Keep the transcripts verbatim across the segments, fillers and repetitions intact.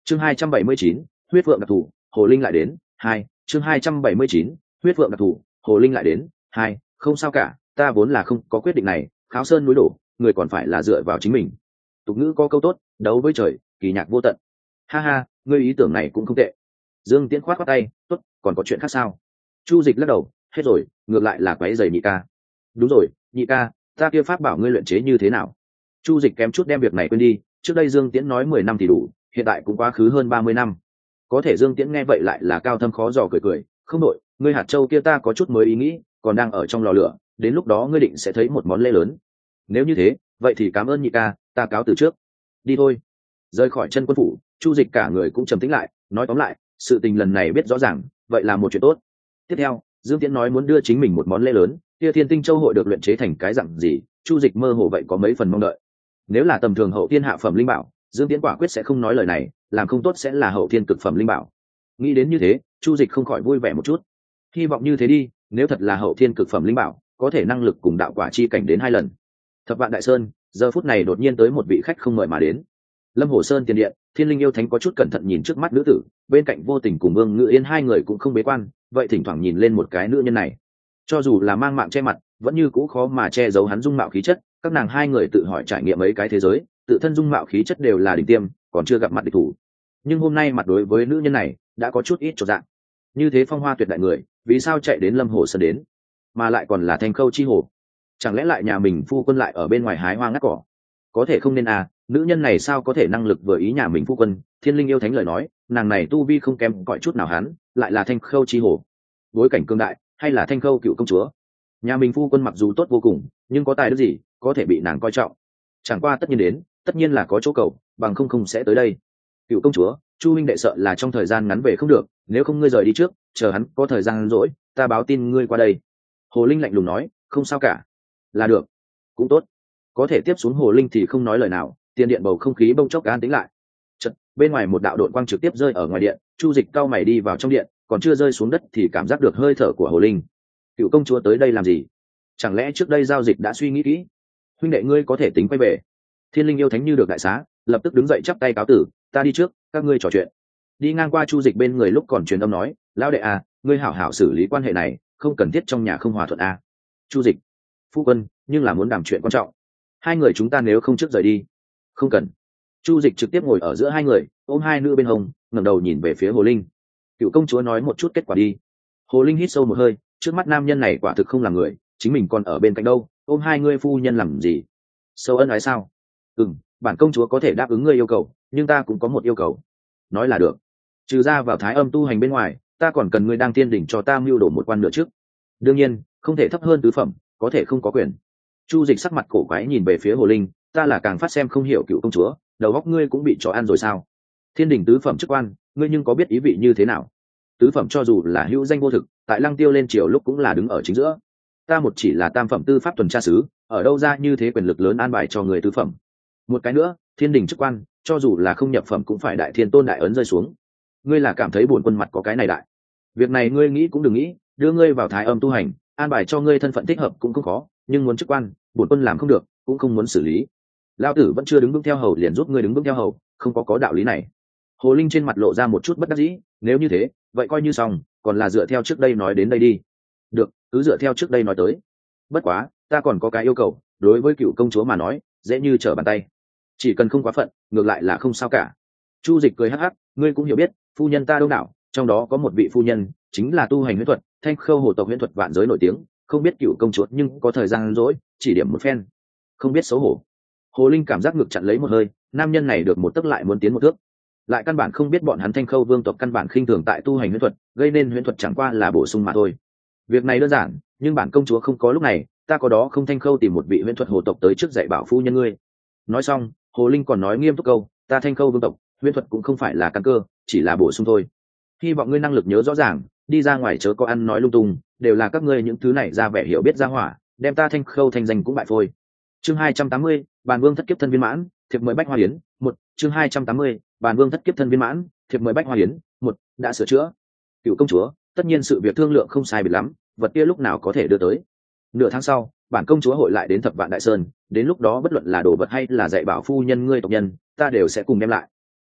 chương hai trăm bảy mươi chín, huyết vượng đặc thù hồ linh lại đến hai chương hai trăm bảy mươi chín, huyết vượng đặc thù hồ linh lại đến hai không sao cả, ta vốn là không có quyết định này, kháo sơn núi đổ, người còn phải là dựa vào chính mình. Tục ngữ có câu tốt, đấu với trời, kỳ nhạc vô tận. Ha ha, ngươi ý tưởng này cũng không tệ. Dương Tiễn khoát khoát tay, tốt, còn có chuyện khác sao? Chu Dịch lắc đầu, hết rồi, ngược lại là quấy rầy nhị ca. Đúng rồi, nhị ca, ta kia pháp bảo ngươi luyện chế như thế nào? Chu Dịch kém chút đem việc này quên đi, trước đây Dương Tiễn nói mười năm thì đủ, hiện tại cũng quá khứ hơn ba mươi năm. Có thể Dương Tiễn nghe vậy lại là cao thâm khó dò cười cười, không đổi, ngươi hạt châu kia ta có chút mới ý nghĩ, còn đang ở trong lò lửa, đến lúc đó ngươi định sẽ thấy một món lễ lớn. Nếu như thế, vậy thì cảm ơn nhị ca, ta cáo từ trước. Đi thôi. Rời khỏi chân quân phủ, Chu Dịch cả người cũng trầm tĩnh lại, nói tóm lại, sự tình lần này biết rõ ràng, vậy là một chuyện tốt. Tiếp theo, Dương Tiễn nói muốn đưa chính mình một món lễ lớn, kia Thiên Tinh Châu hội được luyện chế thành cái dạng gì, Chu Dịch mơ hồ vậy có mấy phần mong đợi. Nếu là tầm thường hậu thiên hạ phẩm linh bảo, Dương Tiễn quả quyết sẽ không nói lời này, làm không tốt sẽ là hậu thiên cực phẩm linh bảo. Nghĩ đến như thế, Chu Dịch không khỏi vui vẻ một chút. Hy vọng như thế đi, nếu thật là hậu thiên cực phẩm linh bảo, có thể năng lực cùng đạo quả chi cảnh đến hai lần. Thập Vạn Đại Sơn, giờ phút này đột nhiên tới một vị khách không mời mà đến. Lâm Hồ Sơn tiền điện, Thiên Linh yêu thánh có chút cẩn thận nhìn trước mắt nữ tử, bên cạnh Vô Tình cùng Vương Ngự Yên hai người cũng không bế quan, vậy thỉnh thoảng nhìn lên một cái nữ nhân này. Cho dù là mang mạng che mặt, vẫn như cũ khó mà che giấu hắn dung mạo khí chất, các nàng hai người tự hỏi trải nghiệm mấy cái thế giới, tự thân dung mạo khí chất đều là đỉnh tiêm, còn chưa gặp mặt địch thủ. Nhưng hôm nay mặt đối với nữ nhân này, đã có chút ít chột dạ. Như thế phong hoa tuyệt đại người, vì sao chạy đến Lâm Hồ Sơn đến, mà lại còn là Thanh Khâu chi hồ? Chẳng lẽ lại nhà mình phu quân lại ở bên ngoài hái hoa ngắt cỏ? Có thể không nên à, nữ nhân này sao có thể năng lực vừa ý nhà mình phu quân? Thiên Linh yêu thánh lời nói, nàng này tu vi không kém cỏi chút nào hắn, lại là Thanh Khâu chi hồ, bối cảnh cương đại, hay là Thanh Khâu cựu công chúa? Nhà mình phu quân mặc dù tốt vô cùng, nhưng có tài đức gì có thể bị nàng coi trọng? Chẳng qua tất nhiên đến, tất nhiên là có chỗ cầu, bằng không không sẽ tới đây. Cựu công chúa, Chu minh đệ sợ là trong thời gian ngắn về không được, nếu không ngươi rời đi trước, chờ hắn có thời gian rỗi, ta báo tin ngươi qua đây. Hồ Linh lạnh lùng nói, không sao cả. Là được, cũng tốt. Có thể tiếp xuống Hồ Linh thì không nói lời nào, tiền điện bầu không khí bông chốc an tĩnh lại. Chật, bên ngoài một đạo đội quang trực tiếp rơi ở ngoài điện, Chu Dịch cao mày đi vào trong điện, còn chưa rơi xuống đất thì cảm giác được hơi thở của Hồ Linh. Cựu công chúa tới đây làm gì? Chẳng lẽ trước đây giao dịch đã suy nghĩ kỹ? Huynh đệ ngươi có thể tính quay về. Thiên Linh yêu thánh như được đại xá, lập tức đứng dậy chắp tay cáo tử, ta đi trước, các ngươi trò chuyện. Đi ngang qua Chu Dịch bên người lúc còn truyền âm nói, lão đệ à, ngươi hảo hảo xử lý quan hệ này, không cần thiết trong nhà không hòa thuận à. Chu Dịch, phu quân, nhưng là muốn đàm chuyện quan trọng, hai người chúng ta nếu không trước rời đi. Không cần. Chu Dịch trực tiếp ngồi ở giữa hai người, ôm hai nữ bên hông, ngẩng đầu nhìn về phía Hồ Linh. Cựu công chúa nói một chút kết quả đi. Hồ Linh hít sâu một hơi, trước mắt nam nhân này quả thực không là người, chính mình còn ở bên cạnh đâu, ôm hai ngươi phu nhân làm gì? Sâu ân ái sao? Ừm, bản công chúa có thể đáp ứng ngươi yêu cầu, nhưng ta cũng có một yêu cầu. Nói là được. Trừ ra vào Thái Âm tu hành bên ngoài, ta còn cần ngươi đang tiên đỉnh cho ta mưu đồ một quan nữa trước. Đương nhiên, không thể thấp hơn tứ phẩm, có thể không có quyền. Chu Dịch sắc mặt cổ quái nhìn về phía Hồ Linh, ta là càng phát xem không hiểu cựu công chúa, đầu óc ngươi cũng bị chó ăn rồi sao? Thiên đỉnh tứ phẩm chức quan, ngươi nhưng có biết ý vị như thế nào? Tứ phẩm cho dù là hữu danh vô thực, tại Lăng Tiêu lên triều lúc cũng là đứng ở chính giữa. Ta một chỉ là tam phẩm tư pháp tuần tra sứ, ở đâu ra như thế quyền lực lớn an bài cho người tứ phẩm? Một cái nữa, thiên đình chức quan, cho dù là không nhập phẩm cũng phải đại thiên tôn đại ấn rơi xuống. Ngươi là cảm thấy bổn quân mặt có cái này đại? Việc này ngươi nghĩ cũng đừng nghĩ, đưa ngươi vào Thái Âm tu hành, an bài cho ngươi thân phận thích hợp cũng không khó, nhưng muốn chức quan, bổn quân làm không được, cũng không muốn xử lý. Lão tử vẫn chưa đứng bước theo hầu liền giúp ngươi đứng bước theo hầu, không có có đạo lý này. Hồ Linh trên mặt lộ ra một chút bất đắc dĩ, nếu như thế, vậy coi như xong, còn là dựa theo trước đây nói đến đây đi. Được, cứ dựa theo trước đây nói tới. Bất quá, ta còn có cái yêu cầu, đối với cựu công chúa mà nói, dễ như trở bàn tay. Chỉ cần không quá phận, ngược lại là không sao cả. Chu Dịch cười hắc hắc, ngươi cũng hiểu biết, phu nhân ta đông đảo, trong đó có một vị phu nhân, chính là tu hành huyễn thuật, Thanh Khâu hồ tộc huyễn thuật vạn giới nổi tiếng, không biết cựu công chúa nhưng có thời gian rỗi, chỉ điểm một phen. Không biết xấu hổ. Hồ Linh cảm giác ngực chặn lấy một hơi, nam nhân này được một tấc lại muốn tiến một thước. Lại căn bản không biết bọn hắn Thanh Khâu vương tộc căn bản khinh thường tại tu hành huyễn thuật, gây nên huyễn thuật chẳng qua là bổ sung mà thôi. Việc này đơn giản, nhưng bản công chúa không có lúc này, ta có đó không Thanh Khâu tìm một vị huyễn thuật hồ tộc tới trước dạy bảo phu nhân ngươi. Nói xong, Hồ Linh còn nói nghiêm túc câu, ta Thanh Khâu vương tộc, huyễn thuật cũng không phải là căn cơ, chỉ là bổ sung thôi. Hy vọng ngươi năng lực nhớ rõ ràng, đi ra ngoài chớ có ăn nói lung tung, đều là các ngươi những thứ này ra vẻ hiểu biết ra hỏa, đem ta Thanh Khâu thanh danh cũng bại phôi. Chương hai trăm tám mươi, Bàn Vương thất kiếp thân viên mãn, thiệp mời Bách Hoa Yến, một, chương hai trăm tám mươi, Bàn Vương thất kiếp thân viên mãn, thiệp mời Bách Hoa Yến, một, đã sửa chữa. Cựu công chúa, tất nhiên sự việc thương lượng không sai biệt lắm, vật kia lúc nào có thể đưa tới. Nửa tháng sau, bản công chúa hội lại đến Thập Vạn Đại Sơn, đến lúc đó bất luận là đồ vật hay là dạy bảo phu nhân ngươi tộc nhân, ta đều sẽ cùng đem lại.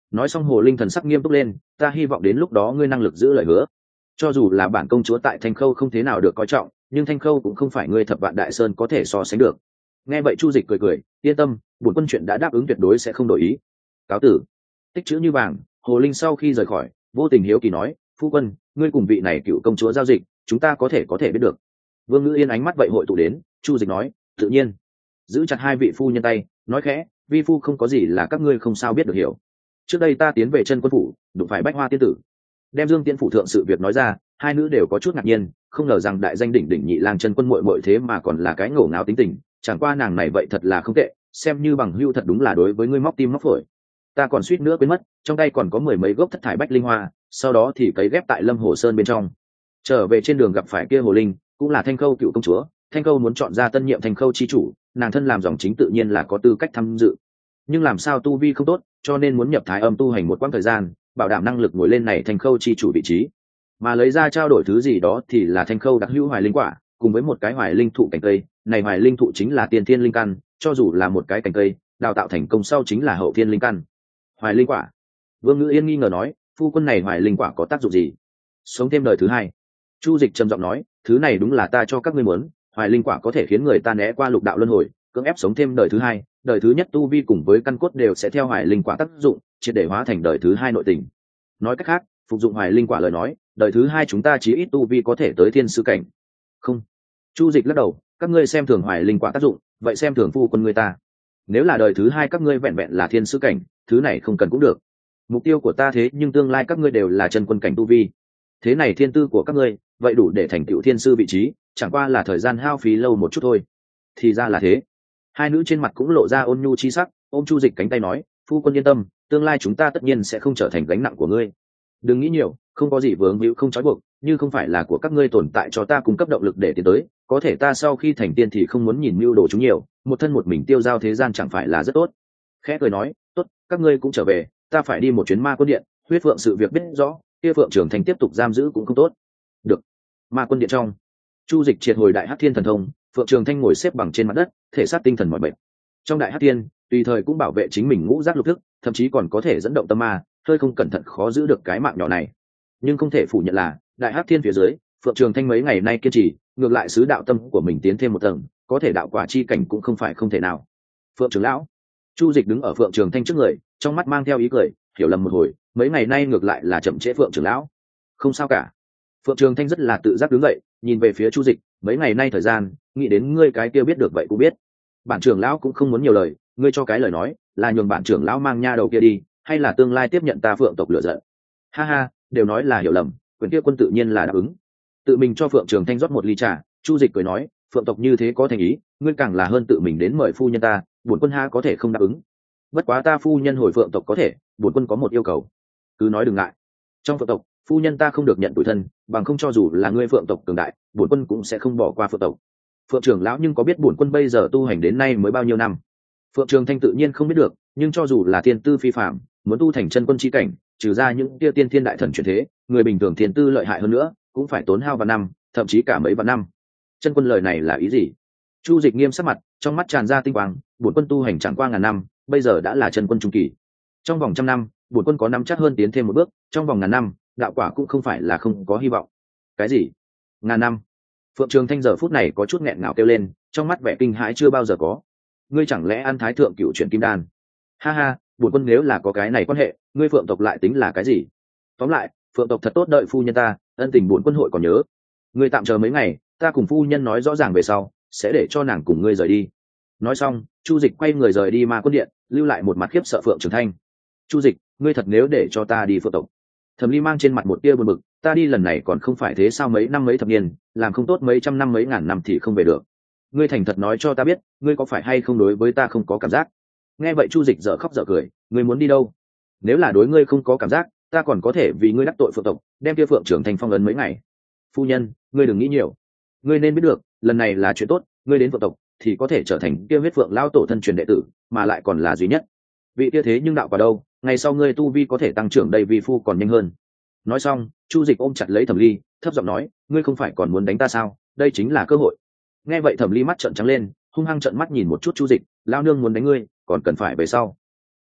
Nói xong hồ linh thần sắc nghiêm túc lên, ta hy vọng đến lúc đó ngươi năng lực giữ lời hứa. Cho dù là bản công chúa tại Thanh Khâu không thế nào được coi trọng, nhưng Thanh Khâu cũng không phải ngươi Thập Vạn Đại Sơn có thể so sánh được. Nghe vậy Chu Dịch cười cười, yên tâm, bổn quân chuyện đã đáp ứng tuyệt đối sẽ không đổi ý. Cáo tử. Tích chữ như vàng, hồ linh sau khi rời khỏi, vô tình hiếu kỳ nói, phu quân, ngươi cùng vị này cựu công chúa giao dịch, chúng ta có thể có thể biết được. Vương Ngữ Yên ánh mắt vậy hội tụ đến, Chu Dịch nói, tự nhiên. Giữ chặt hai vị phu nhân tay, nói khẽ, vi phu không có gì là các ngươi không sao biết được hiểu. Trước đây ta tiến về chân quân phủ, đụng phải Bách Hoa tiên tử, đem Dương Tiễn phủ thượng sự việc nói ra, hai nữ đều có chút ngạc nhiên, không ngờ rằng đại danh đỉnh đỉnh nhị lang chân quân muội muội thế mà còn là cái ngổ ngáo tính tình, chẳng qua nàng này vậy thật là không tệ, xem như bằng hữu thật đúng là đối với ngươi móc tim móc phổi. Ta còn suýt nữa quên mất, trong tay còn có mười mấy gốc thất thải bách linh hoa, sau đó thì cấy ghép tại Lâm Hồ Sơn bên trong. Trở về trên đường gặp phải kia hồ linh, cũng là Thanh Khâu cựu công chúa, Thanh Khâu muốn chọn ra tân nhiệm Thanh Khâu chi chủ, nàng thân làm dòng chính tự nhiên là có tư cách tham dự. Nhưng làm sao tu vi không tốt, cho nên muốn nhập Thái Âm tu hành một quãng thời gian, bảo đảm năng lực ngồi lên này Thanh Khâu chi chủ vị trí. Mà lấy ra trao đổi thứ gì đó thì là Thanh Khâu đặc hữu Hoài Linh quả, cùng với một cái Hoài Linh thụ cành cây, này Hoài Linh thụ chính là tiên thiên linh căn, cho dù là một cái cành cây, đào tạo thành công sau chính là hậu thiên linh căn. Hoài Linh quả. Vương Ngữ Yên nghi ngờ nói, phu quân này Hoài Linh quả có tác dụng gì? Sống thêm đời thứ hai. Chu Dịch trầm giọng nói, thứ này đúng là ta cho các ngươi muốn, Hoài Linh quả có thể khiến người ta né qua lục đạo luân hồi, cưỡng ép sống thêm đời thứ hai, đời thứ nhất tu vi cùng với căn cốt đều sẽ theo Hoài Linh quả tác dụng, triệt để hóa thành đời thứ hai nội tình. Nói cách khác, phục dụng Hoài Linh quả lời nói, đời thứ hai chúng ta chí ít tu vi có thể tới thiên sư cảnh. Không. Chu Dịch lắc đầu, các ngươi xem thường Hoài Linh quả tác dụng, vậy xem thường phu quân người ta. Nếu là đời thứ hai các ngươi vẹn vẹn là thiên sư cảnh, thứ này không cần cũng được. Mục tiêu của ta thế nhưng tương lai các ngươi đều là chân quân cảnh tu vi. Thế này thiên tư của các ngươi, vậy đủ để thành tựu thiên sư vị trí, chẳng qua là thời gian hao phí lâu một chút thôi. Thì ra là thế. Hai nữ trên mặt cũng lộ ra ôn nhu chi sắc, ôm Chu Dịch cánh tay nói, phu quân yên tâm, tương lai chúng ta tất nhiên sẽ không trở thành gánh nặng của ngươi. Đừng nghĩ nhiều, không có gì vướng víu không trói buộc, như không phải là của các ngươi tồn tại cho ta cung cấp động lực để tiến tới, có thể ta sau khi thành tiên thì không muốn nhìn mưu đồ chúng nhiều, một thân một mình tiêu giao thế gian chẳng phải là rất tốt. Khẽ cười nói, tốt, các ngươi cũng trở về, ta phải đi một chuyến Ma Quân Điện, huyết phượng sự việc biết rõ, kia Phượng Trường Thành tiếp tục giam giữ cũng không tốt. Được. Ma Quân Điện trong, Chu Dịch triệt hồi Đại Hắc Thiên thần thông, Phượng Trường Thanh ngồi xếp bằng trên mặt đất, thể xác tinh thần mỏi mệt. Trong Đại Hắc Thiên, tùy thời cũng bảo vệ chính mình ngũ giác lục thức, thậm chí còn có thể dẫn động tâm ma, hơi không cẩn thận khó giữ được cái mạng nhỏ này. Nhưng không thể phủ nhận là, Đại Hắc Thiên phía dưới, Phượng Trường Thanh mấy ngày nay kiên trì, ngược lại sứ đạo tâm của mình tiến thêm một tầng, có thể đạo quả chi cảnh cũng không phải không thể nào. Phượng trưởng lão, Chu Dịch đứng ở Phượng Trường Thanh trước người, trong mắt mang theo ý cười, hiểu lầm một hồi, mấy ngày nay ngược lại là chậm trễ Phượng trưởng lão. Không sao cả. Phượng Trường Thanh rất là tự giác đứng dậy, nhìn về phía Chu Dịch, mấy ngày nay thời gian, nghĩ đến ngươi cái kia biết được vậy cũng biết. Bản trưởng lão cũng không muốn nhiều lời, ngươi cho cái lời nói, là nhường bản trưởng lão mang nha đầu kia đi, hay là tương lai tiếp nhận ta Phượng tộc lựa giận. Ha ha, đều nói là hiểu lầm, quyền kia quân tự nhiên là đáp ứng. Tự mình cho Phượng Trường Thanh rót một ly trà, Chu Dịch cười nói, Phượng tộc như thế có thành ý, ngươi càng là hơn tự mình đến mời phu nhân ta, bổn quân ha có thể không đáp ứng. Bất quá ta phu nhân hồi Phượng tộc có thể, bổn quân có một yêu cầu. Cứ nói đừng ngại. Trong Phượng tộc, phu nhân ta không được nhận tủi thân, bằng không cho dù là ngươi Phượng tộc cường đại, bổn quân cũng sẽ không bỏ qua Phượng tộc. Phượng trưởng lão nhưng có biết bổn quân bây giờ tu hành đến nay mới bao nhiêu năm? Phượng Trường Thanh tự nhiên không biết được, nhưng cho dù là thiên tư phi phàm, muốn tu thành chân quân chi cảnh, trừ ra những kia tiên thiên đại thần chuyển thế, người bình thường thiên tư lợi hại hơn nữa, cũng phải tốn hao vạn năm, thậm chí cả mấy vạn năm. Chân quân lời này là ý gì? Chu Dịch nghiêm sắc mặt, trong mắt tràn ra tinh quang, bổn quân tu hành chẳng qua ngàn năm, bây giờ đã là chân quân trung kỳ. Trong vòng trăm năm, bổn quân có nắm chắc hơn tiến thêm một bước, trong vòng ngàn năm, đạo quả cũng không phải là không có hy vọng. Cái gì? Ngàn năm? Phượng Trường Thanh giờ phút này có chút nghẹn ngào kêu lên, trong mắt vẻ kinh hãi chưa bao giờ có. Ngươi chẳng lẽ ăn Thái thượng cựu chuyển kim đan? Ha ha, bổn quân nếu là có cái này quan hệ, ngươi Phượng tộc lại tính là cái gì? Tóm lại, Phượng tộc thật tốt đợi phu nhân ta, ân tình bổn quân hội còn nhớ. Ngươi tạm chờ mấy ngày, ta cùng phu nhân nói rõ ràng về sau, sẽ để cho nàng cùng ngươi rời đi. Nói xong, Chu Dịch quay người rời đi Ma Quân Điện, lưu lại một mặt khiếp sợ Phượng Trường Thanh. Chu Dịch, ngươi thật nếu để cho ta đi Phượng tộc? Thẩm Ly mang trên mặt một tia buồn bực, ta đi lần này còn không phải thế sao, mấy năm mấy thập niên, làm không tốt mấy trăm năm mấy ngàn năm thì không về được. Ngươi thành thật nói cho ta biết, ngươi có phải hay không đối với ta không có cảm giác? Nghe vậy Chu Dịch dở khóc dở cười, ngươi muốn đi đâu? Nếu là đối ngươi không có cảm giác, ta còn có thể vì ngươi đắc tội Phượng tộc, đem kia Phượng Trường Thanh phong ấn mấy ngày. Phu nhân, ngươi đừng nghĩ nhiều. Ngươi nên biết được, lần này là chuyện tốt, ngươi đến Phượng tộc thì có thể trở thành kia huyết phượng lão tổ thân truyền đệ tử, mà lại còn là duy nhất. Vị kia thế nhưng đạo quả đâu, ngày sau ngươi tu vi có thể tăng trưởng đầy vi phu còn nhanh hơn. Nói xong, Chu Dịch ôm chặt lấy Thẩm Ly, thấp giọng nói, ngươi không phải còn muốn đánh ta sao, đây chính là cơ hội. Nghe vậy Thẩm Ly mắt trợn trắng lên, hung hăng trợn mắt nhìn một chút Chu Dịch, lão nương muốn đánh ngươi, còn cần phải về sau.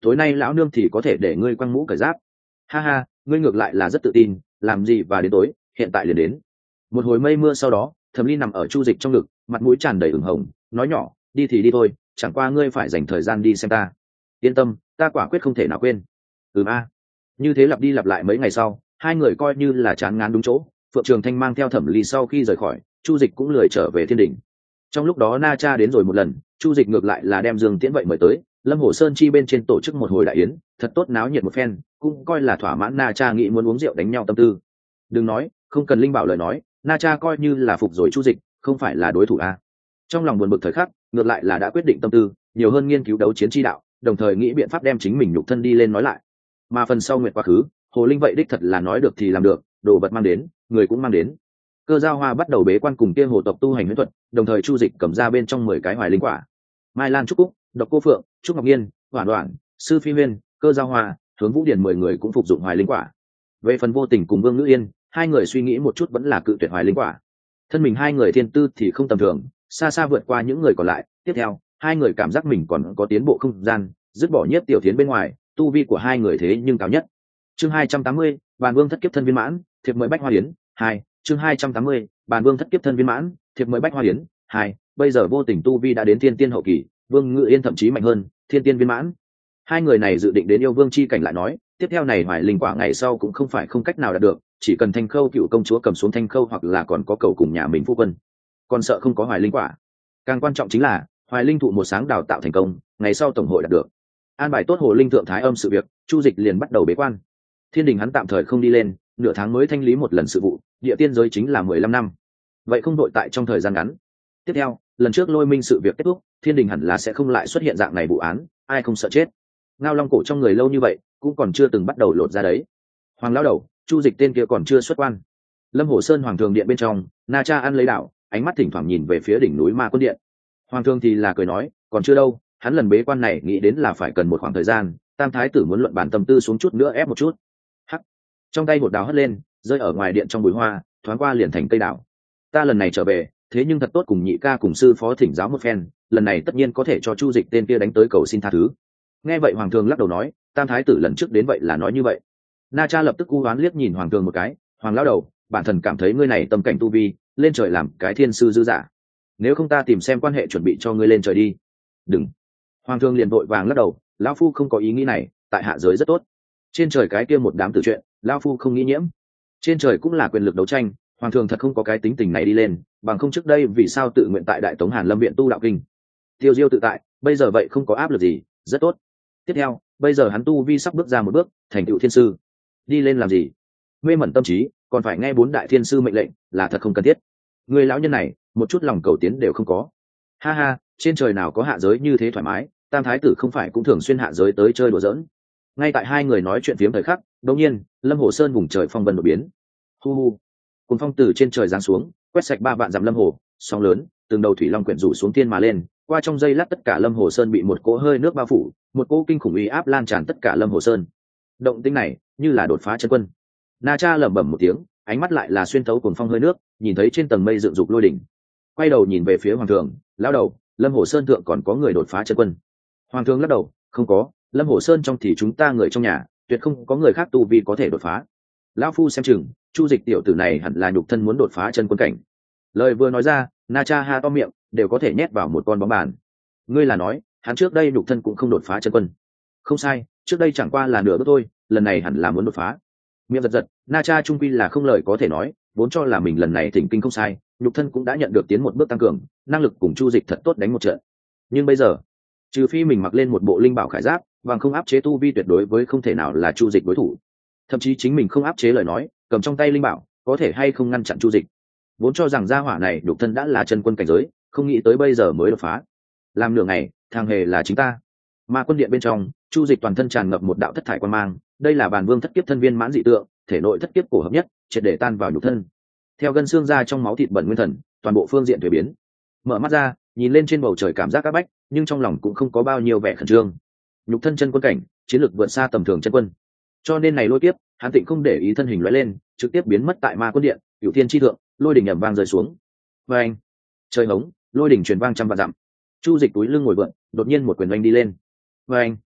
tối nay lão nương thì có thể để ngươi quăng mũ cởi giáp. Ha ha, ngươi ngược lại là rất tự tin, làm gì và đến tối hiện tại liền đến. Một hồi mây mưa sau đó, Thẩm Ly nằm ở Chu Dịch trong ngực, mặt mũi tràn đầy ửng hồng, nói nhỏ, đi thì đi thôi, chẳng qua ngươi phải dành thời gian đi xem ta. Yên tâm, ta quả quyết không thể nào quên. Ừm a. Như thế lặp đi lặp lại mấy ngày sau, hai người coi như là chán ngán đúng chỗ. Phượng Trường Thanh mang theo Thẩm Ly sau khi rời khỏi, Chu Dịch cũng lười trở về thiên đình. Trong lúc đó Na Cha đến rồi một lần, Chu Dịch ngược lại là đem Dương Tiễn vậy mời tới, Lâm Hồ Sơn chi bên trên tổ chức một hồi đại yến, thật tốt náo nhiệt một phen, cũng coi là thỏa mãn Na Cha nghĩ muốn uống rượu đánh nhau tâm tư. Đừng nói, không cần Linh Bảo lời nói, Na Cha coi như là phục rồi Chu Dịch, không phải là đối thủ a. Trong lòng buồn bực thời khắc, ngược lại là đã quyết định tâm tư, nhiều hơn nghiên cứu đấu chiến chi đạo, đồng thời nghĩ biện pháp đem chính mình nhục thân đi lên nói lại. Mà phần sau nguyệt quá khứ, Hồ Linh vậy đích thật là nói được thì làm được, đồ vật mang đến, người cũng mang đến. Cơ Giao Hoa bắt đầu bế quan cùng kia hồ tộc tu hành huyễn thuật, đồng thời Chu Dịch cầm ra bên trong mười cái hoài linh quả. Mai Lan Trúc Cúc, Độc Cô Phượng, Trúc Ngọc Nhiên, Hoản Đoản, Sư Phi Huyên, Cơ Giao Hoa, Hướng Vũ Điển mười người cũng phục dụng hoài linh quả. Về phần Vô Tình cùng Vương Ngữ Yên, hai người suy nghĩ một chút vẫn là cự tuyệt hoài linh quả. Thân mình hai người thiên tư thì không tầm thường, xa xa vượt qua những người còn lại. Tiếp theo, hai người cảm giác mình còn có tiến bộ không gian, dứt bỏ Nhiếp Tiểu Thiến bên ngoài, tu vi của hai người thế nhưng cao nhất. Chương hai trăm tám mươi, Bàn Vương thất kiếp thân viên mãn, thiệp mời Bách Hoa Yến, hai, chương hai trăm tám mươi, Bàn Vương thất kiếp thân viên mãn, thiệp mời Bách Hoa Yến, hai, bây giờ Vô Tình tu vi đã đến thiên tiên hậu kỳ, Vương Ngự Yên thậm chí mạnh hơn, thiên tiên viên mãn. Hai người này dự định đến yêu vương chi cảnh lại nói, tiếp theo này hoài linh quả ngày sau cũng không phải không cách nào đạt được, chỉ cần Thanh Khâu cựu công chúa cầm xuống Thanh Khâu hoặc là còn có cầu cùng nhà mình phu quân. Còn sợ không có hoài linh quả. Càng quan trọng chính là, hoài linh thụ một sáng đào tạo thành công, ngày sau tổng hội đạt được. An bài tốt hồ linh thượng thái âm sự việc, Chu Dịch liền bắt đầu bế quan. Thiên đình hắn tạm thời không đi lên, nửa tháng mới thanh lý một lần sự vụ, địa tiên giới chính là mười lăm năm. Vậy không đội tại trong thời gian ngắn. Tiếp theo, lần trước Lôi Minh sự việc kết thúc, thiên đình hẳn là sẽ không lại xuất hiện dạng này vụ án, ai không sợ chết. Ngao Long cổ trong người lâu như vậy, cũng còn chưa từng bắt đầu lột ra đấy. Hoàng lão đầu, Chu Dịch tên kia còn chưa xuất quan. Lâm Hồ Sơn Hoàng thường điện bên trong, Na Cha ăn lấy đạo, ánh mắt thỉnh thoảng nhìn về phía đỉnh núi Ma Quân điện. Hoàng thương thì là cười nói, còn chưa đâu, hắn lần bế quan này nghĩ đến là phải cần một khoảng thời gian, Tam thái tử muốn luận bản tâm tư xuống chút nữa ép một chút. Hắc. Trong tay một đào hất lên, rơi ở ngoài điện trong bụi hoa, thoáng qua liền thành cây đào. Ta lần này trở về, thế nhưng thật tốt cùng nhị ca cùng sư phó thỉnh giáo một phen, lần này tất nhiên có thể cho Chu Dịch tên kia đánh tới cầu xin tha thứ. Nghe vậy Hoàng thương lắc đầu nói, Tam thái tử lần trước đến vậy là nói như vậy. Na Cha lập tức u oán liếc nhìn Hoàng thương một cái, Hoàng lão đầu, bản thần cảm thấy ngươi này tâm cảnh tu vi, lên trời làm cái thiên sư dư giả. Nếu không ta tìm xem quan hệ chuẩn bị cho ngươi lên trời đi. Đừng. Hoàng thương liền vội vàng lắc đầu, lão phu không có ý nghĩ này, tại hạ giới rất tốt. Trên trời cái kia một đám tử chuyện, lão phu không nghĩ nhiễm. Trên trời cũng là quyền lực đấu tranh, Hoàng thương thật không có cái tính tình này đi lên, bằng không trước đây vì sao tự nguyện tại Đại Tống Hàn Lâm viện tu đạo kinh. Tiêu diêu tự tại, bây giờ vậy không có áp lực gì, rất tốt. Tiếp theo, bây giờ hắn tu vi sắp bước ra một bước, thành tựu thiên sư. Đi lên làm gì? Mê mẩn tâm trí, còn phải nghe bốn đại thiên sư mệnh lệnh, là thật không cần thiết. Người lão nhân này, một chút lòng cầu tiến đều không có. Ha ha, trên trời nào có hạ giới như thế thoải mái, Tam thái tử không phải cũng thường xuyên hạ giới tới chơi đùa giỡn. Ngay tại hai người nói chuyện phiếm thời khắc, đột nhiên, Lâm Hồ Sơn vùng trời phong vân đột biến. Hu hu. Cùng phong từ trên trời giáng xuống, quét sạch ba vạn dặm lâm hồ, sóng lớn, từng đầu thủy long quyển rủ xuống thiên mà lên, qua trong giây lát tất cả Lâm Hồ Sơn bị một cỗ hơi nước bao phủ, một cỗ kinh khủng uy áp lan tràn tất cả Lâm Hồ Sơn. Động tĩnh này, như là đột phá chân quân. Na Cha lẩm bẩm một tiếng, ánh mắt lại là xuyên thấu cuồng phong hơi nước, nhìn thấy trên tầng mây dựng dục lôi đỉnh. Quay đầu nhìn về phía Hoàng thượng, lão đầu, Lâm Hồ Sơn thượng còn có người đột phá chân quân. Hoàng thượng lắc đầu, không có, Lâm Hồ Sơn trong thì chúng ta người trong nhà, tuyệt không có người khác tu vi có thể đột phá. Lão phu xem chừng, Chu Dịch tiểu tử này hẳn là nhục thân muốn đột phá chân quân cảnh. Lời vừa nói ra, Na Cha ha to miệng, đều có thể nhét vào một con bóng bàn. Ngươi là nói, hắn trước đây nhục thân cũng không đột phá chân quân? Không sai, trước đây chẳng qua là nửa bước thôi, lần này hẳn là muốn đột phá. Miệng giật giật, Na Cha trung quy là không lời có thể nói, vốn cho là mình lần này thỉnh kinh không sai, nhục thân cũng đã nhận được tiến một bước tăng cường, năng lực cùng Chu Dịch thật tốt đánh một trận. Nhưng bây giờ, trừ phi mình mặc lên một bộ linh bảo khải giáp, bằng không áp chế tu vi tuyệt đối với không thể nào là Chu Dịch đối thủ. Thậm chí chính mình không áp chế lời nói, cầm trong tay linh bảo, có thể hay không ngăn chặn Chu Dịch. Vốn cho rằng gia hỏa này nhục thân đã là chân quân cảnh giới, không nghĩ tới bây giờ mới đột phá. Làm nửa ngày, thằng hề là chính ta. Ma Quân điện bên trong, Chu Dịch toàn thân tràn ngập một đạo thất thải quan mang, đây là Bàn Vương thất kiếp thân viên mãn dị tượng, thể nội thất kiếp cổ hợp nhất, triệt để tan vào nhục thân. Theo gân xương ra trong máu thịt bẩn nguyên thần, toàn bộ phương diện thay biến. Mở mắt ra, nhìn lên trên bầu trời cảm giác các bách, nhưng trong lòng cũng không có bao nhiêu vẻ khẩn trương. Nhục thân chân quân cảnh, chiến lược vượt xa tầm thường chân quân. Cho nên này lôi kiếp, hắn tịnh không để ý thân hình lóe lên, trực tiếp biến mất tại Ma Quân điện, Cửu Thiên chi thượng, lôi đỉnh ầm vang rơi xuống. Và anh, trời hống, lôi đỉnh truyền vang trăm vạn dặm. Chu Dịch túi lưng ngồi vượn, đột nhiên một quyền đánh đi lên. Và anh,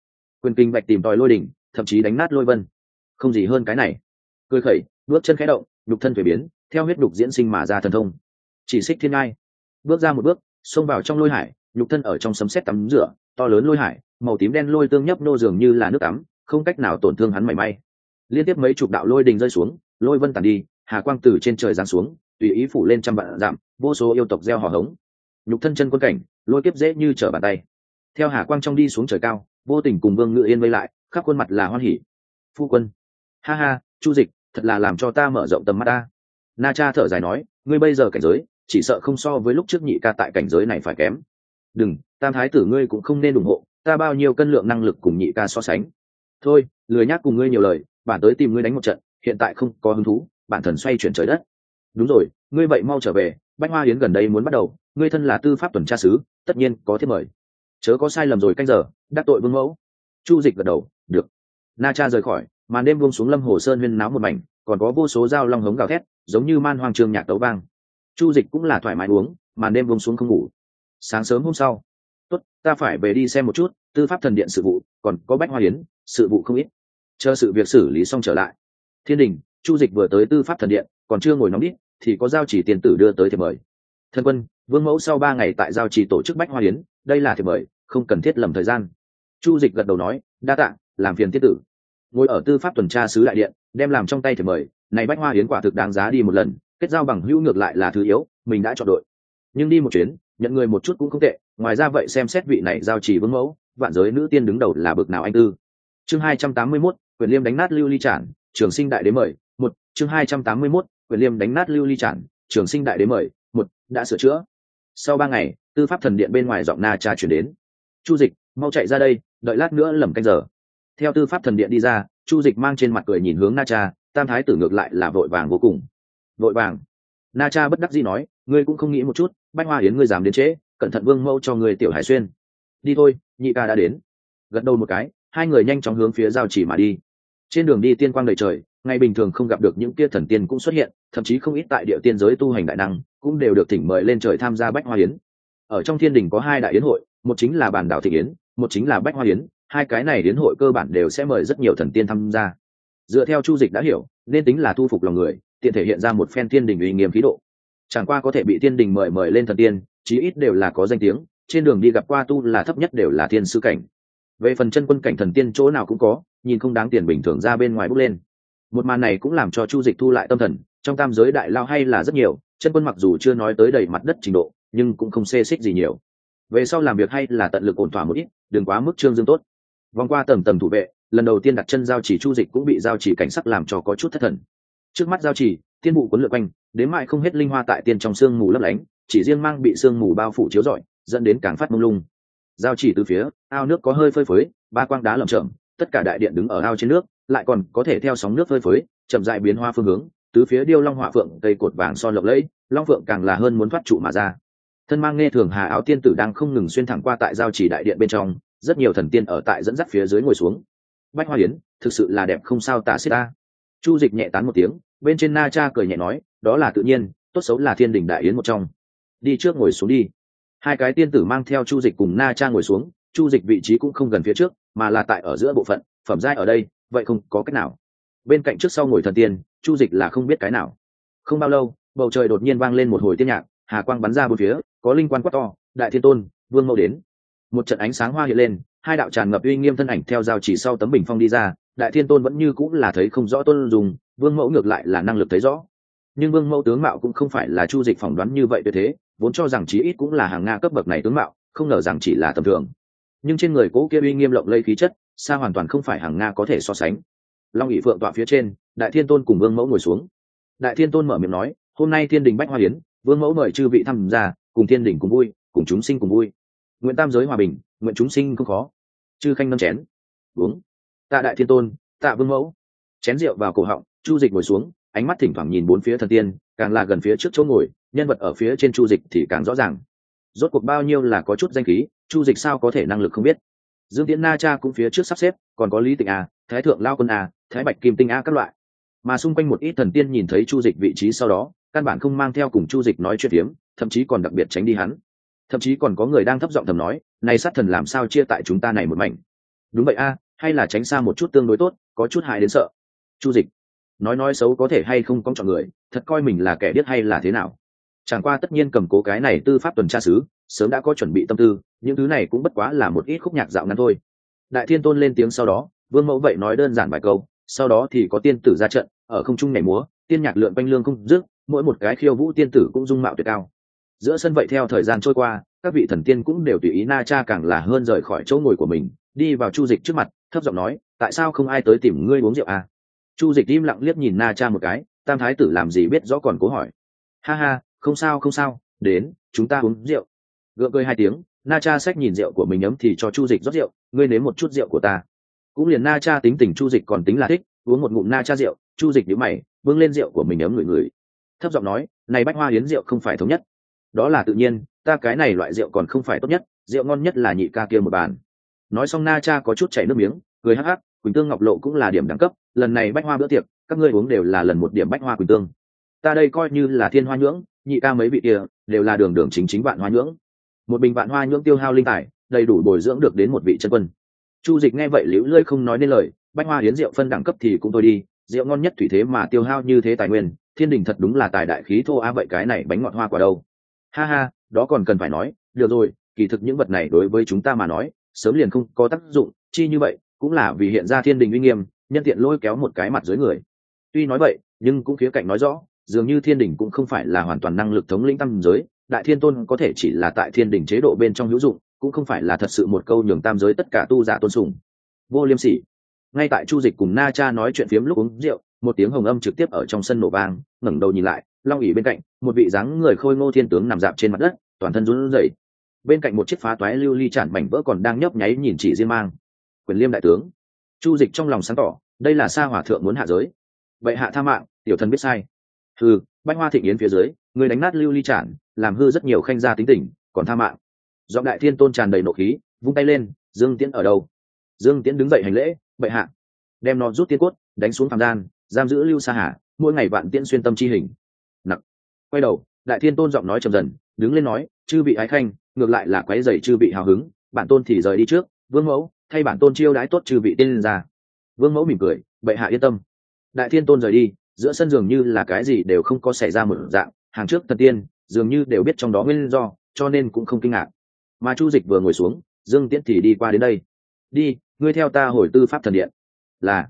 quyền kinh bạch tìm tòi lôi đỉnh, thậm chí đánh nát lôi vân. Không gì hơn cái này. Cười khẩy, bước chân khẽ động, nhục thân thuế biến, theo huyết nhục diễn sinh mà ra thần thông. Chỉ xích thiên ngai, bước ra một bước, xông vào trong lôi hải, nhục thân ở trong sấm sét tắm rửa, to lớn lôi hải, màu tím đen lôi tương nhấp nô dường như là nước tắm, không cách nào tổn thương hắn mảy may. Liên tiếp mấy chục đạo lôi đình rơi xuống, lôi vân tàn đi, hà quang từ trên trời giáng xuống, tùy ý phủ lên trăm vạn dặm, vô số yêu tộc gieo hò hống. Nhục thân chân quân cảnh, lôi kiếp dễ như trở bàn tay. Theo hà quang trong đi xuống trời cao, vô tình cùng Vương Ngự Yên vây lại, khắp khuôn mặt là hoan hỉ. Phu quân, ha ha, Chu Dịch, thật là làm cho ta mở rộng tầm mắt ta. Na Cha thở dài nói, ngươi bây giờ cảnh giới, chỉ sợ không so với lúc trước nhị ca tại cảnh giới này phải kém. Đừng, Tam thái tử ngươi cũng không nên ủng hộ, ta bao nhiêu cân lượng năng lực cùng nhị ca so sánh. Thôi, lười nhác cùng ngươi nhiều lời, bản tới tìm ngươi đánh một trận, hiện tại không có hứng thú, bản thần xoay chuyển trời đất. Đúng rồi, ngươi vậy mau trở về, Bách Hoa Yến gần đây muốn bắt đầu, ngươi thân là tư pháp tuần tra sứ, tất nhiên có thiết mời. Chớ có sai lầm rồi canh giờ, đắc tội vương mẫu. Chu Dịch gật đầu, được. Na Cha rời khỏi, màn đêm buông xuống Lâm Hồ Sơn huyên náo một mảnh, còn có vô số dao long hống gào thét, giống như man hoang trường nhạc tấu vang. Chu Dịch cũng là thoải mái uống, màn đêm buông xuống không ngủ. Sáng sớm hôm sau, tốt, ta phải về đi xem một chút, tư pháp thần điện sự vụ, còn có Bách Hoa Yến, sự vụ không ít. Chờ sự việc xử lý xong trở lại. Thiên đình, Chu Dịch vừa tới tư pháp thần điện, còn chưa ngồi nóng đít, thì có giao chỉ tiền tử đưa tới thiệp mời. Thân quân, vương mẫu sau ba ngày tại giao chỉ tổ chức Bách Hoa Yến, đây là thiệp mời, không cần thiết lầm thời gian. Chu Dịch gật đầu nói, đa tạ, làm phiền tiết tử. Ngồi ở tư pháp tuần tra sứ đại điện, đem làm trong tay thiệp mời, này Bách Hoa Yến quả thực đáng giá đi một lần, kết giao bằng hữu ngược lại là thứ yếu, mình đã chọn đội. Nhưng đi một chuyến, nhận người một chút cũng không tệ, ngoài ra vậy xem xét vị này giao chỉ vương mẫu, vạn giới nữ tiên đứng đầu là bực nào anh tư. Chương hai trăm tám mươi mốt, Quyền Liêm đánh nát Lưu Ly Trản, Trường Sinh đại đế mời, một, chương hai trăm tám mươi mốt, Quyền Liêm đánh nát Lưu Ly Trản, Trường Sinh đại đế mời, một, đã sửa chữa. Sau ba ngày, tư pháp thần điện bên ngoài giọng Na Cha chuyển đến. Chu Dịch, mau chạy ra đây, đợi lát nữa lầm canh giờ. Theo tư pháp thần điện đi ra, Chu Dịch mang trên mặt cười nhìn hướng Na Cha, Tam thái tử ngược lại là vội vàng vô cùng. Vội vàng? Na Cha bất đắc dĩ nói, ngươi cũng không nghĩ một chút, Bách Hoa Yến ngươi dám đến trễ, cẩn thận vương mẫu cho ngươi tiểu hải xuyên. Đi thôi, nhị ca đã đến. Gật đầu một cái, hai người nhanh chóng hướng phía giao chỉ mà đi. Trên đường đi tiên quang đầy trời, ngày bình thường không gặp được những kia thần tiên cũng xuất hiện, thậm chí không ít tại địa tiên giới tu hành đại năng cũng đều được thỉnh mời lên trời tham gia Bách Hoa Yến. Ở trong thiên đình có hai đại yến hội, một chính là Bàn Đảo Thịnh Yến, một chính là Bách Hoa Yến, hai cái này yến hội cơ bản đều sẽ mời rất nhiều thần tiên tham gia. Dựa theo Chu Dịch đã hiểu, nên tính là thu phục lòng người, tiện thể hiện ra một phen thiên đình uy nghiêm khí độ. Chẳng qua có thể bị thiên đình mời mời lên thần tiên, chí ít đều là có danh tiếng, trên đường đi gặp qua tu là thấp nhất đều là thiên sư cảnh. Về phần chân quân cảnh thần tiên chỗ nào cũng có, nhìn không đáng tiền bình thường ra bên ngoài bốc lên. Một màn này cũng làm cho Chu Dịch thu lại tâm thần, trong tam giới đại lao hay là rất nhiều, chân quân mặc dù chưa nói tới đầy mặt đất trình độ, nhưng cũng không xê xích gì nhiều. Về sau làm việc hay là tận lực ổn thỏa một ít, đừng quá mức trương dương tốt. Vòng qua tầng tầng thủ vệ, lần đầu tiên đặt chân giao chỉ Chu Dịch cũng bị giao chỉ cảnh sắc làm cho có chút thất thần. Trước mắt giao chỉ, tiên vụ cuốn lượn quanh, đến mãi không hết linh hoa tại tiên trong sương mù lấp lánh, chỉ riêng mang bị sương mù bao phủ chiếu rọi, dẫn đến càng phát mông lung. Giao chỉ từ phía, ao nước có hơi phơi phới, ba quang đá lởm chởm, tất cả đại điện đứng ở ao trên nước, lại còn có thể theo sóng nước phơi phới, chậm rãi biến hoa phương hướng, tứ phía điêu long họa phượng, cây cột vàng son lộng lẫy, long phượng càng là hơn muốn thoát trụ mà ra. Thân mang nghe thường hà áo tiên tử đang không ngừng xuyên thẳng qua tại giao chỉ đại điện bên trong, rất nhiều thần tiên ở tại dẫn dắt phía dưới ngồi xuống. Bách Hoa Yến, thực sự là đẹp không sao tả xiết ta. Chu Dịch nhẹ tán một tiếng, bên trên Na Cha cười nhẹ nói, đó là tự nhiên, tốt xấu là thiên đình đại yến một trong. Đi trước ngồi xuống đi. Hai cái tiên tử mang theo Chu Dịch cùng Na Cha ngồi xuống, Chu Dịch vị trí cũng không gần phía trước, mà là tại ở giữa bộ phận, phẩm giai ở đây, vậy không có cách nào. Bên cạnh trước sau ngồi thần tiên, Chu Dịch là không biết cái nào. Không bao lâu, bầu trời đột nhiên vang lên một hồi tiên nhạc, hà quang bắn ra bốn phía, có linh quan quát to, đại thiên tôn, vương mẫu đến. Một trận ánh sáng hoa hiện lên, hai đạo tràn ngập uy nghiêm thân ảnh theo giao chỉ sau tấm bình phong đi ra, đại thiên tôn vẫn như cũng là thấy không rõ tôn dùng, vương mẫu ngược lại là năng lực thấy rõ. Nhưng vương mẫu tướng mạo cũng không phải là Chu Dịch phỏng đoán như vậy tuyệt thế, vốn cho rằng chí ít cũng là hàng Nga cấp bậc này tướng mạo, không ngờ rằng chỉ là tầm thường. Nhưng trên người cố kia uy nghiêm lộng lẫy khí chất, xa hoàn toàn không phải hàng Nga có thể so sánh. Long ỷ phượng tọa phía trên, đại thiên tôn cùng vương mẫu ngồi xuống. Đại thiên tôn mở miệng nói, hôm nay thiên đình Bách Hoa Yến, vương mẫu mời chư vị tham gia, cùng thiên đình cùng vui, cùng chúng sinh cùng vui. Nguyện tam giới hòa bình, nguyện chúng sinh không khó. Chư khanh nâng chén uống. Tạ đại thiên tôn, tạ vương mẫu. Chén rượu vào cổ họng, Chu Dịch ngồi xuống, ánh mắt thỉnh thoảng nhìn bốn phía thần tiên, càng là gần phía trước chỗ ngồi, nhân vật ở phía trên Chu Dịch thì càng rõ ràng. Rốt cuộc bao nhiêu là có chút danh khí, Chu Dịch sao có thể năng lực không biết. Dương Tiễn Na Cha cũng phía trước sắp xếp, còn có Lý Tịnh a, Thái thượng Lao Quân a, Thái Bạch Kim Tinh a các loại. Mà xung quanh một ít thần tiên nhìn thấy Chu Dịch vị trí sau đó, căn bản không mang theo cùng Chu Dịch nói chuyện tiếm, thậm chí còn đặc biệt tránh đi hắn. Thậm chí còn có người đang thấp giọng thầm nói, này sát thần làm sao chia tại chúng ta này một mảnh. Đúng vậy a, hay là tránh xa một chút tương đối tốt, có chút hại đến sợ. Chu Dịch nói nói xấu có thể hay không có chọn người, thật coi mình là kẻ điếc hay là thế nào? Chẳng qua tất nhiên cầm cố cái này tư pháp tuần tra sứ, sớm đã có chuẩn bị tâm tư, những thứ này cũng bất quá là một ít khúc nhạc dạo ngắn thôi. Đại Thiên Tôn lên tiếng sau đó, Vương Mẫu vậy nói đơn giản vài câu, sau đó thì có tiên tử ra trận, ở không trung nhảy múa, tiên nhạc lượn quanh lương không dứt, mỗi một cái khiêu vũ tiên tử cũng dung mạo tuyệt cao. Giữa sân vậy theo thời gian trôi qua, các vị thần tiên cũng đều tùy ý Na Cha càng là hơn rời khỏi chỗ ngồi của mình, đi vào Chu Dịch trước mặt, thấp giọng nói, tại sao không ai tới tìm ngươi uống rượu à? Chu Dịch im lặng liếc nhìn Na Cha một cái, Tam thái tử làm gì biết rõ còn cố hỏi. Ha ha, không sao không sao, đến, chúng ta uống rượu. Gượng cười hai tiếng, Na Cha xách nhìn rượu của mình ấm thì cho Chu Dịch rót rượu, ngươi nếm một chút rượu của ta. Cũng liền Na Cha tính tình Chu Dịch còn tính là thích, uống một ngụm Na Cha rượu, Chu Dịch nhíu mày, bưng lên rượu của mình ấm ngửi ngửi, thấp giọng nói, này bách hoa hiến rượu không phải thống nhất. Đó là tự nhiên, ta cái này loại rượu còn không phải tốt nhất, rượu ngon nhất là nhị ca kia một bàn. Nói xong Na Cha có chút chảy nước miếng, cười hắc hắc, Quỳnh Tương Ngọc Lộ cũng là điểm đẳng cấp, lần này bách hoa bữa tiệc, các ngươi uống đều là lần một điểm bách hoa Quỳnh Tương. Ta đây coi như là thiên hoa nhưỡng, nhị ca mấy vị kia đều là đường đường chính chính vạn hoa nhưỡng. Một bình vạn hoa nhưỡng tiêu hao linh tài, đầy đủ bồi dưỡng được đến một vị chân quân. Chu Dịch nghe vậy liễu lơi không nói nên lời, bách hoa hiến rượu phân đẳng cấp thì cũng thôi đi, rượu ngon nhất thủy thế mà tiêu hao như thế tài nguyên, thiên đình thật đúng là tài đại khí thô a, vậy cái này bánh ngọt hoa quả đâu? Ha ha, đó còn cần phải nói, được rồi, kỳ thực những vật này đối với chúng ta mà nói, sớm liền không có tác dụng, chi như vậy, cũng là vì hiện ra thiên đình uy nghiêm, nhân tiện lôi kéo một cái mặt dưới người. Tuy nói vậy, nhưng cũng khía cạnh nói rõ, dường như thiên đình cũng không phải là hoàn toàn năng lực thống lĩnh tam giới, đại thiên tôn có thể chỉ là tại thiên đình chế độ bên trong hữu dụng, cũng không phải là thật sự một câu nhường tam giới tất cả tu giả tôn sùng. Vô liêm sỉ. Ngay tại Chu Dịch cùng Na Cha nói chuyện phiếm lúc uống rượu, một tiếng hồng âm trực tiếp ở trong sân nổ vang, ngẩng đầu nhìn lại, long ỷ bên cạnh, một vị dáng người khôi ngô thiên tướng nằm dạp trên mặt đất, toàn thân run rẩy. Bên cạnh một chiếc phá toái lưu ly chản mảnh vỡ còn đang nhấp nháy nhìn chỉ riêng mang. Quyền Liêm đại tướng. Chu Dịch trong lòng sáng tỏ, đây là Sa Hỏa thượng muốn hạ giới. Vậy hạ tha mạng, tiểu thần biết sai. Hừ, bách hoa thịnh yến phía dưới, người đánh nát lưu ly chản, làm hư rất nhiều khanh gia tính tình, còn tha mạng. Giọng đại thiên tôn tràn đầy nộ khí, vung tay lên, Dương Tiễn ở đâu? Dương Tiễn đứng dậy hành lễ, bệ hạ. Đem nó rút tiên cốt, đánh xuống phàm gian, giam giữ lưu Sa Hà, mỗi ngày vạn tiễn xuyên tâm chi hình. Nặc. Quay đầu, đại thiên tôn giọng nói trầm dần, đứng lên nói, chư vị ái khanh, ngược lại là quấy rầy chư vị hào hứng, bản tôn thì rời đi trước, Vương mẫu, thay bản tôn chiêu đãi tốt chư vị tiên lên ra. Vương mẫu mỉm cười, bệ hạ yên tâm. Đại thiên tôn rời đi, giữa sân dường như là cái gì đều không có xảy ra một dạng, hàng trước thần tiên dường như đều biết trong đó nguyên do, cho nên cũng không kinh ngạc. Mà Chu Dịch vừa ngồi xuống, Dương Tiễn thì đi qua đến đây. Đi, ngươi theo ta hồi tư pháp thần điện. Là.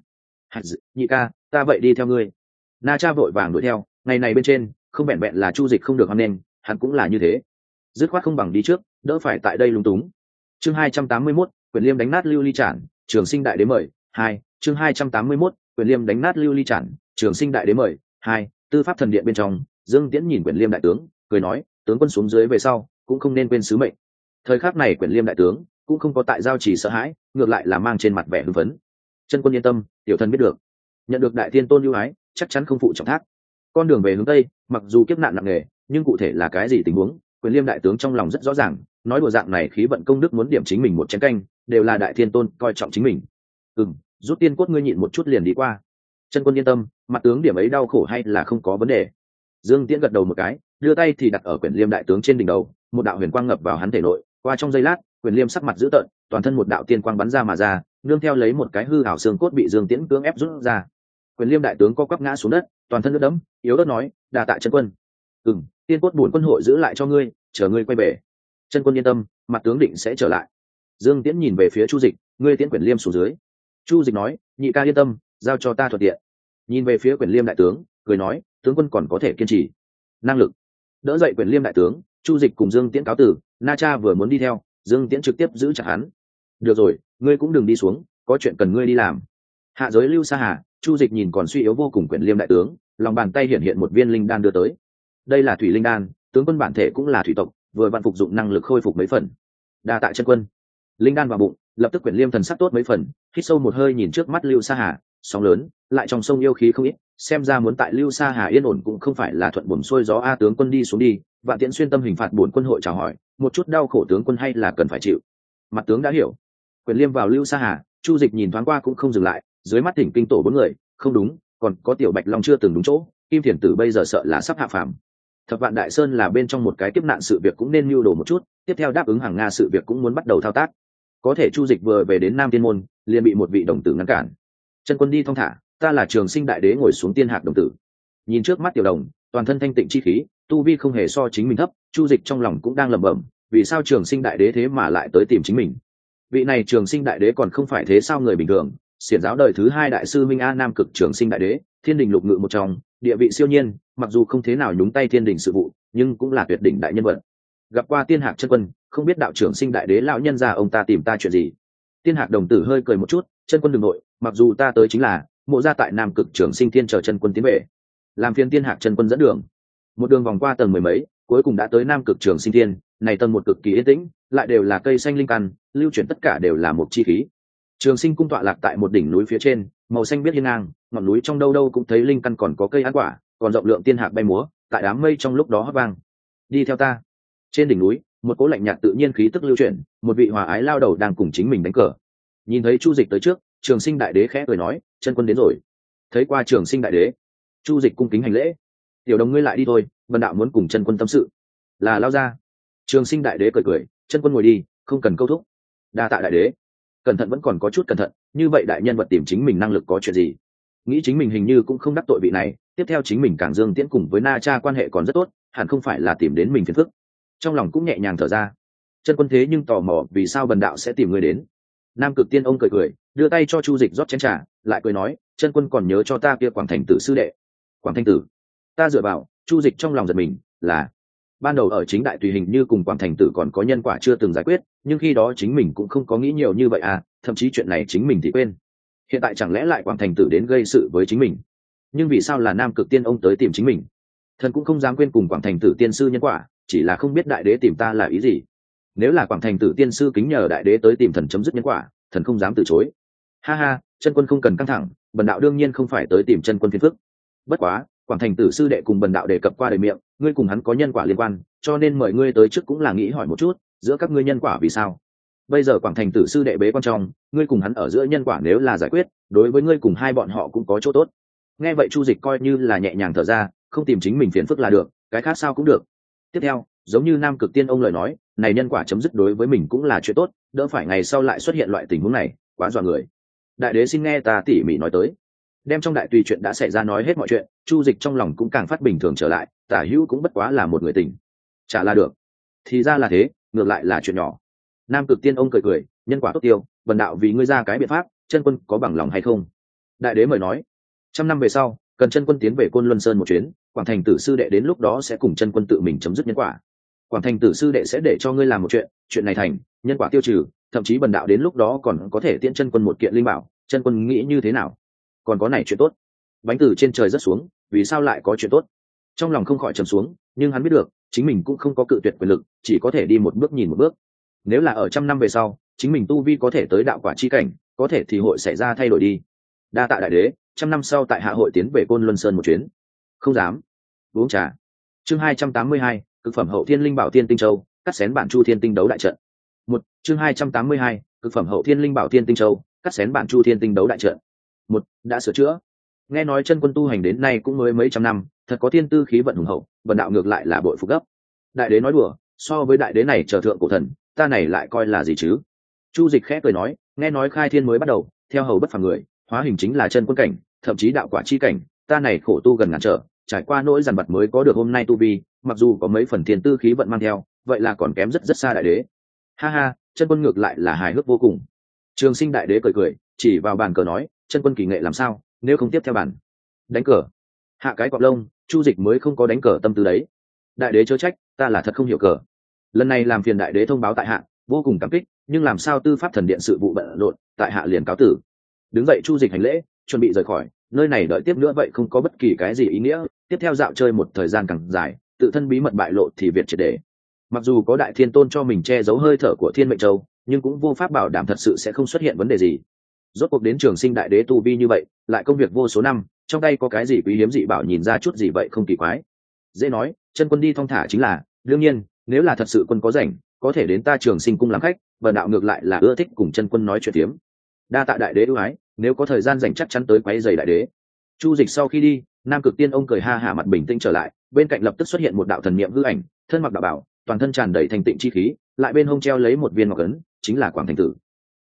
Nhị ca, ta vậy đi theo ngươi. Na Cha vội vàng đuổi theo, ngày này bên trên, không vẹn vẹn là Chu Dịch không được hoan nghênh, hắn cũng là như thế. Dứt khoát không bằng đi trước, đỡ phải tại đây lúng túng. Chương hai trăm tám mươi mốt, Quyền Liêm đánh nát lưu ly chản, Trường Sinh đại đế mời. Hai, chương hai trăm tám mươi mốt, Quyền Liêm đánh nát lưu ly chản, Trường Sinh đại đế mời. Hai, tư pháp thần điện bên trong, Dương Tiễn nhìn Quyền Liêm đại tướng, cười nói, tướng quân xuống dưới về sau, cũng không nên quên sứ mệnh. Thời khắc này Quyền Liêm đại tướng cũng không có tại giao chỉ sợ hãi, ngược lại là mang trên mặt vẻ hưng phấn. Chân quân yên tâm, tiểu thần biết được, nhận được đại thiên tôn ưu ái, chắc chắn không phụ trọng thác. Con đường về hướng tây, mặc dù kiếp nạn nặng nề, nhưng cụ thể là cái gì tình huống, Quyền Liêm đại tướng trong lòng rất rõ ràng, nói đùa dạng này khí vận công đức muốn điểm chính mình một chén canh, đều là đại thiên tôn coi trọng chính mình. Ừm, rút tiên cốt ngươi nhịn một chút liền đi qua. Chân quân yên tâm, mặt tướng điểm ấy đau khổ hay là không có vấn đề. Dương Tiễn gật đầu một cái, đưa tay thì đặt ở Quyền Liêm đại tướng trên đỉnh đầu, một đạo huyền quang ngập vào hắn thể nội, qua trong giây lát, Quyền Liêm sắc mặt dữ tợn, toàn thân một đạo tiên quang bắn ra mà ra, nương theo lấy một cái hư ảo xương cốt bị Dương Tiễn cưỡng ép rút ra. Quyền Liêm đại tướng co quắp ngã xuống đất, toàn thân nước đẫm, yếu ớt nói, đa tạ chân quân. Ừm, tiên cốt bổn quân hội giữ lại cho ngươi, chờ ngươi quay về. Chân quân yên tâm, mặt tướng định sẽ trở lại. Dương Tiễn nhìn về phía Chu Dịch, ngươi tiễn Quyền Liêm xuống dưới. Chu Dịch nói, nhị ca yên tâm, giao cho ta thuận tiện. Nhìn về phía Quyền Liêm đại tướng, cười nói, tướng quân còn có thể kiên trì, năng lực. Đỡ dậy Quyền Liêm đại tướng, Chu Dịch cùng Dương Tiễn cáo tử, Na Cha vừa muốn đi theo, Dương Tiễn trực tiếp giữ chặt hắn. Được rồi, ngươi cũng đừng đi xuống, có chuyện cần ngươi đi làm. Hạ giới lưu Sa Hà, Chu Dịch nhìn còn suy yếu vô cùng Quyền Liêm đại tướng, lòng bàn tay hiện hiện một viên linh đan đưa tới. Đây là thủy linh đan, tướng quân bản thể cũng là thủy tộc, vừa vặn phục dụng năng lực khôi phục mấy phần. Đa tạ chân quân. Linh đan vào bụng, lập tức Quyền Liêm thần sắc tốt mấy phần, hít sâu một hơi nhìn trước mắt lưu Sa Hà, sóng lớn, lại trong sông yêu khí không ít, xem ra muốn tại lưu Sa Hà yên ổn cũng không phải là thuận buồm xuôi gió a. Tướng quân đi xuống đi, Vạn Tiễn xuyên tâm hình phạt bổn quân hội chào hỏi, một chút đau khổ tướng quân hay là cần phải chịu. Mặt tướng đã hiểu. Quyền Liêm vào lưu Sa Hà, Chu Dịch nhìn thoáng qua cũng không dừng lại, dưới mắt thỉnh kinh tổ bốn người, không đúng, còn có tiểu Bạch Long chưa từng đúng chỗ, Kim Thiền Tử bây giờ sợ là sắp hạ phàm. Thập Vạn Đại Sơn là bên trong một cái kiếp nạn sự việc cũng nên mưu đồ một chút, tiếp theo đáp ứng hàng Nga sự việc cũng muốn bắt đầu thao tác. có thể chu dịch vừa về đến Nam Tiên môn liền bị một vị đồng tử ngăn cản. Chân quân đi thong thả, ta là Trường Sinh đại đế. Ngồi xuống tiên hạc đồng tử nhìn trước mắt tiểu đồng, toàn thân thanh tịnh chi khí, tu vi không hề so chính mình thấp. Chu dịch trong lòng cũng đang lẩm bẩm, vì sao Trường Sinh đại đế thế mà lại tới tìm chính mình? Vị này Trường Sinh đại đế còn không phải thế sao người bình thường, xiển giáo đời thứ hai đại sư Minh A Nam Cực Trường Sinh đại đế, thiên đình lục ngự một trong, địa vị siêu nhiên, mặc dù không thế nào nhúng tay thiên đình sự vụ, nhưng cũng là tuyệt đỉnh đại nhân vật. Gặp qua tiên hạc chân quân, không biết đạo Trường Sinh đại đế lão nhân gia ông ta tìm ta chuyện gì? Tiên hạc đồng tử hơi cười một chút, chân quân đừng nội, mặc dù ta tới chính là mộ gia tại Nam Cực Trường Sinh thiên chờ chân quân tiến về, làm phiền tiên hạc chân quân dẫn đường. Một đường vòng qua tầng mười mấy, cuối cùng đã tới Nam Cực Trường Sinh thiên. Này tầng một cực kỳ yên tĩnh, lại đều là cây xanh linh căn, lưu chuyển tất cả đều là một chi khí. Trường Sinh cung tọa lạc tại một đỉnh núi phía trên, màu xanh biết hiên ngang, ngọn núi trong đâu đâu cũng thấy linh căn, còn có cây ăn quả, còn rộng lượng tiên hạc bay múa tại đám mây trong lúc đó hót vang. Đi theo ta. Trên đỉnh núi, một cỗ lạnh nhạt tự nhiên khí tức lưu chuyển, một vị hòa ái lao đầu đang cùng chính mình đánh cờ. Nhìn thấy Chu Dịch tới trước, Trường Sinh đại đế khẽ cười nói, chân quân đến rồi. Thấy qua Trường Sinh đại đế, Chu Dịch cung kính hành lễ. Tiểu đồng ngươi lại đi thôi, vân đạo muốn cùng chân quân tâm sự. Là lao ra. Trường Sinh đại đế cười cười, chân quân ngồi đi, không cần câu thúc. Đa tạ đại đế. Cẩn thận vẫn còn có chút cẩn thận, như vậy đại nhân vật tìm chính mình năng lực có chuyện gì? Nghĩ chính mình hình như cũng không đắc tội vị này, tiếp theo chính mình càng Dương Tiễn cùng với Na Cha quan hệ còn rất tốt, hẳn không phải là tìm đến mình phiền phức. Trong lòng cũng nhẹ nhàng thở ra. Chân quân thế nhưng tò mò vì sao bần đạo sẽ tìm người đến. Nam Cực Tiên ông cười cười, đưa tay cho Chu Dịch rót chén trà, lại cười nói, chân quân còn nhớ cho ta kia Quảng Thành Tử sư đệ. Quảng Thành Tử? Ta dựa vào. Chu Dịch trong lòng giật mình, là ban đầu ở chính đại tùy hình như cùng Quảng Thành Tử còn có nhân quả chưa từng giải quyết, nhưng khi đó chính mình cũng không có nghĩ nhiều như vậy à, thậm chí chuyện này chính mình thì quên. Hiện tại chẳng lẽ lại Quảng Thành Tử đến gây sự với chính mình? Nhưng vì sao là Nam Cực Tiên ông tới tìm chính mình? Thần cũng không dám quên cùng Quảng Thành Tử tiên sư nhân quả, chỉ là không biết đại đế tìm ta là ý gì. Nếu là Quảng Thành Tử tiên sư kính nhờ đại đế tới tìm thần chấm dứt nhân quả, thần không dám từ chối. Ha ha, chân quân không cần căng thẳng, bần đạo đương nhiên không phải tới tìm chân quân phiền phức. Bất quá, Quảng Thành Tử sư đệ cùng bần đạo đề cập qua đời miệng, ngươi cùng hắn có nhân quả liên quan, cho nên mời ngươi tới trước cũng là nghĩ hỏi một chút, giữa các ngươi nhân quả vì sao? Bây giờ Quảng Thành Tử sư đệ bế quan trong, ngươi cùng hắn ở giữa nhân quả nếu là giải quyết, đối với ngươi cùng hai bọn họ cũng có chỗ tốt. Nghe vậy Chu Dịch coi như là nhẹ nhàng thở ra, không tìm chính mình phiền phức là được, cái khác sao cũng được. Tiếp theo, giống như Nam Cực Tiên ông lời nói, này nhân quả chấm dứt đối với mình cũng là chuyện tốt, đỡ phải ngày sau lại xuất hiện loại tình huống này, quá dọa người. Đại đế xin nghe ta tỉ mỉ nói tới. Đem trong đại tùy chuyện đã xảy ra nói hết mọi chuyện, Chu Dịch trong lòng cũng càng phát bình thường trở lại, tả hữu cũng bất quá là một người tình. Chả là được. Thì ra là thế, ngược lại là chuyện nhỏ. Nam Cực Tiên ông cười cười, nhân quả tốt tiêu, bần đạo vì ngươi ra cái biện pháp, chân quân có bằng lòng hay không? Đại đế mời nói. Trăm năm về sau, cần chân quân tiến về Côn Luân Sơn một chuyến, Quảng Thành Tử sư đệ đến lúc đó sẽ cùng chân quân tự mình chấm dứt nhân quả. Quảng Thành Tử sư đệ sẽ để cho ngươi làm một chuyện, chuyện này thành, nhân quả tiêu trừ, thậm chí bần đạo đến lúc đó còn có thể tiễn chân quân một kiện linh bảo, chân quân nghĩ như thế nào? Còn có này chuyện tốt. Bánh từ trên trời rớt xuống, vì sao lại có chuyện tốt? Trong lòng không khỏi trầm xuống, nhưng hắn biết được, chính mình cũng không có cự tuyệt quyền lực, chỉ có thể đi một bước nhìn một bước. Nếu là ở trăm năm về sau, chính mình tu vi có thể tới đạo quả chi cảnh, có thể thì hội xảy ra thay đổi đi. Đa tạ đại đế, trăm năm sau tại hạ hội tiến về Côn Luân Sơn một chuyến. Không dám. Uống trà. Chương hai trăm tám mươi hai, cực phẩm hậu thiên linh bảo thiên tinh châu, cắt xén bản chu thiên tinh đấu đại trận. Một, chương hai trăm tám mươi hai, cực phẩm hậu thiên linh bảo thiên tinh châu, cắt xén bản chu thiên tinh đấu đại trận. Một, đã sửa chữa. Nghe nói chân quân tu hành đến nay cũng mới mấy trăm năm, thật có thiên tư khí vận hùng hậu, bần đạo ngược lại là bội phục gấp. Đại đế nói đùa, so với đại đế này trở thượng cổ thần, ta này lại coi là gì chứ? Chu Dịch khẽ cười nói, nghe nói khai thiên mới bắt đầu, theo hầu bất phàm người, hóa hình chính là chân quân cảnh, thậm chí đạo quả chi cảnh, ta này khổ tu gần ngàn trở, trải qua nỗi dằn vặt mới có được hôm nay tu vi, mặc dù có mấy phần thiên tư khí vận mang theo, vậy là còn kém rất rất xa đại đế. Ha ha, chân quân ngược lại là hài hước vô cùng. Trường Sinh đại đế cười cười, chỉ vào bàn cờ nói, chân quân kỳ nghệ làm sao, nếu không tiếp theo bàn. Đánh cờ. Hạ cái cọp lông, Chu Dịch mới không có đánh cờ tâm tư đấy. Đại đế chớ trách, ta là thật không hiểu cờ. Lần này làm phiền đại đế thông báo tại hạ, vô cùng cảm kích, nhưng làm sao tư pháp thần điện sự vụ bận rộn, tại hạ liền cáo tử. Đứng dậy Chu Dịch hành lễ, chuẩn bị rời khỏi, nơi này đợi tiếp nữa vậy không có bất kỳ cái gì ý nghĩa, tiếp theo dạo chơi một thời gian càng dài, tự thân bí mật bại lộ thì việc triệt để. Mặc dù có đại thiên tôn cho mình che giấu hơi thở của Thiên Mệnh Châu, nhưng cũng vô pháp bảo đảm thật sự sẽ không xuất hiện vấn đề gì. Rốt cuộc đến Trường Sinh đại đế tu vi như vậy, lại công việc vô số năm, trong tay có cái gì quý hiếm dị bảo nhìn ra chút gì vậy không kỳ quái. Dễ nói, chân quân đi thong thả chính là, đương nhiên, nếu là thật sự quân có rảnh, có thể đến ta Trường Sinh cung làm khách, bần đạo ngược lại là ưa thích cùng chân quân nói chuyện tiếm. Đa tạ đại đế ưu ái, nếu có thời gian rảnh chắc chắn tới quấy rầy đại đế. Chu Dịch sau khi đi, Nam Cực Tiên ông cười ha hả, mặt bình tĩnh trở lại, bên cạnh lập tức xuất hiện một đạo thần niệm hư ảnh, thân mặc đạo bảo, toàn thân tràn đầy thanh tịnh chi khí, lại bên hông treo lấy một viên ngọc ấn, chính là Quảng Thành Tử.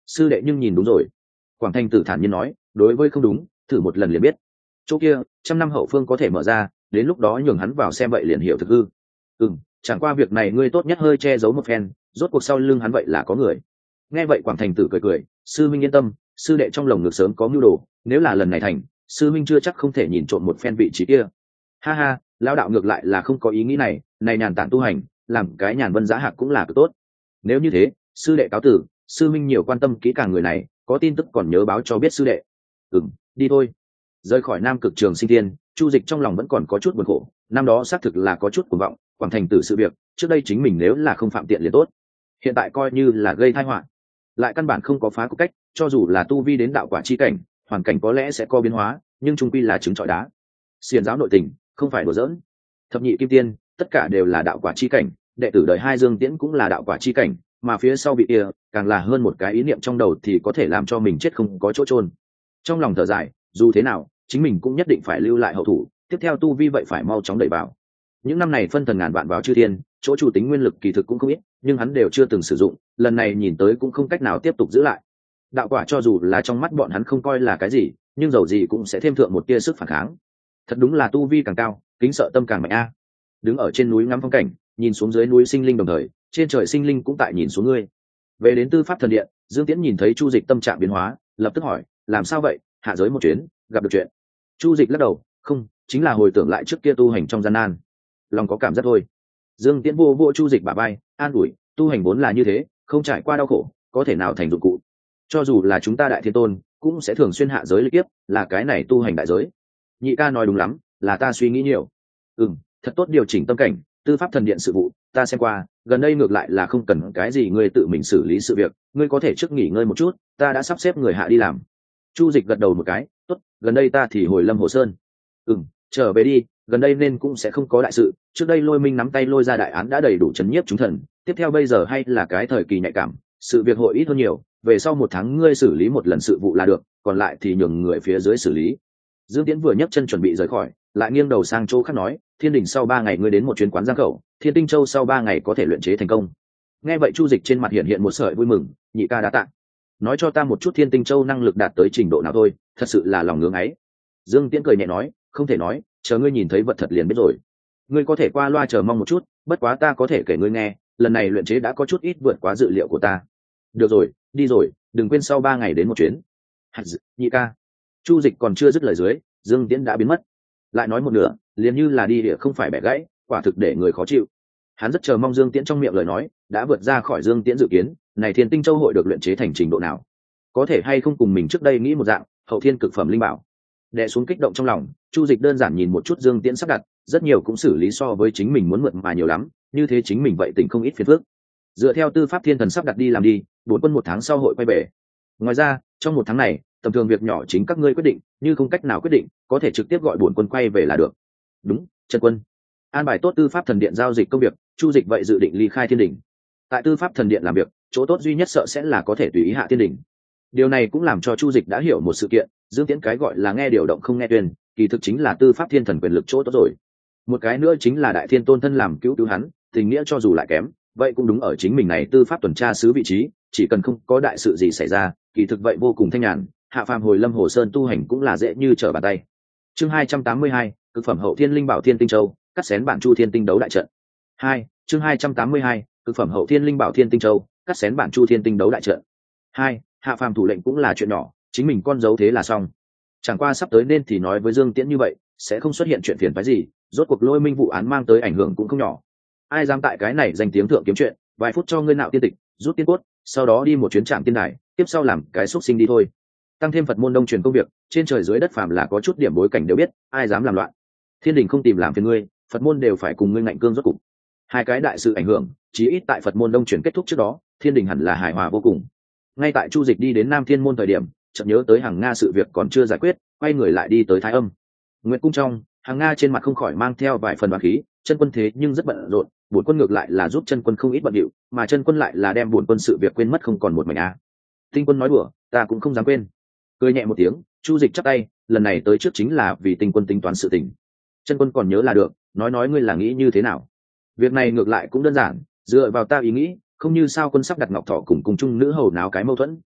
sư đệ nhưng nhìn đúng rồi. Quảng Thành Tử thản nhiên nói, đối với không đúng thử một lần liền biết. Chỗ kia trăm năm hậu phương có thể mở ra, đến lúc đó nhường hắn vào xem vậy liền hiểu thực hư. Ừm, chẳng qua việc này ngươi tốt nhất hơi che giấu một phen, rốt cuộc sau lưng hắn vậy là có người. Nghe vậy Quảng Thành Tử cười cười, sư minh yên tâm, sư đệ trong lồng ngực sớm có mưu đồ, nếu là lần này thành, sư minh chưa chắc không thể nhìn trộm một phen vị trí kia. Ha ha, lão đạo ngược lại là không có ý nghĩ này, này nhàn tản tu hành, làm cái nhàn vân giá hạc cũng là cực tốt. Nếu như thế, sư đệ cáo tử, sư minh nhiều quan tâm kỹ càng người này, có tin tức còn nhớ báo cho biết sư đệ. Ừm, đi thôi. Rời khỏi Nam Cực Trường Sinh Thiên, Chu Dịch trong lòng vẫn còn có chút buồn khổ, năm đó xác thực là có chút cuồng vọng, Quảng Thành Tử sự việc, trước đây chính mình nếu là không phạm tiện liền tốt. Hiện tại coi như là gây tai họa, lại căn bản không có phá cục cách, cho dù là tu vi đến đạo quả chi cảnh, hoàn cảnh có lẽ sẽ có biến hóa, nhưng trung quy là trứng trọi đá. Xiển giáo nội tình, không phải đùa giỡn. Thập nhị kim tiên, tất cả đều là đạo quả chi cảnh, đệ tử đời hai Dương Tiễn cũng là đạo quả chi cảnh, mà phía sau vị kia, càng là hơn một cái ý niệm trong đầu thì có thể làm cho mình chết không có chỗ chôn. Trong lòng thở dài, dù thế nào, chính mình cũng nhất định phải lưu lại hậu thủ, tiếp theo tu vi vậy phải mau chóng đẩy vào. Những năm này phân thần ngàn vạn vào chư thiên, chỗ chủ tính nguyên lực kỳ thực cũng không ít, nhưng hắn đều chưa từng sử dụng, lần này nhìn tới cũng không cách nào tiếp tục giữ lại. Đạo quả cho dù là trong mắt bọn hắn không coi là cái gì, nhưng dầu gì cũng sẽ thêm thượng một tia sức phản kháng. Thật đúng là tu vi càng cao, kính sợ tâm càng mạnh a. Đứng ở trên núi ngắm phong cảnh, nhìn xuống dưới núi sinh linh đồng thời, trên trời sinh linh cũng tại nhìn xuống ngươi. Về đến Tư Pháp Thần Điện, Dương Tiễn nhìn thấy Chu Dịch tâm trạng biến hóa, lập tức hỏi, làm sao vậy, hạ giới một chuyến, gặp được chuyện. Chu Dịch lắc đầu, không, chính là hồi tưởng lại trước kia tu hành trong gian nan, lòng có cảm giác thôi. Dương Tiễn vô vô Chu Dịch bả vai, an ủi, tu hành vốn là như thế, không trải qua đau khổ, có thể nào thành dụng cụ. Cho dù là chúng ta Đại Thiên Tôn, cũng sẽ thường xuyên hạ giới lịch kiếp, là cái này tu hành đại giới. Nhị ca nói đúng lắm, là ta suy nghĩ nhiều. Ừm, thật tốt điều chỉnh tâm cảnh, Tư Pháp Thần Điện sự vụ, ta xem qua, gần đây ngược lại là không cần cái gì ngươi tự mình xử lý sự việc, ngươi có thể trước nghỉ ngơi một chút, ta đã sắp xếp người hạ đi làm. Chu Dịch gật đầu một cái, tốt, gần đây ta thì hồi Lâm Hồ Sơn. Ừm, trở về đi, gần đây nên cũng sẽ không có đại sự, trước đây Lôi Minh nắm tay lôi ra đại án đã đầy đủ chấn nhiếp chúng thần, tiếp theo bây giờ hay là cái thời kỳ nhạy cảm, sự việc hội ít hơn nhiều, về sau một tháng ngươi xử lý một lần sự vụ là được, còn lại thì nhường người phía dưới xử lý. Dương Tiễn vừa nhấc chân chuẩn bị rời khỏi, lại nghiêng đầu sang chỗ khác nói, Thiên Đình sau ba ngày ngươi đến một chuyến quán Giang Khẩu, Thiên Tinh Châu sau ba ngày có thể luyện chế thành công. Nghe vậy Chu Dịch trên mặt hiện hiện một sợi vui mừng, nhị ca đã tạ. Nói cho ta một chút Thiên Tinh Châu năng lực đạt tới trình độ nào thôi, thật sự là lòng ngưỡng ấy. Dương Tiễn cười nhẹ nói, không thể nói, chờ ngươi nhìn thấy vật thật liền biết rồi. Ngươi có thể qua loa chờ mong một chút, bất quá ta có thể kể ngươi nghe, lần này luyện chế đã có chút ít vượt quá dự liệu của ta. Được rồi, đi rồi, đừng quên sau ba ngày đến một chuyến. Hạt dự, nhị ca. Chu Dịch còn chưa dứt lời dưới, Dương Tiễn đã biến mất. Lại nói một nửa, liền như là đi địa không phải bẻ gãy, quả thực để người khó chịu. Hắn rất chờ mong Dương Tiễn trong miệng lời nói đã vượt ra khỏi Dương Tiễn dự kiến, này Thiên Tinh Châu hội được luyện chế thành trình độ nào, có thể hay không cùng mình trước đây nghĩ một dạng, hậu thiên cực phẩm linh bảo. Đè xuống kích động trong lòng, Chu Dịch đơn giản nhìn một chút Dương Tiễn sắp đặt, rất nhiều cũng xử lý so với chính mình muốn mượn mà nhiều lắm, như thế chính mình vậy tỉnh không ít phiền phức. Dựa theo Tư Pháp Thiên Thần sắp đặt đi làm đi, bốn quân một tháng sau hội quay về. Ngoài ra, trong một tháng này, tầm thường việc nhỏ chính các ngươi quyết định, như không cách nào quyết định, có thể trực tiếp gọi bổn quân quay về là được. Đúng, Trần Quân. An bài tốt Tư Pháp Thần Điện giao dịch công việc, Chu Dịch vậy dự định ly khai Thiên Đình. Tại Tư Pháp Thần Điện làm việc, chỗ tốt duy nhất sợ sẽ là có thể tùy ý hạ Thiên Đình. Điều này cũng làm cho Chu Dịch đã hiểu một sự kiện, Dương Tiễn cái gọi là nghe điều động không nghe tuyên, kỳ thực chính là Tư Pháp Thiên Thần quyền lực chỗ tốt rồi. Một cái nữa chính là Đại Thiên Tôn thân làm cứu cứu hắn, tình nghĩa cho dù lại kém, vậy cũng đúng ở chính mình này tư pháp tuần tra sứ vị trí, chỉ cần không có đại sự gì xảy ra, kỳ thực vậy vô cùng thanh nhàn, hạ phàm hồi Lâm Hồ Sơn tu hành cũng là dễ như trở bàn tay. Chương hai trăm tám mươi hai, cực phẩm hậu thiên linh bảo Thiên Tinh Châu, cắt xén bản Chu Thiên Tinh đấu đại trận. hai, chương hai trăm tám mươi hai, cực phẩm hậu thiên linh bảo Thiên Tinh Châu, cắt xén bản Chu Thiên Tinh đấu đại trận. hai, hạ phàm thủ lệnh cũng là chuyện nhỏ, chính mình con dấu thế là xong. Chẳng qua sắp tới nên thì nói với Dương Tiễn như vậy, sẽ không xuất hiện chuyện phiền phức gì, rốt cuộc Lôi Minh vụ án mang tới ảnh hưởng cũng không nhỏ. Ai dám tại cái này danh tiếng thượng kiếm chuyện, vài phút cho ngươi nạo tiên tịch, rút tiên cốt, sau đó đi một chuyến trạm tiên đài, tiếp sau làm cái xúc sinh đi thôi. Tăng thêm Phật môn đông truyền công việc, trên trời dưới đất phàm là có chút điểm bối cảnh đều biết, ai dám làm loạn. Thiên Đình không tìm làm phiền ngươi, Phật môn đều phải cùng ngươi ngạnh cương rốt cục. Hai cái đại sự ảnh hưởng, chí ít tại Phật môn đông truyền kết thúc trước đó, Thiên Đình hẳn là hài hòa vô cùng. Ngay tại Chu Dịch đi đến Nam Thiên môn thời điểm, chợt nhớ tới Hằng Nga sự việc còn chưa giải quyết, quay người lại đi tới Thái Âm. Nguyệt cung trong, Hằng Nga trên mặt không khỏi mang theo vài phần oán khí, chân quân thế nhưng rất bận rộn, bổn quân ngược lại là giúp chân quân không ít bận điệu, mà chân quân lại là đem bổn quân sự việc quên mất không còn một mảnh a. Tinh quân nói đùa, ta cũng không dám quên. Cười nhẹ một tiếng, Chu Dịch chắp tay, lần này tới trước chính là vì Tinh quân tính toán sự tình. Chân quân còn nhớ là được, nói nói ngươi là nghĩ như thế nào? Việc này ngược lại cũng đơn giản, dựa vào ta ý nghĩ, không như sao quân sắp đặt Ngọc Thọ cùng cùng chung nữ hầu náo cái mâu thuẫn,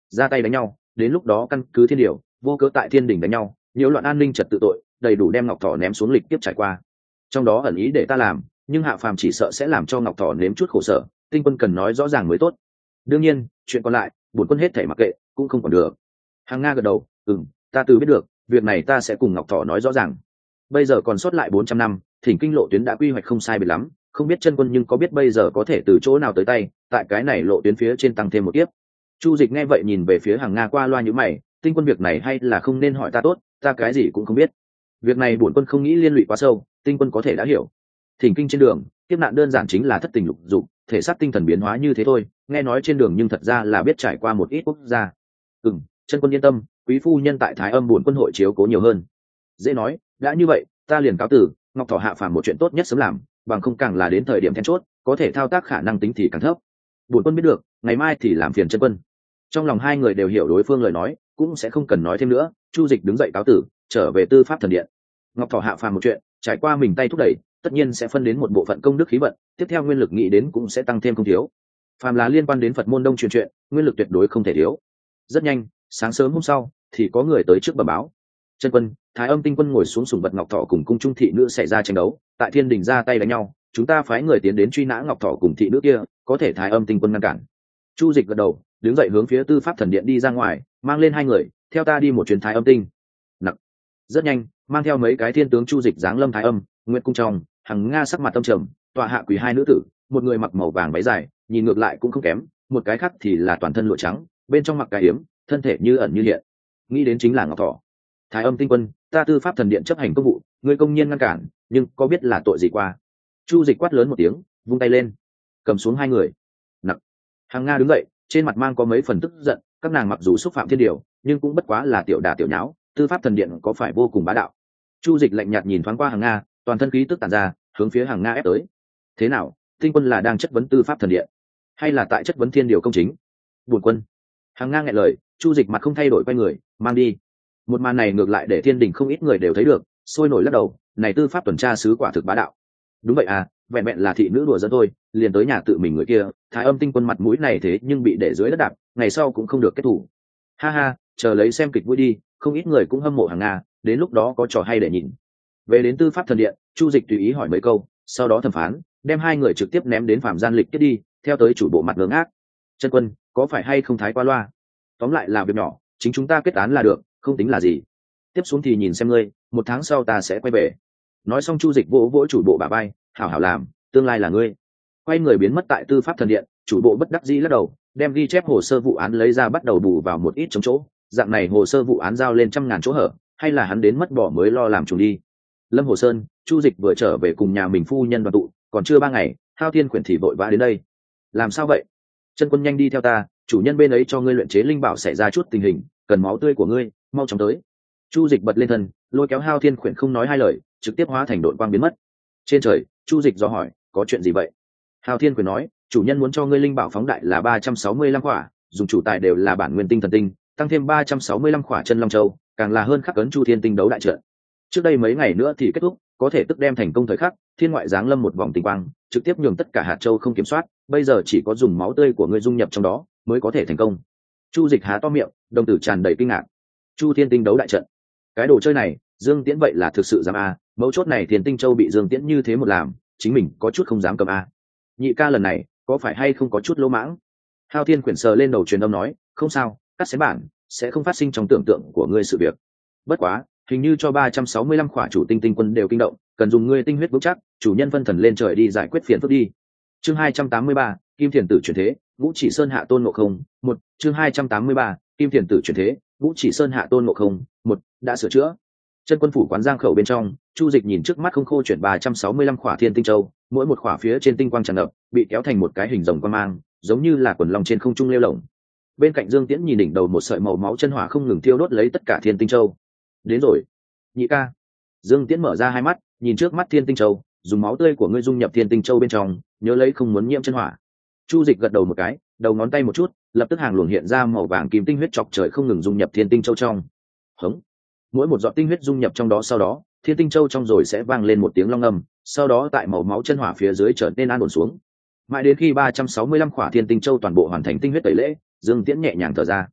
ra tay đánh nhau, đến lúc đó căn cứ thiên điều vô cớ tại thiên đình đánh nhau, nhiễu loạn an ninh trật tự tội, đầy đủ đem ngọc thỏ ném xuống lịch tiếp trải qua. Trong đó ẩn ý để ta làm, nhưng hạ phàm chỉ sợ sẽ làm cho ngọc thỏ nếm chút khổ sở, tinh quân cần nói rõ ràng mới tốt. Đương nhiên chuyện còn lại bổn quân hết thảy mặc kệ, cũng không còn được. Hàng Nga gật đầu, ừm, ta từ biết được, việc này ta sẽ cùng ngọc thỏ nói rõ ràng. Bây giờ còn sót lại bốn trăm năm, thỉnh kinh lộ tuyến đã quy hoạch không sai biệt lắm, không biết chân quân nhưng có biết bây giờ có thể từ chỗ nào tới tay, tại cái này lộ tuyến phía trên tăng thêm một tiếp. Chu Dịch nghe vậy nhìn về phía Hàng Nga qua loa như mày, tinh quân việc này hay là không nên hỏi ta tốt, ta cái gì cũng không biết. Việc này bổn quân không nghĩ liên lụy quá sâu, tinh quân có thể đã hiểu. Thỉnh kinh trên đường, kiếp nạn đơn giản chính là thất tình lục dục, thể xác tinh thần biến hóa như thế thôi, nghe nói trên đường nhưng thật ra là biết trải qua một ít quốc gia. Ừm, chân quân yên tâm, quý phu nhân tại Thái Âm bổn quân hội chiếu cố nhiều hơn. Dễ nói, đã như vậy, ta liền cáo từ, ngọc thỏ hạ phàm một chuyện tốt nhất sớm làm, bằng không càng là đến thời điểm then chốt, có thể thao tác khả năng tính thì càng thấp. Bổn quân biết được, ngày mai thì làm phiền chân quân. Trong lòng hai người đều hiểu đối phương lời nói, cũng sẽ không cần nói thêm nữa. Chu Dịch đứng dậy cáo tử, trở về tư pháp thần điện. Ngọc thỏ hạ phàm một chuyện, trải qua mình tay thúc đẩy, tất nhiên sẽ phân đến một bộ phận công đức khí vận, tiếp theo nguyên lực nghĩ đến cũng sẽ tăng thêm không thiếu. Phàm là liên quan đến Phật môn đông truyền chuyện, nguyên lực tuyệt đối không thể thiếu. Rất nhanh, sáng sớm hôm sau thì có người tới trước bẩm báo. Chân quân, Thái Âm tinh quân ngồi xuống sủng vật ngọc thỏ cùng cung trung thị nữ xảy ra tranh đấu, tại thiên đình ra tay đánh nhau, chúng ta phái người tiến đến truy nã ngọc thỏ cùng thị nữ kia, có thể Thái Âm tinh quân ngăn cản. Chu Dịch gật đầu, đứng dậy hướng phía tư pháp thần điện đi ra ngoài, mang lên hai người, theo ta đi một chuyến Thái Âm tinh. Nặc. Rất nhanh, mang theo mấy cái thiên tướng Chu Dịch giáng lâm Thái Âm, Nguyệt cung trong, Hằng Nga sắc mặt tâm trầm, tọa hạ quỳ hai nữ tử, một người mặc màu vàng váy dài, nhìn ngược lại cũng không kém, một cái khác thì là toàn thân lụa trắng, bên trong mặc cái yếm, thân thể như ẩn như hiện. Nghĩ đến chính là ngọc thỏ. Thái Âm tinh quân, ta tư pháp thần điện chấp hành công vụ, ngươi công nhiên ngăn cản, nhưng có biết là tội gì qua? Chu Dịch quát lớn một tiếng, vung tay lên, cầm xuống hai người. Nặc. Hằng Nga đứng dậy, trên mặt mang có mấy phần tức giận, các nàng mặc dù xúc phạm thiên điều, nhưng cũng bất quá là tiểu đả tiểu nháo, tư pháp thần điện có phải vô cùng bá đạo? Chu Dịch lạnh nhạt nhìn thoáng qua Hằng Nga, toàn thân khí tức tản ra, hướng phía Hằng Nga ép tới. Thế nào, tinh quân là đang chất vấn tư pháp thần điện, hay là tại chất vấn thiên điều công chính? Buồn quân. Hằng Nga nghẹn lời, Chu Dịch mặt không thay đổi quay người, mang đi. Một màn này ngược lại để thiên đình không ít người đều thấy được, sôi nổi lắc đầu, này tư pháp tuần tra sứ quả thực bá đạo. Đúng vậy à, vẹn vẹn là thị nữ đùa dẫn thôi, liền tới nhà tự mình người kia, Thái Âm tinh quân mặt mũi này thế nhưng bị để dưới đất đạp, ngày sau cũng không được kết thủ. Ha ha, chờ lấy xem kịch vui đi, không ít người cũng hâm mộ Hằng Nga, đến lúc đó có trò hay để nhìn. Về đến tư pháp thần điện, Chu Dịch tùy ý hỏi mấy câu, sau đó thẩm phán, đem hai người trực tiếp ném đến phạm gian lịch tiếp đi, theo tới chủ bộ mặt ngớ ngác. Chân quân, có phải hay không thái qua loa? Tóm lại là việc nhỏ, chính chúng ta kết án là được, không tính là gì. Tiếp xuống thì nhìn xem ngươi, một tháng sau ta sẽ quay về. Nói xong Chu Dịch vỗ vỗ chủ bộ bả vai, hảo hảo làm, tương lai là ngươi. Quay người biến mất tại tư pháp thần điện, chủ bộ bất đắc dĩ lắc đầu, đem ghi chép hồ sơ vụ án lấy ra bắt đầu bù vào một ít trống chỗ, dạng này hồ sơ vụ án giao lên trăm ngàn chỗ hở, hay là hắn đến mất bỏ mới lo làm chủ đi. Lâm Hồ Sơn, Chu Dịch vừa trở về cùng nhà mình phu nhân đoàn tụ, còn chưa ba ngày, Hao Thiên Quyển thì vội vã đến đây. Làm sao vậy? Chân quân nhanh đi theo ta, chủ nhân bên ấy cho ngươi luyện chế linh bảo xảy ra chút tình hình, cần máu tươi của ngươi, mau chóng tới. Chu Dịch bật lên thân, lôi kéo Hao Thiên Quyển không nói hai lời, trực tiếp hóa thành đội quang biến mất. Trên trời, Chu Dịch do hỏi, có chuyện gì vậy? Hao Thiên Quyển nói, chủ nhân muốn cho ngươi linh bảo phóng đại là ba trăm sáu mươi lăm quả, dùng chủ tài đều là bản nguyên tinh thần tinh, tăng thêm ba trăm sáu mươi lăm quả chân long châu, càng là hơn khắc ấn Chu Thiên tinh đấu đại trận. Trước đây mấy ngày nữa thì kết thúc, có thể tức đem thành công thời khắc, thiên ngoại giáng lâm một vòng tinh quang, trực tiếp nhường tất cả hạt châu không kiểm soát, bây giờ chỉ có dùng máu tươi của ngươi dung nhập trong đó mới có thể thành công. Chu Dịch há to miệng, đồng tử tràn đầy kinh ngạc. Chu Thiên tinh đấu đại trận, cái đồ chơi này, Dương Tiễn vậy là thực sự dám a, mấu chốt này Thiên Tinh Châu bị Dương Tiễn như thế một làm, chính mình có chút không dám cầm a. Nhị ca lần này, có phải hay không có chút lỗ mãng? Hao Thiên Quyển sờ lên đầu truyền âm nói, không sao, cắt xén bản, sẽ không phát sinh trong tưởng tượng của ngươi sự việc. Bất quá, hình như cho ba trăm sáu mươi lăm khỏa chủ tinh tinh quân đều kinh động, cần dùng ngươi tinh huyết vững chắc, chủ nhân phân thần lên trời đi giải quyết phiền phức đi. Chương hai trăm tám mươi ba, Kim Thiền tử chuyển thế, Ngũ Chỉ Sơn hạ tôn ngộ không, một, chương hai trăm tám mươi ba, Kim Thiền tử chuyển thế, Ngũ Chỉ Sơn hạ tôn ngộ không, một, đã sửa chữa. Chân quân phủ quán giang khẩu bên trong, Chu Dịch nhìn trước mắt không khô chuyển ba trăm sáu mươi lăm khỏa thiên tinh châu, mỗi một khỏa phía trên tinh quang tràn ngập, bị kéo thành một cái hình rồng quang mang, giống như là quần long trên không trung lêu lổng. Bên cạnh Dương Tiễn nhìn đỉnh đầu một sợi màu máu chân hỏa không ngừng thiêu đốt lấy tất cả thiên tinh châu. Đến rồi. Nhị ca. Dương Tiễn mở ra hai mắt, nhìn trước mắt thiên tinh châu, dùng máu tươi của ngươi dung nhập thiên tinh châu bên trong, nhớ lấy không muốn nhiễm chân hỏa. Chu Dịch gật đầu một cái, đầu ngón tay một chút, lập tức hàng luồng hiện ra màu vàng kim tinh huyết chọc trời không ngừng dung nhập thiên tinh châu trong. Hống. Mỗi một giọt tinh huyết dung nhập trong đó, sau đó thiên tinh châu trong rồi sẽ vang lên một tiếng long ngâm, sau đó tại màu máu chân hỏa phía dưới trở nên an ổn xuống. Mãi đến khi ba trăm sáu mươi lăm khỏa thiên tinh châu toàn bộ hoàn thành tinh huyết tẩy lễ, Dương Tiễn nhẹ nhàng thở ra.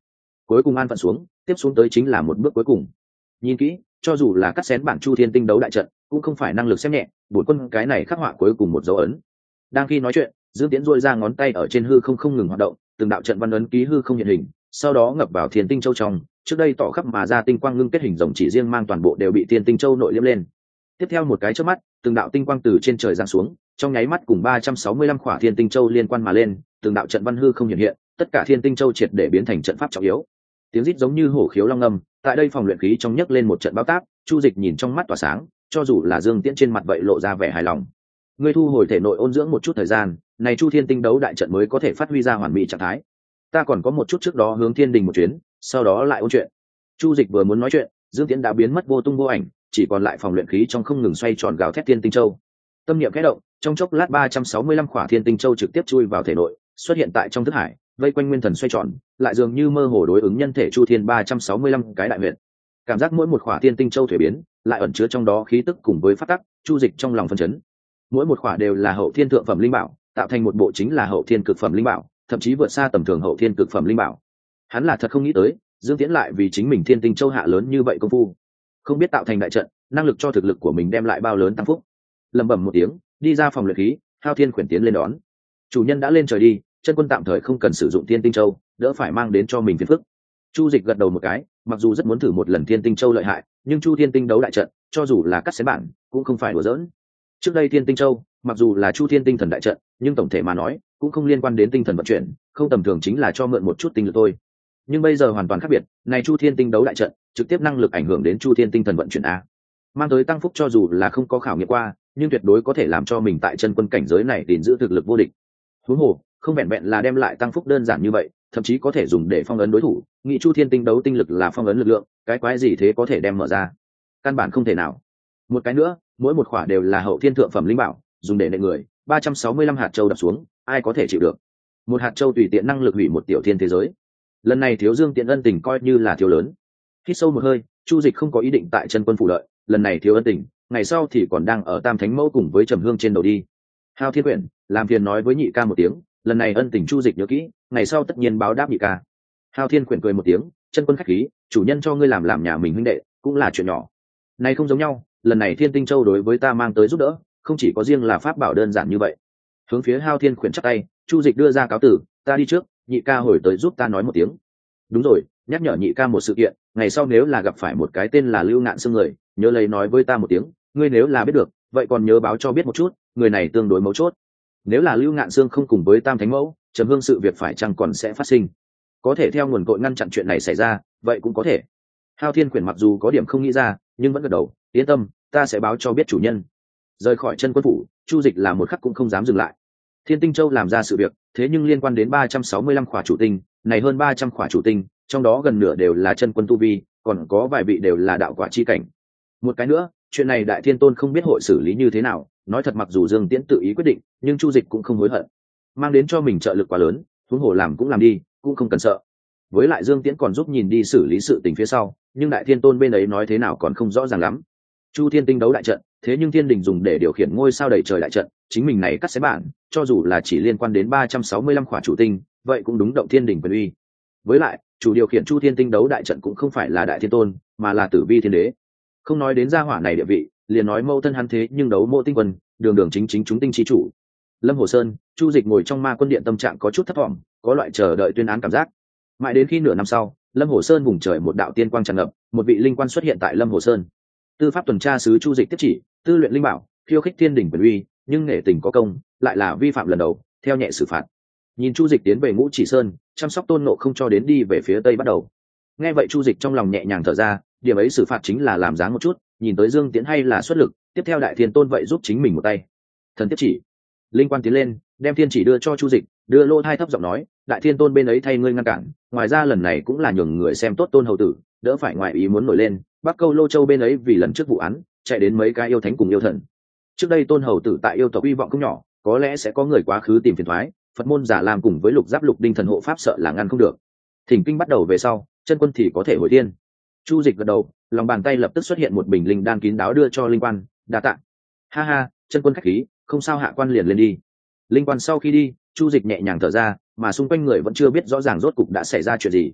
cuối cùng an phận xuống, tiếp xuống tới chính là một bước cuối cùng. Nhìn kỹ, cho dù là cắt xén bản Chu Thiên Tinh đấu đại trận, cũng không phải năng lực xem nhẹ, bổn quân cái này khắc họa cuối cùng một dấu ấn. Đang khi nói chuyện, Dương Tiễn duỗi ra ngón tay ở trên hư không không ngừng hoạt động, từng đạo trận văn ấn ký hư không hiện hình, sau đó ngập vào Thiên Tinh Châu trong, trước đây tỏ khắp mà ra tinh quang ngưng kết hình rồng chỉ riêng mang toàn bộ đều bị Thiên Tinh Châu nội liếm lên. Tiếp theo một cái chớp mắt, từng đạo tinh quang từ trên trời giáng xuống, trong nháy mắt cùng ba trăm sáu mươi lăm khỏa Thiên Tinh Châu liên quan mà lên, từng đạo trận văn hư không hiện hiện, tất cả Thiên Tinh Châu triệt để biến thành trận pháp trọng yếu. Tiếng rít giống như hổ khiếu long ngâm, tại đây phòng luyện khí trong nhấc lên một trận bão táp. Chu Dịch nhìn trong mắt tỏa sáng, cho dù là Dương Tiễn trên mặt vậy lộ ra vẻ hài lòng. Ngươi thu hồi thể nội ôn dưỡng một chút thời gian, này Chu Thiên Tinh đấu đại trận mới có thể phát huy ra hoàn mỹ trạng thái. Ta còn có một chút trước đó hướng Thiên Đình một chuyến, sau đó lại ôn chuyện. Chu Dịch vừa muốn nói chuyện, Dương Tiễn đã biến mất vô tung vô ảnh, chỉ còn lại phòng luyện khí trong không ngừng xoay tròn gào thét Thiên Tinh Châu. Tâm niệm khẽ động, trong chốc lát ba trăm sáu mươi lăm khỏa Thiên Tinh Châu trực tiếp chui vào thể nội, xuất hiện tại trong thức hải, vây quanh nguyên thần xoay tròn, lại dường như mơ hồ đối ứng nhân thể Chu Thiên ba trăm sáu mươi lăm cái đại huyệt. Cảm giác mỗi một khỏa Thiên Tinh Châu thủy biến, lại ẩn chứa trong đó khí tức cùng với phát tắc, Chu Dịch trong lòng phân chấn. Mỗi một khỏa đều là hậu thiên thượng phẩm linh bảo, tạo thành một bộ chính là hậu thiên cực phẩm linh bảo, thậm chí vượt xa tầm thường hậu thiên cực phẩm linh bảo. Hắn là thật không nghĩ tới, Dương Tiễn lại vì chính mình Thiên Tinh Châu hạ lớn như vậy công phu, không biết tạo thành đại trận, năng lực cho thực lực của mình đem lại bao lớn tăng phúc. Lẩm bẩm một tiếng, đi ra phòng luyện khí, Hao Thiên khuyển tiến lên đón. Chủ nhân đã lên trời đi, chân quân tạm thời không cần sử dụng Thiên Tinh Châu, đỡ phải mang đến cho mình phiền phức. Chu Dịch gật đầu một cái, mặc dù rất muốn thử một lần Thiên Tinh Châu lợi hại, nhưng Chu Thiên Tinh đấu đại trận, cho dù là cắt xén bản, cũng không phải đùa giỡn. Trước đây Thiên Tinh Châu, mặc dù là Chu Thiên Tinh thần đại trận, nhưng tổng thể mà nói, cũng không liên quan đến tinh thần vận chuyển, không tầm thường chính là cho mượn một chút tinh lực thôi. Nhưng bây giờ hoàn toàn khác biệt, này Chu Thiên Tinh đấu đại trận, trực tiếp năng lực ảnh hưởng đến Chu Thiên Tinh thần vận chuyển a. Mang tới tăng phúc cho dù là không có khảo nghiệm qua, nhưng tuyệt đối có thể làm cho mình tại chân quân cảnh giới này gìn giữ thực lực vô địch. Huống hồ, không vẹn vẹn là đem lại tăng phúc đơn giản như vậy, thậm chí có thể dùng để phong ấn đối thủ. Nghị Chu Thiên Tinh đấu tinh lực là phong ấn lực lượng, cái quái gì thế có thể đem mở ra? Căn bản không thể nào. Một cái nữa, mỗi một khỏa đều là hậu thiên thượng phẩm linh bảo, dùng để nệ người, ba trăm sáu mươi lăm hạt châu đập xuống, ai có thể chịu được? Một hạt châu tùy tiện năng lực hủy một tiểu thiên thế giới. Lần này thiếu Dương Tiễn ân tình coi như là thiếu lớn. Hít sâu một hơi, Chu Dịch không có ý định tại chân quân phủ đợi, lần này thiếu ân tình, ngày sau thì còn đang ở Tam Thánh Mẫu cùng với Trầm Hương trên đầu đi. Hao Thiên Quyển, làm phiền nói với nhị ca một tiếng, lần này ân tình Chu Dịch nhớ kỹ, ngày sau tất nhiên báo đáp nhị ca. Hao Thiên Quyển cười một tiếng, chân quân khách khí, chủ nhân cho ngươi làm làm nhà mình huynh đệ, cũng là chuyện nhỏ. Này không giống nhau, lần này Thiên Tinh Châu đối với ta mang tới giúp đỡ, không chỉ có riêng là pháp bảo đơn giản như vậy. Hướng phía Hao Thiên Quyển chắp tay, Chu Dịch đưa ra cáo tử, ta đi trước, nhị ca hồi tới giúp ta nói một tiếng. Đúng rồi, nhắc nhở nhị ca một sự kiện, ngày sau nếu là gặp phải một cái tên là Lưu Ngạn Xương người, nhớ lấy nói với ta một tiếng, ngươi nếu là biết được, vậy còn nhớ báo cho biết một chút, người này tương đối mấu chốt. Nếu là Lưu Ngạn Xương không cùng với Tam Thánh Mẫu, Trầm Hương sự việc phải chăng còn sẽ phát sinh? Có thể theo nguồn cội ngăn chặn chuyện này xảy ra, vậy cũng có thể. Hao Thiên Quyển mặc dù có điểm không nghĩ ra, nhưng vẫn gật đầu, yên tâm, ta sẽ báo cho biết chủ nhân. Rời khỏi chân quân phủ, Chu Dịch là một khắc cũng không dám dừng lại. Thiên Tinh Châu làm ra sự việc, thế nhưng liên quan đến ba trăm sáu mươi lăm khỏa chủ tinh, này hơn ba trăm khỏa chủ tinh, trong đó gần nửa đều là chân quân tu vi, còn có vài vị đều là đạo quả chi cảnh. Một cái nữa, chuyện này Đại Thiên Tôn không biết hội xử lý như thế nào, nói thật mặc dù Dương Tiễn tự ý quyết định, nhưng Chu Dịch cũng không hối hận. Mang đến cho mình trợ lực quá lớn, huống hồ làm cũng làm đi, cũng không cần sợ. Với lại Dương Tiễn còn giúp nhìn đi xử lý sự tình phía sau, nhưng Đại Thiên Tôn bên ấy nói thế nào còn không rõ ràng lắm. Chu Thiên Tinh đấu đại trận, thế nhưng Thiên Đình dùng để điều khiển ngôi sao đầy trời đại trận, chính mình này cắt xé bản, cho dù là chỉ liên quan đến ba trăm sáu mươi lăm khỏa chủ tinh, vậy cũng đúng động Thiên Đình quyền uy. Với lại, chủ điều khiển Chu Thiên Tinh đấu đại trận cũng không phải là Đại Thiên Tôn, mà là Tử Vi Thiên Đế. Không nói đến gia hỏa này địa vị, liền nói mâu thân hắn thế nhưng đấu mộ tinh quân, đường đường chính chính chúng tinh chi chủ. Lâm Hồ Sơn, Chu Dịch ngồi trong Ma Quân Điện tâm trạng có chút thất vọng, có loại chờ đợi tuyên án cảm giác. Mãi đến khi nửa năm sau, Lâm Hồ Sơn vùng trời một đạo tiên quang tràn ngập, một vị linh quan xuất hiện tại Lâm Hồ Sơn. Tư pháp tuần tra sứ Chu Dịch tiếp chỉ, tư luyện linh bảo, khiêu khích Thiên Đình quyền uy, nhưng nghệ tình có công, lại là vi phạm lần đầu, theo nhẹ xử phạt. Nhìn Chu Dịch tiến về Ngũ Chỉ Sơn, chăm sóc Tôn Ngộ không cho đến đi về phía tây bắt đầu. Nghe vậy Chu Dịch trong lòng nhẹ nhàng thở ra, điểm ấy xử phạt chính là làm dáng một chút, nhìn tới Dương Tiễn hay là xuất lực, tiếp theo Đại Thiên Tôn vậy giúp chính mình một tay. Thần tiếp chỉ. Linh quan tiến lên, đem thiên chỉ đưa cho Chu Dịch, đưa lô thai thấp giọng nói, Đại Thiên Tôn bên ấy thay ngươi ngăn cản, ngoài ra lần này cũng là nhường người xem tốt Tôn hầu tử, đỡ phải ngoại ý muốn nổi lên. Bắc Câu Lô Châu bên ấy vì lần trước vụ án, chạy đến mấy cái yêu thánh cùng yêu thần. Trước đây Tôn hầu tử tại yêu tộc uy vọng không nhỏ, có lẽ sẽ có người quá khứ tìm phiền toái, Phật môn giả làm cùng với Lục Giáp Lục Đinh thần hộ pháp sợ là ngăn không được. Thỉnh kinh bắt đầu về sau, chân quân thì có thể hồi thiên. Chu Dịch gật đầu, lòng bàn tay lập tức xuất hiện một bình linh đan kín đáo đưa cho linh quan, đa tạ. Ha ha, chân quân khách khí, không sao, hạ quan liền lên đi. Linh quan sau khi đi, Chu Dịch nhẹ nhàng thở ra, mà xung quanh người vẫn chưa biết rõ ràng rốt cục đã xảy ra chuyện gì.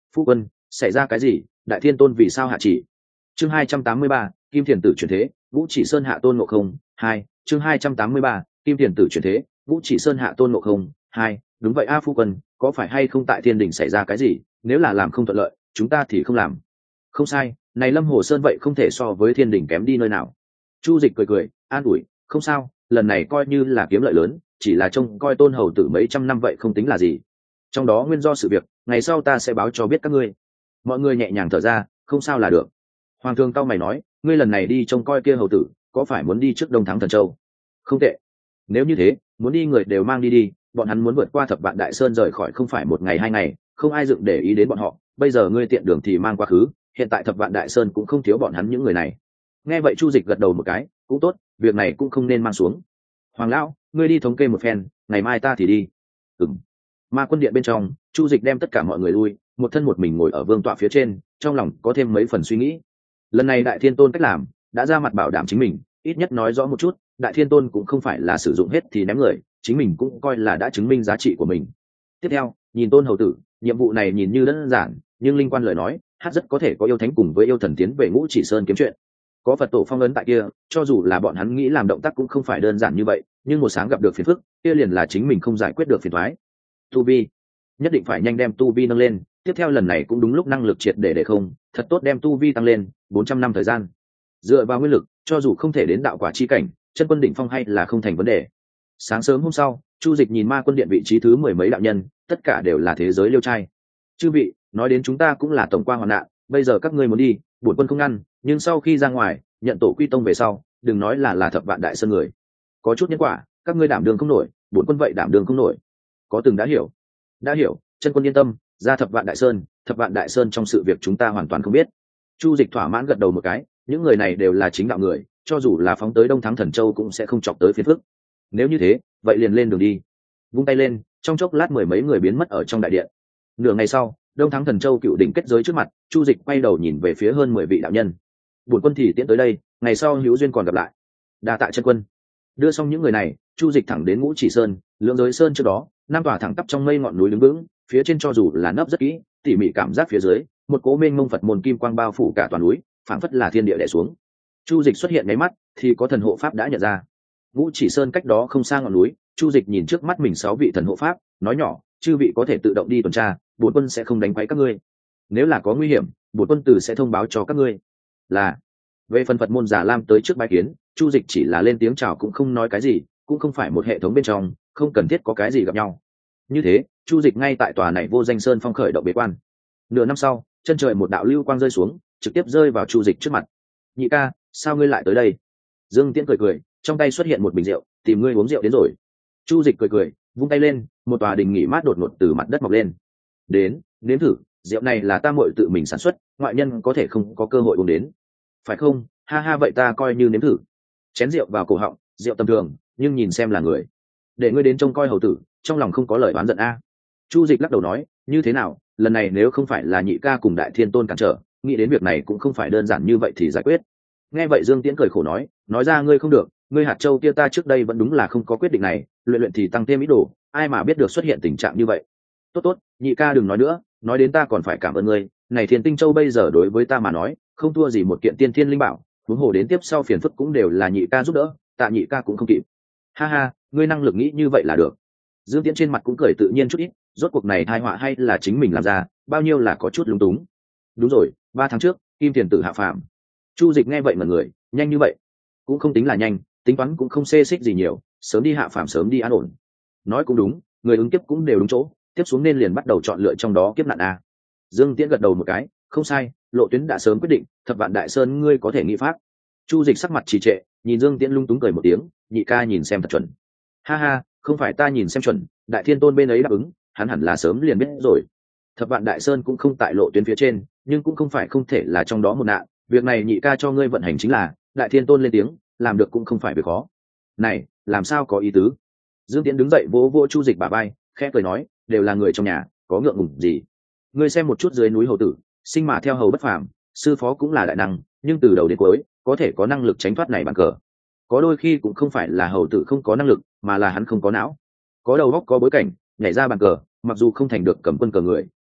Phu quân, xảy ra cái gì? Đại Thiên Tôn vì sao hạ chỉ? Chương hai trăm tám mươi ba, Kim Thiền Tử chuyển thế, Vũ Chỉ Sơn hạ tôn ngộ không. Hai, chương hai trăm tám mươi ba, Kim Thiền Tử chuyển thế, Vũ Chỉ Sơn hạ tôn ngộ không. Hai, đúng vậy a phu quân, có phải hay không tại Thiên Đình xảy ra cái gì? Nếu là làm không thuận lợi, chúng ta thì không làm. Không sai, này Lâm Hồ Sơn vậy không thể so với Thiên Đình kém đi nơi nào. Chu Dịch cười cười, an ủi, không sao, lần này coi như là kiếm lợi lớn, chỉ là trông coi Tôn hầu tử mấy trăm năm vậy không tính là gì. Trong đó nguyên do sự việc, ngày sau ta sẽ báo cho biết các ngươi. Mọi người nhẹ nhàng thở ra, không sao là được. Hoàng thương cao mày nói, ngươi lần này đi trông coi kia hầu tử, có phải muốn đi trước Đông Thắng Thần Châu? Không tệ. Nếu như thế, muốn đi người đều mang đi đi, bọn hắn muốn vượt qua Thập Vạn Đại Sơn rời khỏi không phải một ngày hai ngày, không ai dựng để ý đến bọn họ. Bây giờ ngươi tiện đường thì mang quá khứ, hiện tại Thập Vạn Đại Sơn cũng không thiếu bọn hắn những người này. Nghe vậy Chu Dịch gật đầu một cái, cũng tốt, việc này cũng không nên mang xuống. Hoàng lão, ngươi đi thống kê một phen, ngày mai ta thì đi. Ừm. Ma Quân Điện bên trong, Chu Dịch đem tất cả mọi người lui, một thân một mình ngồi ở vương tọa phía trên, trong lòng có thêm mấy phần suy nghĩ. Lần này Đại Thiên Tôn cách làm, đã ra mặt bảo đảm chính mình, ít nhất nói rõ một chút, Đại Thiên Tôn cũng không phải là sử dụng hết thì ném người, chính mình cũng coi là đã chứng minh giá trị của mình. Tiếp theo, nhìn Tôn hầu tử, nhiệm vụ này nhìn như đơn giản, nhưng linh quan lời nói, hát rất có thể có yêu thánh cùng với yêu thần tiến về Ngũ Chỉ Sơn kiếm chuyện. Có Phật tổ phong ấn tại kia, cho dù là bọn hắn nghĩ làm động tác cũng không phải đơn giản như vậy, nhưng một sáng gặp được phiền phức, kia liền là chính mình không giải quyết được phiền toái. Tu vi, nhất định phải nhanh đem tu vi nâng lên, tiếp theo lần này cũng đúng lúc năng lực triệt để để không, thật tốt đem tu vi tăng lên, bốn trăm năm thời gian. Dựa vào nguyên lực, cho dù không thể đến đạo quả chi cảnh, chân quân đỉnh phong hay là không thành vấn đề. Sáng sớm hôm sau, Chu Dịch nhìn Ma Quân Điện vị trí thứ mười mấy đạo nhân, tất cả đều là thế giới liêu trai. Chư vị, nói đến chúng ta cũng là tổng qua hoàn nạn, bây giờ các ngươi muốn đi, bổn quân không ngăn, nhưng sau khi ra ngoài, nhận tổ quy tông về sau, đừng nói là là Thập Vạn Đại Sơn người. Có chút nhân quả, các ngươi đảm đường không nổi, bổn quân vậy đảm đường không nổi. Có từng đã hiểu? Đã hiểu, chân quân yên tâm, ra Thập Vạn Đại Sơn, Thập Vạn Đại Sơn trong sự việc chúng ta hoàn toàn không biết. Chu Dịch thỏa mãn gật đầu một cái, những người này đều là chính đạo người, cho dù là phóng tới Đông Thắng Thần Châu cũng sẽ không chọc tới phiền phức. Nếu như thế, vậy liền lên đường đi. Vung tay lên, trong chốc lát mười mấy người biến mất ở trong đại điện. Nửa ngày sau, Đông Thắng Thần Châu cựu đỉnh kết giới trước mặt, Chu Dịch quay đầu nhìn về phía hơn mười vị đạo nhân. Bổn quân thì tiễn tới đây, ngày sau hữu duyên còn gặp lại. Đa tạ chân quân. Đưa xong những người này, Chu Dịch thẳng đến Ngũ Chỉ Sơn, Lưỡng Giới Sơn trước đó, năm tòa thẳng tắp trong mây ngọn núi đứng vững, phía trên cho dù là nấp rất kỹ, tỉ mỉ cảm giác phía dưới, một cỗ mênh mông Phật môn kim quang bao phủ cả toàn núi, phảng phất là thiên địa đè xuống. Chu Dịch xuất hiện ngay mắt, thì có thần hộ pháp đã nhận ra. Ngũ Chỉ Sơn cách đó không xa ngọn núi, Chu Dịch nhìn trước mắt mình sáu vị thần hộ pháp, nói nhỏ, chư vị có thể tự động đi tuần tra, bổn quân sẽ không đánh quấy các ngươi. Nếu là có nguy hiểm, bổn quân tử sẽ thông báo cho các ngươi. Là. Về phần Phật môn Giả Lam tới trước bái kiến, Chu Dịch chỉ là lên tiếng chào cũng không nói cái gì, cũng không phải một hệ thống bên trong, không cần thiết có cái gì gặp nhau. Như thế, Chu Dịch ngay tại tòa này Vô Danh Sơn phong khởi động bế quan. Nửa năm sau, chân trời một đạo lưu quang rơi xuống, trực tiếp rơi vào Chu Dịch trước mặt. Nhị ca, sao ngươi lại tới đây? Dương Tiễn cười cười, trong tay xuất hiện một bình rượu, tìm ngươi uống rượu đến rồi. Chu Dịch cười cười, vung tay lên, một tòa đình nghỉ mát đột ngột từ mặt đất mọc lên. Đến, nếm thử, rượu này là ta muội tự mình sản xuất, ngoại nhân có thể không có cơ hội uống đến. Phải không? Ha ha, vậy ta coi như nếm thử. Chén rượu vào cổ họng, rượu tầm thường, nhưng nhìn xem là người. Để ngươi đến trông coi hầu tử, trong lòng không có lời oán giận a. Chu Dịch lắc đầu nói, như thế nào, lần này nếu không phải là nhị ca cùng Đại Thiên Tôn cản trở, nghĩ đến việc này cũng không phải đơn giản như vậy thì giải quyết. Nghe vậy Dương Tiễn cười khổ nói, nói ra ngươi không được, ngươi hạt châu kia ta trước đây vẫn đúng là không có quyết định này, luyện luyện thì tăng thêm ý đồ, ai mà biết được xuất hiện tình trạng như vậy. Tốt tốt, nhị ca đừng nói nữa, nói đến ta còn phải cảm ơn ngươi, này Thiên Tinh Châu bây giờ đối với ta mà nói, không thua gì một kiện tiên thiên linh bảo, huống hồ đến tiếp sau phiền phức cũng đều là nhị ca giúp đỡ, tạ nhị ca cũng không kịp. Ha ha, ngươi năng lực nghĩ như vậy là được. Dương Tiễn trên mặt cũng cười tự nhiên chút ít, rốt cuộc này tai họa hay là chính mình làm ra, bao nhiêu là có chút lúng túng. Đúng rồi, ba tháng trước, Kim Tiền Tử hạ phàm. Chu Dịch nghe vậy mà người, nhanh như vậy, cũng không tính là nhanh, tính toán cũng không xê xích gì nhiều, sớm đi hạ phàm sớm đi an ổn. Nói cũng đúng, người ứng kiếp cũng đều đúng chỗ, tiếp xuống nên liền bắt đầu chọn lựa trong đó kiếp nạn a. Dương Tiễn gật đầu một cái, không sai, lộ tuyến đã sớm quyết định, Thập Vạn Đại Sơn ngươi có thể nghĩ pháp. Chu Dịch sắc mặt trì trệ, nhìn Dương Tiễn lung túng cười một tiếng, nhị ca nhìn xem thật chuẩn. Ha ha, không phải ta nhìn xem chuẩn, Đại Thiên Tôn bên ấy đáp ứng, hắn hẳn là sớm liền biết rồi. Thập Vạn Đại Sơn cũng không tại lộ tuyến phía trên, nhưng cũng không phải không thể là trong đó một nạn, việc này nhị ca cho ngươi vận hành chính là, Đại Thiên Tôn lên tiếng, làm được cũng không phải việc khó. Này, làm sao có ý tứ? Dương Tiễn đứng dậy vỗ vỗ Chu Dịch bả vai, khẽ cười nói, đều là người trong nhà, có ngượng ngùng gì? Ngươi xem một chút dưới núi hầu tử, sinh mà theo hầu bất phàm, sư phó cũng là đại năng, nhưng từ đầu đến cuối, có thể có năng lực tránh thoát này bàn cờ. Có đôi khi cũng không phải là hầu tử không có năng lực, mà là hắn không có não. Có đầu óc có bối cảnh, nhảy ra bàn cờ, mặc dù không thành được cầm quân cờ người,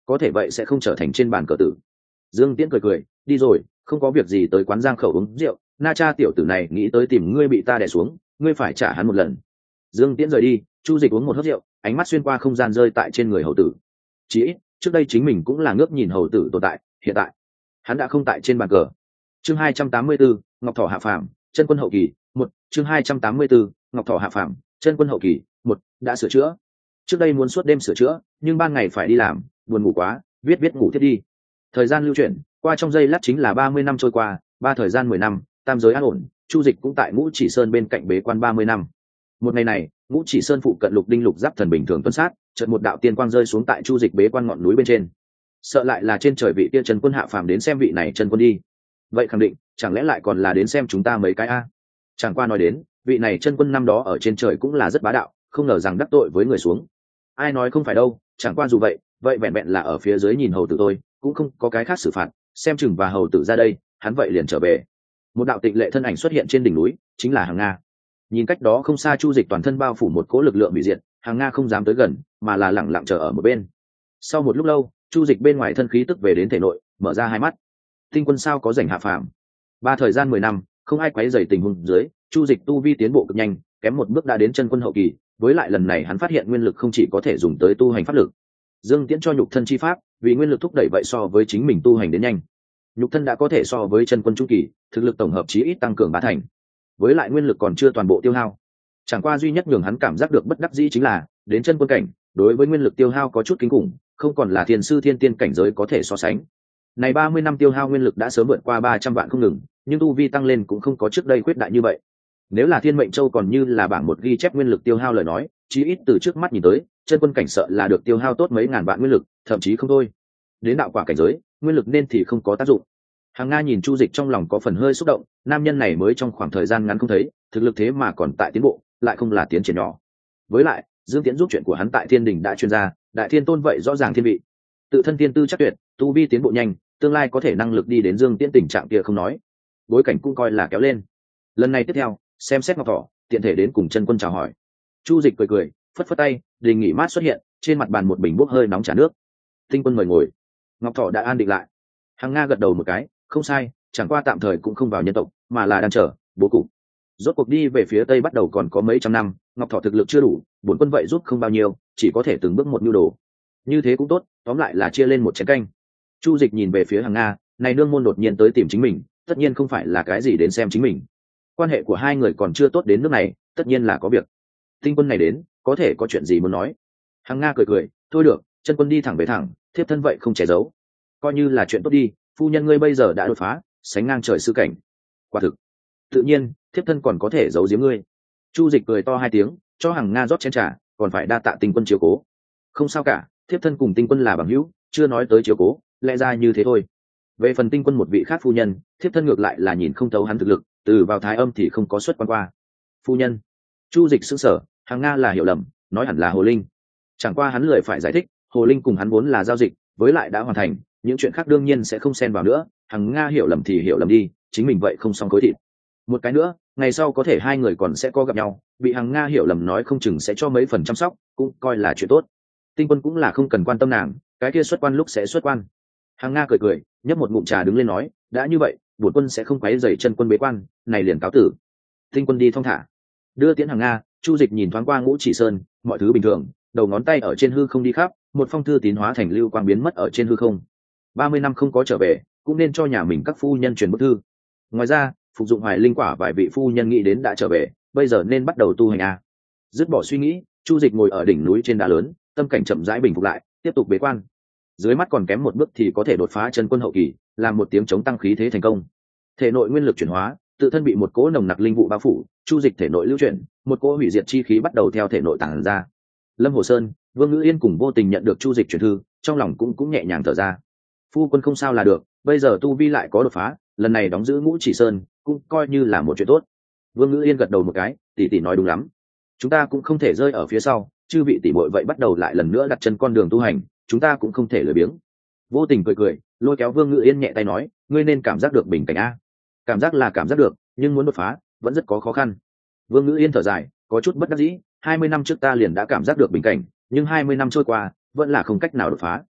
có thể vậy sẽ không trở thành trên bàn cờ tử. Dương Tiễn cười cười, đi rồi, không có việc gì tới quán giang khẩu uống rượu, na cha tiểu tử này nghĩ tới tìm ngươi bị ta đè xuống, ngươi phải trả hắn một lần. Dương Tiễn rời đi, Chu Dịch uống một hớp rượu, ánh mắt xuyên qua không gian rơi tại trên người hầu tử. Chỉ ít, trước đây chính mình cũng là ngước nhìn hầu tử tồn tại, hiện tại hắn đã không tại trên bàn cờ. Chương hai trăm tám mươi tư, Ngọc Thỏ hạ phàm, chân quân hậu kỳ, một, chương hai trăm tám mươi tư, Ngọc Thỏ hạ phàm, chân quân hậu kỳ, một, đã sửa chữa. Trước đây muốn suốt đêm sửa chữa, nhưng ban ngày phải đi làm, buồn ngủ quá, viết viết ngủ thiết đi. Thời gian lưu chuyển, qua trong giây lát chính là ba mươi năm trôi qua, ba thời gian mười năm, tam giới an ổn, Chu Dịch cũng tại Ngũ Chỉ Sơn bên cạnh bế quan ba mươi năm. Một ngày này, Ngũ Chỉ Sơn phụ cận Lục Đinh Lục Giáp thần bình thường tuân sát, chợt một đạo tiên quang rơi xuống tại Chu Dịch bế quan ngọn núi bên trên. Sợ lại là trên trời vị kia Trần Quân hạ phàm đến xem vị này Trần Quân đi. Vậy khẳng định, chẳng lẽ lại còn là đến xem chúng ta mấy cái a? Chẳng qua nói đến, vị này Trần Quân năm đó ở trên trời cũng là rất bá đạo, không ngờ rằng đắc tội với người xuống. Ai nói không phải đâu, chẳng qua dù vậy, vậy vẹn vẹn là ở phía dưới nhìn hầu tử tôi, cũng không có cái khác xử phạt, xem chừng và hầu tử ra đây, hắn vậy liền trở về. Một đạo tịnh lệ thân ảnh xuất hiện trên đỉnh núi, chính là Hằng Nga. Nhìn cách đó không xa, Chu Dịch toàn thân bao phủ một cỗ lực lượng bị diệt, Hằng Nga không dám tới gần, mà là lẳng lặng chờ ở một bên. Sau một lúc lâu, Chu Dịch bên ngoài thân khí tức về đến thể nội, mở ra hai mắt. Tinh quân sao có rảnh hạ phàm? Ba thời gian mười năm, không ai quấy rầy tình huống dưới, Chu Dịch tu vi tiến bộ cực nhanh, kém một bước đã đến chân quân hậu kỳ, với lại lần này hắn phát hiện nguyên lực không chỉ có thể dùng tới tu hành pháp lực. Dương Tiễn cho nhục thân chi pháp, vì nguyên lực thúc đẩy vậy so với chính mình tu hành đến nhanh. Nhục thân đã có thể so với chân quân trung kỳ, thực lực tổng hợp chí ít tăng cường ba thành. Với lại nguyên lực còn chưa toàn bộ tiêu hao. Chẳng qua duy nhất nhường hắn cảm giác được bất đắc dĩ chính là, đến chân quân cảnh, đối với nguyên lực tiêu hao có chút kinh khủng, không còn là thiên sư thiên tiên cảnh giới có thể so sánh. Này ba mươi năm tiêu hao nguyên lực đã sớm vượt qua ba trăm vạn không ngừng, nhưng tu vi tăng lên cũng không có trước đây khuyết đại như vậy. Nếu là Thiên Mệnh Châu còn như là bảng một ghi chép nguyên lực tiêu hao lời nói, chí ít từ trước mắt nhìn tới, chân quân cảnh sợ là được tiêu hao tốt mấy ngàn vạn nguyên lực, thậm chí không thôi. Đến đạo quả cảnh giới, nguyên lực nên thì không có tác dụng. Hằng Nga nhìn Chu Dịch trong lòng có phần hơi xúc động, nam nhân này mới trong khoảng thời gian ngắn không thấy, thực lực thế mà còn tại tiến bộ, lại không là tiến triển nhỏ. Với lại, Dương Tiễn giúp chuyện của hắn tại Thiên Đình đã chuyên gia, đại thiên tôn vậy rõ ràng thiên vị. Tự thân tiên tư chắc tuyệt, tu vi tiến bộ nhanh, tương lai có thể năng lực đi đến Dương Tiễn tình trạng kia không nói, bối cảnh cũng coi là kéo lên. Lần này tiếp theo, xem xét Ngọc Thỏ, tiện thể đến cùng chân quân chào hỏi. Chu Dịch cười cười, phất phất tay, đình nghỉ mát xuất hiện, trên mặt bàn một bình bốc hơi nóng trà nước. Tinh quân mời ngồi. Ngọc Thỏ đã an định lại. Hằng Nga gật đầu một cái, không sai, chẳng qua tạm thời cũng không vào nhân tộc, mà là đang chờ bố cục. Rốt cuộc đi về phía tây bắt đầu còn có mấy trăm năm, Ngọc Thỏ thực lực chưa đủ, bổn quân vậy giúp không bao nhiêu, chỉ có thể từng bước một nhu đồ. Như thế cũng tốt, tóm lại là chia lên một chén canh. Chu Dịch nhìn về phía Hằng Nga, này nương môn đột nhiên tới tìm chính mình, tất nhiên không phải là cái gì đến xem chính mình. Quan hệ của hai người còn chưa tốt đến nước này, tất nhiên là có việc. Tinh quân này đến, có thể có chuyện gì muốn nói? Hằng Nga cười cười, thôi được, chân quân đi thẳng về thẳng, thiếp thân vậy không che giấu. Coi như là chuyện tốt đi, phu nhân ngươi bây giờ đã đột phá, sánh ngang trời sư cảnh. Quả thực, tự nhiên, thiếp thân còn có thể giấu giếm ngươi. Chu Dịch cười to hai tiếng, cho Hằng Nga rót chén trà, còn phải đa tạ Tinh quân chiếu cố. Không sao cả, thiếp thân cùng Tinh quân là bằng hữu, chưa nói tới chiếu cố, lẽ ra như thế thôi. Về phần Tinh quân một vị khác phu nhân, thiếp thân ngược lại là nhìn không thấu hắn thực lực, từ vào thái âm thì không có xuất quan qua. Phu nhân? Chu Dịch sững sờ, Hằng Nga là hiểu lầm, nói hẳn là Hồ Linh. Chẳng qua hắn lười phải giải thích, Hồ Linh cùng hắn vốn là giao dịch, với lại đã hoàn thành, những chuyện khác đương nhiên sẽ không xen vào nữa. Hằng Nga hiểu lầm thì hiểu lầm đi, chính mình vậy không xong khối thịt. Một cái nữa, ngày sau có thể hai người còn sẽ có gặp nhau, bị Hằng Nga hiểu lầm nói không chừng sẽ cho mấy phần chăm sóc, cũng coi là chuyện tốt. Tinh quân cũng là không cần quan tâm nàng, cái kia xuất quan lúc sẽ xuất quan. Hằng Nga cười cười, nhấp một ngụm trà đứng lên nói, đã như vậy, bổn quân sẽ không quấy rầy chân quân bế quan, này liền cáo tử. Tinh quân đi thong thả. Đưa tiễn Hằng Nga, Chu Dịch nhìn thoáng qua Ngũ Chỉ Sơn, mọi thứ bình thường, đầu ngón tay ở trên hư không đi khắp, một phong thư tín hóa thành lưu quang biến mất ở trên hư không. Ba mươi năm không có trở về, cũng nên cho nhà mình các phu nhân truyền bức thư. Ngoài ra, phục dụng hoài linh quả vài vị phu nhân nghĩ đến đã trở về, bây giờ nên bắt đầu tu hành a. Dứt bỏ suy nghĩ, Chu Dịch ngồi ở đỉnh núi trên đá lớn, tâm cảnh chậm rãi bình phục lại, tiếp tục bế quan. Dưới mắt còn kém một bước thì có thể đột phá chân quân hậu kỳ, làm một tiếng chống tăng khí thế thành công. Thể nội nguyên lực chuyển hóa, tự thân bị một cỗ nồng nặc linh vụ bao phủ, Chu Dịch thể nội lưu chuyển, một cỗ hủy diệt chi khí bắt đầu theo thể nội tản ra. Lâm Hồ Sơn, Vương Ngữ Yên cùng vô tình nhận được Chu Dịch truyền thư, trong lòng cũng cũng nhẹ nhàng thở ra. Phu quân không sao là được, bây giờ tu vi lại có đột phá, lần này đóng giữ Ngũ Chỉ Sơn, cũng coi như là một chuyện tốt. Vương Ngữ Yên gật đầu một cái, tỷ tỷ nói đúng lắm. Chúng ta cũng không thể rơi ở phía sau, chư vị tỷ muội vậy bắt đầu lại lần nữa đặt chân con đường tu hành, chúng ta cũng không thể lười biếng. Vô tình cười cười, lôi kéo Vương Ngữ Yên nhẹ tay nói, ngươi nên cảm giác được bình cảnh a. Cảm giác là cảm giác được, nhưng muốn đột phá vẫn rất có khó khăn. Vương Ngữ Yên thở dài, có chút bất đắc dĩ, hai mươi năm trước ta liền đã cảm giác được bình cảnh, nhưng hai mươi năm trôi qua, vẫn là không cách nào đột phá.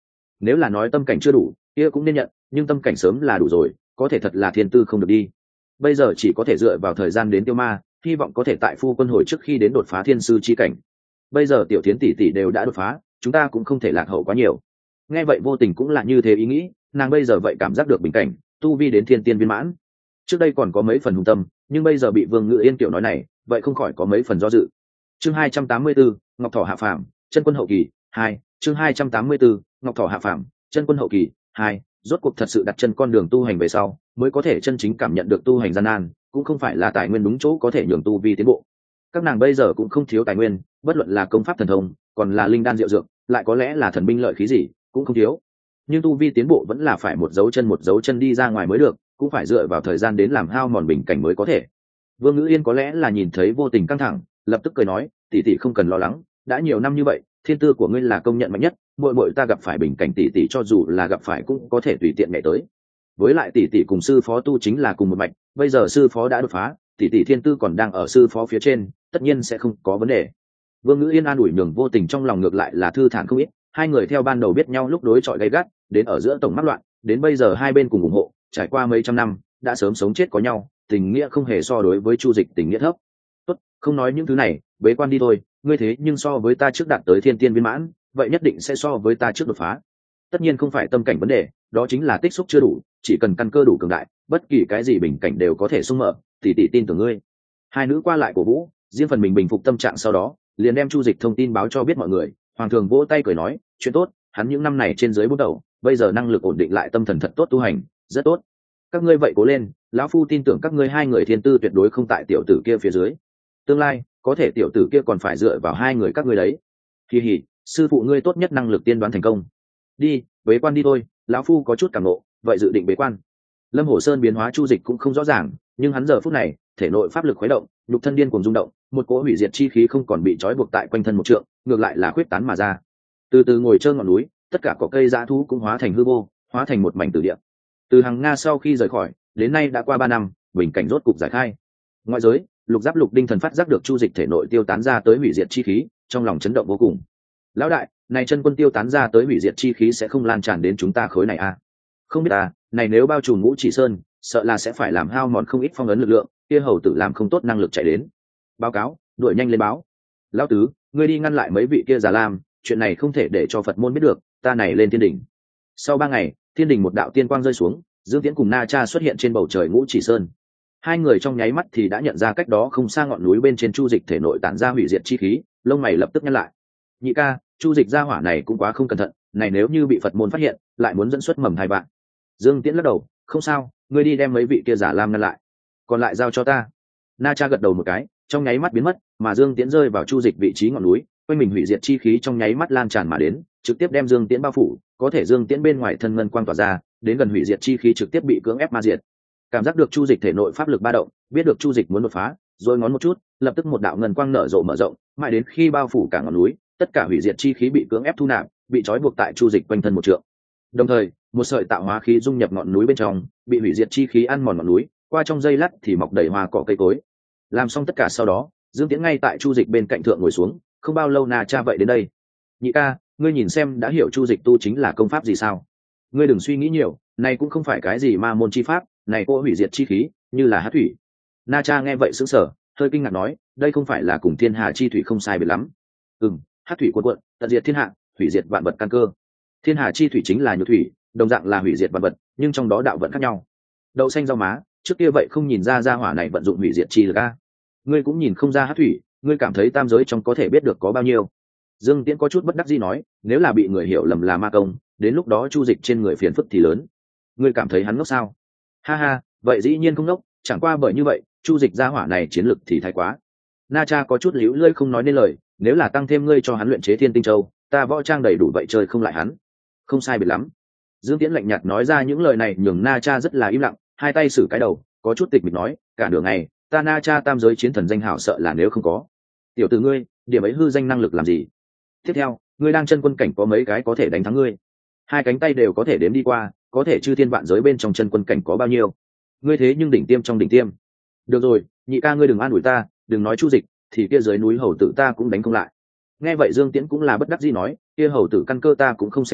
nếu là nói tâm cảnh chưa đủ kia cũng nên nhận, nhưng tâm cảnh sớm là đủ rồi, có thể thật là thiên tư không được đi. Bây giờ chỉ có thể dựa vào thời gian đến tiêu ma, hy vọng có thể tại phu quân hồi trước khi đến đột phá thiên sư chi cảnh. Bây giờ tiểu thiến tỷ tỷ đều đã đột phá, chúng ta cũng không thể lạc hậu quá nhiều. Nghe vậy Vô Tình cũng là như thế ý nghĩ, nàng bây giờ vậy cảm giác được bình cảnh, tu vi đến thiên tiên viên mãn. Trước đây còn có mấy phần hùng tâm, nhưng bây giờ bị Vương Ngự Yên tiểu nói này, vậy không khỏi có mấy phần do dự. Chương hai trăm tám mươi tư, Ngọc Thỏ hạ phàm, chân quân hậu kỳ hai. Chương hai trăm tám mươi tư, Ngọc Thỏ hạ phàm, chân quân hậu kỳ hai. Rốt cuộc thật sự đặt chân con đường tu hành về sau, mới có thể chân chính cảm nhận được tu hành gian nan, cũng không phải là tài nguyên đúng chỗ có thể nhường tu vi tiến bộ. Các nàng bây giờ cũng không thiếu tài nguyên, bất luận là công pháp thần thông, còn là linh đan diệu dược, lại có lẽ là thần binh lợi khí gì, cũng không thiếu. Nhưng tu vi tiến bộ vẫn là phải một dấu chân một dấu chân đi ra ngoài mới được, cũng phải dựa vào thời gian đến làm hao mòn bình cảnh mới có thể. Vương Ngữ Yên có lẽ là nhìn thấy Vô Tình căng thẳng, lập tức cười nói, tỷ tỷ không cần lo lắng, đã nhiều năm như vậy, thiên tư của ngươi là công nhận mạnh nhất, muội muội ta gặp phải bình cảnh tỷ tỷ cho dù là gặp phải cũng có thể tùy tiện nhảy tới. Với lại tỷ tỷ cùng sư phó tu chính là cùng một mạch, bây giờ sư phó đã đột phá, tỷ tỷ thiên tư còn đang ở sư phó phía trên, tất nhiên sẽ không có vấn đề. Vương Ngữ Yên an ủi nhường Vô Tình trong lòng ngược lại là thư thản không ít, hai người theo ban đầu biết nhau lúc đối chọi gay gắt, đến ở giữa tổng mắc loạn, đến bây giờ hai bên cùng ủng hộ, trải qua mấy trăm năm, đã sớm sống chết có nhau, tình nghĩa không hề so đối với Chu Dịch tình nghĩa thấp. Tốt, không nói những thứ này, bế quan đi thôi, ngươi thế nhưng so với ta trước đạt tới thiên tiên viên mãn, vậy nhất định sẽ so với ta trước đột phá. Tất nhiên không phải tâm cảnh vấn đề, đó chính là tích xúc chưa đủ, chỉ cần căn cơ đủ cường đại, bất kỳ cái gì bình cảnh đều có thể xung mở, tỷ tỷ tin tưởng ngươi. Hai nữ qua lại cổ vũ, riêng phần mình bình phục tâm trạng sau đó, liền đem Chu Dịch thông tin báo cho biết mọi người. Hoàng thường vỗ tay cười nói, chuyện tốt, hắn những năm này trên dưới bốn đầu, bây giờ năng lực ổn định lại tâm thần thật tốt tu hành, rất tốt. Các ngươi vậy cố lên, lão phu tin tưởng các ngươi hai người thiên tư tuyệt đối không tại tiểu tử kia phía dưới. Tương lai, có thể tiểu tử kia còn phải dựa vào hai người các ngươi đấy. Kỳ hỉ, sư phụ ngươi tốt nhất năng lực tiên đoán thành công. Đi, bế quan đi thôi, lão phu có chút cảm ngộ, vậy dự định bế quan. Lâm Hổ Sơn biến hóa Chu Dịch cũng không rõ ràng, nhưng hắn giờ phút này, thể nội pháp lực khuấy động, nhục thân điên cuồng rung động, một cỗ hủy diệt chi khí không còn bị trói buộc tại quanh thân một trượng, ngược lại là khuyết tán mà ra. Từ từ ngồi trơ ngọn núi, tất cả cỏ cây dã thú cũng hóa thành hư vô, hóa thành một mảnh tử địa. Từ Hằng Nga sau khi rời khỏi, đến nay đã qua ba năm, bình cảnh rốt cục giải khai. Ngoại giới, Lục Giáp Lục Đinh thần phát giác được Chu Dịch thể nội tiêu tán ra tới hủy diệt chi khí, trong lòng chấn động vô cùng. Lão đại, này chân quân tiêu tán ra tới hủy diệt chi khí sẽ không lan tràn đến chúng ta khối này à? Không biết à, này nếu bao trùm Ngũ Chỉ Sơn, sợ là sẽ phải làm hao mòn không ít phong ấn lực lượng, kia hầu tử làm không tốt năng lực chạy đến. Báo cáo, đuổi nhanh lên báo. Lão tứ, ngươi đi ngăn lại mấy vị kia già lam, chuyện này không thể để cho Phật môn biết được, ta này lên thiên đỉnh. Sau ba ngày, thiên đỉnh một đạo tiên quang rơi xuống, Dương Tiễn cùng Na Cha xuất hiện trên bầu trời Ngũ Chỉ Sơn. Hai người trong nháy mắt thì đã nhận ra cách đó không xa ngọn núi bên trên Chu Dịch thể nội tản ra hủy diệt chi khí, lông mày lập tức nhăn lại. Nhị ca, Chu Dịch gia hỏa này cũng quá không cẩn thận, này nếu như bị Phật môn phát hiện, lại muốn dẫn xuất mầm thai bạn. Dương Tiễn lắc đầu, không sao, ngươi đi đem mấy vị kia giả lam ngăn lại, còn lại giao cho ta. Na Cha gật đầu một cái, trong nháy mắt biến mất, mà Dương Tiễn rơi vào Chu Dịch vị trí ngọn núi, quanh mình hủy diệt chi khí trong nháy mắt lan tràn mà đến, trực tiếp đem Dương Tiễn bao phủ, có thể Dương Tiễn bên ngoài thân ngân quang tỏa ra, đến gần hủy diệt chi khí trực tiếp bị cưỡng ép ma diệt. Cảm giác được Chu Dịch thể nội pháp lực ba động, biết được Chu Dịch muốn đột phá, rồi ngón một chút, lập tức một đạo ngân quang nở rộ mở rộng, mãi đến khi bao phủ cả ngọn núi, tất cả hủy diệt chi khí bị cưỡng ép thu nạp, bị trói buộc tại Chu Dịch quanh thân một trượng. Đồng thời, một sợi tạo hóa khí dung nhập ngọn núi bên trong, bị hủy diệt chi khí ăn mòn ngọn núi, qua trong giây lát thì mọc đầy hoa cỏ cây cối. Làm xong tất cả sau đó, Dương Tiễn ngay tại Chu Dịch bên cạnh thượng ngồi xuống, không bao lâu Na Cha vậy đến đây. Nhị ca, ngươi nhìn xem đã hiểu Chu Dịch tu chính là công pháp gì sao? Ngươi đừng suy nghĩ nhiều, này cũng không phải cái gì ma môn chi pháp, này cô hủy diệt chi khí, như là hắc thủy. Na Cha nghe vậy sững sờ, hơi kinh ngạc nói, đây không phải là cùng thiên hà chi thủy không sai biệt lắm? Ừm, hắc thủy cuồn cuộn, tận diệt thiên hạ, hủy diệt vạn vật căn cơ. Thiên hà chi thủy chính là nhược thủy, đồng dạng là hủy diệt vạn vật, nhưng trong đó đạo vận khác nhau. Đậu xanh rau má, trước kia vậy không nhìn ra gia hỏa này vận dụng hủy diệt chi lực a. Ngươi cũng nhìn không ra hắc thủy, ngươi cảm thấy tam giới trong có thể biết được có bao nhiêu? Dương Tiễn có chút bất đắc dĩ nói, nếu là bị người hiểu lầm là ma công, đến lúc đó Chu Dịch trên người phiền phức thì lớn. Ngươi cảm thấy hắn ngốc sao? Ha ha, vậy dĩ nhiên không ngốc, chẳng qua bởi như vậy, Chu Dịch gia hỏa này chiến lực thì thái quá. Na Cha có chút liễu lơi không nói nên lời, nếu là tăng thêm ngươi cho hắn luyện chế Thiên Tinh Châu, ta võ trang đầy đủ vậy chơi không lại hắn. Không sai biệt lắm. Dương Tiễn lạnh nhạt nói ra những lời này nhường Na Cha rất là im lặng, hai tay xử cái đầu, có chút tịch mịch nói, cả nửa ngày, ta Na Cha tam giới chiến thần danh hảo sợ là nếu không có. Tiểu tử ngươi, điểm ấy hư danh năng lực làm gì? Tiếp theo, ngươi đang chân quân cảnh có mấy cái có thể đánh thắng ngươi? Hai cánh tay đều có thể đếm đi qua, có thể chư thiên vạn giới bên trong chân quân cảnh có bao nhiêu? Ngươi thế nhưng đỉnh tiêm trong đỉnh tiêm. Được rồi, nhị ca ngươi đừng an ủi ta, đừng nói Chu Dịch, thì kia dưới núi hầu tử ta cũng đánh không lại. Nghe vậy Dương Tiễn cũng là bất đắc dĩ nói, kia hầu tử căn cơ ta cũng không sánh bằng,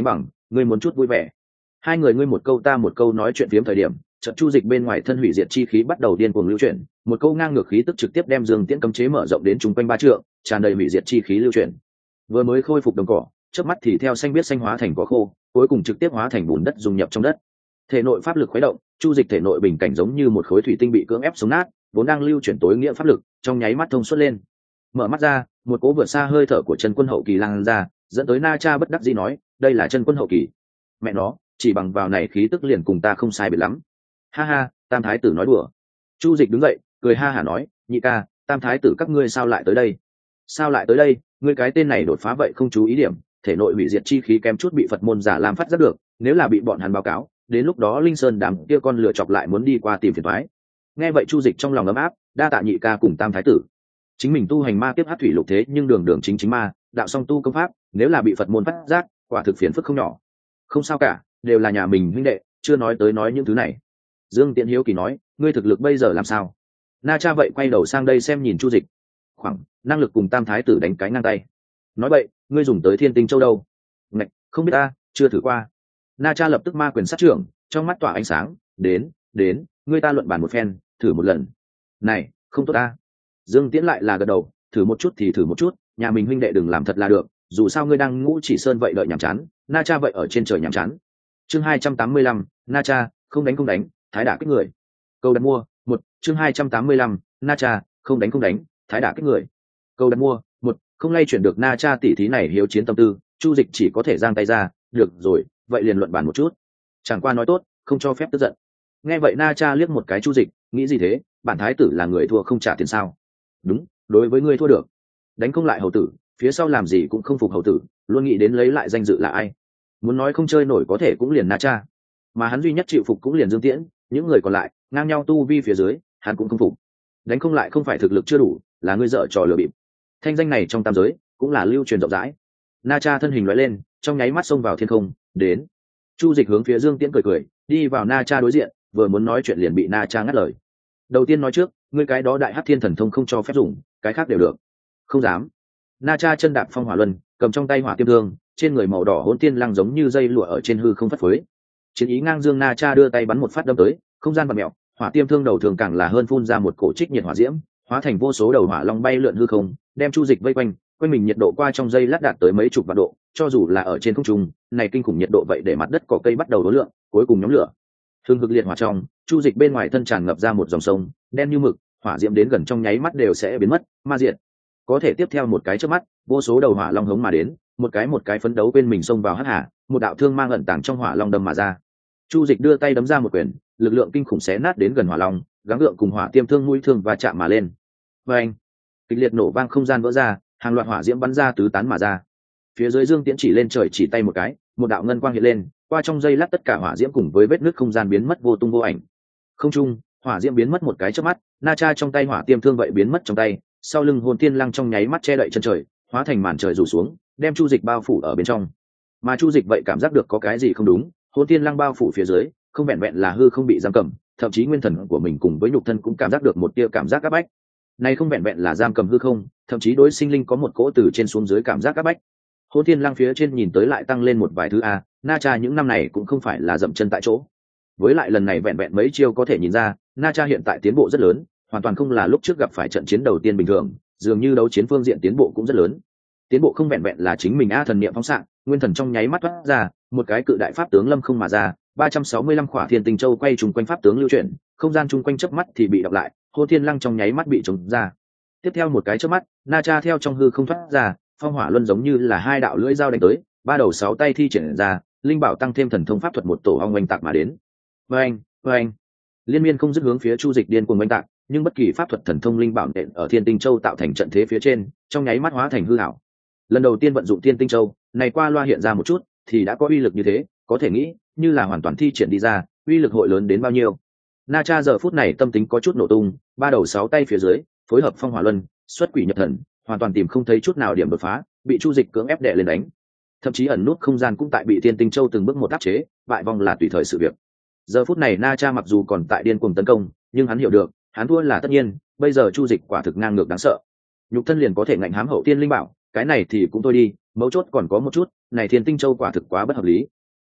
ngươi muốn chút vui vẻ. Hai người ngươi một câu ta một câu nói chuyện phiếm thời điểm, trận chu dịch bên ngoài thân hủy diệt chi khí bắt đầu điên cuồng lưu chuyển, một câu ngang ngược khí tức trực tiếp đem Dương Tiễn cấm chế mở rộng đến chung quanh ba trượng, tràn đầy hủy diệt chi khí lưu chuyển. Vừa mới khôi phục đồng cỏ, chớp mắt thì theo xanh biết xanh hóa thành cỏ khô, cuối cùng trực tiếp hóa thành bùn đất dung nhập trong đất. Thể nội pháp lực khuấy động, chu dịch thể nội bình cảnh giống như một khối thủy tinh bị cưỡng ép sống nát, vốn đang lưu chuyển tối nghĩa pháp lực, trong nháy mắt thông suốt lên. Mở mắt ra, một cỗ vượt xa hơi thở của chân quân hậu kỳ lan ra, dẫn tới Na Cha bất đắc dĩ nói, đây là chân quân hậu kỳ. Mẹ nó, chỉ bằng vào này khí tức liền cùng ta không sai biệt lắm. Ha ha, Tam thái tử nói đùa. Chu dịch đứng dậy, cười ha hả nói, nhị ca, Tam thái tử các ngươi sao lại tới đây? Sao lại tới đây? Ngươi cái tên này đột phá vậy không chú ý điểm, thể nội hủy diệt chi khí kém chút bị Phật môn giả làm phát giác được, nếu là bị bọn hắn báo cáo, đến lúc đó Linh Sơn đám kia con lựa chọc lại muốn đi qua tìm phiền toái. Nghe vậy Chu dịch trong lòng ấm áp, đa tạ nhị ca cùng Tam thái tử. Chính mình tu hành ma tiếp hát thủy lục thế nhưng đường đường chính chính ma, đạo song tu công pháp, nếu là bị Phật môn phát giác, quả thực phiền phức không nhỏ. Không sao cả, đều là nhà mình huynh đệ, chưa nói tới nói những thứ này. Dương Tiễn hiếu kỳ nói, ngươi thực lực bây giờ làm sao? Na Cha vậy quay đầu sang đây xem nhìn Chu dịch, khoảng năng lực cùng Tam thái tử đánh cái ngang tay. Nói vậy, ngươi dùng tới Thiên Tinh Châu đâu? Ngạch, không biết ta, chưa thử qua. Na Cha lập tức ma quyền sát trưởng, trong mắt tỏa ánh sáng, đến, đến, ngươi ta luận bàn một phen, thử một lần. Này, không tốt ta. Dương Tiễn lại là gật đầu, thử một chút thì thử một chút, nhà mình huynh đệ đừng làm thật là được, dù sao ngươi đang ngũ chỉ sơn vậy đợi nhàm chán, Na Cha vậy ở trên trời nhàm chán. Chương hai trăm tám mươi lăm, Na Cha, không đánh không đánh, thái đả kích người. Câu đặt mua, một, chương hai trăm tám mươi lăm, Na Cha, không đánh không đánh, thái đả kích người. Câu đặt mua, một, không lay chuyển được Na Cha tỷ thí này hiếu chiến tâm tư, Chu dịch chỉ có thể giang tay ra, được rồi, vậy liền luận bàn một chút. Chẳng qua nói tốt, không cho phép tức giận. Nghe vậy Na Cha liếc một cái Chu dịch, nghĩ gì thế, bản thái tử là người thua không trả tiền sao? Đúng, đối với ngươi thua được, đánh không lại hầu tử, phía sau làm gì cũng không phục hầu tử, luôn nghĩ đến lấy lại danh dự là ai. Muốn nói không chơi nổi có thể cũng liền Na Cha, mà hắn duy nhất chịu phục cũng liền Dương Tiễn, những người còn lại ngang nhau tu vi phía dưới, hắn cũng không phục. Đánh không lại không phải thực lực chưa đủ, là ngươi dở trò lừa bịp. Thanh danh này trong tam giới cũng là lưu truyền rộng rãi. Na Cha thân hình lóe lên, trong nháy mắt xông vào thiên không, đến. Chu dịch hướng phía Dương Tiễn cười cười, đi vào Na Cha đối diện, vừa muốn nói chuyện liền bị Na Cha ngắt lời. Đầu tiên nói trước, ngươi cái đó đại hắc thiên thần thông không cho phép dùng, cái khác đều được. Không dám. Na Cha chân đạp phong hỏa luân, cầm trong tay hỏa tiêm thương, trên người màu đỏ hỗn tiên lăng giống như dây lụa ở trên hư không phất phới. Chiến ý ngang dương, Na Cha đưa tay bắn một phát đâm tới, không gian vặn mèo, hỏa tiêm thương đầu thường càng là hơn phun ra một cổ trích nhiệt hỏa diễm, hóa thành vô số đầu hỏa long bay lượn hư không, đem Chu dịch vây quanh, quanh mình nhiệt độ qua trong giây lát đạt tới mấy chục vạn độ, cho dù là ở trên không trung, này kinh khủng nhiệt độ vậy để mặt đất cỏ cây bắt đầu đốn lượng, cuối cùng nhóm lửa. Hương hực liệt hỏa trong, Chu dịch bên ngoài thân tràn ngập ra một dòng sông, đen như mực, hỏa diễm đến gần trong nháy mắt đều sẽ biến mất, ma diệt. Có thể tiếp theo một cái chớp mắt, vô số đầu hỏa long hống mà đến, một cái một cái phấn đấu bên mình xông vào hắc hà, một đạo thương mang ẩn tàng trong hỏa long đâm mà ra. Chu dịch đưa tay đấm ra một quyền, lực lượng kinh khủng xé nát đến gần hỏa long, gắng gượng cùng hỏa tiêm thương mũi thương và chạm mà lên. Và anh, kịch liệt nổ vang, không gian vỡ ra, hàng loạt hỏa diễm bắn ra tứ tán mà ra. Phía dưới Dương Tiễn chỉ lên trời chỉ tay một cái, một đạo ngân quang hiện lên, qua trong giây lát tất cả hỏa diễm cùng với vết nứt không gian biến mất vô tung vô ảnh. Không trung, hỏa diễm biến mất một cái chớp mắt, Na Cha trong tay hỏa tiêm thương vậy biến mất trong tay, sau lưng hồn tiên lăng trong nháy mắt che đậy chân trời, hóa thành màn trời rủ xuống, đem Chu dịch bao phủ ở bên trong. Mà Chu dịch vậy cảm giác được có cái gì không đúng, hồn tiên lăng bao phủ phía dưới, không vẹn vẹn là hư không bị giam cầm, thậm chí nguyên thần của mình cùng với nhục thân cũng cảm giác được một tia cảm giác áp bách. Này không vẹn vẹn là giam cầm hư không, thậm chí đối sinh linh có một cỗ từ trên xuống dưới cảm giác áp bách. Hồn tiên lăng phía trên nhìn tới lại tăng lên một vài thứ a, Na Cha những năm này cũng không phải là dậm chân tại chỗ. Với lại lần này vẹn vẹn mấy chiêu có thể nhìn ra, Na Cha hiện tại tiến bộ rất lớn, hoàn toàn không là lúc trước gặp phải trận chiến đầu tiên bình thường, dường như đấu chiến phương diện tiến bộ cũng rất lớn. Tiến bộ không vẹn vẹn là chính mình a thần niệm phóng xạ, nguyên thần trong nháy mắt thoát ra, một cái cự đại pháp tướng lâm không mà ra, ba trăm sáu mươi lăm khỏa thiên tinh châu quay trùng quanh pháp tướng lưu chuyển, không gian chung quanh chớp mắt thì bị đọc lại, hồn thiên lăng trong nháy mắt bị trống ra. Tiếp theo một cái chớp mắt, Na Cha theo trong hư không thoát ra, phong hỏa luân giống như là hai đạo lưỡi dao đánh tới, ba đầu sáu tay thi triển ra, linh bảo tăng thêm thần thông pháp thuật một tổ ong oanh tạc mà đến. Oanh, oanh, liên miên không dứt hướng phía Chu dịch điên cuồng oanh tạc, nhưng bất kỳ pháp thuật thần thông linh bảo nện ở thiên tinh châu tạo thành trận thế phía trên, trong nháy mắt hóa thành hư ảo. Lần đầu tiên vận dụng thiên tinh châu, này qua loa hiện ra một chút, thì đã có uy lực như thế, có thể nghĩ, như là hoàn toàn thi triển đi ra, uy lực hội lớn đến bao nhiêu. Na Cha giờ phút này tâm tính có chút nổ tung, ba đầu sáu tay phía dưới, phối hợp phong hỏa luân, xuất quỷ nhập thần, hoàn toàn tìm không thấy chút nào điểm đột phá, bị Chu dịch cưỡng ép đè lên đánh. Thậm chí ẩn nút không gian cũng tại bị thiên tinh châu từng bước một áp chế, bại vong là tùy thời sự việc. Giờ phút này Na Cha mặc dù còn tại điên cuồng tấn công, nhưng hắn hiểu được, hắn thua là tất nhiên, bây giờ Chu dịch quả thực ngang ngược đáng sợ. Nhục thân liền có thể ngạnh hám hậu tiên linh bảo, cái này thì cũng thôi đi, mấu chốt còn có một chút, này thiên tinh châu quả thực quá bất hợp lý.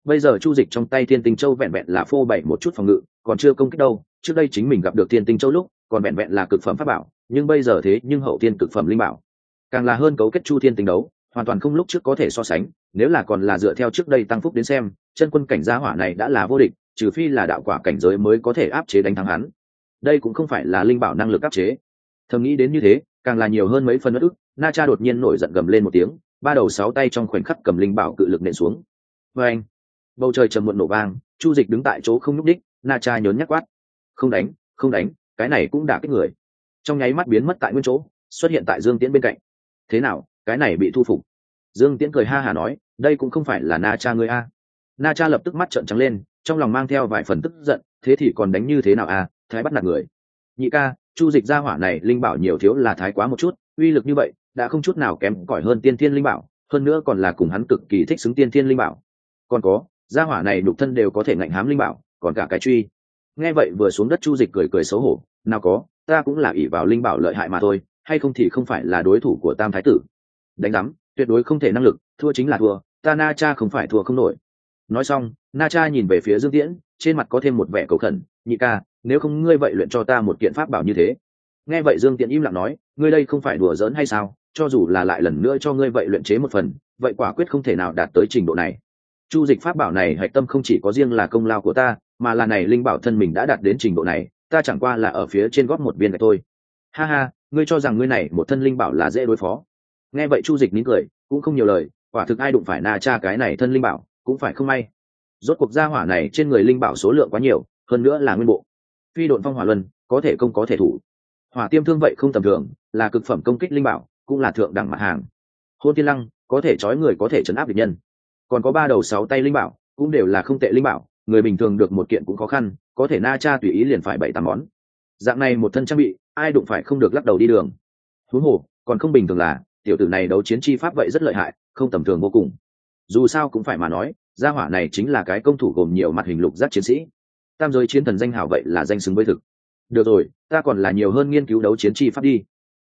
Bây giờ chu dịch trong tay thiên tinh châu vẹn vẹn là phô bày một chút phòng ngự, còn chưa công kích đâu. Trước đây chính mình gặp được thiên tinh châu lúc còn vẹn vẹn là cực phẩm pháp bảo, nhưng bây giờ thế nhưng hậu thiên cực phẩm linh bảo, càng là hơn cấu kết chu thiên tinh đấu, hoàn toàn không lúc trước có thể so sánh. Nếu là còn là dựa theo trước đây tăng phúc đến xem, chân quân cảnh gia hỏa này đã là vô địch, trừ phi là đạo quả cảnh giới mới có thể áp chế đánh thắng hắn. Đây cũng không phải là linh bảo năng lực áp chế. Thầm nghĩ đến như thế, càng là nhiều hơn mấy phần uất ức. Na Cha đột nhiên nổi giận gầm lên một tiếng, ba đầu sáu tay trong khoảnh khắc cầm linh bảo cự lực nện xuống. Và anh, bầu trời trầm muộn nổ vang, chu dịch đứng tại chỗ không nhúc đích. Na Cha nhớn nhắc quát: không đánh, không đánh, cái này cũng đả kích người. Trong nháy mắt biến mất tại nguyên chỗ, xuất hiện tại Dương Tiễn bên cạnh. Thế nào, cái này bị thu phục? Dương Tiễn cười ha hà nói: đây cũng không phải là Na Cha ngươi a. Na Cha lập tức mắt trợn trắng lên, trong lòng mang theo vài phần tức giận: thế thì còn đánh như thế nào a? Thái bắt nạt người. Nhị ca, chu dịch gia hỏa này linh bảo nhiều thiếu là thái quá một chút, uy lực như vậy đã không chút nào kém cỏi hơn tiên thiên linh bảo, hơn nữa còn là cùng hắn cực kỳ thích xứng tiên thiên linh bảo. Còn có, gia hỏa này đục thân đều có thể ngạnh hám linh bảo, còn cả cái truy. Nghe vậy vừa xuống đất chu dịch cười cười xấu hổ: nào có, ta cũng là ỷ vào linh bảo lợi hại mà thôi, hay không thì không phải là đối thủ của Tam thái tử. Đánh rắm, tuyệt đối không thể năng lực, thua chính là thua, ta Na Cha không phải thua không nổi. Nói xong, Na Cha nhìn về phía Dương Tiễn, trên mặt có thêm một vẻ cầu khẩn: nhị ca, nếu không ngươi vậy luyện cho ta một kiện pháp bảo như thế. Nghe vậy Dương Tiễn im lặng nói: ngươi đây không phải đùa giỡn hay sao? Cho dù là lại lần nữa cho ngươi vậy luyện chế một phần, vậy quả quyết không thể nào đạt tới trình độ này. Chu dịch pháp bảo này hạch tâm không chỉ có riêng là công lao của ta, mà là này linh bảo thân mình đã đạt đến trình độ này, ta chẳng qua là ở phía trên góp một viên gạch thôi. Ha ha, ngươi cho rằng ngươi này một thân linh bảo là dễ đối phó? Nghe vậy chu dịch nín cười, cũng không nhiều lời, quả thực ai đụng phải Na Cha cái này thân linh bảo cũng phải không may. Rốt cuộc gia hỏa này trên người linh bảo số lượng quá nhiều, hơn nữa là nguyên bộ. Phi độn phong hỏa luân có thể công có thể thủ, hỏa tiêm thương vậy không tầm thường, là cực phẩm công kích linh bảo, cũng là thượng đẳng mặt hàng. Hôn tiên lăng có thể trói người, có thể chấn áp địch nhân, còn có ba đầu sáu tay linh bảo cũng đều là không tệ linh bảo, người bình thường được một kiện cũng khó khăn, có thể Na Cha tùy ý liền phải bảy tám món. Dạng này một thân trang bị, ai đụng phải không được lắc đầu đi đường. Huống hồ còn không bình thường là tiểu tử này đấu chiến chi pháp vậy rất lợi hại, không tầm thường vô cùng. Dù sao cũng phải mà nói, gia hỏa này chính là cái công thủ gồm nhiều mặt hình lục giác chiến sĩ, tam giới chiến thần danh hào vậy là danh xứng với thực. Được rồi, ta còn là nhiều hơn nghiên cứu đấu chiến chi pháp đi.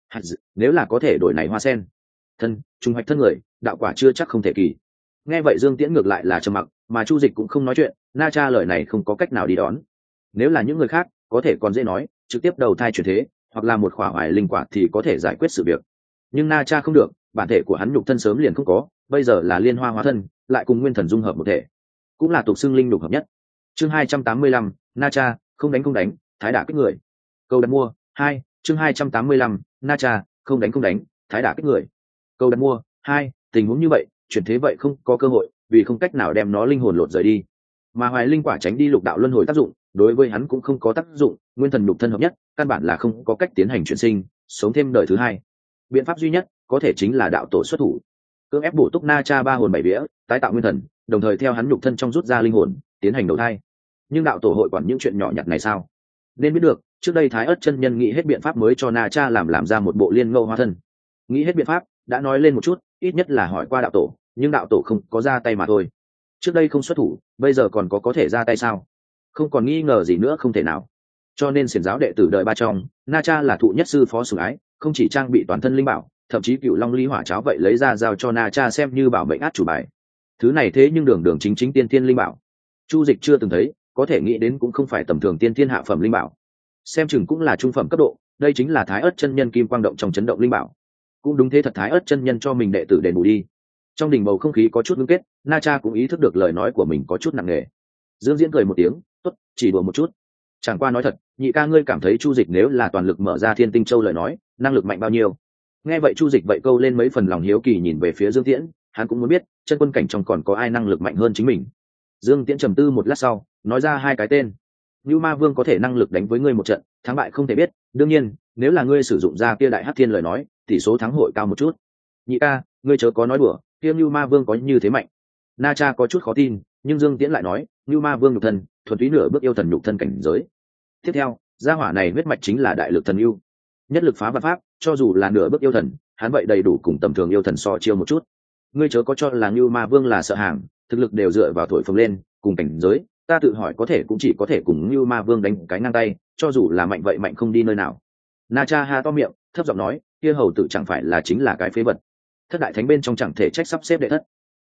Nếu là có thể đổi này hoa sen thân trùng hoạch thân người, đạo quả chưa chắc không thể kỳ. Nghe vậy Dương Tiễn ngược lại là trầm mặc, mà chu dịch cũng không nói chuyện. Na Cha lời này không có cách nào đi đón. Nếu là những người khác có thể còn dễ nói, trực tiếp đầu thai chuyển thế, hoặc là một khỏa hoài linh quả thì có thể giải quyết sự việc. Nhưng Na Cha không được, bản thể của hắn nhục thân sớm liền không có, bây giờ là liên hoa hóa thân, lại cùng nguyên thần dung hợp một thể, cũng là tục xưng linh nhục hợp nhất. Chương hai trăm tám mươi lăm, Na Cha không đánh không đánh, thái đả kích người. Câu đặt mua hai. Chương hai trăm tám mươi lăm, Na Cha không đánh không đánh, thái đả kích người. Câu đặt mua hai. Tình huống như vậy, chuyển thế vậy không có cơ hội, vì không cách nào đem nó linh hồn lột rời đi. Mà hoài linh quả tránh đi lục đạo luân hồi tác dụng, đối với hắn cũng không có tác dụng, nguyên thần nhục thân hợp nhất, căn bản là không có cách tiến hành chuyển sinh, sống thêm đời thứ hai. Biện pháp duy nhất có thể chính là đạo tổ xuất thủ, cưỡng ép bổ túc Na Cha ba hồn bảy vía, tái tạo nguyên thần, đồng thời theo hắn nhục thân trong rút ra linh hồn, tiến hành đầu thai. Nhưng đạo tổ hội quản những chuyện nhỏ nhặt này sao? Nên biết được, trước đây Thái Ức chân nhân nghĩ hết biện pháp mới cho Na Cha làm làm ra một bộ liên ngâu hóa thân. Nghĩ hết biện pháp, đã nói lên một chút, ít nhất là hỏi qua đạo tổ, nhưng đạo tổ không có ra tay mà thôi. Trước đây không xuất thủ, bây giờ còn có có thể ra tay sao? Không còn nghi ngờ gì nữa, không thể nào. Cho nên xiển giáo đệ tử đời ba trong, Na Cha là thụ nhất sư phó sủng ái, không chỉ trang bị toàn thân linh bảo, thậm chí cựu long ly hỏa cháo vậy lấy ra giao cho Na Cha xem như bảo mệnh át chủ bài. Thứ này thế nhưng đường đường chính chính tiên thiên linh bảo, chu dịch chưa từng thấy, có thể nghĩ đến cũng không phải tầm thường tiên thiên hạ phẩm linh bảo, xem chừng cũng là trung phẩm cấp độ. Đây chính là Thái Ức chân nhân kim quang động trong chấn động linh bảo. Cũng đúng thế thật, Thái Ức chân nhân cho mình đệ tử đền bù đi. Trong đình bầu không khí có chút ngưng kết, Na Cha cũng ý thức được lời nói của mình có chút nặng nề. Dương Diễn cười một tiếng: tốt, chỉ đùa một chút. Chẳng qua nói thật, nhị ca ngươi cảm thấy chu dịch nếu là toàn lực mở ra Thiên Tinh Châu lời nói, năng lực mạnh bao nhiêu? Nghe vậy chu dịch vậy câu lên mấy phần lòng hiếu kỳ nhìn về phía Dương Tiễn, hắn cũng muốn biết chân quân cảnh trong còn có ai năng lực mạnh hơn chính mình. Dương Tiễn trầm tư một lát sau, nói ra hai cái tên. Như Ma Vương có thể năng lực đánh với ngươi một trận, thắng bại không thể biết, đương nhiên nếu là ngươi sử dụng ra kia đại hắc thiên lời nói, tỷ số thắng hội cao một chút. Nhị ca, ngươi chớ có nói đùa, kia Như Ma Vương có như thế mạnh? Na Cha có chút khó tin, nhưng Dương Tiễn lại nói, Như Ma Vương nhục thân thuần túy nửa bước yêu thần nhục thân cảnh giới. Tiếp theo, gia hỏa này huyết mạch chính là đại lực thần yêu, nhất lực phá vạn pháp, cho dù là nửa bước yêu thần, hắn vậy đầy đủ cùng tầm thường yêu thần so chiêu một chút. Ngươi chớ có cho là Như Ma Vương là sợ hàng, thực lực đều dựa vào thổi phồng lên, cùng cảnh giới, ta tự hỏi có thể cũng chỉ có thể cùng Như Ma Vương đánh cái ngang tay, cho dù là mạnh vậy mạnh không đi nơi nào. Na Cha ha to miệng, thấp giọng nói, kia hầu tử chẳng phải là chính là cái phế vật. Thất đại thánh bên trong chẳng thể trách sắp xếp đệ thất.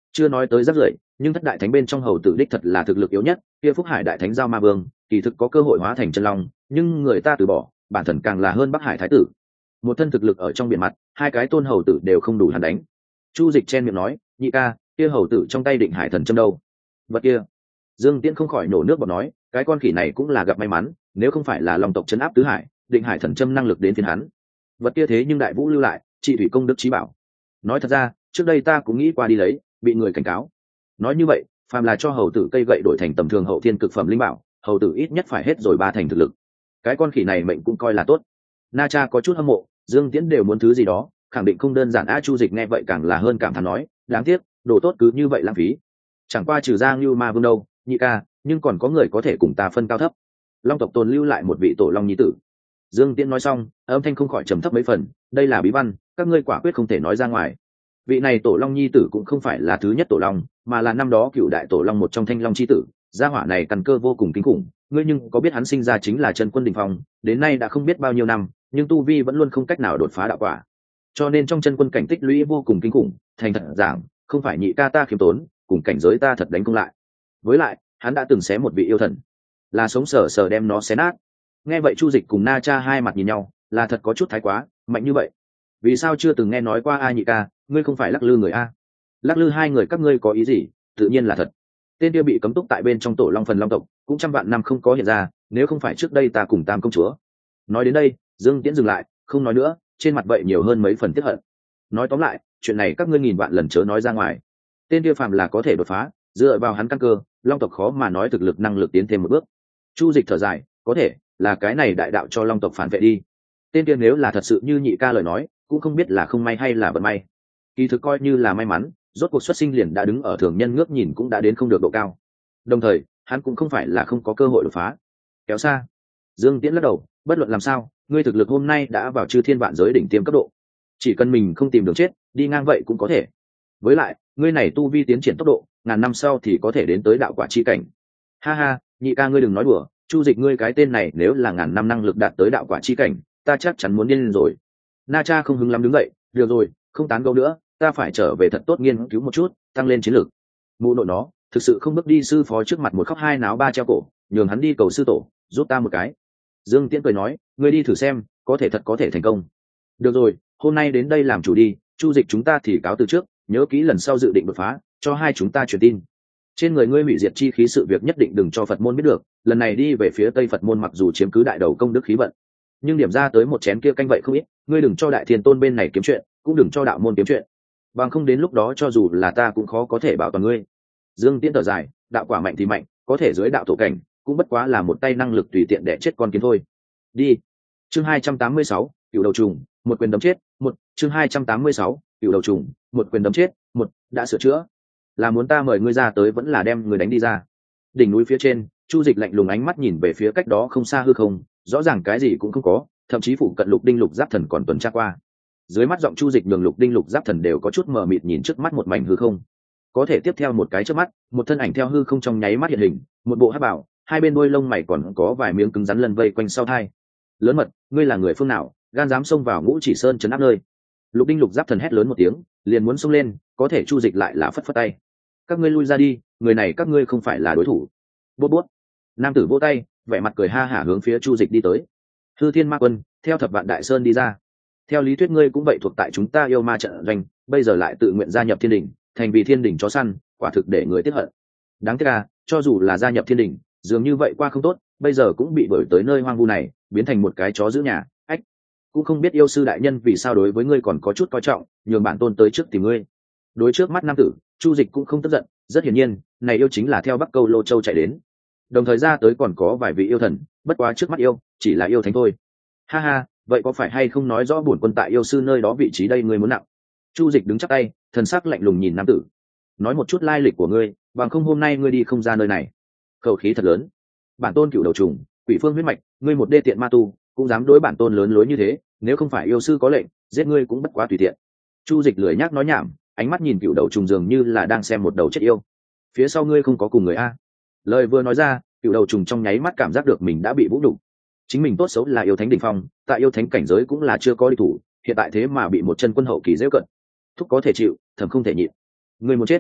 chưa nói tới rất rưởi, nhưng thất đại thánh bên trong hầu tử đích thật là thực lực yếu nhất, kia Phúc Hải đại thánh giao ma vương kỳ thực có cơ hội hóa thành chân long, nhưng người ta từ bỏ, bản thân càng là hơn Bắc Hải thái tử, một thân thực lực ở trong biển mặt, hai cái tôn hầu tử đều không đủ hắn đánh. Chu Dịch chen miệng nói, nhị ca, kia hầu tử trong tay Định Hải thần châm đâu? Vật kia. Dương Tiễn không khỏi nổ nước bọt nói, cái con khỉ này cũng là gặp may mắn, nếu không phải là Long tộc trấn áp tứ hải, Định Hải thần châm năng lực đến phiên hắn. Vật kia thế nhưng đại vũ lưu lại, trị thủy công đức trí bảo. Nói thật ra, trước đây ta cũng nghĩ qua đi lấy, bị người cảnh cáo. Nói như vậy, phàm là cho hầu tử cây gậy đổi thành tầm thường hậu thiên cực phẩm linh bảo, hầu tử ít nhất phải hết rồi ba thành thực lực. Cái con khỉ này mệnh cũng coi là tốt. Na Cha có chút hâm mộ, Dương Tiễn đều muốn thứ gì đó, khẳng định không đơn giản. A Chu Dịch nghe vậy càng là hơn cảm thán nói, đáng tiếc, đồ tốt cứ như vậy lãng phí. Chẳng qua trừ ra Ngưu Ma Vương đâu, nhị ca, nhưng còn có người có thể cùng ta phân cao thấp. Long tộc tồn lưu lại một vị tổ long nhi tử. Dương Tiễn nói xong, âm thanh không khỏi trầm thấp mấy phần, đây là bí văn, các ngươi quả quyết không thể nói ra ngoài. Vị này tổ long nhi tử cũng không phải là thứ nhất tổ long, mà là năm đó cựu đại tổ long một trong Thanh Long chi tử, gia hỏa này căn cơ vô cùng kinh khủng, ngươi nhưng có biết hắn sinh ra chính là chân quân đỉnh phong, đến nay đã không biết bao nhiêu năm, nhưng tu vi vẫn luôn không cách nào đột phá đạo quả. Cho nên trong chân quân cảnh tích lũy vô cùng kinh khủng, thành thật giảng, không phải nhị ca ta khiêm tốn, cùng cảnh giới ta thật đánh không lại. Với lại, hắn đã từng xé một vị yêu thần, là sống sờ sờ đem nó xé nát. Nghe vậy Chu Dịch cùng Na Cha hai mặt nhìn nhau, là thật có chút thái quá, mạnh như vậy. Vì sao chưa từng nghe nói qua a nhị ca, ngươi không phải lắc lư người a? Lắc lư hai người các ngươi có ý gì? Tự nhiên là thật. Tên kia bị cấm túc tại bên trong tổ long phần long tộc, cũng trăm vạn năm không có hiện ra, nếu không phải trước đây ta cùng Tam công chúa. Nói đến đây, Dương Tiễn dừng lại, không nói nữa, trên mặt vậy nhiều hơn mấy phần tiếc hận. Nói tóm lại, chuyện này các ngươi nghìn vạn lần chớ nói ra ngoài. Tên kia phàm là có thể đột phá, dựa vào hắn căn cơ, long tộc khó mà nói thực lực năng lực tiến thêm một bước. Chu Dịch thở dài, có thể là cái này đại đạo cho long tộc phản vệ đi. Tên kia nếu là thật sự như nhị ca lời nói, cũng không biết là không may hay là vận may. Kỳ thực coi như là may mắn, rốt cuộc xuất sinh liền đã đứng ở thường nhân ngước nhìn cũng đã đến không được độ cao. Đồng thời, hắn cũng không phải là không có cơ hội đột phá. Kéo xa. Dương Tiễn lắc đầu, bất luận làm sao, ngươi thực lực hôm nay đã vào chư thiên vạn giới đỉnh tiêm cấp độ. Chỉ cần mình không tìm đường chết, đi ngang vậy cũng có thể. Với lại, ngươi này tu vi tiến triển tốc độ, ngàn năm sau thì có thể đến tới đạo quả chi cảnh. Ha ha, nhị ca ngươi đừng nói đùa, Chu Dịch ngươi cái tên này nếu là ngàn năm năng lực đạt tới đạo quả chi cảnh, ta chắc chắn muốn điên lên rồi. Na Cha không hứng lắm đứng dậy, được rồi, không tán gẫu nữa, ta phải trở về thật tốt nghiên cứu một chút, tăng lên chiến lược. Mụ nội nó, thực sự không bước đi sư phó trước mặt một khóc hai náo ba treo cổ, nhường hắn đi cầu sư tổ, giúp ta một cái. Dương Tiễn cười nói, ngươi đi thử xem, có thể thật có thể thành công. Được rồi, hôm nay đến đây làm chủ đi, Chu Dịch chúng ta thì cáo từ trước, nhớ kỹ lần sau dự định đột phá, cho hai chúng ta truyền tin. Trên người ngươi hủy diệt chi khí sự việc nhất định đừng cho Phật môn biết được, lần này đi về phía Tây Phật môn mặc dù chiếm cứ đại đầu công đức khí vận, nhưng điểm ra tới một chén kia canh vậy không ít, ngươi đừng cho Đại Thiên Tôn bên này kiếm chuyện, cũng đừng cho đạo môn kiếm chuyện. Bằng không đến lúc đó cho dù là ta cũng khó có thể bảo toàn ngươi. Dương Tiễn thở dài, đạo quả mạnh thì mạnh, có thể dưới đạo tổ cảnh, cũng bất quá là một tay năng lực tùy tiện để chết con kiến thôi. Đi. Chương hai trăm tám mươi sáu, Cửu đầu trùng, một quyền đấm chết, một, chương hai trăm tám mươi sáu, Cửu đầu trùng, một quyền đấm chết, một, đã sửa chữa. Là muốn ta mời ngươi ra tới vẫn là đem người đánh đi ra. Đỉnh núi phía trên, Chu Dịch lạnh lùng ánh mắt nhìn về phía cách đó không xa hư không, rõ ràng cái gì cũng không có, thậm chí phụ cận Lục Đinh Lục Giáp Thần còn tuần tra qua. Dưới mắt giọng Chu Dịch nhường Lục Đinh Lục Giáp Thần đều có chút mờ mịt nhìn trước mắt một mảnh hư không. Có thể tiếp theo một cái chớp mắt, một thân ảnh theo hư không trong nháy mắt hiện hình, một bộ hắc bào, hai bên đuôi lông mày còn có vài miếng cứng rắn lân vây quanh sau tai. Lớn mật, ngươi là người phương nào, gan dám xông vào Ngũ Chỉ Sơn trấn áp nơi? Lục Đinh Lục Giáp Thần hét lớn một tiếng, liền muốn xông lên, có thể Chu Dịch lại là phất phất tay. Các ngươi lui ra đi, người này các ngươi không phải là đối thủ. Bút bút. Nam tử vỗ tay, vẻ mặt cười ha hả hướng phía Chu Dịch đi tới. Hư Thiên Ma Quân, theo Thập Vạn Đại Sơn đi ra. Theo lý thuyết ngươi cũng vậy thuộc tại chúng ta yêu ma trận doanh, bây giờ lại tự nguyện gia nhập Thiên Đình, thành vì Thiên Đình chó săn, quả thực để người tiếc hận. Đáng tiếc à, cho dù là gia nhập Thiên Đình, dường như vậy qua không tốt, bây giờ cũng bị đuổi tới nơi hoang vu này, biến thành một cái chó giữ nhà. Ách, cũng không biết yêu sư đại nhân vì sao đối với ngươi còn có chút coi trọng, nhường bản tôn tới trước tìm ngươi. Đối trước mắt nam tử, Chu Dịch cũng không tức giận, rất hiển nhiên, này yêu chính là theo Bắc Câu Lô Châu chạy đến. Đồng thời ra tới còn có vài vị yêu thần, bất quá trước mắt yêu chỉ là yêu thánh thôi. Ha ha, vậy có phải hay không nói rõ bổn quân tại yêu sư nơi đó vị trí đây ngươi muốn nặng? Chu Dịch đứng chắp tay, thần sắc lạnh lùng nhìn nam tử. Nói một chút lai lịch của ngươi, bằng không hôm nay ngươi đi không ra nơi này. Khẩu khí thật lớn. Bản tôn Cửu đầu trùng, Quỷ Phương huyết mạch, ngươi một đê tiện ma tu, cũng dám đối bản tôn lớn lối như thế, nếu không phải yêu sư có lệnh, giết ngươi cũng bất quá tùy tiện. Chu Dịch lười nhác nói nhảm, ánh mắt nhìn Cửu đầu trùng dường như là đang xem một đầu chết yêu. Phía sau ngươi không có cùng người a? Lời vừa nói ra, Cửu đầu trùng trong nháy mắt cảm giác được mình đã bị vũ nhục. Chính mình tốt xấu là yêu thánh đỉnh phong, tại yêu thánh cảnh giới cũng là chưa có địch thủ, hiện tại thế mà bị một chân quân hậu kỳ giễu cận. Thúc có thể chịu, thầm không thể nhịn. Ngươi muốn chết.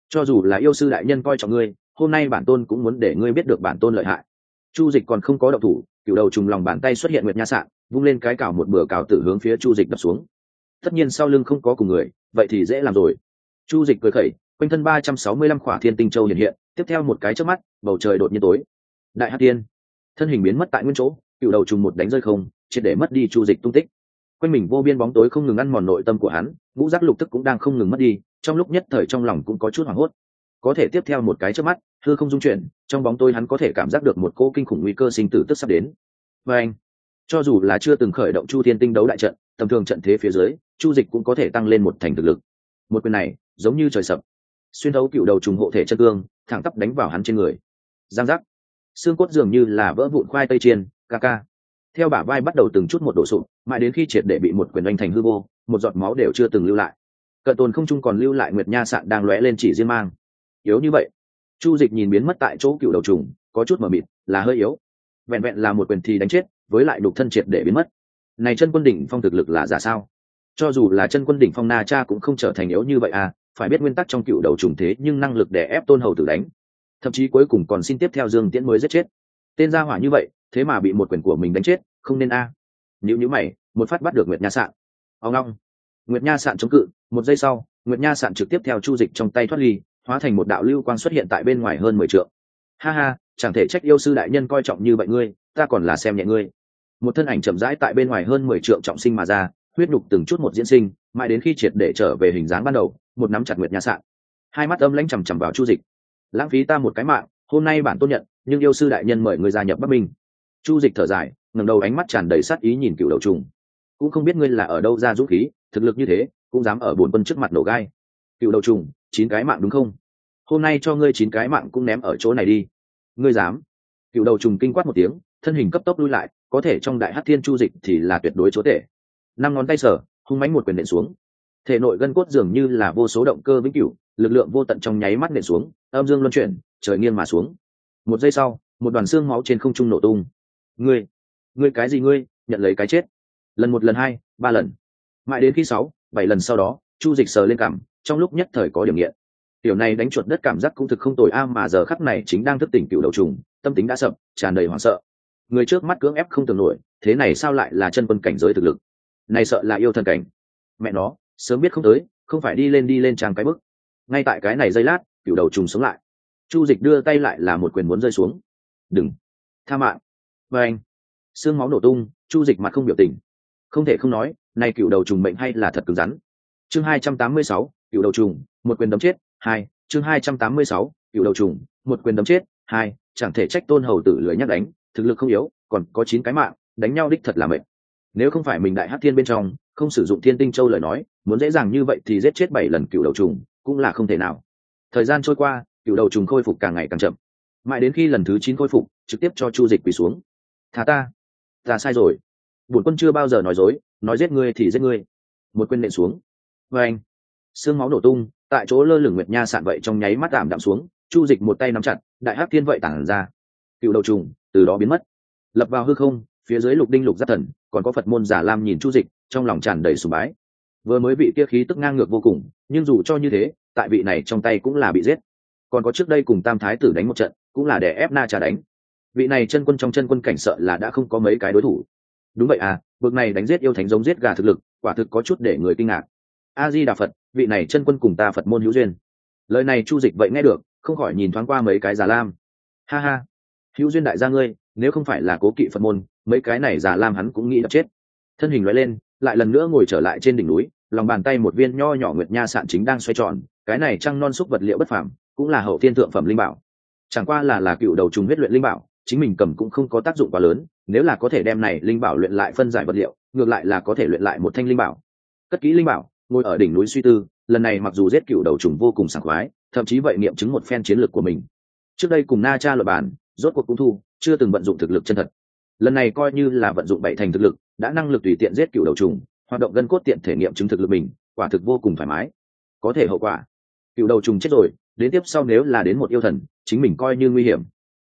cho dù là yêu sư đại nhân coi trọng ngươi, hôm nay bản tôn cũng muốn để ngươi biết được bản tôn lợi hại. Chu Dịch còn không có động thủ, cựu đầu trùng lòng bàn tay xuất hiện nguyệt nha sạn, vung lên cái cào một bừa cào tử hướng phía Chu Dịch đập xuống. Tất nhiên sau lưng không có cùng người, vậy thì dễ làm rồi. Chu Dịch cười khẩy, quanh thân ba trăm sáu mươi lăm khỏa thiên tinh châu hiện hiện, tiếp theo một cái chớp mắt, bầu trời đột nhiên tối. Đại Hắc Tiên, thân hình biến mất tại nguyên chỗ, cựu đầu trùng một đánh rơi không, triệt để mất đi Chu Dịch tung tích. Quanh mình vô biên bóng tối không ngừng ăn mòn nội tâm của hắn, ngũ giác lục tức cũng đang không ngừng mất đi, trong lúc nhất thời trong lòng cũng có chút hoảng hốt. Có thể tiếp theo một cái chớp mắt, hư không dung chuyển, trong bóng tối hắn có thể cảm giác được một cỗ kinh khủng nguy cơ sinh tử tức sắp đến. Và anh, cho dù là chưa từng khởi động Chu Thiên Tinh đấu đại trận, tầm thường trận thế phía dưới, Chu Dịch cũng có thể tăng lên một thành thực lực. Một quyền này, giống như trời sập, xuyên thấu cựu đầu trùng hộ thể chân cương, thẳng tắp đánh vào hắn trên người. Giang giác, xương cốt dường như là vỡ vụn khoai tây chiên, ca ca. Theo bả vai bắt đầu từng chút một đổ sụp, mãi đến khi triệt để bị một quyền đánh thành hư vô, một giọt máu đều chưa từng lưu lại. Cận tồn không trung còn lưu lại nguyệt nha sạn đang lóe lên chỉ riêng mang. Yếu như vậy. Chu Dịch nhìn biến mất tại chỗ cựu đầu trùng, có chút mờ mịt, là hơi yếu. Vẹn vẹn là một quyền thì đánh chết, với lại đục thân triệt để biến mất. Này chân quân đỉnh phong thực lực là giả sao? Cho dù là chân quân đỉnh phong Na Cha cũng không trở thành yếu như vậy à, phải biết nguyên tắc trong cựu đầu trùng thế nhưng năng lực để ép Tôn Hầu tử đánh. Thậm chí cuối cùng còn xin tiếp theo Dương Tiễn mới giết chết. Tên gia hỏa như vậy, thế mà bị một quyền của mình đánh chết, không nên a. À. Nhíu nhíu mày, một phát bắt được Nguyệt Nha Sạn. Ông long. Nguyệt Nha Sạn chống cự, một giây sau, Nguyệt Nha Sạn trực tiếp theo Chu Dịch trong tay thoát ly, hóa thành một đạo lưu quang xuất hiện tại bên ngoài hơn mười trượng. Ha ha, chẳng thể trách yêu sư đại nhân coi trọng như vậy ngươi, ta còn là xem nhẹ ngươi. Một thân ảnh chậm rãi tại bên ngoài hơn mười trượng trọng sinh mà ra, huyết nhục từng chút một diễn sinh, mãi đến khi triệt để trở về hình dáng ban đầu, một nắm chặt Nguyệt Nha Sạn. Hai mắt âm lãnh chằm chằm vào Chu Dịch. Lãng phí ta một cái mạng, hôm nay bản tôn nhận, nhưng yêu sư đại nhân mời ngươi gia nhập Bắc Minh. Chu Dịch thở dài, ngẩng đầu ánh mắt tràn đầy sát ý nhìn cựu đầu trùng. Cũng không biết ngươi là ở đâu ra dũng khí, thực lực như thế, cũng dám ở bổn quân trước mặt nổ gai. Cựu đầu trùng, chín cái mạng đúng không? Hôm nay cho ngươi chín cái mạng cũng ném ở chỗ này đi. Ngươi dám? Cựu đầu trùng kinh quát một tiếng, thân hình cấp tốc lui lại, có thể trong đại hắc thiên Chu Dịch thì là tuyệt đối chúa tể. Năm ngón tay sở, hung mãnh một quyền nện xuống. Thể nội gân cốt dường như là vô số động cơ vĩnh cửu, lực lượng vô tận trong nháy mắt nện xuống, âm dương luân chuyển, trời nghiêng mà xuống. Một giây sau, một đoàn xương máu trên không trung nổ tung. Ngươi, ngươi cái gì ngươi, nhận lấy cái chết. Lần một lần hai, ba lần, mãi đến khi sáu, bảy lần sau đó, Chu Dịch sờ lên cằm, trong lúc nhất thời có điểm nghiện. Tiểu này đánh chuột đất cảm giác cũng thực không tồi a, mà giờ khắc này chính đang thức tỉnh cựu đầu trùng, tâm tính đã sập, tràn đầy hoảng sợ. Người trước mắt cưỡng ép không tưởng nổi, thế này sao lại là chân quân cảnh giới thực lực? Này sợ là yêu thần cảnh. Mẹ nó, sớm biết không tới, không phải đi lên đi lên trang cái bức. Ngay tại cái này giây lát, cựu đầu trùng sống lại. Chu Dịch đưa tay lại là một quyền muốn rơi xuống. Đừng, tha mạng. Và anh, xương máu nổ tung, Chu Dịch mặt không biểu tình. Không thể không nói, này cựu đầu trùng mệnh hay là thật cứng rắn. Chương hai trăm tám mươi sáu, cựu đầu trùng, một quyền đấm chết. Hai, chương hai trăm tám mươi sáu, cựu đầu trùng, một quyền đấm chết. Hai, chẳng thể trách Tôn Hầu tử lười nhắc đánh, thực lực không yếu, còn có chín cái mạng, đánh nhau đích thật là mệt. Nếu không phải mình đại hắc thiên bên trong không sử dụng thiên tinh châu lời nói, muốn dễ dàng như vậy thì giết chết bảy lần cựu đầu trùng cũng là không thể nào. Thời gian trôi qua, cựu đầu trùng khôi phục càng ngày càng chậm, mãi đến khi lần thứ chín khôi phục, trực tiếp cho Chu Dịch quỳ xuống. Thả ta, ta sai rồi, bổn quân chưa bao giờ nói dối, nói giết ngươi thì giết ngươi. Một quyền nện xuống. Và anh, xương máu nổ tung, tại chỗ lơ lửng Nguyệt Nha Sạn vậy trong nháy mắt giảm đạm xuống. Chu Dịch một tay nắm chặt, đại hắc thiên vậy tản ra, cựu đầu trùng từ đó biến mất, lập vào hư không. Phía dưới lục đinh lục giác thần, còn có Phật môn Giả Lam nhìn Chu Dịch, trong lòng tràn đầy sùng bái. Vừa mới vị kia khí tức ngang ngược vô cùng, nhưng dù cho như thế, tại vị này trong tay cũng là bị giết. Còn có trước đây cùng Tam Thái tử đánh một trận, cũng là để ép Na Cha đánh. Vị này chân quân trong chân quân cảnh sợ là đã không có mấy cái đối thủ. Đúng vậy à, bực này đánh giết yêu thánh giống giết gà thực lực, quả thực có chút để người kinh ngạc. A Di Đà Phật, vị này chân quân cùng ta Phật môn hữu duyên. Lời này Chu Dịch vậy nghe được, không khỏi nhìn thoáng qua mấy cái Giả Lam. Ha ha, hữu duyên đại gia ngươi, nếu không phải là cố kỵ Phật môn, mấy cái này Giả Lam hắn cũng nghĩ đập chết. Thân hình lóe lên, lại lần nữa ngồi trở lại trên đỉnh núi, lòng bàn tay một viên nho nhỏ Nguyệt Nha Sạn chính đang xoay tròn. Cái này trăng non xúc vật liệu bất phàm, cũng là hậu thiên thượng phẩm linh bảo. Chẳng qua là là cựu đầu trùng huyết luyện linh bảo, chính mình cầm cũng không có tác dụng quá lớn. Nếu là có thể đem này linh bảo luyện lại phân giải vật liệu, ngược lại là có thể luyện lại một thanh linh bảo. Cất kỹ linh bảo, ngồi ở đỉnh núi suy tư. Lần này mặc dù giết cựu đầu trùng vô cùng sảng khoái, thậm chí vậy nghiệm chứng một phen chiến lược của mình. Trước đây cùng Na Cha luận bản, rốt cuộc cũng thu, chưa từng vận dụng thực lực chân thật. Lần này coi như là vận dụng bảy thành thực lực, đã năng lực tùy tiện giết cựu đầu trùng, hoạt động gân cốt tiện thể nghiệm chứng thực lực mình, quả thực vô cùng thoải mái. Có thể hậu quả, cựu đầu trùng chết rồi, đến tiếp sau nếu là đến một yêu thần, chính mình coi như nguy hiểm.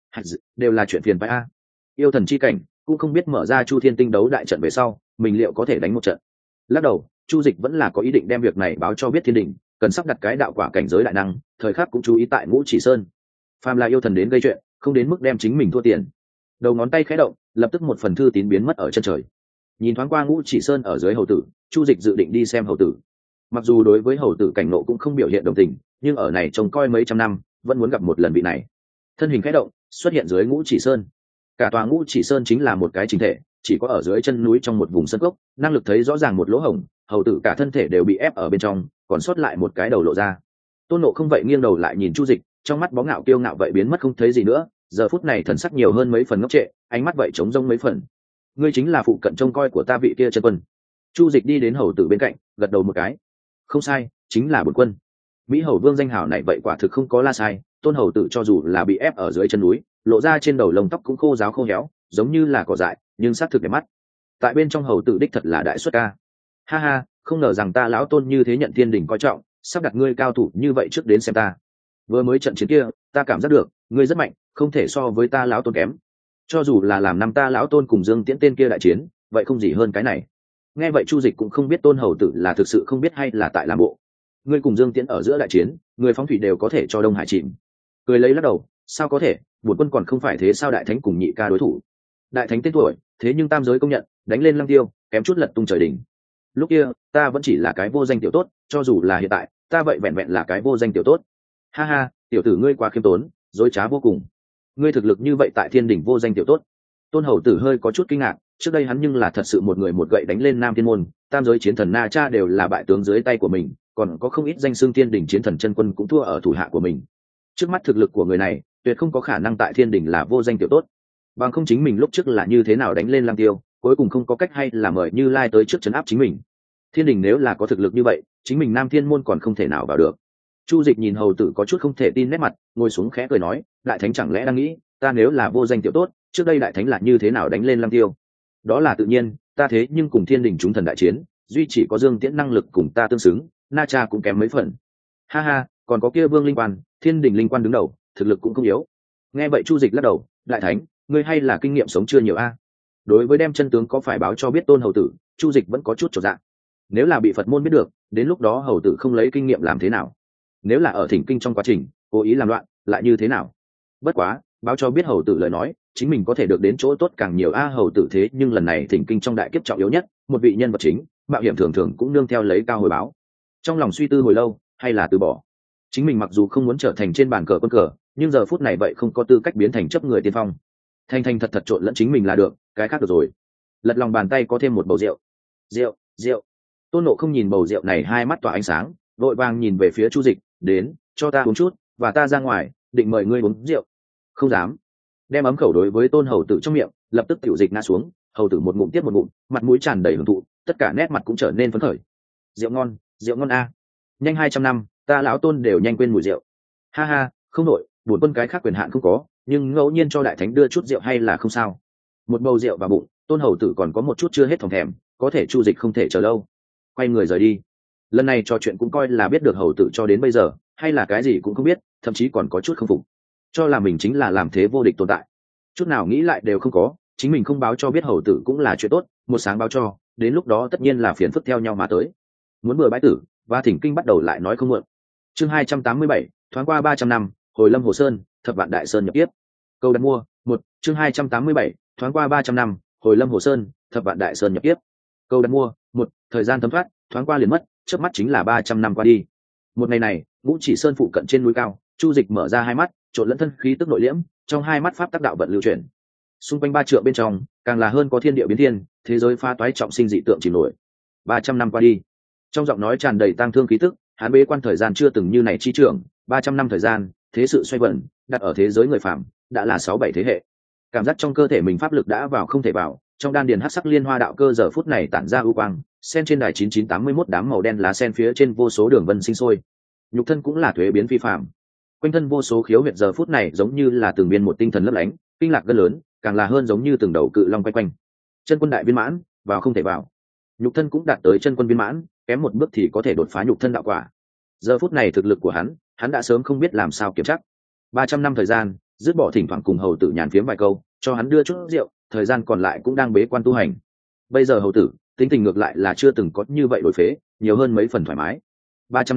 Đều là chuyện phiền phải a. Yêu thần chi cảnh, cũng không biết mở ra Chu Thiên Tinh đấu đại trận về sau, mình liệu có thể đánh một trận. Lắc đầu, Chu Dịch vẫn là có ý định đem việc này báo cho biết thiên đình, cần sắp đặt cái đạo quả cảnh giới đại năng, thời khắc cũng chú ý tại Ngũ Chỉ Sơn. Phàm là yêu thần đến gây chuyện, không đến mức đem chính mình thua tiền. Đầu ngón tay khẽ động, lập tức một phần thư tín biến mất ở chân trời. Nhìn thoáng qua Ngũ Chỉ Sơn ở dưới hầu tử, Chu Dịch dự định đi xem hầu tử. Mặc dù đối với hầu tử cảnh nộ cũng không biểu hiện đồng tình, nhưng ở này trông coi mấy trăm năm, vẫn muốn gặp một lần vị này. Thân hình khẽ động, xuất hiện dưới Ngũ Chỉ Sơn. Cả tòa Ngũ Chỉ Sơn chính là một cái chỉnh thể, chỉ có ở dưới chân núi trong một vùng sân cốc, năng lực thấy rõ ràng một lỗ hổng, hầu tử cả thân thể đều bị ép ở bên trong, còn sót lại một cái đầu lộ ra. Tôn Nộ không vậy nghiêng đầu lại nhìn Chu Dịch, trong mắt bó ngạo kiêu ngạo vậy biến mất không thấy gì nữa, giờ phút này thần sắc nhiều hơn mấy phần ngốc trệ, ánh mắt vậy trống rỗng mấy phần. Ngươi chính là phụ cận trông coi của ta vị kia chân quân. Chu Dịch đi đến hầu tử bên cạnh, gật đầu một cái. Không sai, chính là bổn quân. Mỹ hầu vương danh hào này vậy quả thực không có la sai, Tôn hầu tử cho dù là bị ép ở dưới chân núi, lộ ra trên đầu lông tóc cũng khô ráo khô héo, giống như là cỏ dại, nhưng xác thực đẹp mắt. Tại bên trong hầu tử đích thật là đại xuất ca. Ha ha, không ngờ rằng ta lão Tôn như thế nhận thiên đình coi trọng, sắp đặt ngươi cao thủ như vậy trước đến xem ta. Vừa mới trận chiến kia, ta cảm giác được ngươi rất mạnh, không thể so với ta lão Tôn kém. Cho dù là làm năm ta lão Tôn cùng Dương Tiễn tên kia đại chiến, vậy không gì hơn cái này. Nghe vậy Chu Dịch cũng không biết Tôn hầu tử là thực sự không biết hay là tại làm bộ. Ngươi cùng Dương Tiễn ở giữa đại chiến, người phóng thủy đều có thể cho Đông Hải chìm. Cười lấy lắc đầu, sao có thể, bổn quân còn không phải thế sao, đại thánh cùng nhị ca đối thủ. Đại thánh tên tuổi, thế nhưng tam giới công nhận, đánh lên Lăng Tiêu, kém chút lật tung trời đỉnh. Lúc kia, ta vẫn chỉ là cái vô danh tiểu tốt, cho dù là hiện tại, ta vậy vẹn vẹn là cái vô danh tiểu tốt. Ha ha, tiểu tử ngươi quá khiêm tốn, dối trá vô cùng. Ngươi thực lực như vậy tại thiên đỉnh vô danh tiểu tốt. Tôn hầu tử hơi có chút kinh ngạc, trước đây hắn nhưng là thật sự một người một gậy đánh lên Nam Thiên môn, tam giới chiến thần Na Cha đều là bại tướng dưới tay của mình, còn có không ít danh xưng thiên đỉnh chiến thần chân quân cũng thua ở thủ hạ của mình. Trước mắt thực lực của người này, tuyệt không có khả năng tại thiên đỉnh là vô danh tiểu tốt. Bằng không chính mình lúc trước là như thế nào đánh lên Lăng Tiêu, cuối cùng không có cách hay là mời Như Lai tới trước trấn áp chính mình. Thiên đỉnh nếu là có thực lực như vậy, chính mình Nam Thiên môn còn không thể nào vào được. Chu Dịch nhìn hầu tử có chút không thể tin nét mặt, ngồi xuống khẽ cười nói, đại thánh chẳng lẽ đang nghĩ, ta nếu là vô danh tiểu tốt, trước đây đại thánh là như thế nào đánh lên Lăng Tiêu? Đó là tự nhiên, ta thế nhưng cùng thiên đình chúng thần đại chiến, duy chỉ có Dương Tiễn năng lực cùng ta tương xứng, Na Cha cũng kém mấy phần. Ha ha, còn có kia Vương Linh Quan, thiên đình linh quan đứng đầu, thực lực cũng không yếu. Nghe vậy Chu Dịch lắc đầu, đại thánh, ngươi hay là kinh nghiệm sống chưa nhiều a? Đối với đem chân tướng có phải báo cho biết Tôn hầu tử, Chu Dịch vẫn có chút chột dạ. Nếu là bị Phật môn biết được, đến lúc đó hầu tử không lấy kinh nghiệm làm thế nào? Nếu là ở thỉnh kinh trong quá trình cố ý làm loạn, lại như thế nào? Bất quá, báo cho biết hầu tử lời nói, chính mình có thể được đến chỗ tốt càng nhiều a. Hầu tử thế nhưng lần này thỉnh kinh trong đại kiếp trọng yếu nhất, một vị nhân vật chính, mạo hiểm thường thường cũng nương theo lấy cao hồi báo. Trong lòng suy tư hồi lâu, hay là từ bỏ. Chính mình mặc dù không muốn trở thành trên bàn cờ quân cờ, nhưng giờ phút này vậy không có tư cách biến thành chấp người tiên phong. Thanh thanh thật thật trộn lẫn chính mình là được, cái khác được rồi. Lật lòng bàn tay có thêm một bầu rượu. Rượu, rượu. Tôn Nộ không nhìn bầu rượu này, hai mắt tỏa ánh sáng, vội vàng nhìn về phía Chu Dịch, đến, cho ta uống chút, và ta ra ngoài, định mời ngươi uống rượu. Không dám. Đem ấm khẩu đối với Tôn hầu tử trong miệng, lập tức tiểu dịch ngã xuống, hầu tử một ngụm tiếp một ngụm, mặt mũi tràn đầy hưởng thụ, tất cả nét mặt cũng trở nên phấn khởi. Rượu ngon, rượu ngon a. Nhanh hai trăm năm, ta lão Tôn đều nhanh quên mùi rượu. Ha ha, không nổi, bổn quân cái khác quyền hạn không có, nhưng ngẫu nhiên cho đại thánh đưa chút rượu hay là không sao. Một bầu rượu vào bụng, Tôn hầu tử còn có một chút chưa hết thòng thèm, có thể Chu Dịch không thể chờ lâu. Quay người rời đi. Lần này trò chuyện cũng coi là biết được hầu tử cho đến bây giờ, hay là cái gì cũng không biết, thậm chí còn có chút không phục, cho là mình chính là làm thế vô địch tồn tại. Chút nào nghĩ lại đều không có, chính mình không báo cho biết hầu tử cũng là chuyện tốt, một sáng báo cho, đến lúc đó tất nhiên là phiền phức theo nhau mà tới. Muốn bừa bãi tử và thỉnh kinh bắt đầu lại nói không muộn. Chương hai trăm tám mươi bảy, thoáng qua ba trăm năm, hồi Lâm Hồ Sơn, thập vạn đại sơn nhập tiếp. Câu đặt mua, một, chương hai trăm tám mươi bảy, thoáng qua ba trăm năm, hồi Lâm Hồ Sơn, thập vạn đại sơn nhập tiếp. Câu đặt mua, một, thời gian thấm thoát, thoáng qua liền mất, chớp mắt chính là ba trăm năm qua đi. Một ngày này, Ngũ Chỉ Sơn phụ cận trên núi cao, Chu Dịch mở ra hai mắt, trộn lẫn thân khí tức nội liễm, trong hai mắt pháp tác đạo vận lưu chuyển. Xung quanh ba trượng bên trong, càng là hơn có thiên địa biến thiên, thế giới pha toái trọng sinh dị tượng chìm nổi. ba trăm năm qua đi. Trong giọng nói tràn đầy tang thương khí tức, hắn bế quan thời gian chưa từng như này chi trưởng, ba trăm năm thời gian, thế sự xoay vần, đặt ở thế giới người phàm, đã là sáu bảy thế hệ. Cảm giác trong cơ thể mình pháp lực đã vào không thể vào, trong đan điền hắc sắc liên hoa đạo cơ giờ phút này tản ra ưu quang, sen trên đài chín chín tám mươi mốt đám màu đen lá sen phía trên vô số đường vân sinh sôi. Nhục thân cũng là thuế biến phi phàm. Quanh thân vô số khiếu huyệt giờ phút này giống như là từng biên một tinh thần lấp lánh, kinh lạc gân lớn, càng là hơn giống như từng đầu cự long quay quanh. Chân quân đại viên mãn, vào không thể vào. Nhục thân cũng đạt tới chân quân viên mãn, kém một bước thì có thể đột phá nhục thân đạo quả. Giờ phút này thực lực của hắn, hắn đã sớm không biết làm sao kiểm chắc. ba trăm năm thời gian, dứt bỏ thỉnh thoảng cùng hầu tử nhàn phiếm vài câu, cho hắn đưa chút rượu, thời gian còn lại cũng đang bế quan tu hành. Bây giờ hầu tử, tính tình ngược lại là chưa từng có như vậy đổi phế, nhiều hơn mấy phần thoải mái. ba trăm năm,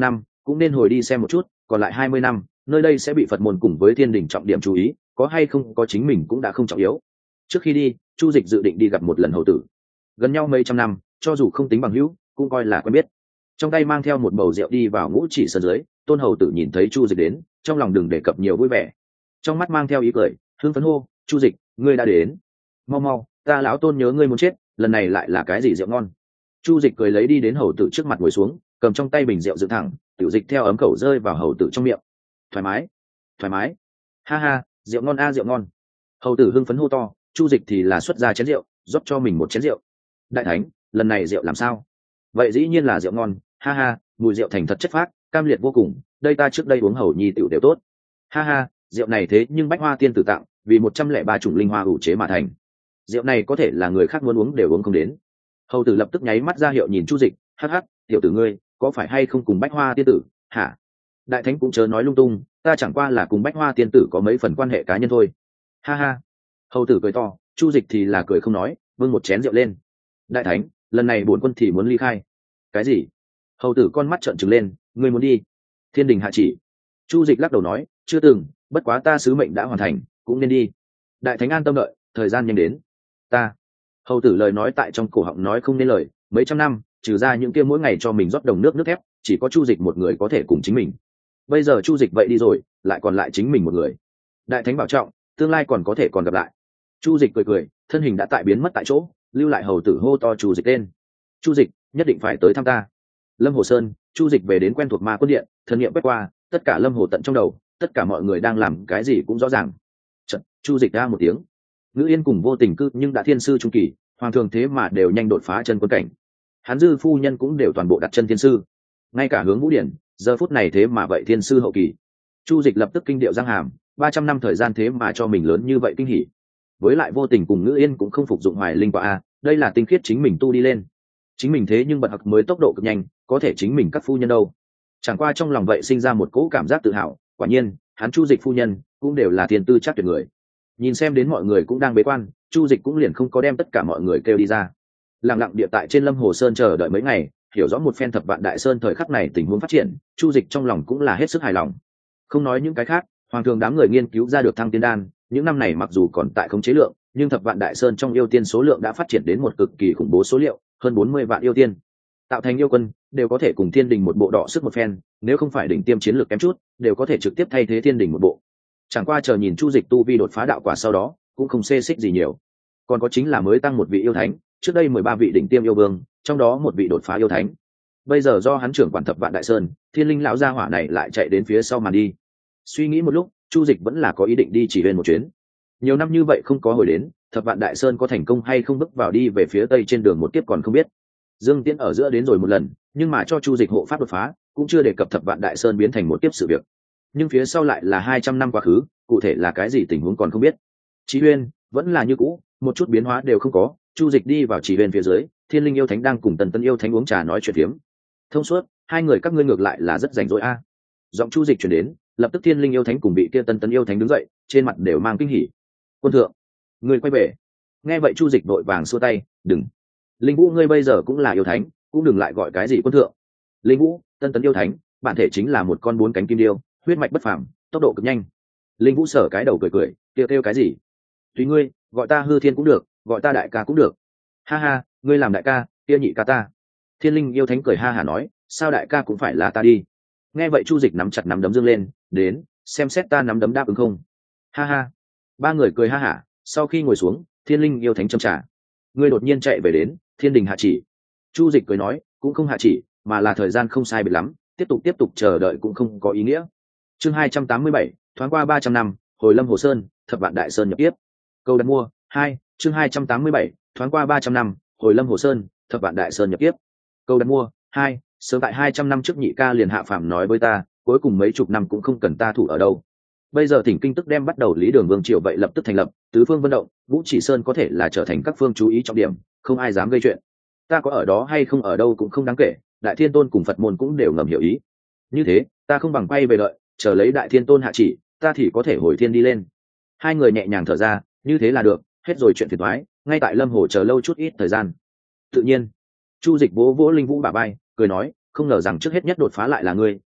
cũng nên hồi đi xem một chút, còn lại hai mươi năm nơi đây sẽ bị Phật môn cùng với thiên đình trọng điểm chú ý, có hay không có chính mình cũng đã không trọng yếu. Trước khi đi, Chu Dịch dự định đi gặp một lần hầu tử. Gần nhau mấy trăm năm, cho dù không tính bằng hữu, cũng coi là quen biết. Trong tay mang theo một bầu rượu đi vào Ngũ Chỉ Sơn dưới, Tôn hầu tử nhìn thấy Chu Dịch đến, trong lòng đừng đề cập nhiều vui vẻ, trong mắt mang theo ý cười, hưng phấn hô: "Chu Dịch, ngươi đã đến. Mau mau, ta lão Tôn nhớ ngươi muốn chết, lần này lại là cái gì rượu ngon?" Chu Dịch cười lấy đi đến hầu tử trước mặt ngồi xuống, cầm trong tay bình rượu dựng thẳng, tiểu dịch theo ấm khẩu rơi vào hầu tử trong miệng. Thoải mái, thoải mái. Ha ha, rượu ngon a rượu ngon. Hầu tử hưng phấn hô to, Chu Dịch thì là xuất ra chén rượu, rót cho mình một chén rượu. Đại thánh, lần này rượu làm sao? Vậy dĩ nhiên là rượu ngon, ha ha, mùi rượu thành thật chất phác, cam liệt vô cùng, đây ta trước đây uống hầu nhi tiểu đều tốt. Ha ha, rượu này thế nhưng Bách Hoa tiên tử tặng, vì một trăm lẻ ba chủng linh hoa ủ chế mà thành. Rượu này có thể là người khác muốn uống đều uống không đến. Hầu tử lập tức nháy mắt ra hiệu nhìn Chu Dịch, hắc hắc, tiểu tử ngươi, có phải hay không cùng Bách Hoa tiên tử? Hả? Đại thánh cũng chớ nói lung tung, ta chẳng qua là cùng Bách Hoa tiên tử có mấy phần quan hệ cá nhân thôi. Ha ha. Hầu tử cười to, Chu Dịch thì là cười không nói, vâng một chén rượu lên. Đại thánh, lần này bổn quân thì muốn ly khai. Cái gì? Hầu tử con mắt trợn trừng lên, ngươi muốn đi? Thiên đình hạ chỉ. Chu Dịch lắc đầu nói, chưa từng, bất quá ta sứ mệnh đã hoàn thành, cũng nên đi. Đại thánh an tâm đợi, thời gian nhanh đến. Ta. Hầu tử lời nói tại trong cổ họng nói không nên lời, mấy trăm năm, trừ ra những kia mỗi ngày cho mình rót đồng nước nước thép, chỉ có Chu Dịch một người có thể cùng chính mình. Bây giờ Chu Dịch vậy đi rồi, lại còn lại chính mình một người. Đại thánh bảo trọng, tương lai còn có thể còn gặp lại. Chu Dịch cười cười, thân hình đã tại biến mất tại chỗ, lưu lại hầu tử hô to Chu Dịch tên. Chu Dịch, nhất định phải tới thăm ta. Lâm Hồ Sơn, Chu Dịch về đến quen thuộc Ma Quân Điện, thần niệm quét qua, tất cả Lâm Hồ tận trong đầu, tất cả mọi người đang làm cái gì cũng rõ ràng. Chợt, Chu Dịch ra một tiếng. Ngữ Yên cùng Vô Tình cư nhưng đã thiên sư trung kỳ, hoàng thường thế mà đều nhanh đột phá chân quân cảnh. Hán dư phu nhân cũng đều toàn bộ đặt chân thiên sư, ngay cả Hướng Vũ Điển, giờ phút này thế mà vậy thiên sư hậu kỳ. Chu Dịch lập tức kinh điệu răng hàm, ba trăm năm thời gian thế mà cho mình lớn như vậy kinh hỉ. Với lại Vô Tình cùng Ngữ Yên cũng không phục dụng Hoài Linh quả a, đây là tinh khiết chính mình tu đi lên. Chính mình thế nhưng bật học mới tốc độ cực nhanh, có thể chính mình các phu nhân đâu. Chẳng qua trong lòng vậy sinh ra một cỗ cảm giác tự hào, quả nhiên, hắn Chu Dịch phu nhân cũng đều là thiên tư chắc tuyệt người. Nhìn xem đến mọi người cũng đang bế quan, Chu Dịch cũng liền không có đem tất cả mọi người kêu đi ra. Lặng lặng địa tại trên Lâm Hồ Sơn chờ đợi mấy ngày, hiểu rõ một phen Thập Vạn Đại Sơn thời khắc này tình huống phát triển, Chu Dịch trong lòng cũng là hết sức hài lòng. Không nói những cái khác, hoàng thường đám người nghiên cứu ra được Thăng Tiên đan, những năm này mặc dù còn tại khống chế lượng, nhưng Thập Vạn Đại Sơn trong yêu tiên số lượng đã phát triển đến một cực kỳ khủng bố số liệu, hơn bốn mươi vạn yêu tiên. Tạo thành yêu quân, đều có thể cùng Thiên Đình một bộ đọ sức một phen, nếu không phải đỉnh tiêm chiến lược kém chút, đều có thể trực tiếp thay thế Thiên Đình một bộ. Chẳng qua chờ nhìn Chu Dịch tu vi đột phá đạo quả sau đó, cũng không xê xích gì nhiều. Còn có chính là mới tăng một vị yêu thánh, trước đây mười ba vị đỉnh tiêm yêu vương, trong đó một vị đột phá yêu thánh. Bây giờ do hắn trưởng quản Thập Vạn Đại Sơn, Thiên Linh lão gia hỏa này lại chạy đến phía sau màn đi. Suy nghĩ một lúc, Chu Dịch vẫn là có ý định đi Chỉ Huyên một chuyến. Nhiều năm như vậy không có hồi đến, Thập Vạn Đại Sơn có thành công hay không bước vào đi về phía tây trên đường một tiếp còn không biết. Dương Tiễn ở giữa đến rồi một lần, nhưng mà cho Chu Dịch hộ pháp đột phá, cũng chưa đề cập Thập Vạn Đại Sơn biến thành một tiếp sự việc. Nhưng phía sau lại là hai trăm năm quá khứ, cụ thể là cái gì tình huống còn không biết. Chỉ Huyên vẫn là như cũ, một chút biến hóa đều không có. Chu Dịch đi vào Chỉ Huyên phía dưới, Thiên Linh yêu thánh đang cùng Tần Tần yêu thánh uống trà nói chuyện phiếm. Thông suốt, hai người các ngươi ngược lại là rất rảnh rỗi a. Giọng Chu Dịch truyền đến, lập tức Thiên Linh yêu thánh cùng bị kia Tần Tần yêu thánh đứng dậy, trên mặt đều mang kinh hỉ. Quân thượng, người quay về. Nghe vậy Chu Dịch vội vàng xua tay, đừng. Linh Vũ ngươi bây giờ cũng là yêu thánh, cũng đừng lại gọi cái gì quân thượng. Linh Vũ, Tân Tấn yêu thánh, bản thể chính là một con bốn cánh kim điêu, huyết mạch bất phàm, tốc độ cực nhanh. Linh Vũ sở cái đầu cười cười, kêu kêu cái gì? Tùy ngươi, gọi ta Hư Thiên cũng được, gọi ta đại ca cũng được. Ha ha, ngươi làm đại ca, kia nhị ca ta. Thiên Linh yêu thánh cười ha hả nói, sao đại ca cũng phải là ta đi. Nghe vậy Chu Dịch nắm chặt nắm đấm dương lên, đến, xem xét ta nắm đấm đáp ứng không. Ha ha. Ba người cười ha hả, sau khi ngồi xuống, Thiên Linh yêu thánh châm trà. Ngươi đột nhiên chạy về đến, Thiên Đình hạ chỉ. Chu Dịch cười nói, cũng không hạ chỉ, mà là thời gian không sai biệt lắm, tiếp tục tiếp tục chờ đợi cũng không có ý nghĩa. Chương hai trăm tám mươi bảy, thoáng qua ba trăm năm, hồi Lâm Hồ Sơn, Thập Vạn Đại Sơn nhập tiếp. Câu đặt mua, hai, chương hai trăm tám mươi bảy, thoáng qua ba trăm năm, hồi Lâm Hồ Sơn, Thập Vạn Đại Sơn nhập tiếp. Câu đặt mua, hai, sớm tại hai trăm năm trước nhị ca liền hạ phàm nói với ta, cuối cùng mấy chục năm cũng không cần ta thủ ở đâu. Bây giờ Thỉnh Kinh tức đem bắt đầu Lý Đường Vương triều vậy lập tức thành lập, tứ phương vận động, Vũ Chỉ Sơn có thể là trở thành các phương chú ý trọng điểm, không ai dám gây chuyện. Ta có ở đó hay không ở đâu cũng không đáng kể, Đại Thiên Tôn cùng Phật môn cũng đều ngầm hiểu ý. Như thế, ta không bằng quay về đợi, chờ lấy Đại Thiên Tôn hạ chỉ, ta thì có thể hồi thiên đi lên. Hai người nhẹ nhàng thở ra, như thế là được, hết rồi chuyện phiền toái, ngay tại Lâm Hồ chờ lâu chút ít thời gian. Tự nhiên, Chu Dịch vỗ vỗ Linh Vũ bả vai, cười nói, không ngờ rằng trước hết nhất đột phá lại là ngươi,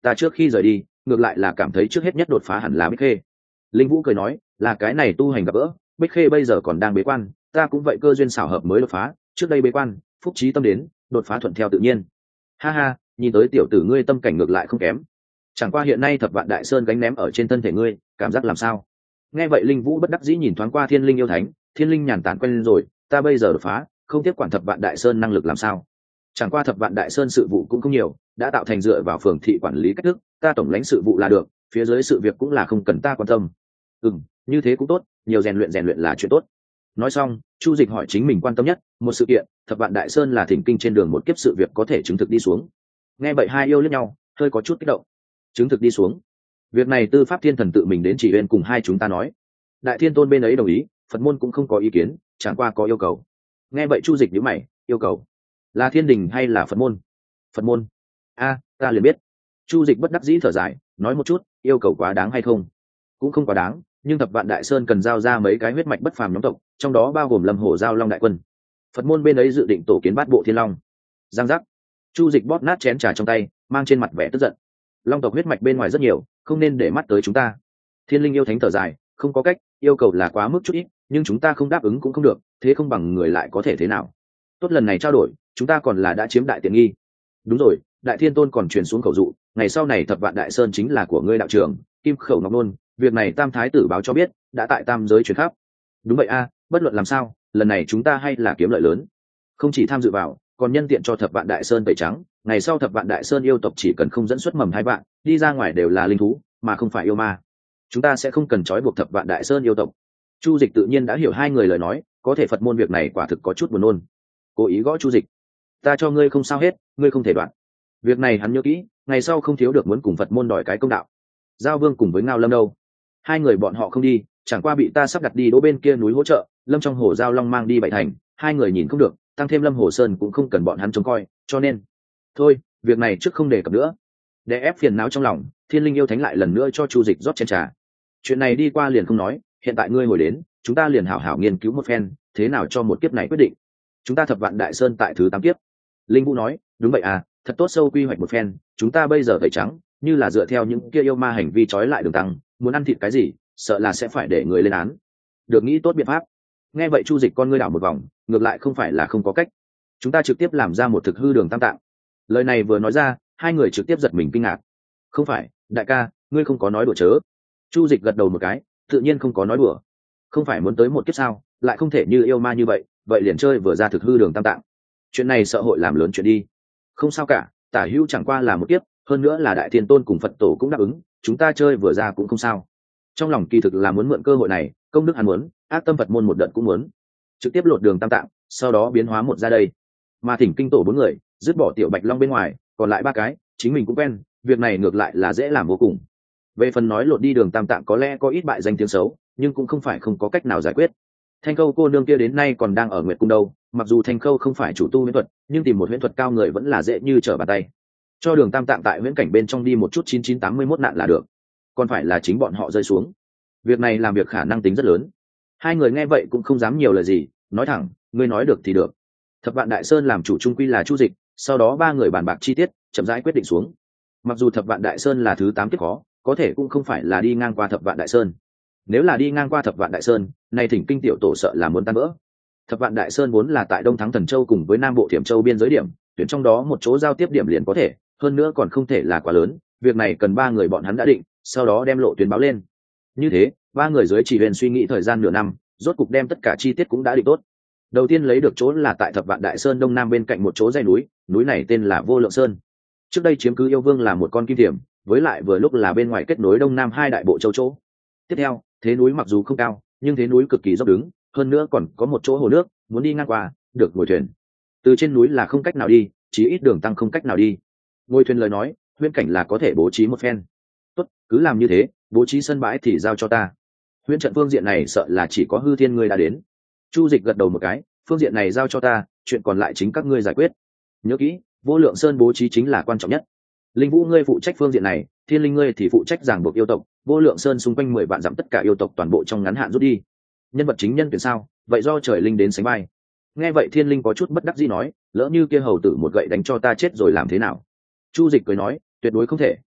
ta trước khi rời đi ngược lại là cảm thấy trước hết nhất đột phá hẳn là Bích Khê. Linh Vũ cười nói, là cái này tu hành gặp gỡ, Bích Khê bây giờ còn đang bế quan, ta cũng vậy cơ duyên xảo hợp mới đột phá, trước đây bế quan, phúc trí tâm đến, đột phá thuận theo tự nhiên. Ha ha, nhìn tới tiểu tử ngươi tâm cảnh ngược lại không kém. Chẳng qua hiện nay thập vạn đại sơn gánh ném ở trên thân thể ngươi, cảm giác làm sao? Nghe vậy Linh Vũ bất đắc dĩ nhìn thoáng qua Thiên Linh yêu thánh, Thiên Linh nhàn tản quen rồi, ta bây giờ đột phá, không tiếp quản thập vạn đại sơn năng lực làm sao? Chẳng qua thập vạn đại sơn sự vụ cũng không nhiều, đã tạo thành dựa vào phường thị quản lý cách thức, ta tổng lãnh sự vụ là được, phía dưới sự việc cũng là không cần ta quan tâm. Ừm, như thế cũng tốt, nhiều rèn luyện rèn luyện là chuyện tốt. Nói xong, Chu Dịch hỏi chính mình quan tâm nhất một sự kiện, thập vạn đại sơn là thỉnh kinh trên đường một kiếp sự việc có thể chứng thực đi xuống. Nghe vậy hai yêu liếc nhau, hơi có chút kích động. Chứng thực đi xuống? Việc này Tư Pháp Thiên Thần tự mình đến chỉ bên cùng hai chúng ta nói. Đại Thiên Tôn bên ấy đồng ý, Phật môn cũng không có ý kiến, chẳng qua có yêu cầu. Nghe vậy Chu Dịch nhíu mày, yêu cầu là Thiên Đình hay là Phật môn? Phật môn. A, ta liền biết. Chu Dịch bất đắc dĩ thở dài, nói một chút, yêu cầu quá đáng hay không? Cũng không quá đáng, nhưng thập vạn đại sơn cần giao ra mấy cái huyết mạch bất phàm nhóm tộc, trong đó bao gồm Lâm Hổ Giao Long đại quân. Phật môn bên ấy dự định tổ kiến bát bộ thiên long. Giang giác. Chu Dịch bóp nát chén trà trong tay, mang trên mặt vẻ tức giận. Long tộc huyết mạch bên ngoài rất nhiều, không nên để mắt tới chúng ta. Thiên Linh yêu thánh thở dài, không có cách, yêu cầu là quá mức chút ít, nhưng chúng ta không đáp ứng cũng không được, thế không bằng người lại có thể thế nào? Tốt, lần này trao đổi, chúng ta còn là đã chiếm đại tiện nghi. Đúng rồi, Đại Thiên Tôn còn truyền xuống khẩu dụ, ngày sau này thập vạn đại sơn chính là của ngươi đạo trưởng, Kim Khẩu Ngọc Nôn, việc này Tam Thái tử báo cho biết, đã tại tam giới truyền khắp. Đúng vậy a, bất luận làm sao, lần này chúng ta hay là kiếm lợi lớn. Không chỉ tham dự vào, còn nhân tiện cho thập vạn đại sơn tẩy trắng, ngày sau thập vạn đại sơn yêu tộc chỉ cần không dẫn xuất mầm hai vạn, đi ra ngoài đều là linh thú, mà không phải yêu ma. Chúng ta sẽ không cần trói buộc thập vạn đại sơn yêu tộc. Chu Dịch tự nhiên đã hiểu hai người lời nói, có thể Phật môn việc này quả thực có chút buồn nôn. Cố ý gõ Chu Dịch, ta cho ngươi không sao hết, ngươi không thể đoạn. Việc này hắn nhớ kỹ, ngày sau không thiếu được muốn cùng Phật môn đòi cái công đạo. Giao Vương cùng với Ngao Lâm đâu? Hai người bọn họ không đi, chẳng qua bị ta sắp đặt đi đỗ bên kia núi hỗ trợ, Lâm trong hồ Giao Long mang đi bảy thành, hai người nhìn không được, tăng thêm Lâm Hồ Sơn cũng không cần bọn hắn trông coi, cho nên thôi, việc này trước không đề cập nữa. Để ép phiền não trong lòng, Thiên Linh yêu thánh lại lần nữa cho Chu Dịch rót chén trà. Chuyện này đi qua liền không nói, hiện tại ngươi hồi đến, chúng ta liền hảo hảo nghiên cứu một phen, thế nào cho một kiếp này quyết định. Chúng ta thập vạn đại sơn tại thứ tám kiếp. Linh Vũ nói, đúng vậy à, thật tốt sâu quy hoạch một phen, chúng ta bây giờ tẩy trắng, như là dựa theo những kia yêu ma hành vi trói lại Đường Tăng, muốn ăn thịt cái gì, sợ là sẽ phải để người lên án. Được nghĩ tốt biện pháp. Nghe vậy Chu Dịch con ngươi đảo một vòng, ngược lại không phải là không có cách. Chúng ta trực tiếp làm ra một thực hư đường tam tạng. Lời này vừa nói ra, hai người trực tiếp giật mình kinh ngạc. Không phải, đại ca, ngươi không có nói đùa chớ. Chu Dịch gật đầu một cái, tự nhiên không có nói đùa. Không phải muốn tới một kiếp sao, lại không thể như yêu ma như vậy, vậy liền chơi vừa ra thực hư đường tam tạng. Chuyện này sợ hội làm lớn chuyện đi. Không sao cả, tả hữu chẳng qua là một kiếp, hơn nữa là Đại Thiên Tôn cùng Phật tổ cũng đáp ứng, chúng ta chơi vừa ra cũng không sao. Trong lòng kỳ thực là muốn mượn cơ hội này, công đức hắn muốn, ác tâm Phật môn một đợt cũng muốn. Trực tiếp lột đường tam tạng, sau đó biến hóa một ra đây. Mà thỉnh kinh tổ bốn người, dứt bỏ tiểu Bạch Long bên ngoài, còn lại ba cái, chính mình cũng quen, việc này ngược lại là dễ làm vô cùng. Về phần nói lột đi đường tam tạng có lẽ có ít bại danh tiếng xấu, nhưng cũng không phải không có cách nào giải quyết. Thanh Khâu cô nương kia đến nay còn đang ở Nguyệt cung đâu, mặc dù Thanh Khâu không phải chủ tu huyễn thuật, nhưng tìm một huyễn thuật cao người vẫn là dễ như trở bàn tay. Cho đường tam tạng tại huyễn cảnh bên trong đi một chút chín chín tám mươi mốt nạn là được, còn phải là chính bọn họ rơi xuống. Việc này làm việc khả năng tính rất lớn. Hai người nghe vậy cũng không dám nhiều lời gì, nói thẳng, ngươi nói được thì được. Thập vạn đại sơn làm chủ trung quy là Chu Dịch, sau đó ba người bàn bạc chi tiết, chậm rãi quyết định xuống. Mặc dù thập vạn đại sơn là thứ tám kiếp khó, có thể cũng không phải là đi ngang qua thập vạn đại sơn. Nếu là đi ngang qua thập vạn đại sơn, này thỉnh kinh tiểu tổ sợ là muốn tan vỡ. Thập vạn đại sơn vốn là tại Đông Thắng Thần Châu cùng với Nam Bộ Thiểm Châu biên giới điểm, tuyển trong đó một chỗ giao tiếp điểm liền có thể, hơn nữa còn không thể là quá lớn, việc này cần ba người bọn hắn đã định, sau đó đem lộ tuyến báo lên. Như thế, ba người dưới chỉ huyền suy nghĩ thời gian nửa năm, rốt cục đem tất cả chi tiết cũng đã định tốt. Đầu tiên lấy được chỗ là tại thập vạn đại sơn đông nam bên cạnh một chỗ dãy núi, núi này tên là Vô Lượng Sơn. Trước đây chiếm cứ yêu vương là một con kim thiểm, với lại vừa lúc là bên ngoài kết nối đông nam hai đại bộ châu chỗ. Tiếp theo, thế núi mặc dù không cao, nhưng thế núi cực kỳ dốc đứng, hơn nữa còn có một chỗ hồ nước, muốn đi ngang qua, được ngồi thuyền. Từ trên núi là không cách nào đi, chỉ ít đường tăng không cách nào đi. Ngồi thuyền lời nói, huyễn cảnh là có thể bố trí một phen. Tốt, cứ làm như thế, bố trí sân bãi thì giao cho ta. Huyễn trận phương diện này sợ là chỉ có Hư Thiên ngươi đã đến. Chu Dịch gật đầu một cái, phương diện này giao cho ta, chuyện còn lại chính các ngươi giải quyết. Nhớ kỹ, Vô Lượng Sơn bố trí chính là quan trọng nhất. Linh Vũ ngươi phụ trách phương diện này, Thiên Linh ngươi thì phụ trách giảng buộc yêu tộc, Vô Lượng Sơn xung quanh mười vạn dặm tất cả yêu tộc toàn bộ trong ngắn hạn rút đi. Nhân vật chính nhân tuyển sao, vậy do trời linh đến sánh vai. Nghe vậy Thiên Linh có chút bất đắc dĩ nói, lỡ như kia hầu tử một gậy đánh cho ta chết rồi làm thế nào? Chu Dịch cười nói, tuyệt đối không thể,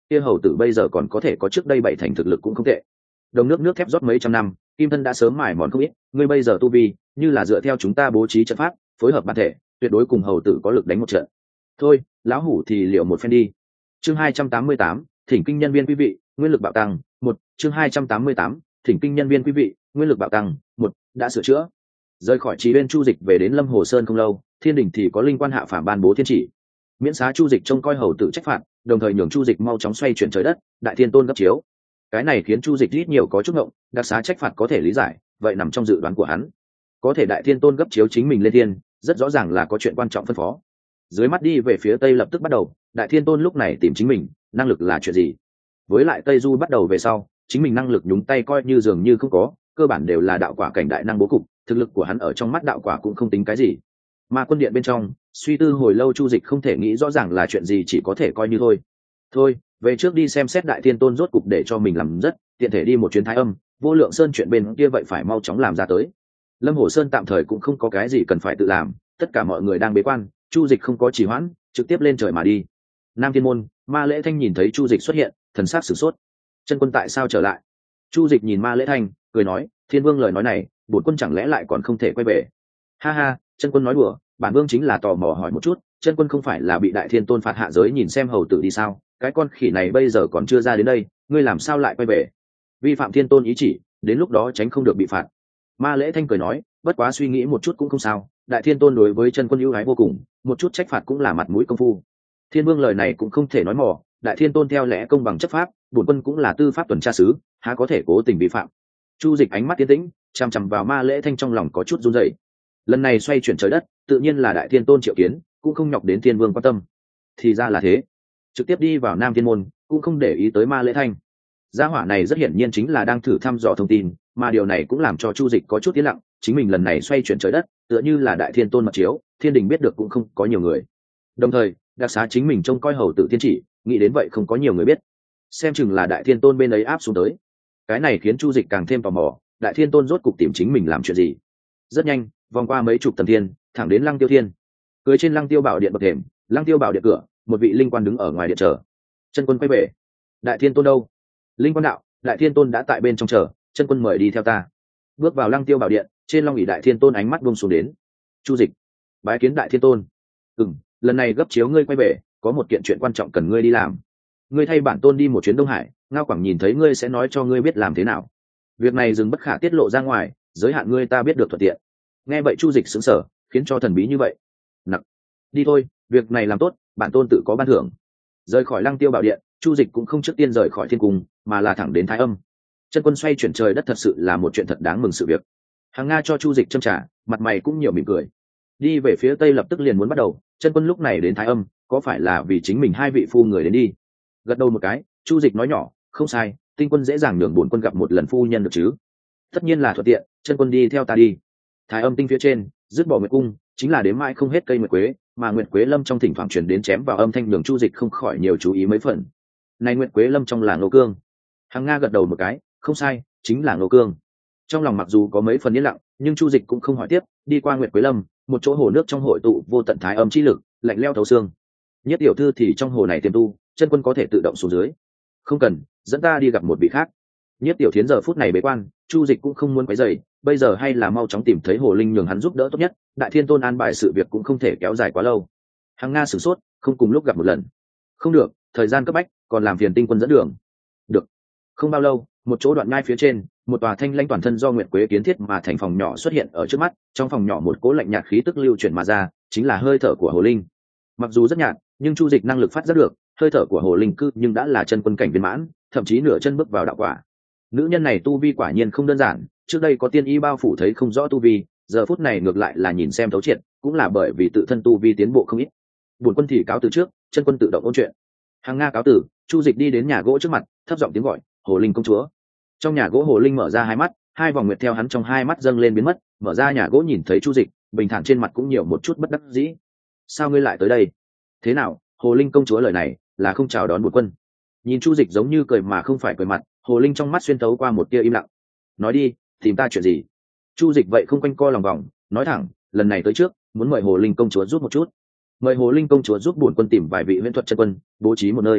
kia hầu tử bây giờ còn có thể có trước đây bảy thành thực lực cũng không tệ. Đồng nước nước thép rót mấy trăm năm, kim thân đã sớm mài mòn không ít, ngươi bây giờ tu vi như là dựa theo chúng ta bố trí trận pháp phối hợp bản thể, tuyệt đối cùng hầu tử có lực đánh một trận. Thôi lão hủ thì liệu một phen đi. Chương hai trăm tám mươi tám, thỉnh kinh nhân viên quý vị, nguyên lực bạo tăng. Một chương hai trăm tám mươi tám, thỉnh kinh nhân viên quý vị, nguyên lực bạo tăng. Một đã sửa chữa. Rời khỏi Trì Uyên Chu Dịch về đến Lâm Hồ Sơn không lâu, thiên đình thì có linh quan hạ phàm ban bố thiên chỉ, miễn xá Chu Dịch trông coi hầu tử trách phạt, đồng thời nhường Chu Dịch mau chóng xoay chuyển trời đất, đại thiên tôn gấp chiếu. Cái này khiến Chu Dịch ít nhiều có chút ngộng, đặc xá trách phạt có thể lý giải, vậy nằm trong dự đoán của hắn. Có thể đại thiên tôn gấp chiếu chính mình lên thiên, rất rõ ràng là có chuyện quan trọng phân phó. Dưới mắt đi về phía tây lập tức bắt đầu, đại thiên tôn lúc này tìm chính mình, năng lực là chuyện gì? Với lại Tây Du bắt đầu về sau, chính mình năng lực nhúng tay coi như dường như không có, cơ bản đều là đạo quả cảnh đại năng bố cục, thực lực của hắn ở trong mắt đạo quả cũng không tính cái gì. Mà quân điện bên trong, suy tư hồi lâu Chu Dịch không thể nghĩ rõ ràng là chuyện gì, chỉ có thể coi như thôi. Thôi, về trước đi xem xét đại thiên tôn rốt cục để cho mình làm rất, tiện thể đi một chuyến Thái Âm, Vô Lượng Sơn chuyện bên kia vậy phải mau chóng làm ra tới. Lâm Hồ Sơn tạm thời cũng không có cái gì cần phải tự làm, tất cả mọi người đang bế quan, Chu Dịch không có trì hoãn, trực tiếp lên trời mà đi. Nam Thiên môn, Ma Lễ Thanh nhìn thấy Chu Dịch xuất hiện, thần sắc sửng sốt. Chân quân tại sao trở lại? Chu Dịch nhìn Ma Lễ Thanh, cười nói, Thiên Vương lời nói này, bổn quân chẳng lẽ lại còn không thể quay về? Ha ha, chân quân nói đùa, bản vương chính là tò mò hỏi một chút, chân quân không phải là bị đại thiên tôn phạt hạ giới nhìn xem hầu tử đi sao? Cái con khỉ này bây giờ còn chưa ra đến đây, ngươi làm sao lại quay về? Vi phạm thiên tôn ý chỉ, đến lúc đó tránh không được bị phạt. Ma Lễ Thanh cười nói, bất quá suy nghĩ một chút cũng không sao, đại thiên tôn đối với chân quân ưu ái vô cùng, một chút trách phạt cũng là mặt mũi công phu. Thiên Vương lời này cũng không thể nói mỏ, đại thiên tôn theo lẽ công bằng chấp pháp, bổn quân cũng là tư pháp tuần tra sứ, há có thể cố tình vi phạm. Chu Dịch ánh mắt tiến tĩnh, chằm chằm vào Ma Lễ Thanh, trong lòng có chút run rẩy. Lần này xoay chuyển trời đất, tự nhiên là đại thiên tôn triệu kiến, cũng không nhọc đến Thiên Vương quan tâm. Thì ra là thế, trực tiếp đi vào Nam Thiên môn, cũng không để ý tới Ma Lễ Thanh. Gia hỏa này rất hiển nhiên chính là đang thử thăm dò thông tin, mà điều này cũng làm cho Chu Dịch có chút tiến lặng, chính mình lần này xoay chuyển trời đất, tựa như là đại thiên tôn mật chiếu, thiên đình biết được cũng không có nhiều người. Đồng thời, đặc xá chính mình trông coi hầu tử thiên chỉ, nghĩ đến vậy không có nhiều người biết, xem chừng là đại thiên tôn bên ấy áp xuống tới. Cái này khiến Chu Dịch càng thêm tò mò, đại thiên tôn rốt cục tìm chính mình làm chuyện gì. Rất nhanh, vòng qua mấy chục tầng thiên, thẳng đến Lăng Tiêu Thiên. Cưới trên Lăng Tiêu Bảo Điện bậc thềm, Lăng Tiêu Bảo Điện cửa, một vị linh quan đứng ở ngoài điện chờ. Chân quân quay về. Đại thiên tôn đâu? Linh quan đạo, đại thiên tôn đã tại bên trong chờ, chân quân mời đi theo ta. Bước vào Lăng Tiêu Bảo Điện, trên long ỷ đại thiên tôn ánh mắt buông xuống đến. Chu Dịch, bái kiến đại thiên tôn. Ừm, lần này gấp chiếu ngươi quay về, có một kiện chuyện quan trọng cần ngươi đi làm. Ngươi thay bản tôn đi một chuyến Đông Hải, Ngao Quảng nhìn thấy ngươi sẽ nói cho ngươi biết làm thế nào. Việc này dừng bất khả tiết lộ ra ngoài, giới hạn ngươi ta biết được thuận tiện. Nghe vậy Chu Dịch sững sờ, khiến cho thần bí như vậy. Nặng, đi thôi, việc này làm tốt, bản tôn tự có ban thưởng. Rời khỏi Lăng Tiêu Bảo Điện, Chu Dịch cũng không trước tiên rời khỏi thiên cung, mà là thẳng đến Thái Âm. Chân quân xoay chuyển trời đất thật sự là một chuyện thật đáng mừng sự việc. Hàng Nga cho Chu Dịch châm trà, mặt mày cũng nhiều mỉm cười. Đi về phía tây lập tức liền muốn bắt đầu, chân quân lúc này đến Thái Âm, có phải là vì chính mình hai vị phu người đến đi? Gật đầu một cái, Chu Dịch nói nhỏ, không sai, tinh quân dễ dàng nhường bổn quân gặp một lần phu nhân được chứ? Tất nhiên là thuận tiện, chân quân đi theo ta đi. Thái Âm tinh phía trên, dứt bỏ nguyệt cung, chính là đếm mãi không hết cây nguyệt quế, mà nguyệt quế lâm trong thỉnh thoảng truyền đến chém vào âm thanh, nhường Chu Dịch không khỏi nhiều chú ý mấy phần. Này nguyệt quế lâm trong là Ngô Cương. Hàng Nga gật đầu một cái, không sai, chính là Ngô Cương. Trong lòng mặc dù có mấy phần yên lặng, nhưng Chu Dịch cũng không hỏi tiếp, đi qua nguyệt quế lâm, một chỗ hồ nước trong hội tụ vô tận thái âm chi lực, lạnh lẽo thấu xương. Nhất tiểu thư thì trong hồ này tiềm tu, chân quân có thể tự động xuống dưới. Không cần, dẫn ta đi gặp một vị khác. Nhất tiểu thiến giờ phút này bế quan, Chu Dịch cũng không muốn quấy rầy, bây giờ hay là mau chóng tìm thấy hồ linh nhường hắn giúp đỡ tốt nhất, đại thiên tôn an bài sự việc cũng không thể kéo dài quá lâu. Hàng Nga sửng sốt, không cùng lúc gặp một lần. Không được, thời gian cấp bách, còn làm phiền tinh quân dẫn đường. Được. Không bao lâu, một chỗ đoạn nhai phía trên, một tòa thanh lãnh toàn thân do nguyệt quế kiến thiết mà thành phòng nhỏ xuất hiện ở trước mắt, trong phòng nhỏ một cỗ lạnh nhạt khí tức lưu chuyển mà ra, chính là hơi thở của hồ linh. Mặc dù rất nhạt, nhưng Chu Dịch năng lực phát giác được, hơi thở của hồ linh cư nhưng đã là chân quân cảnh viên mãn, thậm chí nửa chân bước vào đạo quả. Nữ nhân này tu vi quả nhiên không đơn giản, trước đây có tiên y bao phủ thấy không rõ tu vi, giờ phút này ngược lại là nhìn xem thấu triệt, cũng là bởi vì tự thân tu vi tiến bộ không ít. Bổn quân thì cáo từ trước, chân quân tự động ôn chuyện. Hàng Nga cáo tử, Chu Dịch đi đến nhà gỗ trước mặt, thấp giọng tiếng gọi, hồ linh công chúa. Trong nhà gỗ hồ linh mở ra hai mắt, hai vòng nguyệt theo hắn trong hai mắt dâng lên biến mất, mở ra nhà gỗ nhìn thấy Chu Dịch, bình thản trên mặt cũng nhiều một chút bất đắc dĩ. Sao ngươi lại tới đây? Thế nào, hồ linh công chúa lời này là không chào đón bổn quân? Nhìn Chu Dịch giống như cười mà không phải cười mặt, hồ linh trong mắt xuyên thấu qua một tia im lặng. Nói đi, tìm ta chuyện gì? Chu Dịch vậy không quanh co lòng vòng, nói thẳng, lần này tới trước, muốn mời hồ linh công chúa giúp một chút. Mời hồ linh công chúa giúp bổn quân tìm vài vị huyễn thuật chân quân, bố trí một nơi.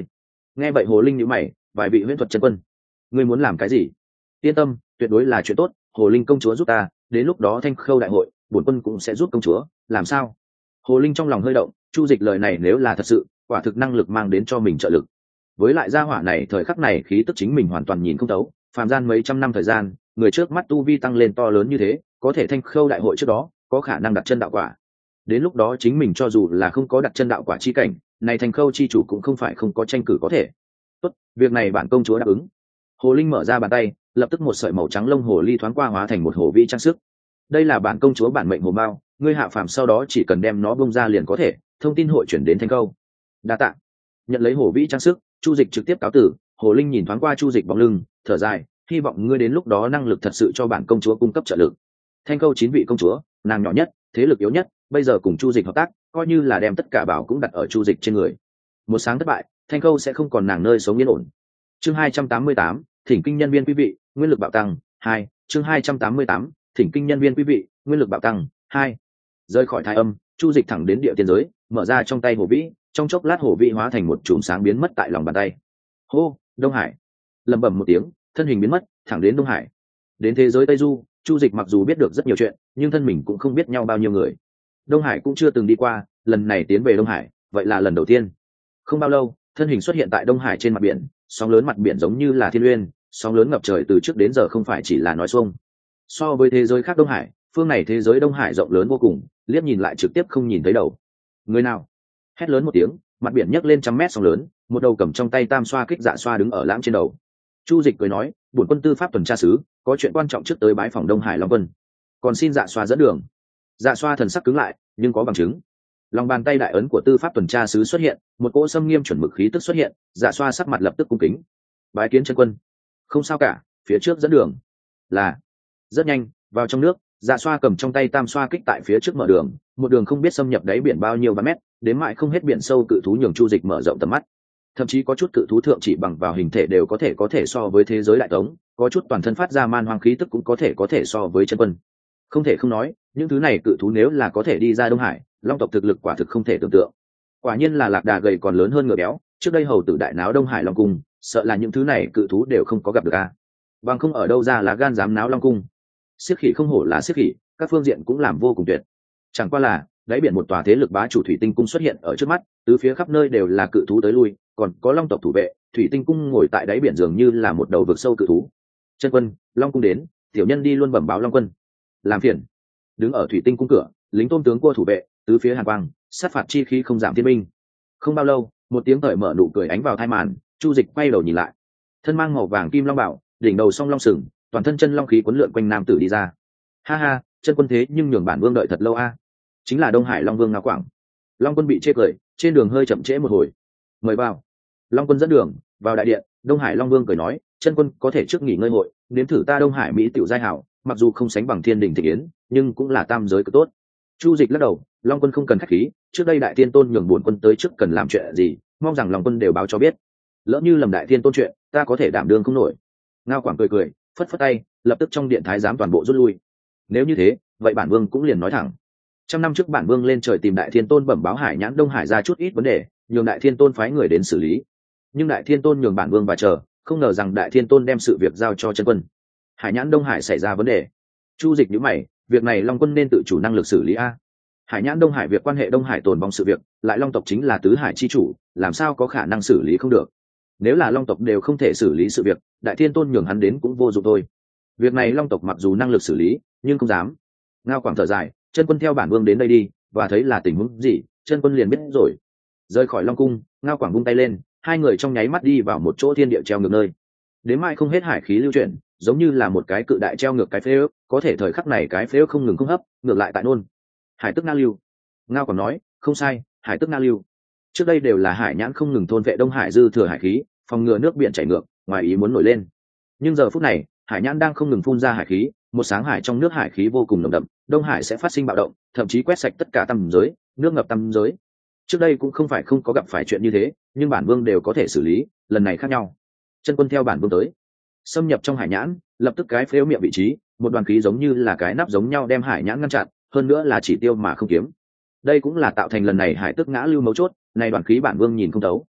Nghe vậy Hồ Linh nhíu mày, vài vị huyễn thuật chân quân, ngươi muốn làm cái gì? Yên tâm, tuyệt đối là chuyện tốt, Hồ Linh công chúa giúp ta, đến lúc đó Thanh Khâu đại hội, bổn quân cũng sẽ giúp công chúa, làm sao? Hồ Linh trong lòng hơi động, Chu Dịch lời này nếu là thật sự, quả thực năng lực mang đến cho mình trợ lực. Với lại gia hỏa này thời khắc này khí tức chính mình hoàn toàn nhìn không thấu, phàm gian mấy trăm năm thời gian, người trước mắt tu vi tăng lên to lớn như thế, có thể Thanh Khâu đại hội trước đó, có khả năng đặt chân đạo quả. Đến lúc đó chính mình cho dù là không có đặt chân đạo quả chi cảnh, này Thanh Khâu chi chủ cũng không phải không có tranh cử có thể. Tốt, việc này bản công chúa đáp ứng. Hồ Linh mở ra bàn tay, lập tức một sợi màu trắng lông hồ ly thoáng qua hóa thành một hồ vĩ trang sức. Đây là bản công chúa bản mệnh hồ mao, ngươi hạ phàm sau đó chỉ cần đem nó bung ra liền có thể, thông tin hội chuyển đến Thanh Khâu. Đa tạ. Nhận lấy hồ vĩ trang sức, Chu Dịch trực tiếp cáo tử. Hồ Linh nhìn thoáng qua Chu Dịch bóng lưng, thở dài, hy vọng ngươi đến lúc đó năng lực thật sự cho bản công chúa cung cấp trợ lực. Thanh Khâu chín vị công chúa, nàng nhỏ nhất, thế lực yếu nhất, bây giờ cùng Chu Dịch hợp tác, coi như là đem tất cả bảo cũng đặt ở Chu Dịch trên người. Một sáng thất bại, Thanh Khâu sẽ không còn nàng nơi sống yên ổn. Chương hai trăm tám mươi tám, thỉnh kinh nhân viên quý vị, nguyên lực bạo tăng. Hai, chương hai trăm tám mươi tám, thỉnh kinh nhân viên quý vị, nguyên lực bạo tăng. Hai. Rời khỏi Thái Âm, Chu Dịch thẳng đến địa tiên giới, mở ra trong tay hồ vĩ, trong chốc lát hồ vĩ hóa thành một chùm sáng biến mất tại lòng bàn tay. Hô, Đông Hải. Lẩm bẩm một tiếng, thân hình biến mất, thẳng đến Đông Hải. Đến thế giới Tây Du, Chu Dịch mặc dù biết được rất nhiều chuyện, nhưng thân mình cũng không biết nhau bao nhiêu người. Đông Hải cũng chưa từng đi qua, lần này tiến về Đông Hải, vậy là lần đầu tiên. Không bao lâu, thân hình xuất hiện tại Đông Hải trên mặt biển, sóng lớn mặt biển giống như là thiên uyên, sóng lớn ngập trời từ trước đến giờ không phải chỉ là nói xuông. So với thế giới khác Đông Hải, phương này thế giới Đông Hải rộng lớn vô cùng, liếc nhìn lại trực tiếp không nhìn thấy đầu. Người nào? Hét lớn một tiếng, mặt biển nhấc lên trăm mét sóng lớn, một đầu cầm trong tay tam xoa kích dạ xoa đứng ở lãng trên đầu. Chu Dịch cười nói, bổn quân tư pháp tuần tra sứ, có chuyện quan trọng trước tới bái phòng Đông Hải Long Quân, còn xin dạ xoa dẫn đường. Dạ xoa thần sắc cứng lại, nhưng có bằng chứng. Lòng bàn tay đại ấn của tư pháp tuần tra sứ xuất hiện, một cỗ xâm nghiêm chuẩn mực khí tức xuất hiện, dạ xoa sắc mặt lập tức cung kính. Bái kiến chân quân. Không sao cả, phía trước dẫn đường. Là. Rất nhanh, vào trong nước, dạ xoa cầm trong tay tam xoa kích tại phía trước mở đường, một đường không biết xâm nhập đáy biển bao nhiêu vạn mét, đến mãi không hết biển sâu cự thú nhường Chu Dịch mở rộng tầm mắt. Thậm chí có chút cự thú thượng chỉ bằng vào hình thể đều có thể có thể so với thế giới đại tống, có chút toàn thân phát ra man hoang khí tức cũng có thể có thể so với chân quân. Không thể không nói, những thứ này cự thú nếu là có thể đi ra Đông Hải, Long tộc thực lực quả thực không thể tưởng tượng. Quả nhiên là lạc đà gầy còn lớn hơn ngựa béo, trước đây hầu tử đại náo Đông Hải Long cung, sợ là những thứ này cự thú đều không có gặp được a. Bằng không ở đâu ra là gan dám náo Long cung. Siết khỉ không hổ là siết khỉ, các phương diện cũng làm vô cùng tuyệt. Chẳng qua là, đáy biển một tòa thế lực bá chủ thủy tinh cung xuất hiện ở trước mắt, tứ phía khắp nơi đều là cự thú tới lui, còn có Long tộc thủ vệ, thủy tinh cung ngồi tại đáy biển dường như là một đầu vực sâu cự thú. Chân quân, Long cung đến, tiểu nhân đi luôn bẩm báo Long quân. Làm phiền. Đứng ở thủy tinh cung cửa, lính tôm tướng cua thủ vệ, tứ phía hàn quang, sát phạt chi khí không giảm thiên binh. Không bao lâu, một tiếng cởi mở nụ cười ánh vào thai màn, Chu Dịch quay đầu nhìn lại. Thân mang màu vàng kim long bảo, đỉnh đầu song long sừng, toàn thân chân long khí cuốn lượn quanh nam tử đi ra. Ha ha, chân quân thế nhưng nhường bản vương đợi thật lâu a. Chính là Đông Hải Long Vương Ngao Quảng. Long quân bị chê cười, trên đường hơi chậm trễ một hồi. Mời vào. Long quân dẫn đường vào đại điện, Đông Hải Long Vương cười nói, chân quân có thể trước nghỉ ngơi hội, nếm thử ta Đông Hải mỹ tiểu giai hảo, mặc dù không sánh bằng Thiên Đình Thị Yến, nhưng cũng là tam giới cực tốt. Chu Dịch lắc đầu, Long quân không cần khách khí, trước đây đại thiên tôn nhường buồn quân tới trước cần làm chuyện gì, mong rằng Long quân đều báo cho biết. Lỡ như lầm đại thiên tôn chuyện, ta có thể đảm đương không nổi. Ngao Quảng cười cười, phất phất tay, lập tức trong điện thái giám toàn bộ rút lui. Nếu như thế, vậy bản vương cũng liền nói thẳng. Trăm năm trước bản vương lên trời tìm đại thiên tôn bẩm báo Hải Nhãn Đông Hải ra chút ít vấn đề, nhường đại thiên tôn phái người đến xử lý. Nhưng đại thiên tôn nhường bản vương và chờ, không ngờ rằng đại thiên tôn đem sự việc giao cho chân quân. Hải Nhãn Đông Hải xảy ra vấn đề. Chu Dịch nhíu mày, việc này Long quân nên tự chủ năng lực xử lý a. Hải Nhãn Đông Hải việc quan hệ Đông Hải tồn vong sự việc, lại Long tộc chính là tứ hải chi chủ, làm sao có khả năng xử lý không được. Nếu là Long tộc đều không thể xử lý sự việc, đại thiên tôn nhường hắn đến cũng vô dụng thôi. Việc này Long tộc mặc dù năng lực xử lý, nhưng không dám. Ngao Quảng thở dài, chân quân theo bản vương đến đây đi, và thấy là tình huống gì, chân quân liền biết rồi. Rời khỏi Long cung, Ngao Quảng vung tay lên, hai người trong nháy mắt đi vào một chỗ thiên địa treo ngược nơi. Đến mai không hết hải khí lưu chuyển, giống như là một cái cự đại treo ngược cái phế ước, có thể thời khắc này cái phế ước không ngừng không hấp, ngược lại tại nôn. Hải tức nga lưu. Ngao Quảng nói, không sai, hải tức nga lưu. Trước đây đều là Hải Nhãn không ngừng thôn vệ Đông Hải dư thừa hải khí, phòng ngừa nước biển chảy ngược, ngoài ý muốn nổi lên. Nhưng giờ phút này, Hải Nhãn đang không ngừng phun ra hải khí, một sáng hải trong nước hải khí vô cùng nồng đậm, Đông Hải sẽ phát sinh bạo động, thậm chí quét sạch tất cả tam giới, nước ngập tam giới. Trước đây cũng không phải không có gặp phải chuyện như thế, nhưng bản vương đều có thể xử lý, lần này khác nhau. Chân quân theo bản vương tới, xâm nhập trong Hải Nhãn, lập tức cái phếu miệng vị trí, một đoàn khí giống như là cái nắp giống nhau đem Hải Nhãn ngăn chặn, hơn nữa là chỉ tiêu mà không kiếm. Đây cũng là tạo thành lần này hải tức ngã lưu mấu chốt, này đoàn khí bản vương nhìn không thấu.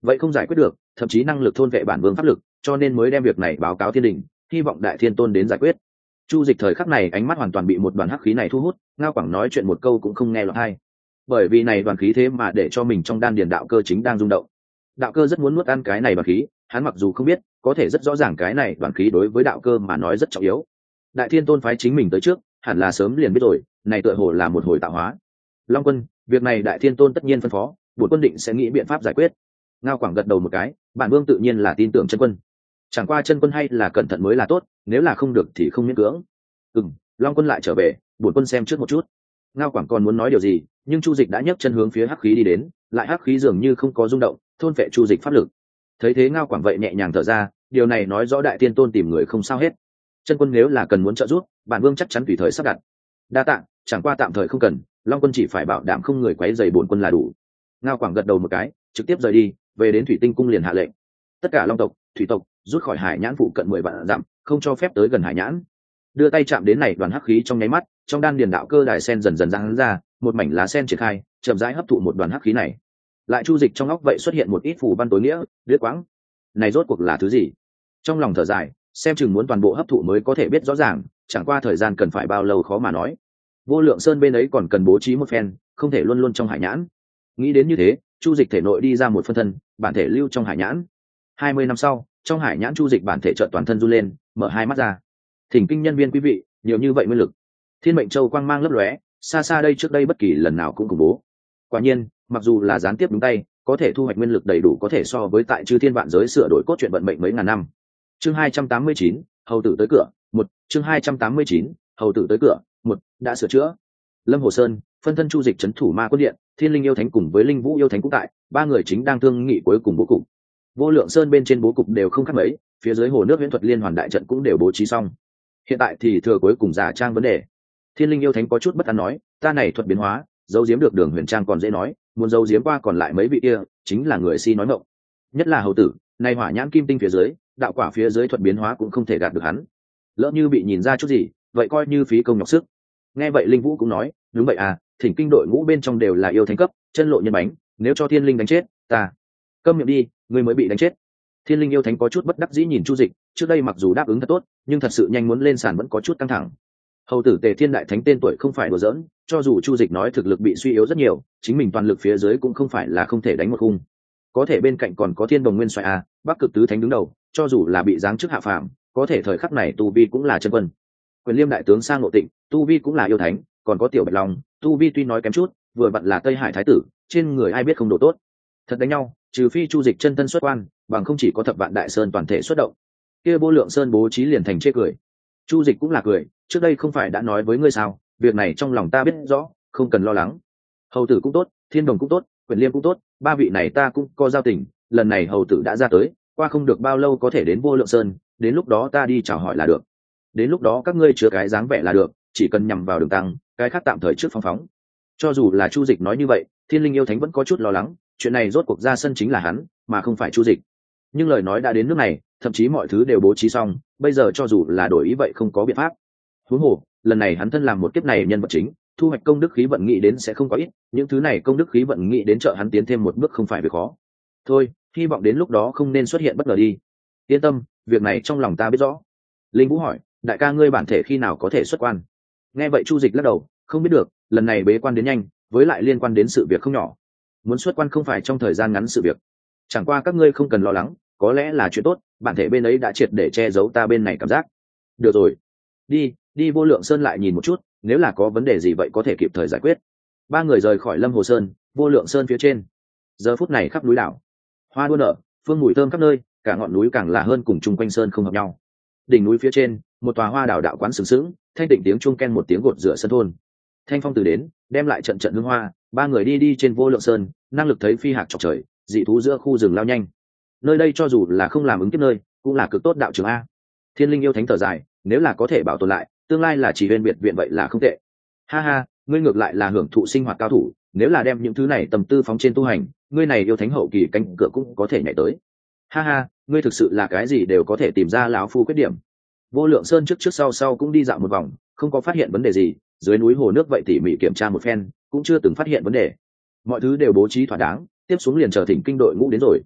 vậy không giải quyết được, thậm chí năng lực thôn vệ bản vương pháp lực, cho nên mới đem việc này báo cáo thiên đình, hy vọng đại thiên tôn đến giải quyết. Chu Dịch thời khắc này ánh mắt hoàn toàn bị một đoàn hắc khí này thu hút, Ngao Quảng nói chuyện một câu cũng không nghe lọt tai. Bởi vì này đoàn khí thế mà để cho mình trong đan điền đạo cơ chính đang rung động. Đạo cơ rất muốn nuốt ăn cái này đoàn khí, hắn mặc dù không biết, có thể rất rõ ràng cái này đoàn khí đối với đạo cơ mà nói rất trọng yếu. Đại Thiên Tôn phái chính mình tới trước, hẳn là sớm liền biết rồi, này tựa hồ là một hồi tạo hóa. Long Quân, việc này Đại Thiên Tôn tất nhiên phân phó, bổn quân định sẽ nghĩ biện pháp giải quyết. Ngao Quảng gật đầu một cái, bản vương tự nhiên là tin tưởng chân quân. Chẳng qua chân quân hay là cẩn thận mới là tốt, nếu là không được thì không miễn cưỡng. Ừm, Long Quân lại trở về, bổn quân xem trước một chút. Ngao Quảng còn muốn nói điều gì, nhưng Chu Dịch đã nhấc chân hướng phía hắc khí đi đến, lại hắc khí dường như không có rung động, thôn phệ Chu Dịch pháp lực. Thấy thế Ngao Quảng vậy nhẹ nhàng thở ra, điều này nói rõ Đại Tiên Tôn tìm người không sao hết. Chân quân nếu là cần muốn trợ giúp, bản vương chắc chắn tùy thời sắp đặt. Đa tạ, chẳng qua tạm thời không cần, Long Quân chỉ phải bảo đảm không người quấy rầy bổn quân là đủ. Ngao Quảng gật đầu một cái, trực tiếp rời đi, về đến Thủy Tinh cung liền hạ lệnh, tất cả Long tộc, Thủy tộc rút khỏi Hải Nhãn phụ cận mười vạn dặm, không cho phép tới gần Hải Nhãn. Đưa tay chạm đến này đoàn hắc khí trong nháy mắt, trong đan điền đạo cơ đài sen dần dần giãn ra, một mảnh lá sen triển khai, chậm rãi hấp thụ một đoàn hắc khí này. Lại Chu Dịch trong óc vậy xuất hiện một ít phù văn tối nghĩa, liếc quãng. Này rốt cuộc là thứ gì? Trong lòng thở dài, xem chừng muốn toàn bộ hấp thụ mới có thể biết rõ ràng, chẳng qua thời gian cần phải bao lâu khó mà nói. Vô Lượng Sơn bên ấy còn cần bố trí một phen, không thể luôn luôn trong Hải Nhãn. Nghĩ đến như thế, Chu Dịch thể nội đi ra một phân thân, bản thể lưu trong Hải Nhãn. Hai mươi năm sau, trong Hải Nhãn Chu Dịch bản thể chợt toàn thân run lên, mở hai mắt ra. Thỉnh kinh nhân viên quý vị, nhiều như vậy nguyên lực. Thiên Mệnh Châu quang mang lấp lóe, xa xa đây trước đây bất kỳ lần nào cũng khủng bố. Quả nhiên, mặc dù là gián tiếp đúng tay, có thể thu hoạch nguyên lực đầy đủ có thể so với tại chư thiên vạn giới sửa đổi cốt truyện vận mệnh mấy ngàn năm. Chương hai trăm tám mươi chín, hầu tử tới cửa, một, chương hai trăm tám mươi chín, hầu tử tới cửa, một, đã sửa chữa. Lâm Hồ Sơn, phân thân Chu Dịch trấn thủ Ma Quân Điện, Thiên Linh yêu thánh cùng với Linh Vũ yêu thánh cũng tại, ba người chính đang thương nghị cuối cùng bố cục. Vô Lượng Sơn bên trên bố cục đều không khác mấy, phía dưới hồ nước huyễn thuật liên hoàn đại trận cũng đều bố trí xong. Hiện tại thì thừa cuối cùng giả trang vấn đề. Thiên Linh yêu thánh có chút bất an nói, ta này thuật biến hóa, giấu giếm được Đường Huyền Trang còn dễ nói, muốn giấu giếm qua còn lại mấy vị kia, chính là người si nói mộng. Nhất là hầu tử, này hỏa nhãn kim tinh phía dưới, đạo quả phía dưới thuật biến hóa cũng không thể gạt được hắn. Lỡ như bị nhìn ra chút gì, vậy coi như phí công nhọc sức. Nghe vậy Linh Vũ cũng nói, đúng vậy à, thỉnh kinh đội ngũ bên trong đều là yêu thánh cấp, chân lộ nhân bánh, nếu cho Thiên Linh đánh chết, ta câm miệng đi, ngươi mới bị đánh chết. Thiên Linh yêu thánh có chút bất đắc dĩ nhìn Chu Dịch, trước đây mặc dù đáp ứng thật tốt, nhưng thật sự nhanh muốn lên sàn vẫn có chút căng thẳng. Hầu tử Tề Thiên đại thánh tên tuổi không phải đùa giỡn, cho dù Chu Dịch nói thực lực bị suy yếu rất nhiều, chính mình toàn lực phía dưới cũng không phải là không thể đánh một khung. Có thể bên cạnh còn có Thiên Đồng Nguyên Soái a, Bắc Cực Tứ Thánh đứng đầu, cho dù là bị giáng chức hạ phàm, có thể thời khắc này tu vi cũng là chân quân. Quyền Liêm đại tướng sang Ngộ Tịnh, tu vi cũng là yêu thánh, còn có Tiểu Bạch Long, tu vi tuy nói kém chút, vừa vặn là Tây Hải thái tử, trên người ai biết không độ tốt. Thật đánh nhau, trừ phi Chu Dịch chân thân xuất quan, bằng không chỉ có Thập Vạn Đại Sơn toàn thể xuất động. Kia Vô Lượng Sơn bố trí liền thành chê cười. Chu Dịch cũng là cười, trước đây không phải đã nói với ngươi sao, việc này trong lòng ta biết rõ, không cần lo lắng. Hầu tử cũng tốt, Thiên Đồng cũng tốt, Quyền Liêm cũng tốt, ba vị này ta cũng có giao tình, lần này hầu tử đã ra tới, qua không được bao lâu có thể đến Vô Lượng Sơn, đến lúc đó ta đi chào hỏi là được. Đến lúc đó các ngươi chứa cái dáng vẻ là được, chỉ cần nhằm vào đường tăng, cái khác tạm thời trước phóng phóng. Cho dù là Chu Dịch nói như vậy, Thiên Linh yêu thánh vẫn có chút lo lắng, chuyện này rốt cuộc ra sân chính là hắn, mà không phải Chu Dịch. Nhưng lời nói đã đến nước này, thậm chí mọi thứ đều bố trí xong, bây giờ cho dù là đổi ý vậy không có biện pháp. Huống hồ, lần này hắn thân làm một kiếp này nhân vật chính, thu hoạch công đức khí vận nghĩ đến sẽ không có ít, những thứ này công đức khí vận nghĩ đến trợ hắn tiến thêm một bước không phải việc khó. Thôi, hy vọng đến lúc đó không nên xuất hiện bất ngờ đi. Yên tâm, việc này trong lòng ta biết rõ. Linh Vũ hỏi, đại ca ngươi bản thể khi nào có thể xuất quan? Nghe vậy Chu Dịch lắc đầu, không biết được, lần này bế quan đến nhanh, với lại liên quan đến sự việc không nhỏ. Muốn xuất quan không phải trong thời gian ngắn sự việc. Chẳng qua các ngươi không cần lo lắng, có lẽ là chuyện tốt, bản thể bên ấy đã triệt để che giấu ta bên này cảm giác. Được rồi, đi, đi Vô Lượng Sơn lại nhìn một chút, nếu là có vấn đề gì vậy có thể kịp thời giải quyết. Ba người rời khỏi Lâm Hồ Sơn, Vô Lượng Sơn phía trên. Giờ phút này khắp núi đảo, hoa đua nở, phương mùi thơm khắp nơi, cả ngọn núi càng lạ hơn cùng chung quanh sơn không hợp nhau. Đỉnh núi phía trên, một tòa hoa đảo đạo quán sừng sững, thanh tịnh tiếng chuông ken một tiếng gột rửa sân thôn. Thanh phong từ đến, đem lại trận trận hương hoa, ba người đi đi trên Vô Lượng Sơn, năng lực thấy phi hạc chọc trời, dị thú giữa khu rừng lao nhanh. Nơi đây cho dù là không làm ứng kiếp nơi, cũng là cực tốt đạo trường a. Thiên Linh yêu thánh thở dài, nếu là có thể bảo tồn lại, tương lai là chỉ viên biệt viện vậy là không tệ. Ha ha, ngươi ngược lại là hưởng thụ sinh hoạt cao thủ, nếu là đem những thứ này tầm tư phóng trên tu hành, ngươi này yêu thánh hậu kỳ cánh cửa cũng có thể nhảy tới. Ha ha, ngươi thực sự là cái gì đều có thể tìm ra lão phu khuyết điểm. Vô Lượng Sơn trước trước sau sau cũng đi dạo một vòng, không có phát hiện vấn đề gì, dưới núi hồ nước vậy tỉ mỉ kiểm tra một phen, cũng chưa từng phát hiện vấn đề. Mọi thứ đều bố trí thỏa đáng, tiếp xuống liền chờ thỉnh kinh đội ngũ đến rồi.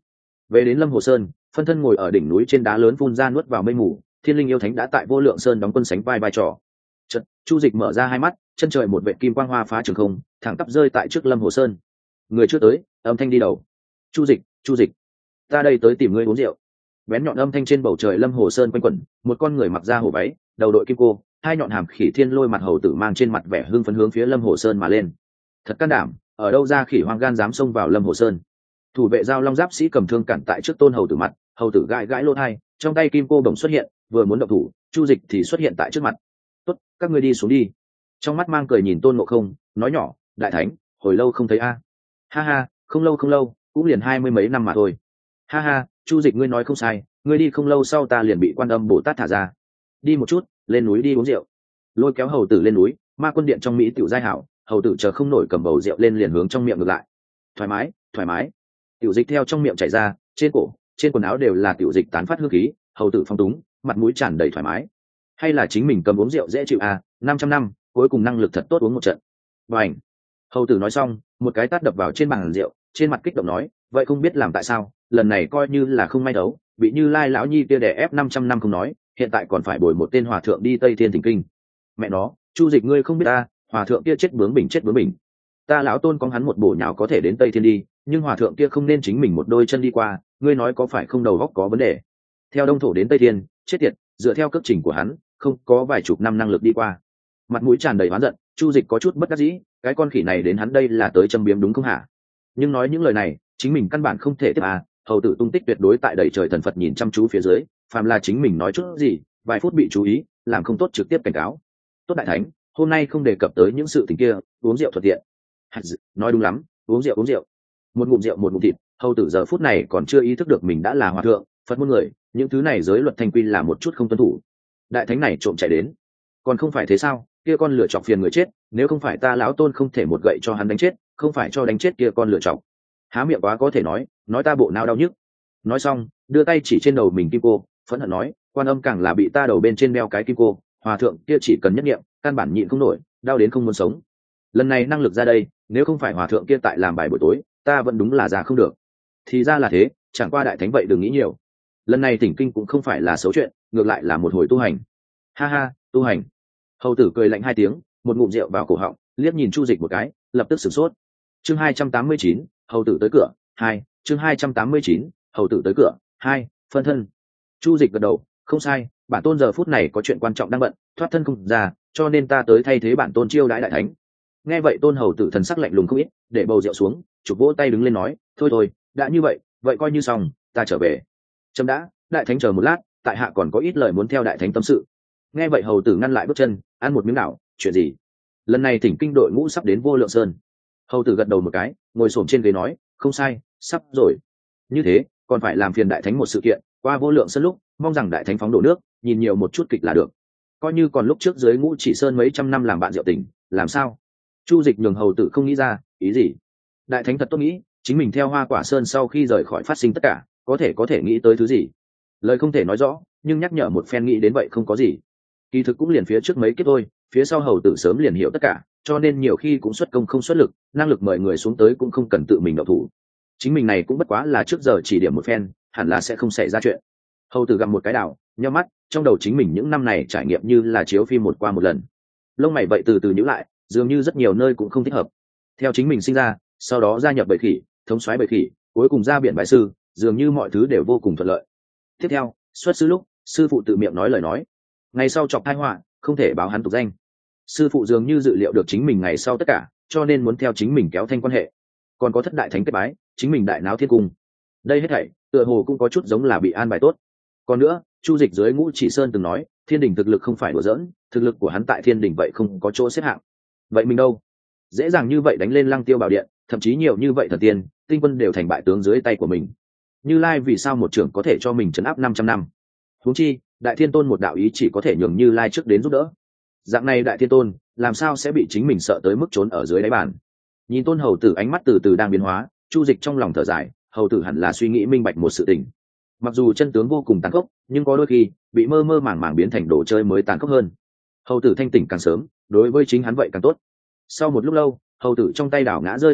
Về đến Lâm Hồ Sơn, phân thân ngồi ở đỉnh núi trên đá lớn phun ra nuốt vào mây mù, Thiên Linh yêu thánh đã tại Vô Lượng Sơn đóng quân sánh vai vai trò. Chợt, Chu Dịch mở ra hai mắt, chân trời một vệt kim quang hoa phá trường không, thẳng tắp rơi tại trước Lâm Hồ Sơn. Người chưa tới, âm thanh đi đầu. Chu Dịch, Chu Dịch, ta đây tới tìm ngươi uống rượu. Bén nhọn âm thanh trên bầu trời Lâm Hồ Sơn quanh quẩn, một con người mặc da hổ váy, đầu đội kim cô, hai nhọn hàm khỉ thiên lôi mặt hầu tử mang trên mặt vẻ hưng phấn hướng phía Lâm Hồ Sơn mà lên. Thật can đảm, ở đâu ra khỉ hoang gan dám xông vào Lâm Hồ Sơn. Thủ vệ giao long giáp sĩ cầm thương cản tại trước tôn hầu tử mặt, hầu tử gãi gãi lỗ tai, trong tay kim cô bồng xuất hiện, vừa muốn động thủ, Chu Dịch thì xuất hiện tại trước mặt. Tốt, các ngươi đi xuống đi. Trong mắt mang cười nhìn Tôn Ngộ Không, nói nhỏ, đại thánh, hồi lâu không thấy a. Ha ha, không lâu không lâu, cũng liền hai mươi mấy năm mà thôi. Ha ha, Chu Dịch ngươi nói không sai, ngươi đi không lâu sau ta liền bị Quan Âm Bồ Tát thả ra. Đi một chút, lên núi đi uống rượu. Lôi kéo hầu tử lên núi, Ma Quân Điện trong mỹ tiểu giai hảo, hầu tử chờ không nổi cầm bầu rượu lên liền hướng trong miệng ngược lại. Thoải mái, thoải mái. Tiểu dịch theo trong miệng chảy ra, trên cổ, trên quần áo đều là tiểu dịch tán phát hương khí, hầu tử phong túng, mặt mũi tràn đầy thoải mái. Hay là chính mình cầm uống rượu dễ chịu à, năm trăm năm, cuối cùng năng lực thật tốt uống một trận. Bành. Hầu tử nói xong, một cái tát đập vào trên bàn rượu, trên mặt kích động nói, vậy không biết làm tại sao, lần này coi như là không may đấu, bị Như Lai lão nhi kia đè ép năm trăm năm không nói, hiện tại còn phải bồi một tên hòa thượng đi Tây Thiên Thỉnh Kinh. Mẹ nó, Chu Dịch ngươi không biết ta, hòa thượng kia chết bướng bỉnh chết bướng bỉnh. Ta lão Tôn có hắn một bổ nhào có thể đến Tây Thiên đi, nhưng hòa thượng kia không nên chính mình một đôi chân đi qua, ngươi nói có phải không đầu óc có vấn đề. Theo Đông Thổ đến Tây Thiên, chết tiệt, dựa theo cấp trình của hắn, không có vài chục năm năng lực đi qua. Mặt mũi tràn đầy oán giận, Chu Dịch có chút bất đắc dĩ, cái con khỉ này đến hắn đây là tới châm biếm đúng không hả? Nhưng nói những lời này, chính mình căn bản không thể tiếp à, hầu tử tung tích tuyệt đối tại đầy trời thần Phật nhìn chăm chú phía dưới, phàm là chính mình nói chút gì, vài phút bị chú ý, làm không tốt trực tiếp cảnh cáo. Tốt đại thánh, hôm nay không đề cập tới những sự tình kia, uống rượu thuận tiện. Nói đúng lắm, uống rượu uống rượu. Một ngụm rượu một ngụm thịt, hầu tử giờ phút này còn chưa ý thức được mình đã là hòa thượng, Phật môn người, những thứ này giới luật thanh quy là một chút không tuân thủ. Đại thánh này trộm chạy đến, còn không phải thế sao? Kia con lửa chọc phiền người chết, nếu không phải ta lão Tôn không thể một gậy cho hắn đánh chết, không phải cho đánh chết kia con lửa chọc. Há miệng quá có thể nói, nói ta bộ não đau nhức. Nói xong, đưa tay chỉ trên đầu mình kim cô, phẫn hận nói, Quan Âm càng là bị ta đầu bên trên đeo cái kim cô, hòa thượng kia chỉ cần nhất niệm, căn bản nhịn không nổi, đau đến không muốn sống. Lần này năng lực ra đây, nếu không phải hòa thượng kia tại làm bài buổi tối, ta vẫn đúng là già không được. Thì ra là thế, chẳng qua đại thánh vậy đừng nghĩ nhiều. Lần này Thỉnh Kinh cũng không phải là xấu chuyện, ngược lại là một hồi tu hành. Ha ha, tu hành. Hầu tử cười lạnh hai tiếng, một ngụm rượu vào cổ họng, liếc nhìn Chu Dịch một cái, lập tức sửng sốt. Chương hai trăm tám mươi chín, hầu tử tới cửa, hai, chương hai trăm tám mươi chín, hầu tử tới cửa, hai, phân thân. Chu Dịch gật đầu, không sai, bản tôn giờ phút này có chuyện quan trọng đang bận, thoát thân không ra, cho nên ta tới thay thế bản tôn chiêu đãi đại thánh. Nghe vậy tôn hầu tử thần sắc lạnh lùng không ít, để bầu rượu xuống, chụp vỗ tay đứng lên nói, thôi thôi, đã như vậy, vậy coi như xong, ta trở về. Chấm đã, đại thánh chờ một lát, tại hạ còn có ít lời muốn theo đại thánh tâm sự. Nghe vậy hầu tử ngăn lại bước chân, ăn một miếng đảo, chuyện gì? Lần này Thỉnh Kinh đội ngũ sắp đến Vô Lượng Sơn. Hầu tử gật đầu một cái, ngồi xổm trên ghế nói, không sai, sắp rồi. Như thế, còn phải làm phiền đại thánh một sự kiện, qua Vô Lượng Sơn lúc, mong rằng đại thánh phóng đổ nước, nhìn nhiều một chút kịch là được. Coi như còn lúc trước dưới ngũ chỉ sơn mấy trăm năm làm bạn rượu tình, làm sao? Chu Dịch nhường hầu tử không nghĩ ra, ý gì? Đại thánh thật tốt nghĩ, chính mình theo Hoa Quả Sơn sau khi rời khỏi phát sinh tất cả, có thể có thể nghĩ tới thứ gì? Lời không thể nói rõ, nhưng nhắc nhở một phen nghĩ đến vậy không có gì. Kỳ thực cũng liền phía trước mấy kiếp thôi, phía sau hầu tử sớm liền hiểu tất cả, cho nên nhiều khi cũng xuất công không xuất lực, năng lực mời người xuống tới cũng không cần tự mình động thủ. Chính mình này cũng bất quá là trước giờ chỉ điểm một phen, hẳn là sẽ không xảy ra chuyện. Hầu tử gặm một cái đảo, nhắm mắt, trong đầu chính mình những năm này trải nghiệm như là chiếu phim một qua một lần. Lông mày vậy từ từ nhíu lại, dường như rất nhiều nơi cũng không thích hợp. Theo chính mình sinh ra, sau đó gia nhập bầy khỉ, thống soái bầy khỉ, cuối cùng ra biển bái sư, dường như mọi thứ đều vô cùng thuận lợi. Tiếp theo, xuất sư lúc, sư phụ tự miệng nói lời nói. Ngày sau chọc tai họa, không thể báo hắn tục danh. Sư phụ dường như dự liệu được chính mình ngày sau tất cả, cho nên muốn theo chính mình kéo thanh quan hệ. Còn có thất đại thánh kết bái, chính mình đại náo thiên cung. Đây hết thảy, tựa hồ cũng có chút giống là bị an bài tốt. Còn nữa, Chu Dịch dưới ngũ chỉ sơn từng nói, thiên đình thực lực không phải đùa giỡn, thực lực của hắn tại thiên đình vậy không có chỗ xếp hạng. Vậy mình đâu? Dễ dàng như vậy đánh lên Lăng Tiêu Bảo Điện, thậm chí nhiều như vậy thần tiên, tinh quân đều thành bại tướng dưới tay của mình. Như Lai vì sao một trưởng có thể cho mình trấn áp năm trăm năm? Huống chi, Đại Thiên Tôn một đạo ý chỉ có thể nhường Như Lai trước đến giúp đỡ. Dạng này Đại Thiên Tôn, làm sao sẽ bị chính mình sợ tới mức trốn ở dưới đáy bàn? Nhìn Tôn hầu tử ánh mắt từ từ đang biến hóa, Chu Dịch trong lòng thở dài, hầu tử hẳn là suy nghĩ minh bạch một sự tình. Mặc dù chân tướng vô cùng tàn khốc, nhưng có đôi khi bị mơ mơ màng màng biến thành đồ chơi mới tàn khốc hơn. Hầu tử thanh tỉnh càng sớm, đối với chính hắn vậy càng tốt. Sau một lúc lâu, hầu tử trong tay đảo ngã rơi xuống đất,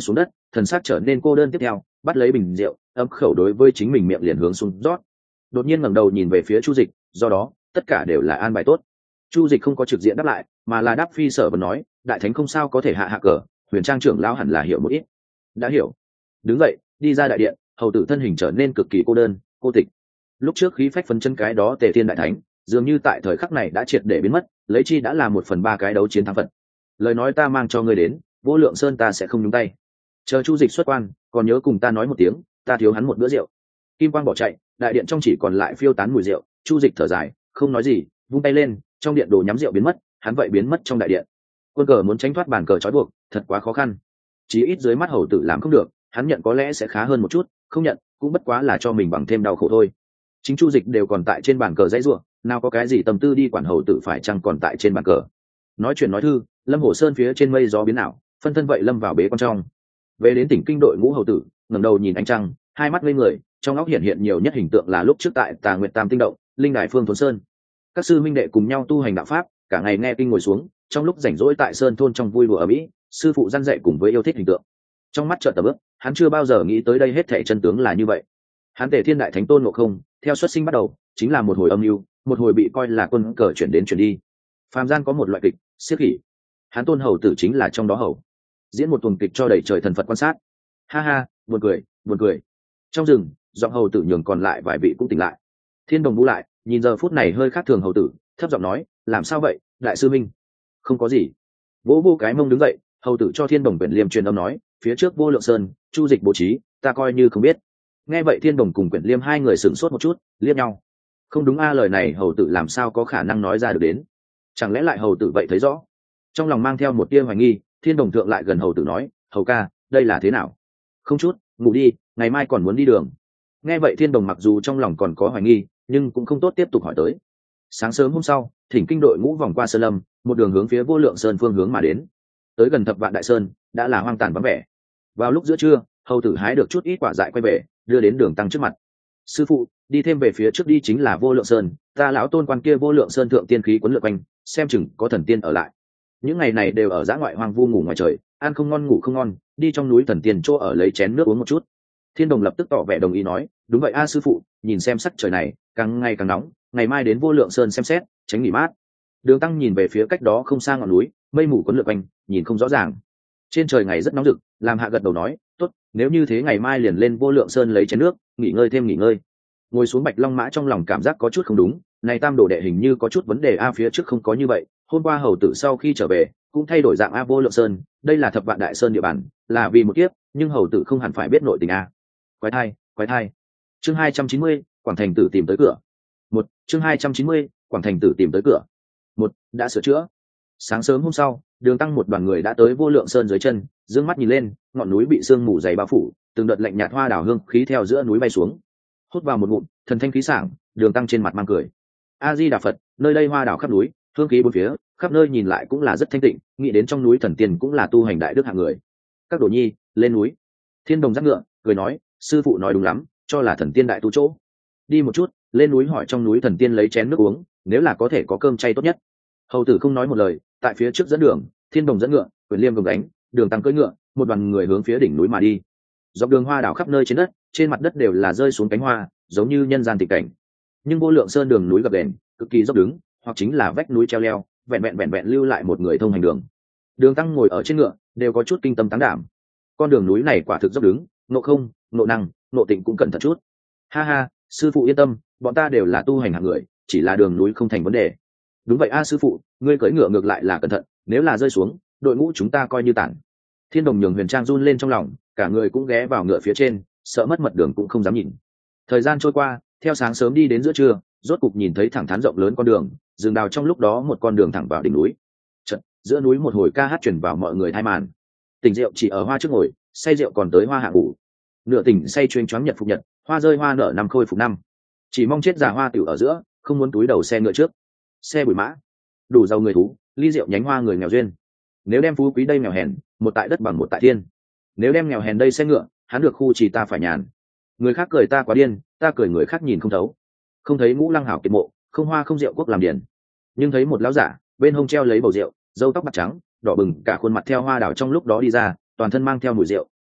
thần sắc trở nên cô đơn. Tiếp theo bắt lấy bình rượu ấm khẩu đối với chính mình miệng liền hướng xuống rót. Đột nhiên ngẩng đầu nhìn về phía Chu Dịch, do đó tất cả đều là an bài tốt. Chu Dịch không có trực diện đáp lại, mà là đáp phi sở và nói, đại thánh không sao có thể hạ hạ cờ, Huyền Trang trưởng lão hẳn là hiểu một ít. Đã hiểu. Đứng dậy đi ra đại điện, hầu tử thân hình trở nên cực kỳ cô đơn cô tịch. Lúc trước khí phách phấn chân cái đó Tề Thiên đại thánh dường như tại thời khắc này đã triệt để biến mất, lấy chi đã là một phần ba cái đấu chiến thắng phật. Lời nói ta mang cho ngươi đến, Vô Lượng Sơn ta sẽ không nhúng tay. Chờ Chu Dịch xuất quan, còn nhớ cùng ta nói một tiếng, ta thiếu hắn một bữa rượu. Kim quang bỏ chạy, đại điện trong chỉ còn lại phiêu tán mùi rượu. Chu Dịch thở dài, không nói gì, vung tay lên, trong điện đồ nhắm rượu biến mất, hắn vậy biến mất trong đại điện. Quân cờ muốn tránh thoát bàn cờ trói buộc, thật quá khó khăn. Chí ít dưới mắt hầu tử làm không được, hắn nhận có lẽ sẽ khá hơn một chút, không nhận cũng bất quá là cho mình bằng thêm đau khổ thôi. Chính Chu Dịch đều còn tại trên bàn cờ dãy rủa, nào có cái gì tâm tư đi quản hầu tử phải chăng còn tại trên bàn cờ. Nói chuyện nói thư, Lâm Hồ Sơn phía trên mây gió biến ảo, phân thân vậy lâm vào bế quan trong. Về đến tỉnh kinh đội ngũ hầu tử, ngẩng đầu nhìn ánh trăng, hai mắt ngây người, trong óc hiện hiện nhiều nhất hình tượng là lúc trước tại Tà Nguyệt Tam Tinh Động, linh đài Phương Thốn Sơn. Các sư minh đệ cùng nhau tu hành đạo pháp, cả ngày nghe kinh ngồi xuống, trong lúc rảnh rỗi tại sơn thôn trong vui đùa ở mỹ, sư phụ răn dạy cùng với yêu thích hình tượng. Trong mắt chợt tầm ước, hắn chưa bao giờ nghĩ tới đây hết thảy chân tướng là như vậy. Hắn Tề Thiên đại thánh tôn ngộ không, theo xuất sinh bắt đầu, chính là một hồi âm mưu, một hồi bị coi là quân cờ chuyển đến chuyển đi. Phàm gian có một loại kịch, siết khỉ. Hắn tôn hầu tử chính là trong đó hầu. Diễn một tuần kịch cho đầy trời thần Phật quan sát. Ha ha, buồn cười, buồn cười. Trong rừng, giọng hầu tử nhường còn lại vài vị cũng tỉnh lại. Thiên Đồng bu lại, nhìn giờ phút này hơi khác thường hầu tử, thấp giọng nói, làm sao vậy, đại sư minh? Không có gì. Vỗ vô cái mông đứng dậy, hầu tử cho Thiên Đồng Quyển Liêm truyền âm nói, phía trước Vô Lượng Sơn, Chu Dịch bố trí, ta coi như không biết. Nghe vậy Thiên Đồng cùng Quyển Liêm hai người sửng sốt một chút, liếc nhau. Không đúng a, lời này hầu tử làm sao có khả năng nói ra được đến? Chẳng lẽ lại hầu tử vậy thấy rõ? Trong lòng mang theo một tia hoài nghi, Thiên Đồng thượng lại gần hầu tử nói, hầu ca, đây là thế nào? Không chút, ngủ đi, ngày mai còn muốn đi đường. Nghe vậy Thiên Đồng mặc dù trong lòng còn có hoài nghi, nhưng cũng không tốt tiếp tục hỏi tới. Sáng sớm hôm sau, thỉnh kinh đội ngũ vòng qua sơn lâm, một đường hướng phía Vô Lượng Sơn phương hướng mà đến. Tới gần Thập Vạn Đại Sơn, đã là hoang tàn vắng vẻ. Vào lúc giữa trưa, hầu tử hái được chút ít quả dại quay về, đưa đến Đường Tăng trước mặt. Sư phụ, đi thêm về phía trước đi chính là Vô Lượng Sơn, ta lão tôn quan kia Vô Lượng Sơn thượng tiên khí quấn lượn quanh, xem chừng có thần tiên ở lại. Những ngày này đều ở dã ngoại hoang vu ngủ ngoài trời, ăn không ngon ngủ không ngon, đi trong núi thần tiên chỗ ở lấy chén nước uống một chút. Thiên Đồng lập tức tỏ vẻ đồng ý nói, đúng vậy a sư phụ, nhìn xem sắc trời này càng ngày càng nóng, ngày mai đến Vô Lượng Sơn xem xét, tránh nghỉ mát. Đường Tăng nhìn về phía cách đó không xa ngọn núi, mây mù quấn lượn quanh, nhìn không rõ ràng. Trên trời ngày rất nóng rực, làm hạ gật đầu nói, tốt, nếu như thế ngày mai liền lên Vô Lượng Sơn lấy chén nước, nghỉ ngơi thêm nghỉ ngơi. Ngồi xuống Bạch Long Mã trong lòng cảm giác có chút không đúng, này tam đồ đệ hình như có chút vấn đề a, phía trước không có như vậy, hôm qua hầu tử sau khi trở về cũng thay đổi dạng a. Vô Lượng Sơn, đây là Thập Vạn Đại Sơn địa bàn, là vì một kiếp, nhưng hầu tử không hẳn phải biết nội tình a. Quái thai, quái thai. Chương hai trăm chín mươi, Quảng Thành Tử tìm tới cửa. Một, chương hai trăm chín mươi, Quảng Thành Tử tìm tới cửa. Một, đã sửa chữa. Sáng sớm hôm sau, Đường Tăng một đoàn người đã tới Vô Lượng Sơn dưới chân, dương mắt nhìn lên, ngọn núi bị sương mù dày bao phủ, từng đợt lạnh nhạt hoa đào hương khí theo giữa núi bay xuống. Hút vào một ngụm, thần thanh khí sảng, Đường Tăng trên mặt mang cười. A Di Đà Phật, nơi đây hoa đào khắp núi, hương khí bốn phía, khắp nơi nhìn lại cũng là rất thanh tịnh, nghĩ đến trong núi thần tiên cũng là tu hành đại đức hạng người. Các đồ nhi, lên núi. Thiên Đồng dắt ngựa, cười nói, sư phụ nói đúng lắm, cho là thần tiên đại tu chỗ. Đi một chút, lên núi hỏi trong núi thần tiên lấy chén nước uống, nếu là có thể có cơm chay tốt nhất. Hầu tử không nói một lời, tại phía trước dẫn đường, Thiên Đồng dẫn ngựa, Quyền Liêm gồng đánh, Đường Tăng cưỡi ngựa, một đoàn người hướng phía đỉnh núi mà đi. Dọc đường hoa đảo khắp nơi trên đất, trên mặt đất đều là rơi xuống cánh hoa, giống như nhân gian tịch cảnh. Nhưng Vô Lượng Sơn đường núi gập ghềnh, cực kỳ dốc đứng, hoặc chính là vách núi treo leo, vẹn vẹn vẹn vẹn lưu lại một người thông hành đường. Đường Tăng ngồi ở trên ngựa, đều có chút kinh tâm táng đảm. Con đường núi này quả thực dốc đứng, nộ không, nộ năng, nộ tịnh cũng cẩn thận chút. Ha ha, sư phụ yên tâm, bọn ta đều là tu hành hạng người, chỉ là đường núi không thành vấn đề. Đúng vậy a sư phụ, ngươi cưỡi ngựa ngược lại là cẩn thận, nếu là rơi xuống, đội ngũ chúng ta coi như tản. Thiên Đồng nhường Huyền Trang run lên trong lòng, cả người cũng ghé vào ngựa phía trên, sợ mất mật đường cũng không dám nhìn. Thời gian trôi qua, theo sáng sớm đi đến giữa trưa, rốt cục nhìn thấy thẳng thắn rộng lớn con đường, rừng đào trong lúc đó một con đường thẳng vào đỉnh núi. Chợt, giữa núi một hồi ca hát truyền vào mọi người thay màn. Tỉnh rượu chỉ ở hoa trước ngồi, say rượu còn tới hoa hạ ngủ. Nửa tỉnh say chuyên choáng nhật phục nhật, hoa rơi hoa nở năm khôi phục năm. Chỉ mong chết già hoa tiểu ở giữa, không muốn túi đầu xe ngựa trước. Xe bùi mã, đủ giàu người thú, ly rượu nhánh hoa người nghèo duyên. Nếu đem phú quý đây nghèo hèn, một tại đất bằng một tại thiên. Nếu đem nghèo hèn đây xe ngựa, hắn được khu chỉ ta phải nhàn. Người khác cười ta quá điên, ta cười người khác nhìn không thấu. Không thấy ngũ lăng hảo kiệt mộ, không hoa không rượu quốc làm điển. Nhưng thấy một lão giả, bên hông treo lấy bầu rượu, râu tóc bạc trắng, đỏ bừng cả khuôn mặt theo hoa đảo trong lúc đó đi ra, toàn thân mang theo mùi rượu,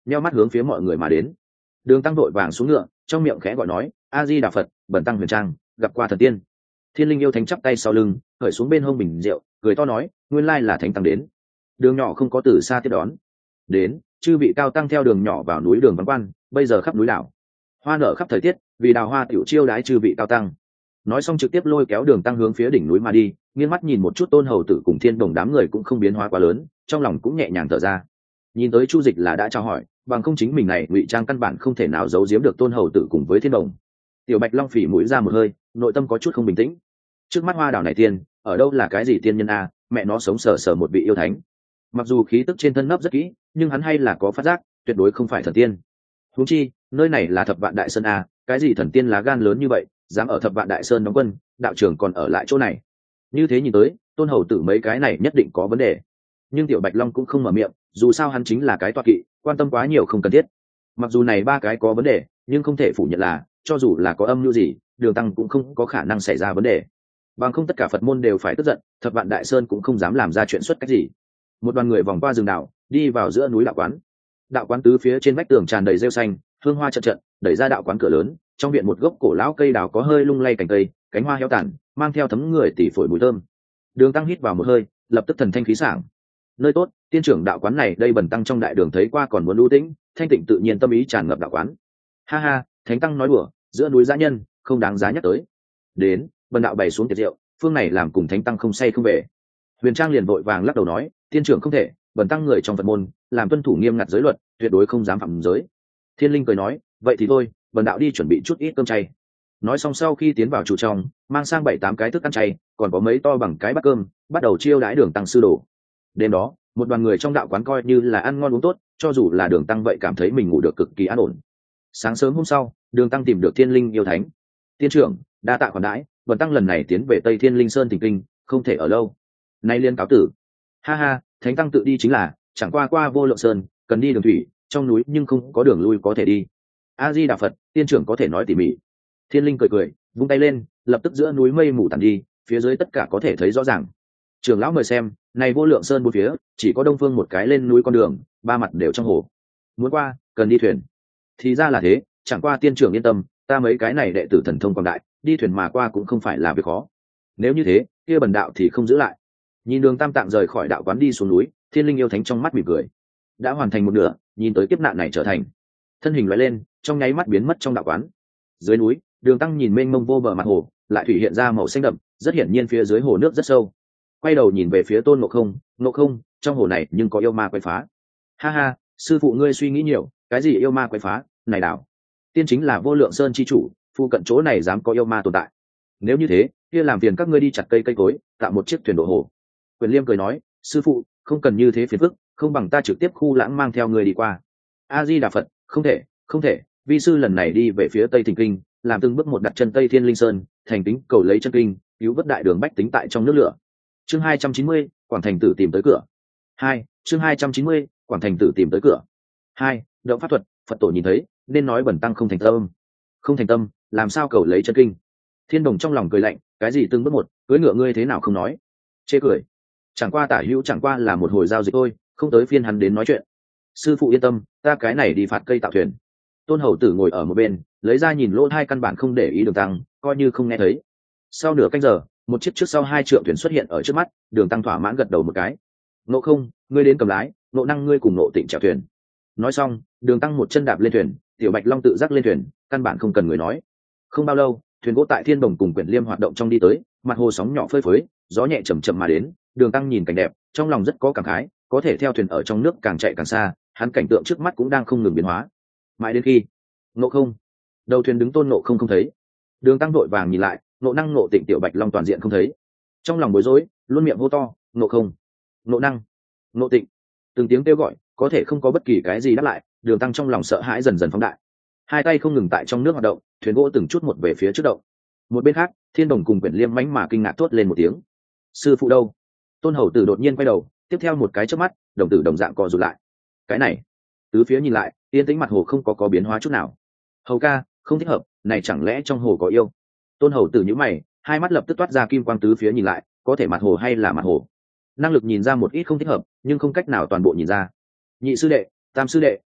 nheo mắt hướng phía mọi người mà đến. Đường Tăng vội vàng xuống ngựa, trong miệng khẽ gọi nói: A Di Đà Phật, bần tăng Huyền Trang gặp qua thần tiên. Thiên Linh yêu thánh chắp tay sau lưng, khởi xuống bên hông bình rượu, cười to nói: nguyên lai là thánh tăng đến. Đường nhỏ không có từ xa tiếp đón. Đến, chư vị cao tăng theo đường nhỏ vào núi đường vắng quan, bây giờ khắp núi đảo hoa nở khắp thời tiết, vì đào hoa tiểu chiêu đái chư vị cao tăng. Nói xong trực tiếp lôi kéo Đường Tăng hướng phía đỉnh núi mà đi, nghiêng mắt nhìn một chút Tôn Hầu Tử cùng Thiên Đồng đám người cũng không biến hóa quá lớn, trong lòng cũng nhẹ nhàng thở ra. Nhìn tới Chu Dịch là đã chào hỏi, bằng không chính mình này ngụy trang căn bản không thể nào giấu giếm được Tôn Hầu Tử cùng với Thiên Đồng. Tiểu Bạch Long phỉ mũi ra một hơi, nội tâm có chút không bình tĩnh. Trước mắt hoa đảo này tiên, ở đâu là cái gì tiên nhân a, mẹ nó sống sờ sờ một vị yêu thánh. Mặc dù khí tức trên thân nấp rất kỹ, nhưng hắn hay là có phát giác, tuyệt đối không phải thần tiên. Huống chi, nơi này là Thập Vạn Đại Sơn a, cái gì thần tiên lá gan lớn như vậy, dám ở Thập Vạn Đại Sơn đóng quân, đạo trưởng còn ở lại chỗ này. Như thế nhìn tới, Tôn Hầu Tử mấy cái này nhất định có vấn đề. Nhưng Tiểu Bạch Long cũng không mở miệng, dù sao hắn chính là cái toa kỵ, quan tâm quá nhiều không cần thiết. Mặc dù này ba cái có vấn đề, nhưng không thể phủ nhận là, cho dù là có âm mưu gì, Đường Tăng cũng không có khả năng xảy ra vấn đề. Bằng không tất cả Phật môn đều phải tức giận, Thập Vạn Đại Sơn cũng không dám làm ra chuyện xuất cách gì. Một đoàn người vòng qua rừng đảo, đi vào giữa núi đạo quán. Đạo quán tứ phía trên vách tường tràn đầy rêu xanh, hương hoa trận trận, đẩy ra đạo quán cửa lớn, trong viện một gốc cổ lão cây đào có hơi lung lay cành cây, cánh hoa héo tàn, mang theo thấm người tỉ phổi mùi thơm. Đường Tăng hít vào một hơi, lập tức thần thanh khí sảng. Nơi tốt, tiên trưởng đạo quán này đây bần tăng trong đại đường thấy qua còn muốn lưu tĩnh, thanh tịnh tự nhiên tâm ý tràn ngập đạo quán. Ha ha, thánh tăng nói đùa, giữa núi dã nhân, không đáng giá nhắc tới. Đến, bần đạo bày xuống tiệc rượu, phương này làm cùng thánh tăng không say không về. Huyền Trang liền vội vàng lắc đầu nói, tiên trưởng không thể, bần tăng người trong Phật môn, làm tuân thủ nghiêm ngặt giới luật, tuyệt đối không dám phạm giới. Thiên Linh cười nói, vậy thì thôi, bần đạo đi chuẩn bị chút ít cơm chay. Nói xong sau khi tiến vào trụ trong, mang sang bảy tám cái thức ăn chay, còn có mấy to bằng cái bát cơm, bắt đầu chiêu đãi Đường Tăng sư đồ. Đêm đó, một đoàn người trong đạo quán coi như là ăn ngon uống tốt, cho dù là Đường Tăng vậy cảm thấy mình ngủ được cực kỳ an ổn. Sáng sớm hôm sau, Đường Tăng tìm được Thiên Linh yêu thánh. Tiên trưởng, đa tạ khoản đãi, bần tăng lần này tiến về Tây Thiên Linh Sơn thỉnh kinh, không thể ở lâu. Nay liên cáo tử. Ha ha, thánh tăng tự đi chính là, chẳng qua qua Vô Lượng Sơn, cần đi đường thủy, trong núi nhưng không có đường lui có thể đi. A Di Đà Phật, tiên trưởng có thể nói tỉ mỉ. Thiên Linh cười cười, vung tay lên, lập tức giữa núi mây mù tàn đi, phía dưới tất cả có thể thấy rõ ràng. Trưởng lão mời xem, này Vô Lượng Sơn bốn phía, chỉ có đông phương một cái lên núi con đường, ba mặt đều trong hồ. Muốn qua, cần đi thuyền. Thì ra là thế, chẳng qua tiên trưởng yên tâm, ta mấy cái này đệ tử thần thông quảng đại, đi thuyền mà qua cũng không phải là việc khó. Nếu như thế, kia bần đạo thì không giữ lại. Nhìn Đường Tam Tạng rời khỏi đạo quán đi xuống núi, Thiên Linh yêu thánh trong mắt mỉm cười. Đã hoàn thành một nửa, nhìn tới kiếp nạn này trở thành. Thân hình lóe lên, trong nháy mắt biến mất trong đạo quán. Dưới núi, Đường Tăng nhìn mênh mông vô bờ mặt hồ, lại thủy hiện ra màu xanh đậm, rất hiển nhiên phía dưới hồ nước rất sâu. Quay đầu nhìn về phía Tôn Ngộ Không, Ngộ Không, trong hồ này nhưng có yêu ma quấy phá. Ha ha, sư phụ ngươi suy nghĩ nhiều, cái gì yêu ma quấy phá, này đảo. Tiên chính là Vô Lượng Sơn chi chủ, phụ cận chỗ này dám có yêu ma tồn tại. Nếu như thế, kia làm phiền các ngươi đi chặt cây cây cối, tạo một chiếc thuyền đổ hồ. Quyền Liêm cười nói, sư phụ, không cần như thế phiền phức, không bằng ta trực tiếp khu lãng mang theo người đi qua. A Di Đà Phật, không thể, không thể, vi sư lần này đi về phía Tây Thỉnh Kinh, làm từng bước một đặt chân Tây Thiên Linh Sơn, thành tính cầu lấy chân kinh, cứu vớt đại đường bách tính tại trong nước lửa. Chương hai trăm chín mươi, Quảng Thành Tử tìm tới cửa. Hai, chương hai trăm chín mươi, Quảng Thành Tử tìm tới cửa. Hai, động pháp thuật, Phật tổ nhìn thấy, nên nói bẩn tăng không thành tâm. Không thành tâm, làm sao cầu lấy chân kinh? Thiên Đồng trong lòng cười lạnh, cái gì từng bước một, cưỡi ngựa ngươi thế nào không nói? Chê cười. Chẳng qua tả hữu chẳng qua là một hồi giao dịch thôi, không tới phiên hắn đến nói chuyện. Sư phụ yên tâm, ta cái này đi phạt cây tạo thuyền. Tôn Hầu Tử ngồi ở một bên, lấy ra nhìn lỗ hai căn bản không để ý Đường Tăng, coi như không nghe thấy. Sau nửa canh giờ, một chiếc trước sau hai trượng thuyền xuất hiện ở trước mắt, Đường Tăng thỏa mãn gật đầu một cái. Ngộ Không, ngươi đến cầm lái, Ngộ Năng ngươi cùng Ngộ Tịnh chèo thuyền. Nói xong, Đường Tăng một chân đạp lên thuyền, Tiểu Bạch Long tự giác lên thuyền, căn bản không cần người nói. Không bao lâu, thuyền gỗ tại Thiên Đồng cùng Quyển Liêm hoạt động trong đi tới, mặt hồ sóng nhỏ phơi phới, gió nhẹ chầm chậm mà đến. Đường Tăng nhìn cảnh đẹp, trong lòng rất có cảm khái, có thể theo thuyền ở trong nước càng chạy càng xa, hắn cảnh tượng trước mắt cũng đang không ngừng biến hóa. Mãi đến khi, Ngộ Không, đầu thuyền đứng Tôn Ngộ Không không thấy. Đường Tăng vội vàng nhìn lại, Ngộ Năng Ngộ Tịnh Tiểu Bạch Long toàn diện không thấy. Trong lòng bối rối, luôn miệng hô to, Ngộ Không, Ngộ Năng, Ngộ Tịnh. Từng tiếng kêu gọi, có thể không có bất kỳ cái gì đáp lại, Đường Tăng trong lòng sợ hãi dần dần phóng đại. Hai tay không ngừng tại trong nước hoạt động, thuyền gỗ từng chút một về phía trước động. Một bên khác, Thiên Đồng cùng Quyển Liêm mánh mà kinh ngạc thốt lên một tiếng. Sư phụ đâu? Tôn Hầu Tử đột nhiên quay đầu, tiếp theo một cái chớp mắt, đồng tử đồng dạng co rụt lại. Cái này, tứ phía nhìn lại, yên tĩnh mặt hồ không có có biến hóa chút nào. Hầu ca, không thích hợp, này chẳng lẽ trong hồ có yêu? Tôn Hầu Tử nhíu mày, hai mắt lập tức toát ra kim quang, tứ phía nhìn lại, có thể mặt hồ hay là mặt hồ. Năng lực nhìn ra một ít không thích hợp, nhưng không cách nào toàn bộ nhìn ra. Nhị sư đệ, tam sư đệ,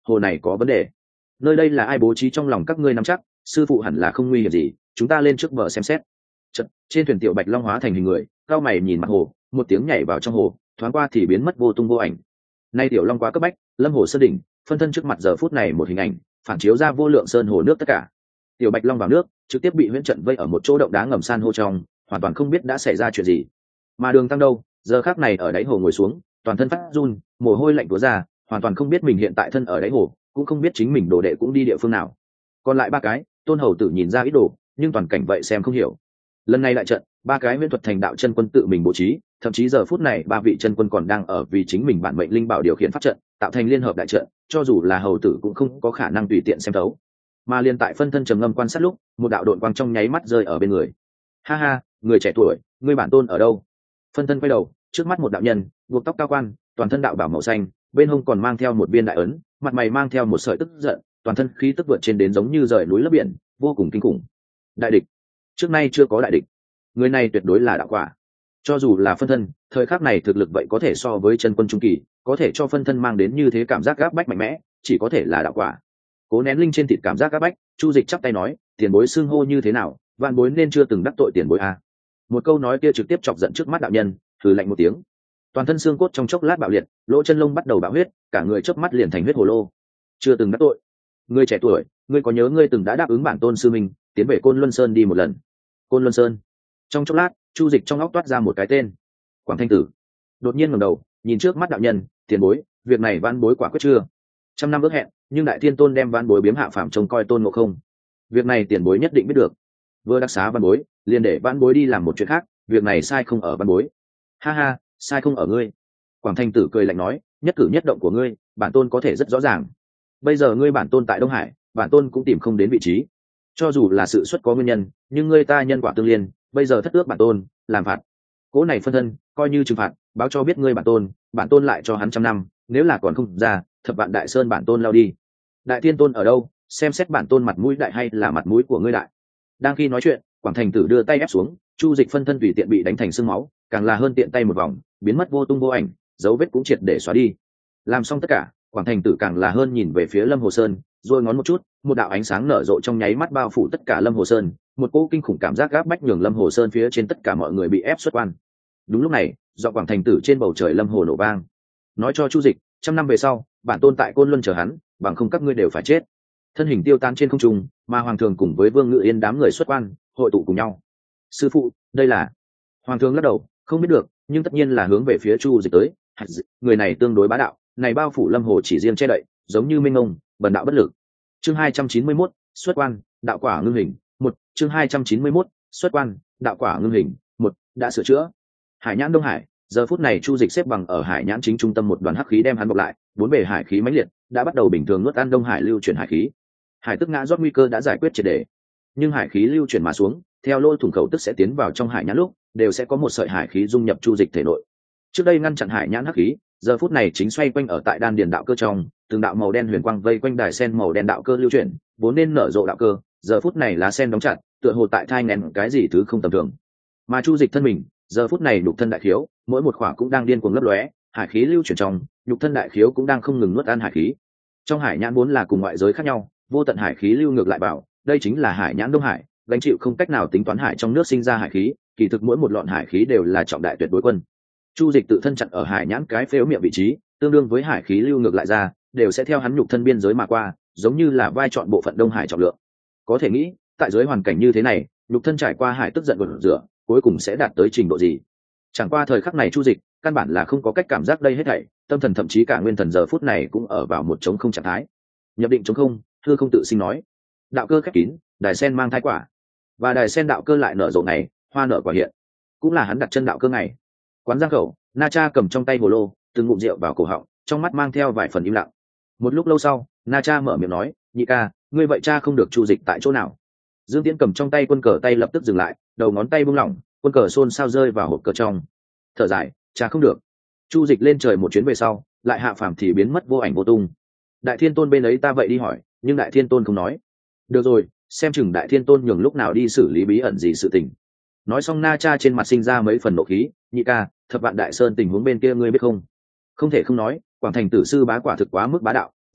hồ này có vấn đề. Nơi đây là ai bố trí trong lòng các ngươi nắm chắc, sư phụ hẳn là không nguy hiểm gì, chúng ta lên trước bờ xem xét. Chật, trên thuyền Tiểu Bạch Long hóa thành hình người, cao mày nhìn mặt hồ, một tiếng nhảy vào trong hồ, thoáng qua thì biến mất vô tung vô ảnh. Nay Tiểu Long quá cấp bách, lâm hồ sơn đỉnh, phân thân trước mặt giờ phút này một hình ảnh, phản chiếu ra vô lượng sơn hồ nước tất cả. Tiểu Bạch Long vào nước, trực tiếp bị huyễn trận vây ở một chỗ động đá ngầm san hô trong, hoàn toàn không biết đã xảy ra chuyện gì. Mà Đường Tăng đâu, giờ khắc này ở đáy hồ ngồi xuống, toàn thân phát run, mồ hôi lạnh túa ra, hoàn toàn không biết mình hiện tại thân ở đáy hồ, cũng không biết chính mình đồ đệ cũng đi địa phương nào. Còn lại ba cái, Tôn Hầu Tử nhìn ra ít đồ, nhưng toàn cảnh vậy xem không hiểu. Lần này lại trận, ba cái huyễn thuật thành đạo chân quân tự mình bố trí, thậm chí giờ phút này ba vị chân quân còn đang ở vì chính mình bản mệnh linh bảo điều khiển pháp trận, tạo thành liên hợp đại trận, cho dù là hầu tử cũng không có khả năng tùy tiện xem thấu. Mà liên tại phân thân trầm ngâm quan sát lúc, một đạo độn quang trong nháy mắt rơi ở bên người. Ha ha, người trẻ tuổi, ngươi bản tôn ở đâu? Phân thân quay đầu, trước mắt một đạo nhân, buộc tóc cao quan, toàn thân đạo bảo màu xanh, bên hông còn mang theo một viên đại ấn, mặt mày mang theo một sợi tức giận, toàn thân khí tức vượt trên đến giống như rời núi lấp biển, vô cùng kinh khủng. Đại địch, trước nay chưa có đại địch. Người này tuyệt đối là đạo quả. Cho dù là phân thân, thời khắc này thực lực vậy có thể so với chân quân trung kỳ, có thể cho phân thân mang đến như thế cảm giác gáp bách mạnh mẽ, chỉ có thể là đạo quả. Cố nén linh trên thịt cảm giác gáp bách, Chu Dịch chắp tay nói, tiền bối xưng hô như thế nào, vạn bối nên chưa từng đắc tội tiền bối a. Một câu nói kia trực tiếp chọc giận trước mắt đạo nhân, thử lạnh một tiếng. Toàn thân xương cốt trong chốc lát bạo liệt, lỗ chân lông bắt đầu bạo huyết, cả người chớp mắt liền thành huyết hồ lô. Chưa từng đắc tội. Ngươi trẻ tuổi, ngươi có nhớ ngươi từng đã đáp ứng bản tôn sư minh, tiến về Côn Luân Sơn đi một lần. Côn Luân Sơn. Trong chốc lát, Chu Dịch trong óc toát ra một cái tên. Quảng Thanh Tử. Đột nhiên ngẩng đầu, nhìn trước mắt đạo nhân, tiền bối, việc này vãn bối quả quyết chưa? Trăm năm ước hẹn, nhưng Đại Thiên Tôn đem vãn bối biếm hạ phạm trông coi Tôn Ngộ Không. Việc này tiền bối nhất định biết được. Vừa đặc xá vãn bối, liền để vãn bối đi làm một chuyện khác, việc này sai không ở vãn bối. Ha ha, sai không ở ngươi. Quảng Thanh Tử cười lạnh nói, nhất cử nhất động của ngươi, bản tôn có thể rất rõ ràng. Bây giờ ngươi bản tôn tại Đông Hải, bản tôn cũng tìm không đến vị trí. Cho dù là sự xuất có nguyên nhân, nhưng ngươi ta nhân quả tương liên, bây giờ thất ước bản tôn, làm phạt. Cố này phân thân, coi như trừng phạt, báo cho biết ngươi bản tôn, bản tôn lại cho hắn trăm năm, nếu là còn không ra, thập vạn đại sơn bản tôn lao đi. Đại Thiên Tôn ở đâu, xem xét bản tôn mặt mũi đại hay là mặt mũi của ngươi đại. Đang khi nói chuyện, Quảng Thành Tử đưa tay ép xuống, Chu Dịch phân thân tùy tiện bị đánh thành xương máu, càng là hơn tiện tay một vòng, biến mất vô tung vô ảnh, dấu vết cũng triệt để xóa đi. Làm xong tất cả, Quảng Thành Tử càng là hơn nhìn về phía Lâm Hồ Sơn, rồi ngón một chút, một đạo ánh sáng nở rộ trong nháy mắt bao phủ tất cả Lâm Hồ Sơn, một cỗ kinh khủng cảm giác gáp bách nhường Lâm Hồ Sơn phía trên tất cả mọi người bị ép xuất quan. Đúng lúc này, do Quảng Thành Tử trên bầu trời Lâm Hồ nổ vang, nói cho Chu Dịch, trăm năm về sau, bản tôn tại Côn Luân chờ hắn, bằng không các ngươi đều phải chết. Thân hình tiêu tan trên không trung, mà Hoàng Thường cùng với Vương Ngự Yên đám người xuất quan, hội tụ cùng nhau. Sư phụ, đây là... Hoàng Thường lắc đầu, không biết được, nhưng tất nhiên là hướng về phía Chu Dịch tới. Người này tương đối bá đạo, này bao phủ Lâm Hồ chỉ riêng che đậy, giống như minh ngông, bần đạo bất lực. Chương hai trăm chín mươi mốt, xuất quan, đạo quả ngưng hình. Một, chương hai trăm chín mươi mốt, xuất quan, đạo quả ngưng hình. Một, đã sửa chữa. Hải Nhãn Đông Hải, giờ phút này Chu Dịch xếp bằng ở Hải Nhãn chính trung tâm một đoàn hắc khí đem hắn bọc lại, bốn bề hải khí mãnh liệt, đã bắt đầu bình thường nuốt ăn Đông Hải lưu chuyển hải khí. Hải tức ngã rót nguy cơ đã giải quyết triệt để, nhưng hải khí lưu chuyển mà xuống, theo lỗ thủng khẩu tức sẽ tiến vào trong Hải Nhãn lúc, đều sẽ có một sợi hải khí dung nhập Chu Dịch thể nội. Trước đây ngăn chặn Hải Nhãn hắc khí, giờ phút này chính xoay quanh ở tại đan điền đạo cơ trong, từng đạo màu đen huyền quang vây quanh đài sen màu đen đạo cơ lưu chuyển, vốn nên nở rộ đạo cơ, giờ phút này lá sen đóng chặt, tựa hồ tại thai nghén cái gì thứ không tầm thường. Mà Chu Dịch thân mình, giờ phút này nhục thân đại khiếu, mỗi một khỏa cũng đang điên cuồng lấp lóe, hải khí lưu chuyển trong, nhục thân đại khiếu cũng đang không ngừng nuốt ăn hải khí. Trong Hải Nhãn vốn là cùng ngoại giới khác nhau, vô tận hải khí lưu ngược lại vào, đây chính là Hải Nhãn Đông Hải, gánh chịu không cách nào tính toán hải trong nước sinh ra hải khí, kỳ thực mỗi một lọn hải khí đều là trọng đại tuyệt đối quân. Chu Dịch tự thân chặn ở Hải Nhãn cái phếu miệng vị trí, tương đương với hải khí lưu ngược lại ra, đều sẽ theo hắn nhục thân biên giới mà qua, giống như là vai trọn bộ phận Đông Hải trọng lượng. Có thể nghĩ, tại dưới hoàn cảnh như thế này, nhục thân trải qua hải tức giận gột rửa, cuối cùng sẽ đạt tới trình độ gì? Chẳng qua thời khắc này Chu Dịch, căn bản là không có cách cảm giác đây hết thảy, tâm thần thậm chí cả nguyên thần giờ phút này cũng ở vào một trống không trạng thái. Nhập định trống không, hư không tự sinh nói. Đạo cơ khép kín, đài sen mang thai quả, và đài sen đạo cơ lại nở rộ này, hoa nở quả hiện, cũng là hắn đặt chân đạo cơ ngày. Quán giang khẩu, Na Cha cầm trong tay hồ lô, từng ngụm rượu vào cổ họng, trong mắt mang theo vài phần im lặng. Một lúc lâu sau, Na Cha mở miệng nói, nhị ca, ngươi vậy cha không được Chu Dịch tại chỗ nào? Dương Tiễn cầm trong tay quân cờ tay lập tức dừng lại, đầu ngón tay buông lỏng, quân cờ xôn xao rơi vào hộp cờ trong. Thở dài, cha không được. Chu Dịch lên trời một chuyến về sau, lại hạ phàm thì biến mất vô ảnh vô tung. Đại Thiên Tôn bên ấy ta vậy đi hỏi, nhưng Đại Thiên Tôn không nói. Được rồi, xem chừng Đại Thiên Tôn nhường lúc nào đi xử lý bí ẩn gì sự tình. Nói xong Na Cha trên mặt sinh ra mấy phần nộ khí, nhị ca, thập vạn đại sơn tình huống bên kia ngươi biết không? Không thể không nói, Quảng Thành Tử sư bá quả thực quá mức bá đạo,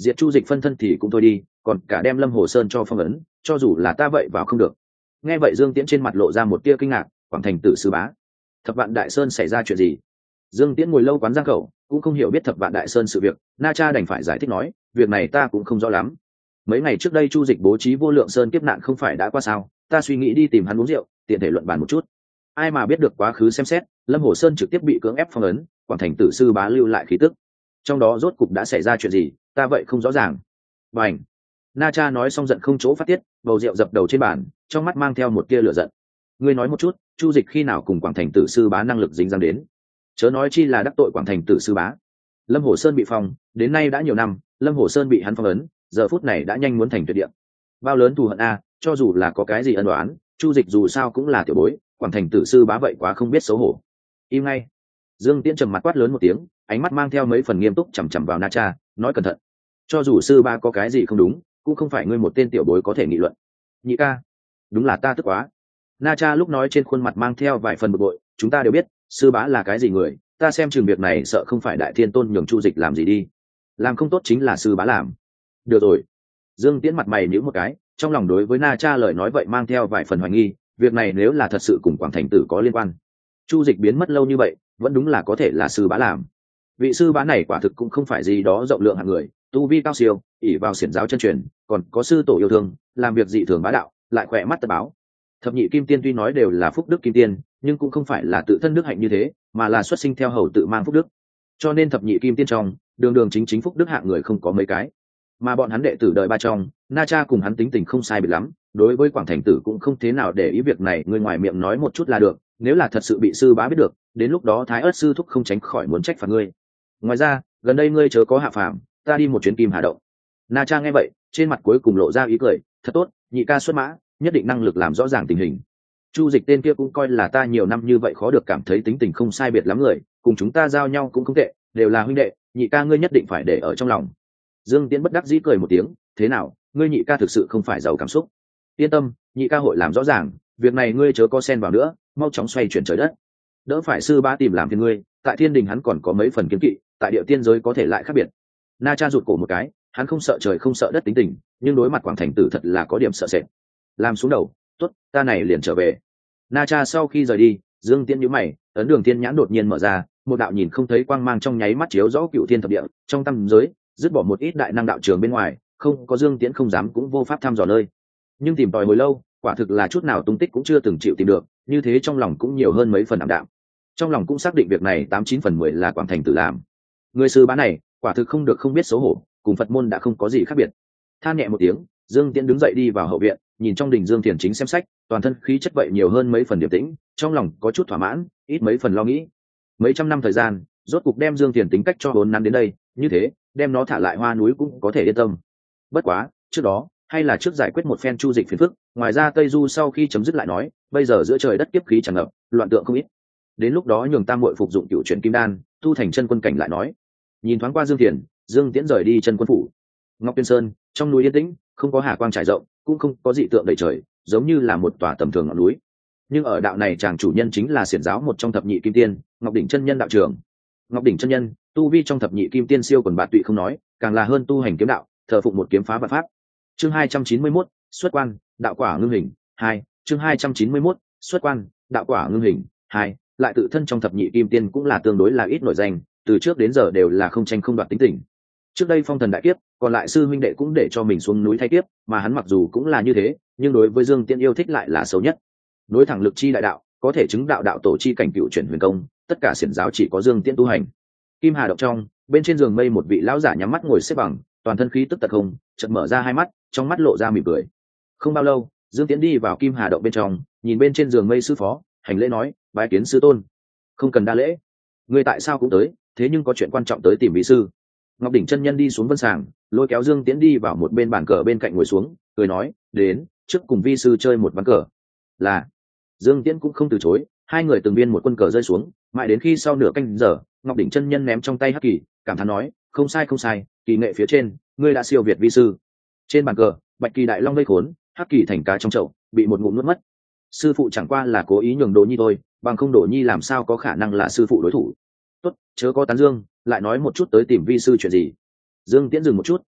diệt chu dịch phân thân thì cũng thôi đi, còn cả đem Lâm Hồ Sơn cho phong ấn, cho dù là ta vậy vào không được. Nghe vậy Dương Tiễn trên mặt lộ ra một tia kinh ngạc. Quảng Thành Tử sư bá, Thập Vạn Đại Sơn xảy ra chuyện gì? Dương Tiễn ngồi lâu quán giang khẩu, cũng không hiểu biết Thập Vạn Đại Sơn sự việc. Na Cha đành phải giải thích nói, việc này ta cũng không rõ lắm. Mấy ngày trước đây chu dịch bố trí vô lượng sơn kiếp nạn không phải đã qua sao, ta suy nghĩ đi tìm hắn uống rượu, tiện thể luận bàn một chút. Ai mà biết được quá khứ xem xét, Lâm Hồ Sơn trực tiếp bị cưỡng ép phong ấn, Quảng Thành Tử sư bá lưu lại khí tức. Trong đó rốt cục đã xảy ra chuyện gì, ta vậy không rõ ràng. Bành! Na Cha nói xong giận không chỗ phát tiết, bầu rượu dập đầu trên bàn, trong mắt mang theo một tia lửa giận. Ngươi nói một chút, chu dịch khi nào cùng Quảng Thành Tử sư bá năng lực dính dáng đến? Chớ nói chi là đắc tội Quảng Thành Tử sư bá. Lâm Hồ Sơn bị phong, đến nay đã nhiều năm, Lâm Hồ Sơn bị hắn phong ấn, giờ phút này đã nhanh muốn thành tuyệt địa. Bao lớn thù hận a, cho dù là có cái gì ân oán, chu dịch dù sao cũng là tiểu bối, Quảng Thành Tử sư bá vậy quá không biết xấu hổ. Im ngay! Dương Tiễn trầm mặt quát lớn một tiếng, ánh mắt mang theo mấy phần nghiêm túc chằm chằm vào Na Cha, nói cẩn thận. Cho dù sư bá có cái gì không đúng, cũng không phải ngươi một tên tiểu bối có thể nghị luận. Nhị ca, đúng là ta tức quá. Na Cha lúc nói trên khuôn mặt mang theo vài phần bực bội, chúng ta đều biết sư bá là cái gì người, ta xem chừng việc này sợ không phải Đại Thiên Tôn nhường chu dịch làm gì đi, làm không tốt chính là sư bá làm. Được rồi. Dương Tiễn mặt mày nhíu một cái, trong lòng đối với Na Cha lời nói vậy mang theo vài phần hoài nghi, việc này nếu là thật sự cùng Quảng Thành Tử có liên quan, chu dịch biến mất lâu như vậy vẫn đúng là có thể là sư bá làm. Vị sư bá này quả thực cũng không phải gì đó rộng lượng hạng người, tu vi cao siêu, ỷ vào xiển giáo chân truyền, còn có sư tổ yêu thương, làm việc dị thường bá đạo, lại khỏe mắt tật báo. Thập nhị kim tiên tuy nói đều là phúc đức kim tiên, nhưng cũng không phải là tự thân đức hạnh như thế, mà là xuất sinh theo hầu tự mang phúc đức. Cho nên thập nhị kim tiên trong, đường đường chính chính phúc đức hạng người không có mấy cái. Mà bọn hắn đệ tử đời ba trong, Na Cha cùng hắn tính tình không sai biệt lắm, đối với Quảng Thành Tử cũng không thế nào để ý việc này, người ngoài miệng nói một chút là được, nếu là thật sự bị sư bá biết được, đến lúc đó Thái Ức sư thúc không tránh khỏi muốn trách phạt ngươi. Ngoài ra, gần đây ngươi chớ có hạ phàm, ta đi một chuyến Kim Hà động. Na Cha nghe vậy, trên mặt cuối cùng lộ ra ý cười, thật tốt, nhị ca xuất mã, nhất định năng lực làm rõ ràng tình hình. Chu dịch tên kia cũng coi là ta nhiều năm như vậy khó được cảm thấy tính tình không sai biệt lắm người, cùng chúng ta giao nhau cũng không tệ, đều là huynh đệ, nhị ca ngươi nhất định phải để ở trong lòng. Dương Tiễn bất đắc dĩ cười một tiếng, thế nào, ngươi nhị ca thực sự không phải giàu cảm xúc. Yên tâm, nhị ca hội làm rõ ràng, việc này ngươi chớ có xen vào nữa, mau chóng xoay chuyển trời đất. Đỡ phải sư bá tìm làm phiền ngươi, tại thiên đình hắn còn có mấy phần kiến kỵ, tại địa tiên giới có thể lại khác biệt. Na Cha rụt cổ một cái, hắn không sợ trời không sợ đất tính tình, nhưng đối mặt Quảng Thành Tử thật là có điểm sợ sệt. Làm xuống đầu, tốt, ta này liền trở về. Na Cha sau khi rời đi, Dương Tiễn nhíu mày, ấn đường thiên nhãn đột nhiên mở ra, một đạo nhìn không thấy quang mang trong nháy mắt chiếu rõ cựu thiên thập địa, trong tâm giới, dứt bỏ một ít đại năng đạo trường bên ngoài, không có Dương Tiễn không dám cũng vô pháp thăm dò nơi. Nhưng tìm tòi hồi lâu, quả thực là chút nào tung tích cũng chưa từng chịu tìm được, như thế trong lòng cũng nhiều hơn mấy phần ảm đạm. Trong lòng cũng xác định việc này tám chín phần mười là Quảng Thành Tử làm. Người sư bá này, quả thực không được không biết xấu hổ, cùng Phật môn đã không có gì khác biệt. Than nhẹ một tiếng, Dương Tiễn đứng dậy đi vào hậu viện, nhìn trong đình Dương Thiền Chính xem sách, toàn thân khí chất vậy nhiều hơn mấy phần điềm tĩnh, trong lòng có chút thỏa mãn, ít mấy phần lo nghĩ. Mấy trăm năm thời gian, rốt cục đem Dương Thiền tính cách cho vốn nắn đến đây, như thế, đem nó thả lại Hoa núi cũng có thể yên tâm. Bất quá, trước đó, hay là trước giải quyết một phen chu dịch phiền phức, ngoài ra Tây Du sau khi chấm dứt lại nói, bây giờ giữa trời đất kiếp khí tràn ngập, loạn tượng không ít. Đến lúc đó nhường Tam muội phục dụng cựu chuyển kim đan, tu thành chân quân cảnh lại nói. Nhìn thoáng qua Dương Thiền, Dương Tiễn rời đi chân quân phủ. Ngọc Tiên Sơn, trong núi yên tĩnh, không có hà quang trải rộng, cũng không có dị tượng đầy trời, giống như là một tòa tầm thường ngọn núi. Nhưng ở đạo này chàng chủ nhân chính là xiển giáo một trong thập nhị kim tiên, Ngọc Đỉnh chân nhân đạo trưởng. Ngọc Đỉnh chân nhân, tu vi trong thập nhị kim tiên siêu quần bạt tụy không nói, càng là hơn tu hành kiếm đạo, thờ phụng một kiếm phá vạn pháp. Chương hai trăm chín mươi mốt, xuất quan, đạo quả ngưng hình, hai. Chương hai trăm chín mươi mốt, xuất quan, đạo quả ngưng hình, hai. Lại tự thân trong thập nhị kim tiên cũng là tương đối là ít nổi danh, từ trước đến giờ đều là không tranh không đoạt tính tình. Trước đây phong thần đại kiếp, còn lại sư huynh đệ cũng để cho mình xuống núi thay kiếp, mà hắn mặc dù cũng là như thế, nhưng đối với Dương Tiễn yêu thích lại là xấu nhất. Nối thẳng lực chi đại đạo, có thể chứng đạo đạo tổ chi cảnh cựu chuyển huyền công, tất cả xiển giáo chỉ có Dương Tiễn tu hành. Kim Hà động trong, bên trên giường mây một vị lão giả nhắm mắt ngồi xếp bằng, toàn thân khí tức tật không, chợt mở ra hai mắt, trong mắt lộ ra mỉm cười. Không bao lâu, Dương Tiễn đi vào Kim Hà động bên trong, nhìn bên trên giường mây sư phó, hành lễ nói, bái kiến sư tôn. Không cần đa lễ, ngươi tại sao cũng tới, thế nhưng có chuyện quan trọng tới tìm vị sư. Ngọc Đỉnh chân nhân đi xuống vân sàng, lôi kéo Dương Tiễn đi vào một bên bàn cờ bên cạnh ngồi xuống, cười nói, đến, trước cùng vi sư chơi một ván cờ. Là. Dương Tiễn cũng không từ chối, hai người từng viên một quân cờ rơi xuống, mãi đến khi sau nửa canh giờ, Ngọc Đỉnh chân nhân ném trong tay hắc kỳ, cảm thán nói, không sai không sai, kỳ nghệ phía trên, ngươi đã siêu việt vi sư. Trên bàn cờ, bạch kỳ đại long vây khốn, hắc kỳ thành cá trong chậu, bị một ngụm nuốt mất. Sư phụ chẳng qua là cố ý nhường Đồ Nhi thôi, bằng không Đồ Nhi làm sao có khả năng là sư phụ đối thủ. Tốt, chớ có tán dương, lại nói một chút tới tìm vi sư chuyện gì. Dương Tiễn dừng một chút,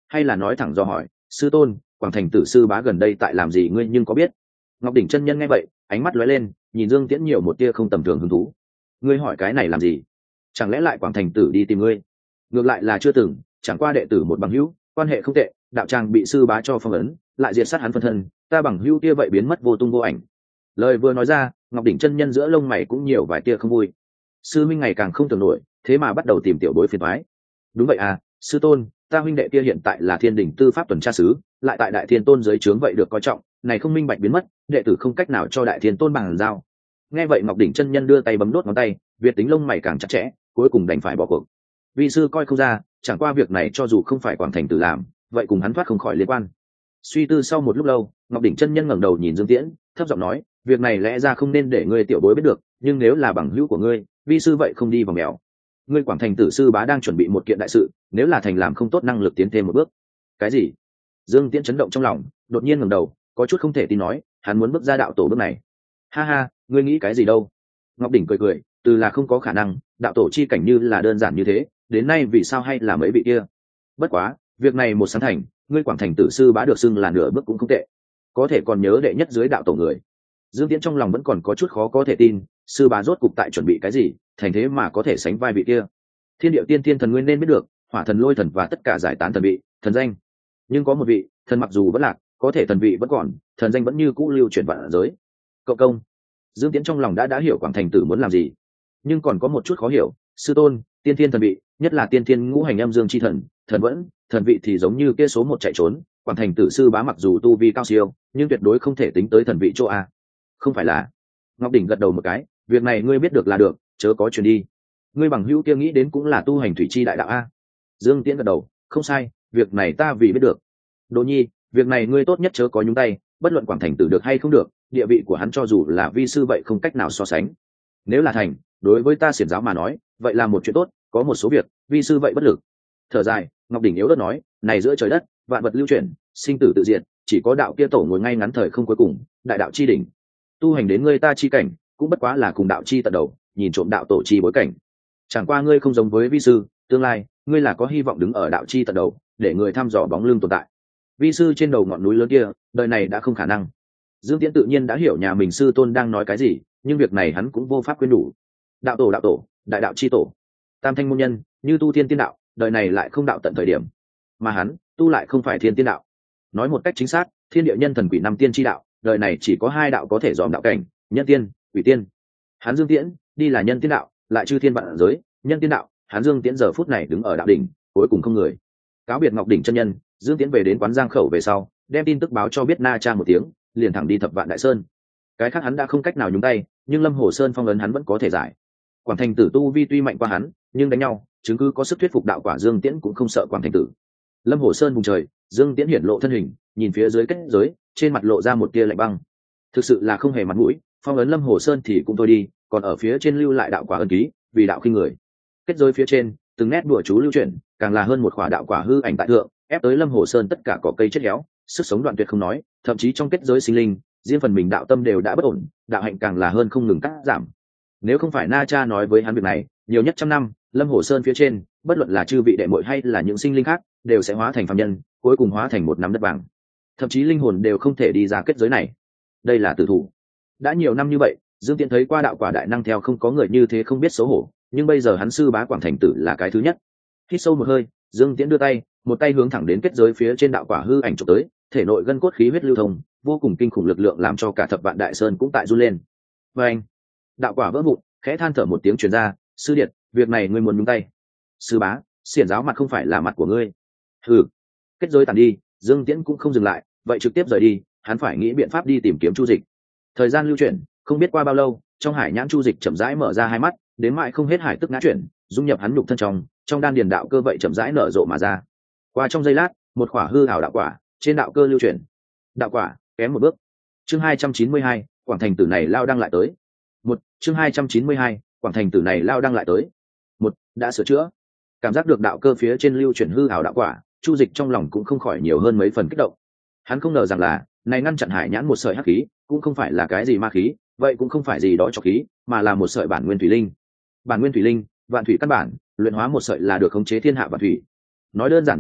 hay là nói thẳng do hỏi, sư tôn, quảng thành tử sư bá gần đây tại làm gì ngươi nhưng có biết? Ngọc đỉnh chân nhân nghe vậy, ánh mắt lóe lên, nhìn Dương Tiễn nhiều một tia không tầm thường hứng thú. Ngươi hỏi cái này làm gì? Chẳng lẽ lại quảng thành tử đi tìm ngươi? Ngược lại là chưa từng, chẳng qua đệ tử một bằng hữu, quan hệ không tệ, đạo tràng bị sư bá cho phong ấn, lại diệt sát hắn phân thân, ta bằng hữu kia vậy biến mất vô tung vô ảnh. Lời vừa nói ra, Ngọc đỉnh chân nhân giữa lông mày cũng nhiều vài tia không vui. Sư minh ngày càng không tưởng nổi, thế mà bắt đầu tìm tiểu bối phiền toái. Đúng vậy à, sư tôn, ta huynh đệ kia hiện tại là thiên đỉnh tư pháp tuần tra sứ, lại tại đại thiên tôn dưới trướng vậy được coi trọng, này không minh bạch biến mất, đệ tử không cách nào cho đại thiên tôn bằng giao. Nghe vậy Ngọc đỉnh chân nhân đưa tay bấm đốt ngón tay, việt tính lông mày càng chặt chẽ, cuối cùng đành phải bỏ cuộc. Vị sư coi không ra, chẳng qua việc này cho dù không phải quảng thành tử làm, vậy cùng hắn thoát không khỏi liên quan. Suy tư sau một lúc lâu, Ngọc đỉnh chân nhân ngẩng đầu nhìn Dương Tiễn, thấp giọng nói, việc này lẽ ra không nên để ngươi tiểu bối biết được, nhưng nếu là bằng hữu của ngươi, vi sư vậy không đi vào mèo. Ngươi quảng thành tử sư bá đang chuẩn bị một kiện đại sự, nếu là thành làm không tốt năng lực tiến thêm một bước. Cái gì? Dương Tiễn chấn động trong lòng, đột nhiên ngẩng đầu, có chút không thể tin nói, hắn muốn bước ra đạo tổ bước này. Ha ha, ngươi nghĩ cái gì đâu? Ngọc đỉnh cười cười, từ là không có khả năng, đạo tổ chi cảnh như là đơn giản như thế, đến nay vì sao hay là mấy vị kia? Bất quá, việc này một sáng thành, ngươi quảng thành tử sư bá được xưng là nửa bước cũng không tệ, có thể còn nhớ đệ nhất dưới đạo tổ người. Dương Tiễn trong lòng vẫn còn có chút khó có thể tin, sư bá rốt cục tại chuẩn bị cái gì, thành thế mà có thể sánh vai vị kia. Thiên điệu tiên thiên thần nguyên nên biết được, hỏa thần lôi thần và tất cả giải tán thần vị, thần danh. Nhưng có một vị, thần mặc dù vẫn lạc, có thể thần vị vẫn còn, thần danh vẫn như cũ lưu chuyển vạn giới. Cậu công. Dương Tiễn trong lòng đã đã hiểu quảng thành tử muốn làm gì, nhưng còn có một chút khó hiểu, sư tôn, tiên thiên thần vị, nhất là tiên thiên ngũ hành âm dương chi thần, thần vẫn, thần vị thì giống như kia số một chạy trốn, quảng thành tử sư bá mặc dù tu vi cao siêu, nhưng tuyệt đối không thể tính tới thần vị chỗ a. Không phải là? Ngọc đỉnh gật đầu một cái, việc này ngươi biết được là được, chớ có truyền đi. Ngươi bằng hữu kia nghĩ đến cũng là tu hành thủy chi đại đạo a. Dương Tiễn gật đầu, không sai, việc này ta vì biết được. Đỗ Nhi, việc này ngươi tốt nhất chớ có nhúng tay, bất luận quảng thành tử được hay không được, địa vị của hắn cho dù là vi sư vậy không cách nào so sánh. Nếu là thành, đối với ta xiển giáo mà nói, vậy là một chuyện tốt, có một số việc, vi sư vậy bất lực. Thở dài, Ngọc đỉnh yếu đất nói, này giữa trời đất, vạn vật lưu chuyển, sinh tử tự diệt, chỉ có đạo kia tổ ngồi ngay ngắn thời không cuối cùng, đại đạo chi đỉnh. Tu hành đến ngươi ta chi cảnh, cũng bất quá là cùng đạo chi tận đầu, nhìn trộm đạo tổ chi bối cảnh. Chẳng qua ngươi không giống với vi sư, tương lai, ngươi là có hy vọng đứng ở đạo chi tận đầu, để người thăm dò bóng lưng tồn tại. Vi sư trên đầu ngọn núi lớn kia, đời này đã không khả năng. Dương Tiễn tự nhiên đã hiểu nhà mình sư tôn đang nói cái gì, nhưng việc này hắn cũng vô pháp quên đủ. Đạo tổ đạo tổ, đại đạo chi tổ, tam thanh môn nhân, như tu thiên tiên đạo, đời này lại không đạo tận thời điểm, mà hắn tu lại không phải thiên tiên đạo. Nói một cách chính xác, thiên địa nhân thần quỷ năm tiên chi đạo, đời này chỉ có hai đạo có thể dòm đạo cảnh, nhân tiên, quỷ tiên. Hắn Dương Tiễn đi là nhân tiên đạo, lại chư thiên vạn giới, nhân tiên đạo, hắn Dương Tiễn giờ phút này đứng ở đạo đỉnh, cuối cùng không người. Cáo biệt Ngọc đỉnh chân nhân, Dương Tiễn về đến quán Giang Khẩu về sau, đem tin tức báo cho biết Na Cha một tiếng, liền thẳng đi Thập Vạn Đại Sơn. Cái khác hắn đã không cách nào nhúng tay, nhưng Lâm Hồ Sơn phong ấn hắn vẫn có thể giải. Quảng thành tử tu vi tuy mạnh qua hắn, nhưng đánh nhau, chứng cứ có sức thuyết phục đạo quả, Dương Tiễn cũng không sợ Quảng thành tử. Lâm Hồ Sơn vùng trời, Dương Tiễn hiển lộ thân hình, nhìn phía dưới kết giới, trên mặt lộ ra một tia lạnh băng. Thực sự là không hề mặt mũi, phong ấn Lâm Hồ Sơn thì cũng thôi đi, còn ở phía trên lưu lại đạo quả ân ký, vì đạo khinh người. Kết giới phía trên, từng nét đùa chú lưu chuyển, càng là hơn một khỏa đạo quả hư ảnh tại thượng, ép tới Lâm Hồ Sơn tất cả cỏ cây chết héo, sức sống đoạn tuyệt không nói, thậm chí trong kết giới sinh linh, riêng phần mình đạo tâm đều đã bất ổn, đạo hạnh càng là hơn không ngừng cắt giảm. Nếu không phải Na Cha nói với hắn việc này, nhiều nhất trăm năm, Lâm Hồ Sơn phía trên, bất luận là chư vị đệ muội hay là những sinh linh khác, đều sẽ hóa thành phàm nhân, cuối cùng hóa thành một nắm đất vàng. Thậm chí linh hồn đều không thể đi ra kết giới này. Đây là tử thủ. Đã nhiều năm như vậy, Dương Tiễn thấy qua đạo quả đại năng theo không có người như thế không biết xấu hổ, nhưng bây giờ hắn sư bá Quảng thành tử là cái thứ nhất. Hít sâu một hơi, Dương Tiễn đưa tay, một tay hướng thẳng đến kết giới phía trên đạo quả hư ảnh chụp tới, thể nội gân cốt khí huyết lưu thông, vô cùng kinh khủng lực lượng làm cho cả Thập Vạn Đại Sơn cũng tại run lên. Và anh, đạo quả vỡ vụn, khẽ than thở một tiếng truyền ra, sư điệt, việc này ngươi muốn nhúng tay? Sư bá, xiển giáo mặt không phải là mặt của ngươi. Hừ. Kết giới tàn đi, Dương Tiễn cũng không dừng lại, vậy trực tiếp rời đi, hắn phải nghĩ biện pháp đi tìm kiếm Chu Dịch. Thời gian lưu chuyển, không biết qua bao lâu, trong hải nhãn Chu Dịch chậm rãi mở ra hai mắt, đến mãi không hết hải tức ngã chuyển, dung nhập hắn nhục thân trong, trong đan điền đạo cơ vậy chậm rãi nở rộ mà ra. Qua trong giây lát, một quả hư ảo đạo quả trên đạo cơ lưu chuyển. Đạo quả kém một bước. Chương hai trăm chín mươi hai, Quảng thành tử này lao đăng lại tới. Một, chương hai trăm chín mươi hai, Quảng thành tử này lao đăng lại tới. Một, đã sửa chữa. Cảm giác được đạo cơ phía trên lưu chuyển hư ảo đạo quả, Chu Dịch trong lòng cũng không khỏi nhiều hơn mấy phần kích động. Hắn không ngờ rằng là, này ngăn chặn hải nhãn một sợi hắc khí, cũng không phải là cái gì ma khí, vậy cũng không phải gì đó cho khí, mà là một sợi bản nguyên thủy linh. Bản nguyên thủy linh, vạn thủy căn bản, luyện hóa một sợi là được khống chế thiên hạ vạn thủy. Nói đơn giản một chút,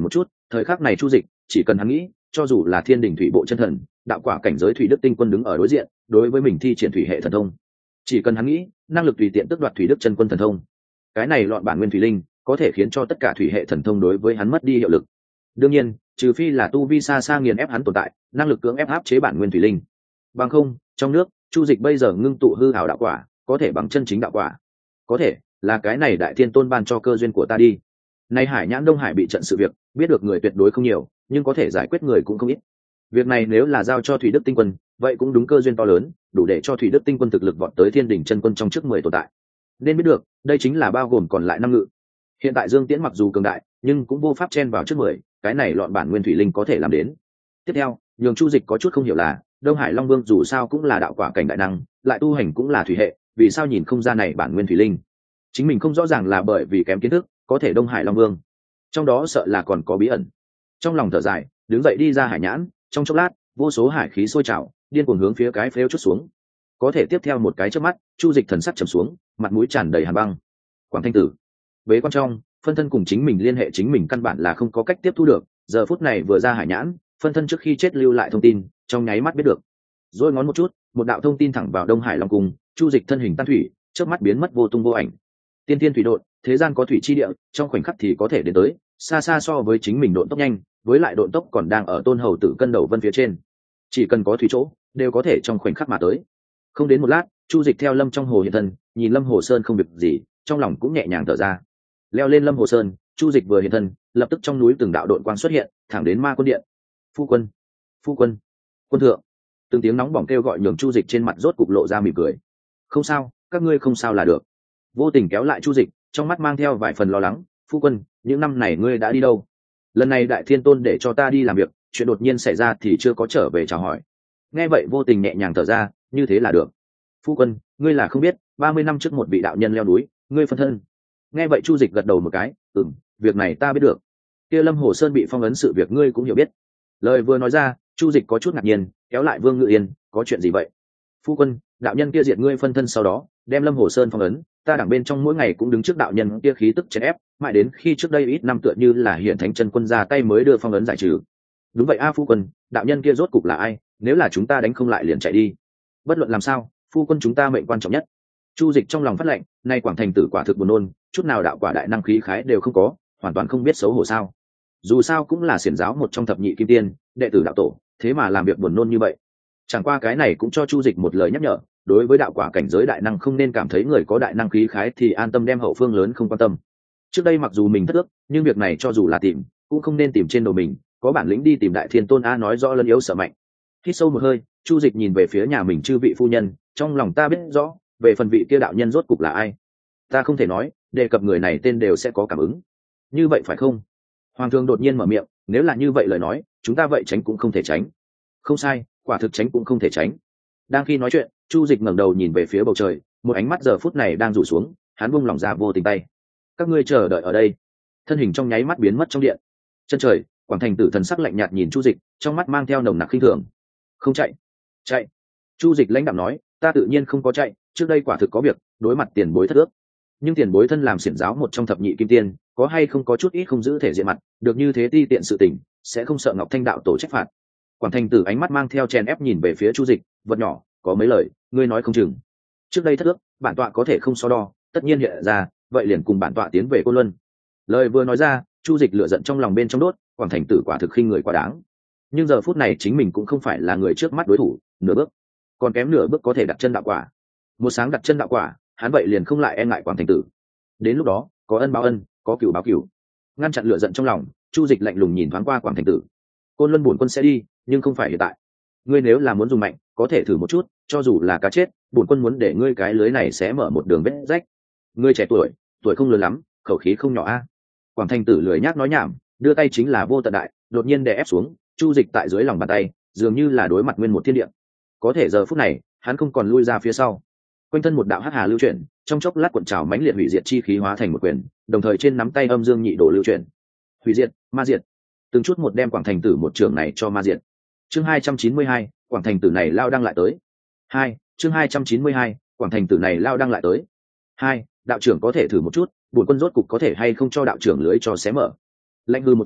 thời khắc này chu dịch chỉ cần hắn nghĩ, cho dù là thiên đình thủy bộ chân thần, đạo quả cảnh giới thủy đức tinh quân đứng ở đối diện, đối với mình thi triển thủy hệ thần thông, chỉ cần hắn nghĩ, năng lực tùy tiện tước đoạt thủy đức chân quân thần thông. Cái này loạn bản nguyên thủy linh có thể khiến cho tất cả thủy hệ thần thông đối với hắn mất đi hiệu lực. Đương nhiên, trừ phi là tu vi xa xa nghiền ép hắn tồn tại, năng lực cưỡng ép áp chế bản nguyên thủy linh. Bằng không, trong nước, chu dịch bây giờ ngưng tụ hư hảo đạo quả, có thể bằng chân chính đạo quả. Có thể là cái này đại thiên tôn ban cho cơ duyên của ta đi. Nay Hải Nhãn Đông Hải bị trận sự việc, biết được người tuyệt đối không nhiều, nhưng có thể giải quyết người cũng không ít. Việc này nếu là giao cho Thủy Đức Tinh Quân, vậy cũng đúng cơ duyên to lớn, đủ để cho Thủy Đức Tinh Quân thực lực vọt tới Thiên Đỉnh chân quân trong trước mười tồn tại. Nên biết được, đây chính là bao gồm còn lại năm ngự. Hiện tại Dương Tiễn mặc dù cường đại, nhưng cũng vô pháp chen vào trước mười, cái này loạn bản nguyên thủy linh có thể làm đến. Tiếp theo, nhường chu dịch có chút không hiểu là, Đông Hải Long Vương dù sao cũng là đạo quả cảnh đại năng, lại tu hành cũng là thủy hệ, vì sao nhìn không ra này bản nguyên thủy linh? Chính mình không rõ ràng là bởi vì kém kiến thức, có thể Đông Hải Long Vương, trong đó sợ là còn có bí ẩn. Trong lòng thở dài, đứng dậy đi ra hải nhãn, trong chốc lát, vô số hải khí sôi trào, điên cuồng hướng phía cái phếu chút xuống. Có thể tiếp theo một cái chớp mắt, chu dịch thần sắc trầm xuống, mặt mũi tràn đầy hàn băng. Quảng Thanh Tử, bế quan trong, phân thân cùng chính mình liên hệ chính mình căn bản là không có cách tiếp thu được, giờ phút này vừa ra hải nhãn, phân thân trước khi chết lưu lại thông tin, trong nháy mắt biết được. Rồi ngón một chút, một đạo thông tin thẳng vào Đông Hải Long Cung, chu dịch thân hình tan thủy, chớp mắt biến mất vô tung vô ảnh. Tiên tiên thủy độn, thế gian có thủy chi địa, trong khoảnh khắc thì có thể đến tới, xa xa so với chính mình độn tốc nhanh, với lại độn tốc còn đang ở Tôn Hầu Tử cân đầu vân phía trên. Chỉ cần có thủy chỗ, đều có thể trong khoảnh khắc mà tới. Không đến một lát, chu dịch theo Lâm trong hồ hiện thân, nhìn Lâm Hồ Sơn không việc gì, trong lòng cũng nhẹ nhàng thở ra. Leo lên Lâm Hồ Sơn, chu dịch vừa hiện thân, lập tức trong núi từng đạo độn quang xuất hiện, thẳng đến Ma Quân Điện. Phu quân, phu quân, quân thượng. Từng tiếng nóng bỏng kêu gọi nhường chu dịch trên mặt rốt cục lộ ra mỉm cười. Không sao, các ngươi không sao là được. Vô tình kéo lại chu dịch, trong mắt mang theo vài phần lo lắng. Phu quân, những năm này ngươi đã đi đâu? Lần này đại thiên tôn để cho ta đi làm việc, chuyện đột nhiên xảy ra thì chưa có trở về chào hỏi. Nghe vậy vô tình nhẹ nhàng thở ra, như thế là được. Phu quân, ngươi là không biết, ba mươi năm trước một vị đạo nhân leo núi, ngươi phân thân. Nghe vậy chu dịch gật đầu một cái, ừm, việc này ta biết được. Kia Lâm Hồ Sơn bị phong ấn sự việc ngươi cũng hiểu biết. Lời vừa nói ra, chu dịch có chút ngạc nhiên, kéo lại Vương Ngự Yên, có chuyện gì vậy? Phu quân, đạo nhân kia diệt ngươi phân thân sau đó, đem Lâm Hồ Sơn phong ấn, ta đảng bên trong mỗi ngày cũng đứng trước đạo nhân kia khí tức chèn ép, mãi đến khi trước đây ít năm tựa như là hiện thánh chân quân ra tay mới đưa phong ấn giải trừ. Đúng vậy a phu quân, đạo nhân kia rốt cục là ai? Nếu là chúng ta đánh không lại liền chạy đi. Bất luận làm sao, phu quân chúng ta mệnh quan trọng nhất. Chu dịch trong lòng phát lệnh, nay Quảng Thành Tử quả thực buồn nôn, chút nào đạo quả đại năng khí khái đều không có, hoàn toàn không biết xấu hổ sao? Dù sao cũng là xiển giáo một trong thập nhị kim tiên, đệ tử đạo tổ, thế mà làm việc buồn nôn như vậy. Chẳng qua cái này cũng cho chu dịch một lời nhắc nhở, đối với đạo quả cảnh giới đại năng không nên cảm thấy người có đại năng khí khái thì an tâm đem hậu phương lớn không quan tâm. Trước đây mặc dù mình thất ước, nhưng việc này cho dù là tìm, cũng không nên tìm trên đầu mình, có bản lĩnh đi tìm đại thiên tôn a nói rõ lân yếu sợ mạnh. Hít sâu một hơi, chu dịch nhìn về phía nhà mình chư vị phu nhân, trong lòng ta biết rõ, về phần vị kia đạo nhân rốt cục là ai, ta không thể nói, đề cập người này tên đều sẽ có cảm ứng. Như vậy phải không? Hoàng thượng đột nhiên mở miệng, nếu là như vậy lời nói, chúng ta vậy tránh cũng không thể tránh. Không sai, quả thực tránh cũng không thể tránh. Đang khi nói chuyện, chu dịch ngẩng đầu nhìn về phía bầu trời, một ánh mắt giờ phút này đang rủ xuống, hắn buông lỏng ra vô tình tay. Các ngươi chờ đợi ở đây. Thân hình trong nháy mắt biến mất trong điện. Chân trời, Quảng Thành Tử thần sắc lạnh nhạt nhìn chu dịch, trong mắt mang theo nồng nặc khinh thường. Không chạy. Chạy. Chu dịch lãnh đạm nói, ta tự nhiên không có chạy, trước đây quả thực có việc, đối mặt tiền bối thất ước. Nhưng tiền bối thân làm xiển giáo một trong thập nhị kim tiên, có hay không có chút ít không giữ thể diện mặt, được như thế ti tiện sự tình, sẽ không sợ Ngọc Thanh đạo tổ trách phạt. Quảng Thành Tử ánh mắt mang theo chèn ép nhìn về phía chu dịch, vật nhỏ, có mấy lời, ngươi nói không chừng. Trước đây thất ước, bản tọa có thể không so đo, tất nhiên hiện ra, vậy liền cùng bản tọa tiến về Côn Luân. Lời vừa nói ra, chu dịch lửa giận trong lòng bên trong đốt, Quảng Thành Tử quả thực khinh người quá đáng. Nhưng giờ phút này chính mình cũng không phải là người trước mắt đối thủ, nửa bước, còn kém nửa bước có thể đặt chân đạo quả. Một sáng đặt chân đạo quả, hắn vậy liền không lại e ngại Quảng Thành Tử. Đến lúc đó, có ân báo ân, có cửu báo cửu. Ngăn chặn lửa giận trong lòng, chu dịch lạnh lùng nhìn thoáng qua Quảng Thành Tử. Côn Luân bổn quân sẽ đi, nhưng không phải hiện tại. Ngươi nếu là muốn dùng mạnh, có thể thử một chút, cho dù là cá chết, bổn quân muốn để ngươi cái lưới này sẽ mở một đường vết rách. Ngươi trẻ tuổi, tuổi không lớn lắm, khẩu khí không nhỏ a. Quảng Thành Tử lười nhác nói nhảm, đưa tay chính là vô tận đại, đột nhiên đè ép xuống, chu dịch tại dưới lòng bàn tay, dường như là đối mặt nguyên một thiên địa. Có thể giờ phút này, hắn không còn lui ra phía sau. Quanh thân một đạo hắc hà lưu chuyển, trong chốc lát cuộn trào mãnh liệt hủy diệt chi khí hóa thành một quyền, đồng thời trên nắm tay âm dương nhị đổ lưu chuyển. Hủy diệt, ma diệt. Từng chút một đem Quảng Thành Tử một trường này cho ma diệt. Chương hai trăm chín mươi hai, Quảng Thành Tử này lao đăng lại tới. Hai, chương hai trăm chín mươi hai, Quảng Thành Tử này lao đăng lại tới. Hai, đạo trưởng có thể thử một chút, bổn quân rốt cục có thể hay không cho đạo trưởng lưới cho xé mở. Lạnh hư một tiếng,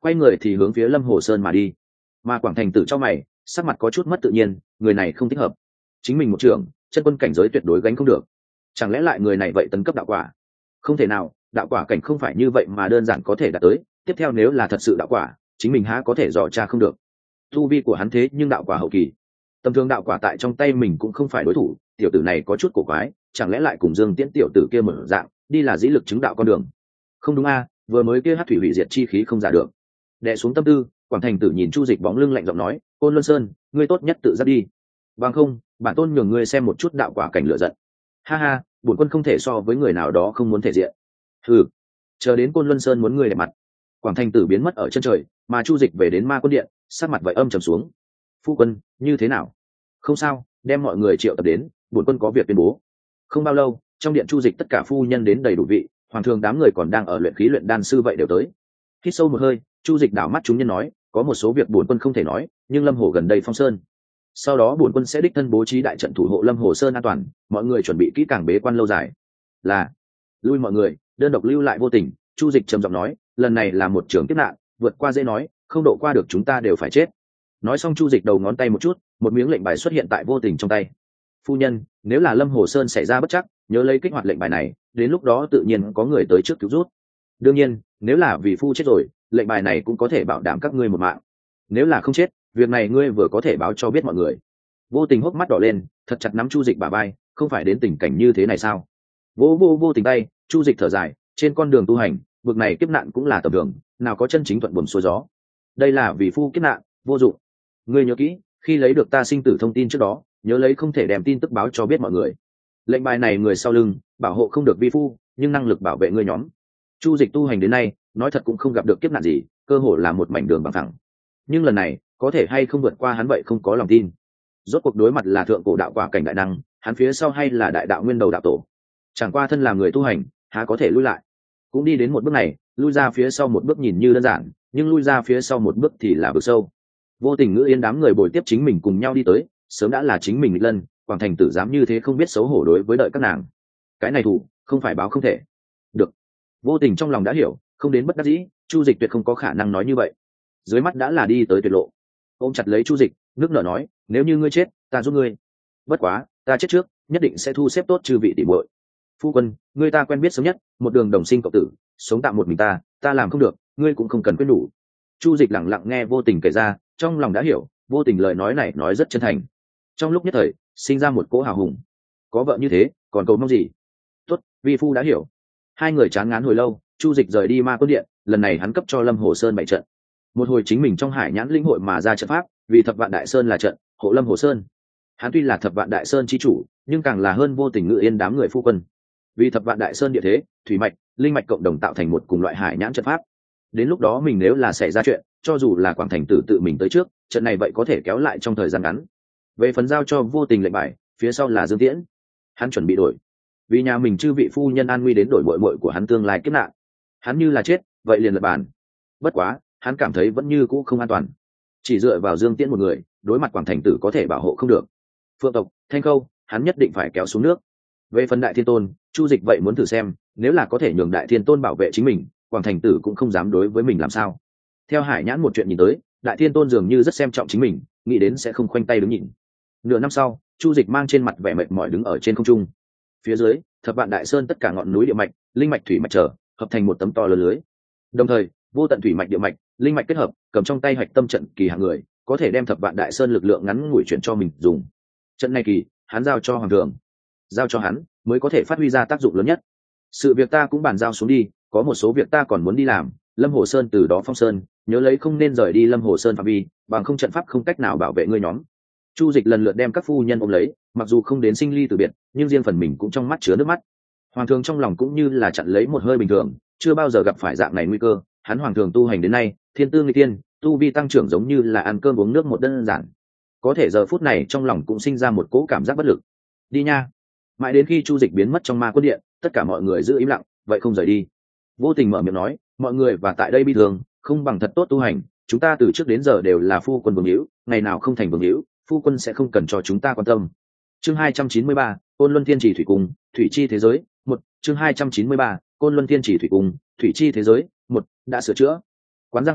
quay người thì hướng phía lâm hồ sơn mà đi. Mà Quảng Thành Tử trong mày, sắc mặt có chút mất tự nhiên, người này không thích hợp. Chính mình một trưởng, chân quân cảnh giới tuyệt đối gánh không được. Chẳng lẽ lại người này vậy tấn cấp đạo quả? Không thể nào, đạo quả cảnh không phải như vậy mà đơn giản có thể đạt tới. Tiếp theo nếu là thật sự đạo quả, chính mình há có thể dò tra không được. Tu vi của hắn thế nhưng đạo quả hậu kỳ, tầm thường đạo quả tại trong tay mình cũng không phải đối thủ. Tiểu tử này có chút cổ quái, chẳng lẽ lại cùng Dương Tiễn tiểu tử kia mở dạng, đi là dĩ lực chứng đạo con đường? Không đúng a, vừa mới kia hát thủy hủy diệt chi khí không giả được. Đè xuống tâm tư, Quảng Thành Tử nhìn Chu Dịch bóng lưng lạnh giọng nói, Côn Luân Sơn, ngươi tốt nhất tự ra đi, bằng không bản tôn nhường ngươi xem một chút đạo quả cảnh lựa giận. Ha ha, bổn quân không thể so với người nào đó không muốn thể diện. Hừ, chờ đến Côn Luân Sơn muốn ngươi để mặt. Quảng Thành Tử biến mất ở chân trời, mà Chu Dịch về đến Ma Quân Điện, sắc mặt vậy âm trầm xuống. Phu quân, như thế nào? Không sao, đem mọi người triệu tập đến, bổn quân có việc tuyên bố. Không bao lâu, trong điện Chu Dịch tất cả phu nhân đến đầy đủ vị, hoàng thường đám người còn đang ở luyện khí luyện đan sư vậy đều tới. Hít sâu một hơi, Chu Dịch đảo mắt chúng nhân nói, có một số việc bổn quân không thể nói, nhưng Lâm Hồ gần đây phong sơn. Sau đó bổn quân sẽ đích thân bố trí đại trận thủ hộ Lâm Hồ Sơn an toàn, mọi người chuẩn bị kỹ càng bế quan lâu dài. Là, lui mọi người, đơn độc lưu lại Vô Tình. Chu Dịch trầm giọng nói, lần này là một trường kiếp nạn, vượt qua dễ nói, không độ qua được chúng ta đều phải chết. Nói xong Chu Dịch đầu ngón tay một chút, một miếng lệnh bài xuất hiện tại Vô Tình trong tay. Phu nhân, nếu là Lâm Hồ Sơn xảy ra bất trắc, nhớ lấy kích hoạt lệnh bài này, đến lúc đó tự nhiên có người tới trước cứu rút. Đương nhiên, nếu là vì phu chết rồi, lệnh bài này cũng có thể bảo đảm các ngươi một mạng. Nếu là không chết, việc này ngươi vừa có thể báo cho biết mọi người. Vô Tình hốc mắt đỏ lên, thật chặt nắm Chu Dịch bả vai, không phải đến tình cảnh như thế này sao? Vô vô vô Tình tay, Chu Dịch thở dài, trên con đường tu hành, vực này kiếp nạn cũng là tầm thường, nào có chân chính thuận buồm xuôi gió. Đây là vì phu kiếp nạn, vô dụng. Ngươi nhớ kỹ, khi lấy được ta sinh tử thông tin trước đó, nhớ lấy không thể đem tin tức báo cho biết mọi người. Lệnh bài này người sau lưng, bảo hộ không được vi phu, nhưng năng lực bảo vệ ngươi nhóm. Chu Dịch tu hành đến nay, nói thật cũng không gặp được kiếp nạn gì, cơ hồ là một mảnh đường bằng thẳng. Nhưng lần này, có thể hay không vượt qua hắn vậy không có lòng tin. Rốt cuộc đối mặt là thượng cổ đạo quả cảnh đại năng, hắn phía sau hay là đại đạo nguyên đầu đạo tổ. Chẳng qua thân làm người tu hành, há có thể lui lại. Cũng đi đến một bước này, lui ra phía sau một bước nhìn như đơn giản, nhưng lui ra phía sau một bước thì là vực sâu. Vô Tình Ngữ Yên đám người bồi tiếp chính mình cùng nhau đi tới, sớm đã là chính mình nghịch lân, Quảng Thành Tử dám như thế không biết xấu hổ đối với đợi các nàng. Cái này thủ, không phải báo không thể. Được. Vô Tình trong lòng đã hiểu, không đến bất đắc dĩ, Chu Dịch tuyệt không có khả năng nói như vậy. Dưới mắt đã là đi tới tuyệt lộ. Ôm chặt lấy Chu Dịch, nước nở nói, nếu như ngươi chết, ta giúp ngươi. Bất quá, ta chết trước, nhất định sẽ thu xếp tốt chư vị tỷ muội. Phu quân, ngươi ta quen biết sớm nhất, một đường đồng sinh cộng tử, sống tạm một mình ta, ta làm không được, ngươi cũng không cần quên đủ. Chu Dịch lặng lặng nghe Vô Tình kể ra, trong lòng đã hiểu, Vô Tình lời nói này nói rất chân thành. Trong lúc nhất thời, sinh ra một cỗ hào hùng. Có vợ như thế, còn cầu mong gì? Tốt, vi phu đã hiểu. Hai người chán ngán hồi lâu, Chu Dịch rời đi Ma Quân Điện, lần này hắn cấp cho Lâm Hồ Sơn bảy trận. Một hồi chính mình trong Hải Nhãn linh hội mà ra trận pháp, vì Thập Vạn Đại Sơn là trận, hộ Lâm Hồ Sơn. Hắn tuy là Thập Vạn Đại Sơn chi chủ, nhưng càng là hơn Vô Tình Ngữ Yên đám người phu quân. Vì Thập Vạn Đại Sơn địa thế, thủy mạch, linh mạch cộng đồng tạo thành một cùng loại Hải Nhãn trận pháp. Đến lúc đó mình nếu là xảy ra chuyện, cho dù là Quảng Thành Tử tự mình tới trước, trận này vậy có thể kéo lại trong thời gian ngắn. Về phần giao cho Vô Tình lệnh bài, phía sau là Dương Tiễn. Hắn chuẩn bị đổi, vì nhà mình chư vị phu nhân an nguy đến đổi muội muội của hắn tương lai kiếp nạn. Hắn như là chết, vậy liền lật bàn. Bất quá, hắn cảm thấy vẫn như cũ không an toàn. Chỉ dựa vào Dương Tiễn một người, đối mặt Quảng Thành Tử có thể bảo hộ không được. Phượng tộc, Thanh Khâu, hắn nhất định phải kéo xuống nước. Về phần Đại Thiên Tôn, Chu Dịch vậy muốn thử xem, nếu là có thể nhường Đại Thiên Tôn bảo vệ chính mình, Quảng Thành Tử cũng không dám đối với mình làm sao. Theo Hải Nhãn một chuyện nhìn tới, Đại Thiên Tôn dường như rất xem trọng chính mình, nghĩ đến sẽ không khoanh tay đứng nhìn. Nửa năm sau, Chu Dịch mang trên mặt vẻ mệt mỏi đứng ở trên không trung. Phía dưới, Thập Vạn Đại Sơn tất cả ngọn núi địa mạch, linh mạch thủy mạch trở, hợp thành một tấm to lớn lưới. Đồng thời, vô tận thủy mạch địa mạch, linh mạch kết hợp, cầm trong tay hạch tâm trận kỳ hạng người, có thể đem Thập Vạn Đại Sơn lực lượng ngắn ngủi chuyển cho mình dùng. Trận này kỳ, hắn giao cho hoàng thượng, giao cho hắn mới có thể phát huy ra tác dụng lớn nhất. Sự việc ta cũng bàn giao xuống đi, có một số việc ta còn muốn đi làm. Lâm Hồ Sơn từ đó phong sơn, nhớ lấy không nên rời đi Lâm Hồ Sơn phạm vi, bằng không trận pháp không cách nào bảo vệ ngươi nhóm. Chu Dịch lần lượt đem các phu nhân ôm lấy, mặc dù không đến sinh ly từ biệt, nhưng riêng phần mình cũng trong mắt chứa nước mắt. Hoàng thường trong lòng cũng như là chặn lấy một hơi bình thường, chưa bao giờ gặp phải dạng này nguy cơ. Hắn hoàng thường tu hành đến nay, thiên tư nghịch tiên, tu vi tăng trưởng giống như là ăn cơm uống nước một đơn giản. Có thể giờ phút này trong lòng cũng sinh ra một cỗ cảm giác bất lực. Đi nha. Mãi đến khi Chu Dịch biến mất trong Ma Quân Điện, tất cả mọi người giữ im lặng, vậy không rời đi. Vô Tình mở miệng nói, mọi người và tại đây bi thường, không bằng thật tốt tu hành, chúng ta từ trước đến giờ đều là phu quân vương hữu, ngày nào không thành vương hữu, phu quân sẽ không cần cho chúng ta quan tâm. Chương hai trăm chín mươi ba, Côn Luân Thiên Chỉ Thủy Cung, Thủy Chi Thế Giới, một. Chương hai trăm chín mươi ba, Côn Luân Thiên Chỉ Thủy Cung, Thủy Chi Thế Giới, một. Đã sửa chữa. Quán Giang khẩu,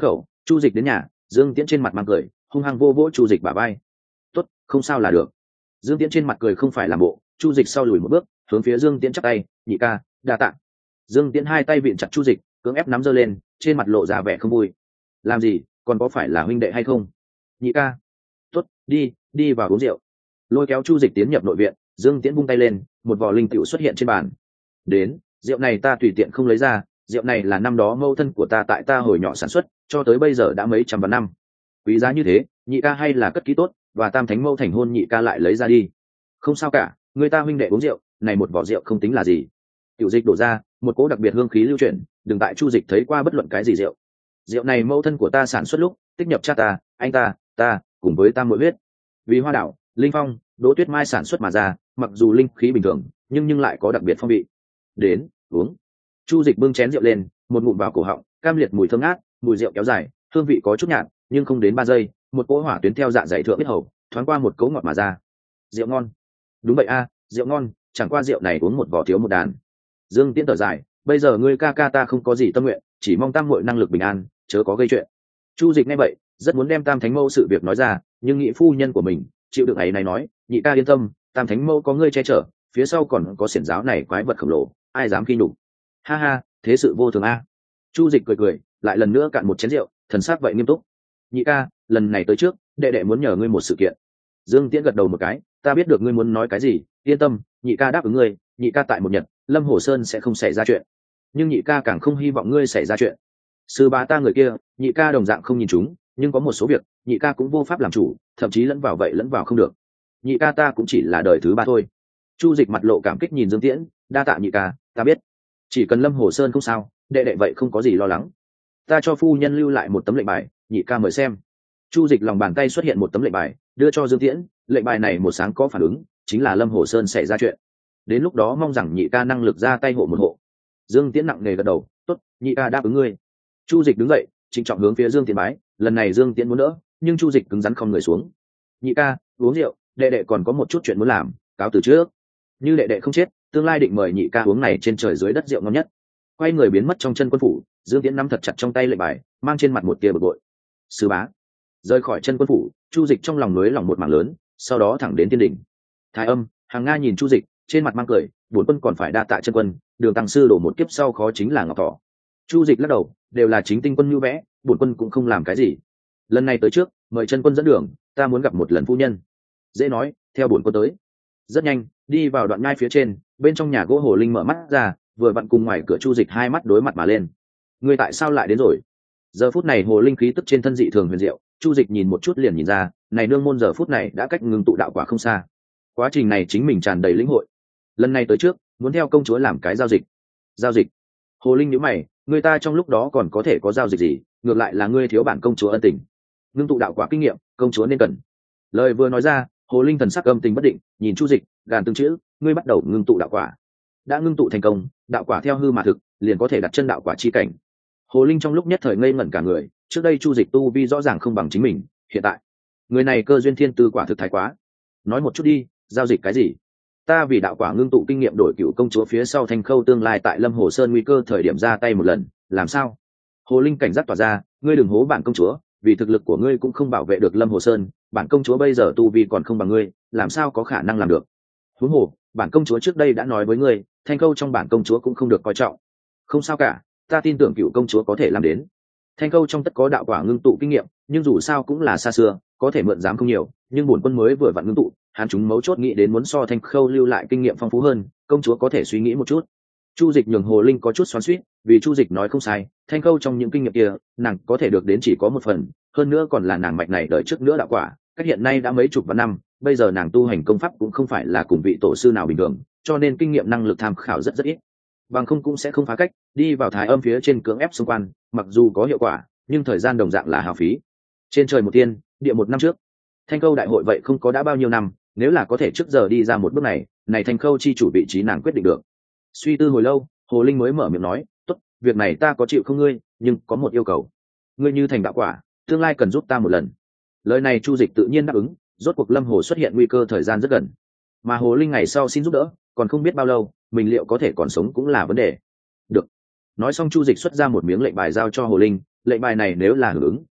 Chu Dịch đến nhà, Dương Tiễn trên mặt mang cười, hung hăng vô vỗ Chu Dịch bả vai. "Tốt, không sao là được." Dương Tiễn trên mặt cười không phải làm bộ, Chu Dịch sau lùi một bước, hướng phía Dương Tiễn chắp tay, "Nhị ca, đa tạ." Dương Tiễn hai tay vịn chặt Chu Dịch, cưỡng ép nắm giơ lên, trên mặt lộ ra vẻ không vui. "Làm gì, còn có phải là huynh đệ hay không?" "Nhị ca." "Tốt, đi, đi vào uống rượu." Lôi kéo Chu Dịch tiến nhập nội viện, Dương Tiễn vung tay lên, một vò linh tiểu xuất hiện trên bàn. "Đến, rượu này ta tùy tiện không lấy ra, rượu này là năm đó mâu thân của ta tại ta hồi nhỏ sản xuất, cho tới bây giờ đã mấy trăm vạn năm. Quý giá như thế, nhị ca hay là cất kỹ tốt, và tam thánh mâu thành hôn nhị ca lại lấy ra đi." "Không sao cả, người ta huynh đệ uống rượu, này một vỏ rượu không tính là gì." Tiểu dịch đổ ra, một cỗ đặc biệt hương khí lưu chuyển, đừng tại Chu Dịch thấy qua bất luận cái gì rượu. "Rượu này mâu thân của ta sản xuất lúc, tích nhập cha ta, anh ta, ta, cùng với tam muội huyết. Vì Hoa Đảo, Linh Phong, Đỗ Tuyết Mai sản xuất mà ra, mặc dù linh khí bình thường, nhưng nhưng lại có đặc biệt phong vị. Đến, uống." Chu Dịch bưng chén rượu lên, một ngụm vào cổ họng, cam liệt mùi thơm ngát, mùi rượu kéo dài, hương vị có chút nhạt, nhưng không đến ba giây, một cỗ hỏa tuyến theo dạ dày thượng biết hầu, thoáng qua một cỗ ngọt mà ra. Rượu ngon. Đúng vậy a, rượu ngon, chẳng qua rượu này uống một vỏ thiếu một đàn. Dương Tiễn thở dài, bây giờ ngươi ca ca ta không có gì tâm nguyện, chỉ mong tam muội năng lực bình an, chớ có gây chuyện. Chu Dịch nghe vậy, rất muốn đem tam thánh mẫu sự việc nói ra, nhưng nghĩ phu nhân của mình, chịu đựng ấy này nói, nhị ca yên tâm, tam thánh mẫu có ngươi che chở, phía sau còn có xiển giáo này quái vật khổng lồ, ai dám khi nhục. Ha ha, thế sự vô thường a. Chu Dịch cười cười, lại lần nữa cạn một chén rượu, thần sắc vậy nghiêm túc. Nhị ca, lần này tới trước, đệ đệ muốn nhờ ngươi một sự kiện. Dương Tiễn gật đầu một cái, ta biết được ngươi muốn nói cái gì, yên tâm, nhị ca đáp ứng ngươi, nhị ca tại một nhật, Lâm Hồ Sơn sẽ không xảy ra chuyện. Nhưng nhị ca càng không hy vọng ngươi xảy ra chuyện. Sư bá ta người kia, nhị ca đồng dạng không nhìn chúng, nhưng có một số việc, nhị ca cũng vô pháp làm chủ, thậm chí lẫn vào vậy lẫn vào không được. Nhị ca ta cũng chỉ là đời thứ ba thôi. Chu Dịch mặt lộ cảm kích nhìn Dương Tiễn, đa tạ nhị ca, ta biết. Chỉ cần Lâm Hồ Sơn không sao, đệ đệ vậy không có gì lo lắng. Ta cho phu nhân lưu lại một tấm lệnh bài, nhị ca mời xem. Chu Dịch lòng bàn tay xuất hiện một tấm lệnh bài, đưa cho Dương Tiễn, lệnh bài này một sáng có phản ứng, chính là Lâm Hồ Sơn xảy ra chuyện. Đến lúc đó mong rằng nhị ca năng lực ra tay hộ một hộ. Dương Tiễn nặng nề gật đầu, tốt, nhị ca đáp ứng ngươi. Chu Dịch đứng dậy, trịnh trọng hướng phía Dương Tiễn bái, lần này Dương Tiễn muốn đỡ, nhưng Chu Dịch cứng rắn không người xuống. Nhị ca, uống rượu, đệ đệ còn có một chút chuyện muốn làm, cáo từ trước. Như đệ đệ không chết, tương lai định mời nhị ca uống này trên trời dưới đất rượu ngon nhất. Quay người biến mất trong chân quân phủ, Dương Tiễn nắm thật chặt trong tay lệnh bài, mang trên mặt một tia bực bội. Sư bá. Rời khỏi chân quân phủ, Chu Dịch trong lòng núi lòng một mảng lớn, sau đó thẳng đến tiên đỉnh. Thái Âm, Hàng Nga nhìn Chu Dịch, trên mặt mang cười, bổn quân còn phải đa tạ chân quân, đường tăng sư đổ một kiếp sau khó chính là ngọc thỏ. Chu Dịch lắc đầu, đều là chính tinh quân nhu vẽ, bổn quân cũng không làm cái gì. Lần này tới trước, mời chân quân dẫn đường, ta muốn gặp một lần phu nhân. Dễ nói, theo bổn quân tới. Rất nhanh, đi vào đoạn nhai phía trên, bên trong nhà gỗ Hồ Linh mở mắt ra, vừa vặn cùng ngoài cửa Chu Dịch hai mắt đối mặt mà lên. Ngươi tại sao lại đến rồi? Giờ phút này Hồ Linh khí tức trên thân dị thường huyền diệu, Chu Dịch nhìn một chút liền nhìn ra, này nương môn giờ phút này đã cách ngưng tụ đạo quả không xa. Quá trình này chính mình tràn đầy lĩnh hội. Lần này tới trước, muốn theo công chúa làm cái giao dịch. Giao dịch? Hồ Linh nhíu mày, người ta trong lúc đó còn có thể có giao dịch gì, ngược lại là ngươi thiếu bản công chúa ân tình. Ngưng tụ đạo quả kinh nghiệm, công chúa nên cần. Lời vừa nói ra, Hồ Linh thần sắc âm tình bất định, nhìn Chu Dịch, gàn từng chữ, ngươi bắt đầu ngưng tụ đạo quả. Đã ngưng tụ thành công, đạo quả theo hư mà thực, liền có thể đặt chân đạo quả chi cảnh. Hồ Linh trong lúc nhất thời ngây ngẩn cả người, trước đây Chu Dịch tu vi rõ ràng không bằng chính mình, hiện tại, người này cơ duyên thiên tư quả thực thái quá. Nói một chút đi, giao dịch cái gì? Ta vì đạo quả ngưng tụ kinh nghiệm đổi cựu công chúa phía sau Thanh Khâu tương lai tại Lâm Hồ Sơn nguy cơ thời điểm ra tay một lần, làm sao? Hồ Linh cảnh giác tỏa ra, ngươi đừng hố bản công chúa, vì thực lực của ngươi cũng không bảo vệ được Lâm Hồ Sơn, bản công chúa bây giờ tu vi còn không bằng ngươi, làm sao có khả năng làm được? Huống hồ, bản công chúa trước đây đã nói với ngươi, Thanh Khâu trong bản công chúa cũng không được coi trọng. Không sao cả, ta tin tưởng cựu công chúa có thể làm đến. Thanh Khâu trong tất có đạo quả ngưng tụ kinh nghiệm, nhưng dù sao cũng là xa xưa, có thể mượn dám không nhiều, nhưng bổn quân mới vừa vặn ngưng tụ, hắn chúng mấu chốt nghĩ đến muốn so Thanh Khâu lưu lại kinh nghiệm phong phú hơn, công chúa có thể suy nghĩ một chút. Chu Dịch nhường Hồ Linh có chút xoắn xuýt, vì Chu Dịch nói không sai, Thanh Khâu trong những kinh nghiệm kia, nàng có thể được đến chỉ có một phần, hơn nữa còn là nàng mạch này đợi trước nữa đạo quả, cách hiện nay đã mấy chục vạn năm, bây giờ nàng tu hành công pháp cũng không phải là cùng vị tổ sư nào bình thường, cho nên kinh nghiệm năng lực tham khảo rất rất ít. Bằng không cũng sẽ không phá cách, đi vào Thái Âm phía trên cưỡng ép xung quan, mặc dù có hiệu quả, nhưng thời gian đồng dạng là hao phí. Trên trời một tiên, địa một năm trước. Thanh Khâu đại hội vậy không có đã bao nhiêu năm, nếu là có thể trước giờ đi ra một bước này, này Thanh Khâu chi chủ vị trí nàng quyết định được. Suy tư hồi lâu, Hồ Linh mới mở miệng nói, "Tốt, việc này ta có chịu không ngươi, nhưng có một yêu cầu. Ngươi như thành đạo quả, tương lai cần giúp ta một lần." Lời này Chu Dịch tự nhiên đáp ứng, rốt cuộc Lâm Hồ xuất hiện nguy cơ thời gian rất gần. Mà Hồ Linh ngày sau xin giúp đỡ, còn không biết bao lâu, mình liệu có thể còn sống cũng là vấn đề. Được. Nói xong Chu Dịch xuất ra một miếng lệnh bài giao cho Hồ Linh, lệnh bài này nếu là hưởng ứng,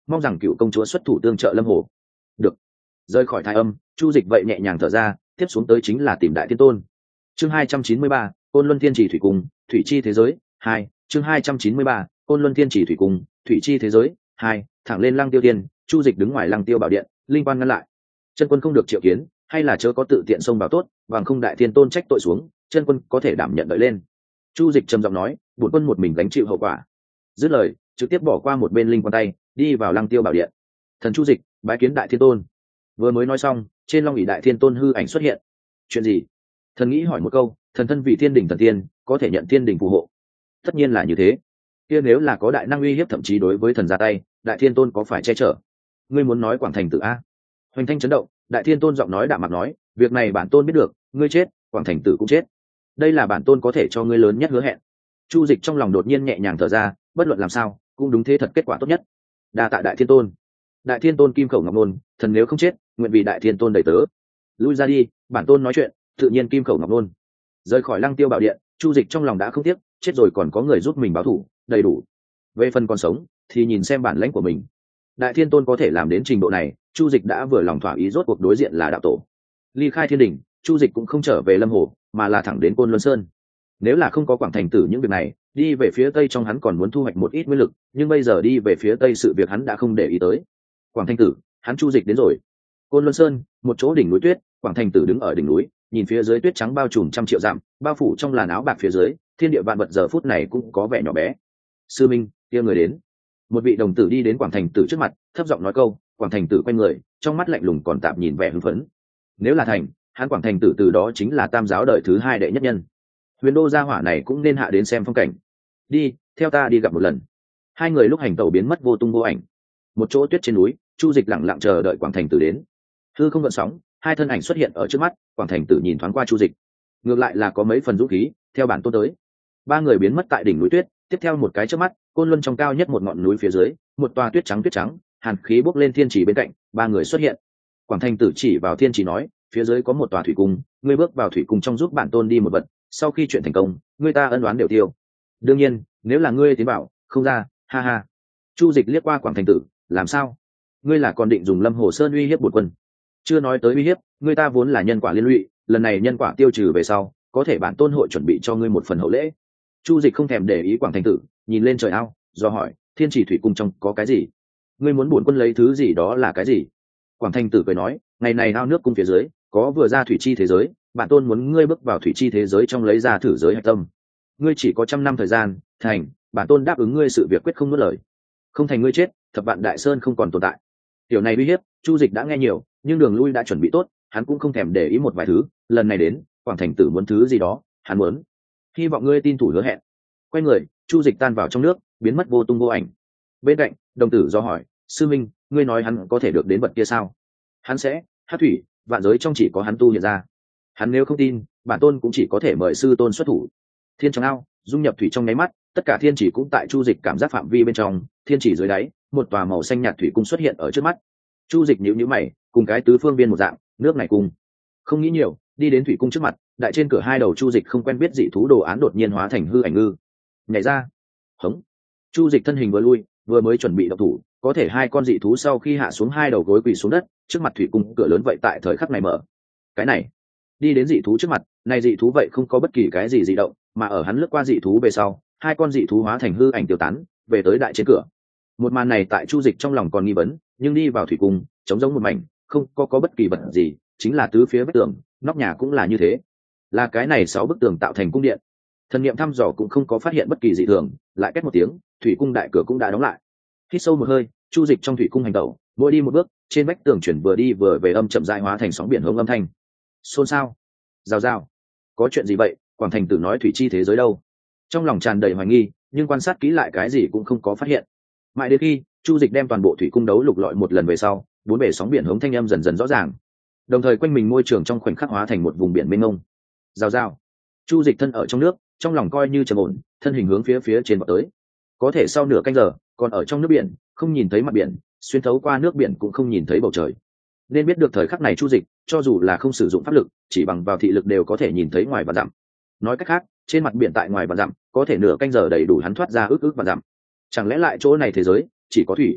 mong rằng cựu công chúa xuất thủ tương trợ lâm hồ. Được. Rời khỏi thái âm, Chu Dịch vậy nhẹ nhàng thở ra, tiếp xuống tới chính là tìm đại thiên tôn. Chương hai trăm chín mươi ba, Côn Luân Thiên Chỉ Thủy Cung, Thủy Chi Thế Giới hai. Chương hai trăm chín mươi ba, Côn Luân Thiên Chỉ Thủy Cung, Thủy Chi Thế Giới hai. Thẳng lên Lăng Tiêu Tiên, Chu Dịch đứng ngoài Lăng Tiêu bảo điện, linh quan ngăn lại. Chân quân không được triệu kiến, hay là chớ có tự tiện xông vào tốt, bằng không đại thiên tôn trách tội xuống, chân quân có thể đảm nhận đợi lên. Chu Dịch trầm giọng nói, bổn quân một mình gánh chịu hậu quả. Dứt lời, trực tiếp bỏ qua một bên linh quan tay, đi vào Lăng Tiêu bảo điện. Thần Chu Dịch, bái kiến đại thiên tôn. Vừa mới nói xong, trên long ỷ đại thiên tôn hư ảnh xuất hiện. Chuyện gì? Thần nghĩ hỏi một câu, thần thân vị thiên đỉnh thần tiên, có thể nhận thiên đỉnh phù hộ. Tất nhiên là như thế. Kia nếu là có đại năng uy hiếp thậm chí đối với thần ra tay, đại thiên tôn có phải che chở? Ngươi muốn nói Quảng Thành Tử a? Hoành Thanh chấn động, đại thiên tôn giọng nói đạm mạc nói, việc này bản tôn biết được, ngươi chết, Quảng Thành Tử cũng chết. Đây là bản tôn có thể cho ngươi lớn nhất hứa hẹn. Chu Dịch trong lòng đột nhiên nhẹ nhàng thở ra, bất luận làm sao, cũng đúng thế thật kết quả tốt nhất. Đa tạ đại thiên tôn. Đại thiên tôn kim khẩu ngọc nôn, thần nếu không chết, nguyện vì đại thiên tôn đầy tớ. Lui ra đi, bản tôn nói chuyện, tự nhiên kim khẩu ngọc nôn. Rời khỏi Lăng Tiêu bảo điện, Chu Dịch trong lòng đã không tiếc, chết rồi còn có người giúp mình báo thù, đầy đủ. Về phần còn sống, thì nhìn xem bản lãnh của mình. Đại thiên tôn có thể làm đến trình độ này, Chu Dịch đã vừa lòng thỏa ý, rốt cuộc đối diện là đạo tổ. Ly khai thiên đình, Chu Dịch cũng không trở về Lâm Hồ, mà là thẳng đến Côn Luân Sơn. Nếu là không có Quảng Thành Tử những việc này, đi về phía tây trong hắn còn muốn thu hoạch một ít nguyên lực, nhưng bây giờ đi về phía tây sự việc hắn đã không để ý tới. Quảng Thành Tử, hắn Chu Dịch đến rồi. Côn Luân Sơn, một chỗ đỉnh núi tuyết, Quảng Thành Tử đứng ở đỉnh núi, nhìn phía dưới tuyết trắng bao trùm trăm triệu dặm, bao phủ trong làn áo bạc phía dưới, thiên địa vạn vật giờ phút này cũng có vẻ nhỏ bé. Sư Minh, kia người đến. Một vị đồng tử đi đến Quảng Thành Tử trước mặt, thấp giọng nói câu. Quảng Thành Tử quay người, trong mắt lạnh lùng còn tạm nhìn vẻ hưng phấn. Nếu là thành, hắn Quảng Thành Tử từ đó chính là tam giáo đời thứ hai đệ nhất nhân. Huyền đô gia hỏa này cũng nên hạ đến xem phong cảnh. Đi, theo ta đi gặp một lần. Hai người lúc hành tẩu biến mất vô tung vô ảnh. Một chỗ tuyết trên núi, Chu Dịch lặng lặng chờ đợi Quảng Thành Tử đến. Hư không gợn sóng, hai thân ảnh xuất hiện ở trước mắt. Quảng Thành Tử nhìn thoáng qua Chu Dịch, ngược lại là có mấy phần dũng khí, theo bản tôn tới. Ba người biến mất tại đỉnh núi tuyết, tiếp theo một cái trước mắt, Côn Luân trong cao nhất một ngọn núi phía dưới, một tòa tuyết trắng tuyết trắng, hàn khí bốc lên thiên chỉ bên cạnh, ba người xuất hiện. Quảng Thành Tử chỉ vào thiên chỉ nói, phía dưới có một tòa thủy cung, ngươi bước vào thủy cung trong giúp bản tôn đi một vật, sau khi chuyện thành công, ngươi ta ân oán đều tiêu. Đương nhiên, nếu là ngươi tiến bảo, không ra, ha ha. Chu Dịch liếc qua Quảng Thành Tử, làm sao? Ngươi là còn định dùng Lâm Hồ Sơn uy hiếp bổn quân? Chưa nói tới uy hiếp, ngươi ta vốn là nhân quả liên lụy, lần này nhân quả tiêu trừ về sau, có thể bản tôn hội chuẩn bị cho ngươi một phần hậu lễ. Chu Dịch không thèm để ý Quảng Thành Tử, nhìn lên trời ao, do hỏi, thiên chỉ thủy cung trong có cái gì? Ngươi muốn bổn quân lấy thứ gì đó là cái gì? Quảng Thành Tử cười nói, ngày này ao nước cung phía dưới có vừa ra thủy chi thế giới, bản tôn muốn ngươi bước vào thủy chi thế giới trong lấy ra thử giới hạch tâm. Ngươi chỉ có trăm năm thời gian, thành, bản tôn đáp ứng ngươi sự việc quyết không nuốt lời. Không thành ngươi chết, thập vạn đại sơn không còn tồn tại. Tiểu này uy hiếp, Chu Dịch đã nghe nhiều, nhưng đường lui đã chuẩn bị tốt, hắn cũng không thèm để ý một vài thứ, lần này đến, Quảng Thành Tử muốn thứ gì đó, hắn muốn. Hy vọng ngươi tin thủ hứa hẹn. Quay người, Chu Dịch tan vào trong nước, biến mất vô tung vô ảnh. Bên cạnh, đồng tử do hỏi, sư minh, ngươi nói hắn có thể được đến vật kia sao? Hắn sẽ, hát thủy, vạn giới trong chỉ có hắn tu hiện ra. Hắn nếu không tin, bản tôn cũng chỉ có thể mời sư tôn xuất thủ. Thiên trong ao, dung nhập thủy trong nháy mắt, tất cả thiên chỉ cũng tại Chu Dịch cảm giác phạm vi bên trong, thiên chỉ dưới đáy, một tòa màu xanh nhạt thủy cung xuất hiện ở trước mắt. Chu Dịch nhíu nhíu mày, cùng cái tứ phương biên một dạng, nước này cung. Không nghĩ nhiều, đi đến thủy cung trước mặt, đại trên cửa hai đầu Chu Dịch không quen biết dị thú đồ án đột nhiên hóa thành hư ảnh ngư. Nhảy ra. Hống. Chu Dịch thân hình vừa lui, vừa mới chuẩn bị động thủ, có thể hai con dị thú sau khi hạ xuống hai đầu gối quỳ xuống đất, trước mặt thủy cung cửa lớn vậy tại thời khắc này mở. Cái này, đi đến dị thú trước mặt, này dị thú vậy không có bất kỳ cái gì dị động, mà ở hắn lướt qua dị thú về sau, hai con dị thú hóa thành hư ảnh tiêu tán, về tới đại trên cửa. Một màn này tại Chu Dịch trong lòng còn nghi vấn, nhưng đi vào thủy cung, trống rỗng một mảnh, không có có bất kỳ vật gì, chính là tứ phía vách tường, nóc nhà cũng là như thế. Là cái này sáu bức tường tạo thành cung điện. Thần niệm thăm dò cũng không có phát hiện bất kỳ dị thường, lại két một tiếng, thủy cung đại cửa cũng đã đóng lại. Hít sâu một hơi, Chu Dịch trong thủy cung hành tẩu, mỗi đi một bước, trên vách tường chuyển vừa đi vừa về âm chậm rãi hóa thành sóng biển hống âm thanh. Xôn xao, rào rào. Có chuyện gì vậy? Quảng Thành Tử nói thủy chi thế giới đâu? Trong lòng tràn đầy hoài nghi, nhưng quan sát kỹ lại cái gì cũng không có phát hiện. Mãi đến khi Chu Dịch đem toàn bộ thủy cung đấu lục lọi một lần về sau, bốn bề sóng biển hống thanh âm dần dần rõ ràng, đồng thời quanh mình môi trường trong khoảnh khắc hóa thành một vùng biển mênh mông. Rào rào. Chu Dịch thân ở trong nước, trong lòng coi như trầm ổn, thân hình hướng phía phía trên vọt tới. Có thể sau nửa canh giờ, còn ở trong nước biển, không nhìn thấy mặt biển, xuyên thấu qua nước biển cũng không nhìn thấy bầu trời. Nên biết được thời khắc này Chu Dịch, cho dù là không sử dụng pháp lực, chỉ bằng vào thị lực đều có thể nhìn thấy ngoài vạn dặm. Nói cách khác, trên mặt biển tại ngoài vạn dặm, có thể nửa canh giờ đầy đủ hắn thoát ra ước ước vạn dặm. Chẳng lẽ lại chỗ này thế giới chỉ có thủy?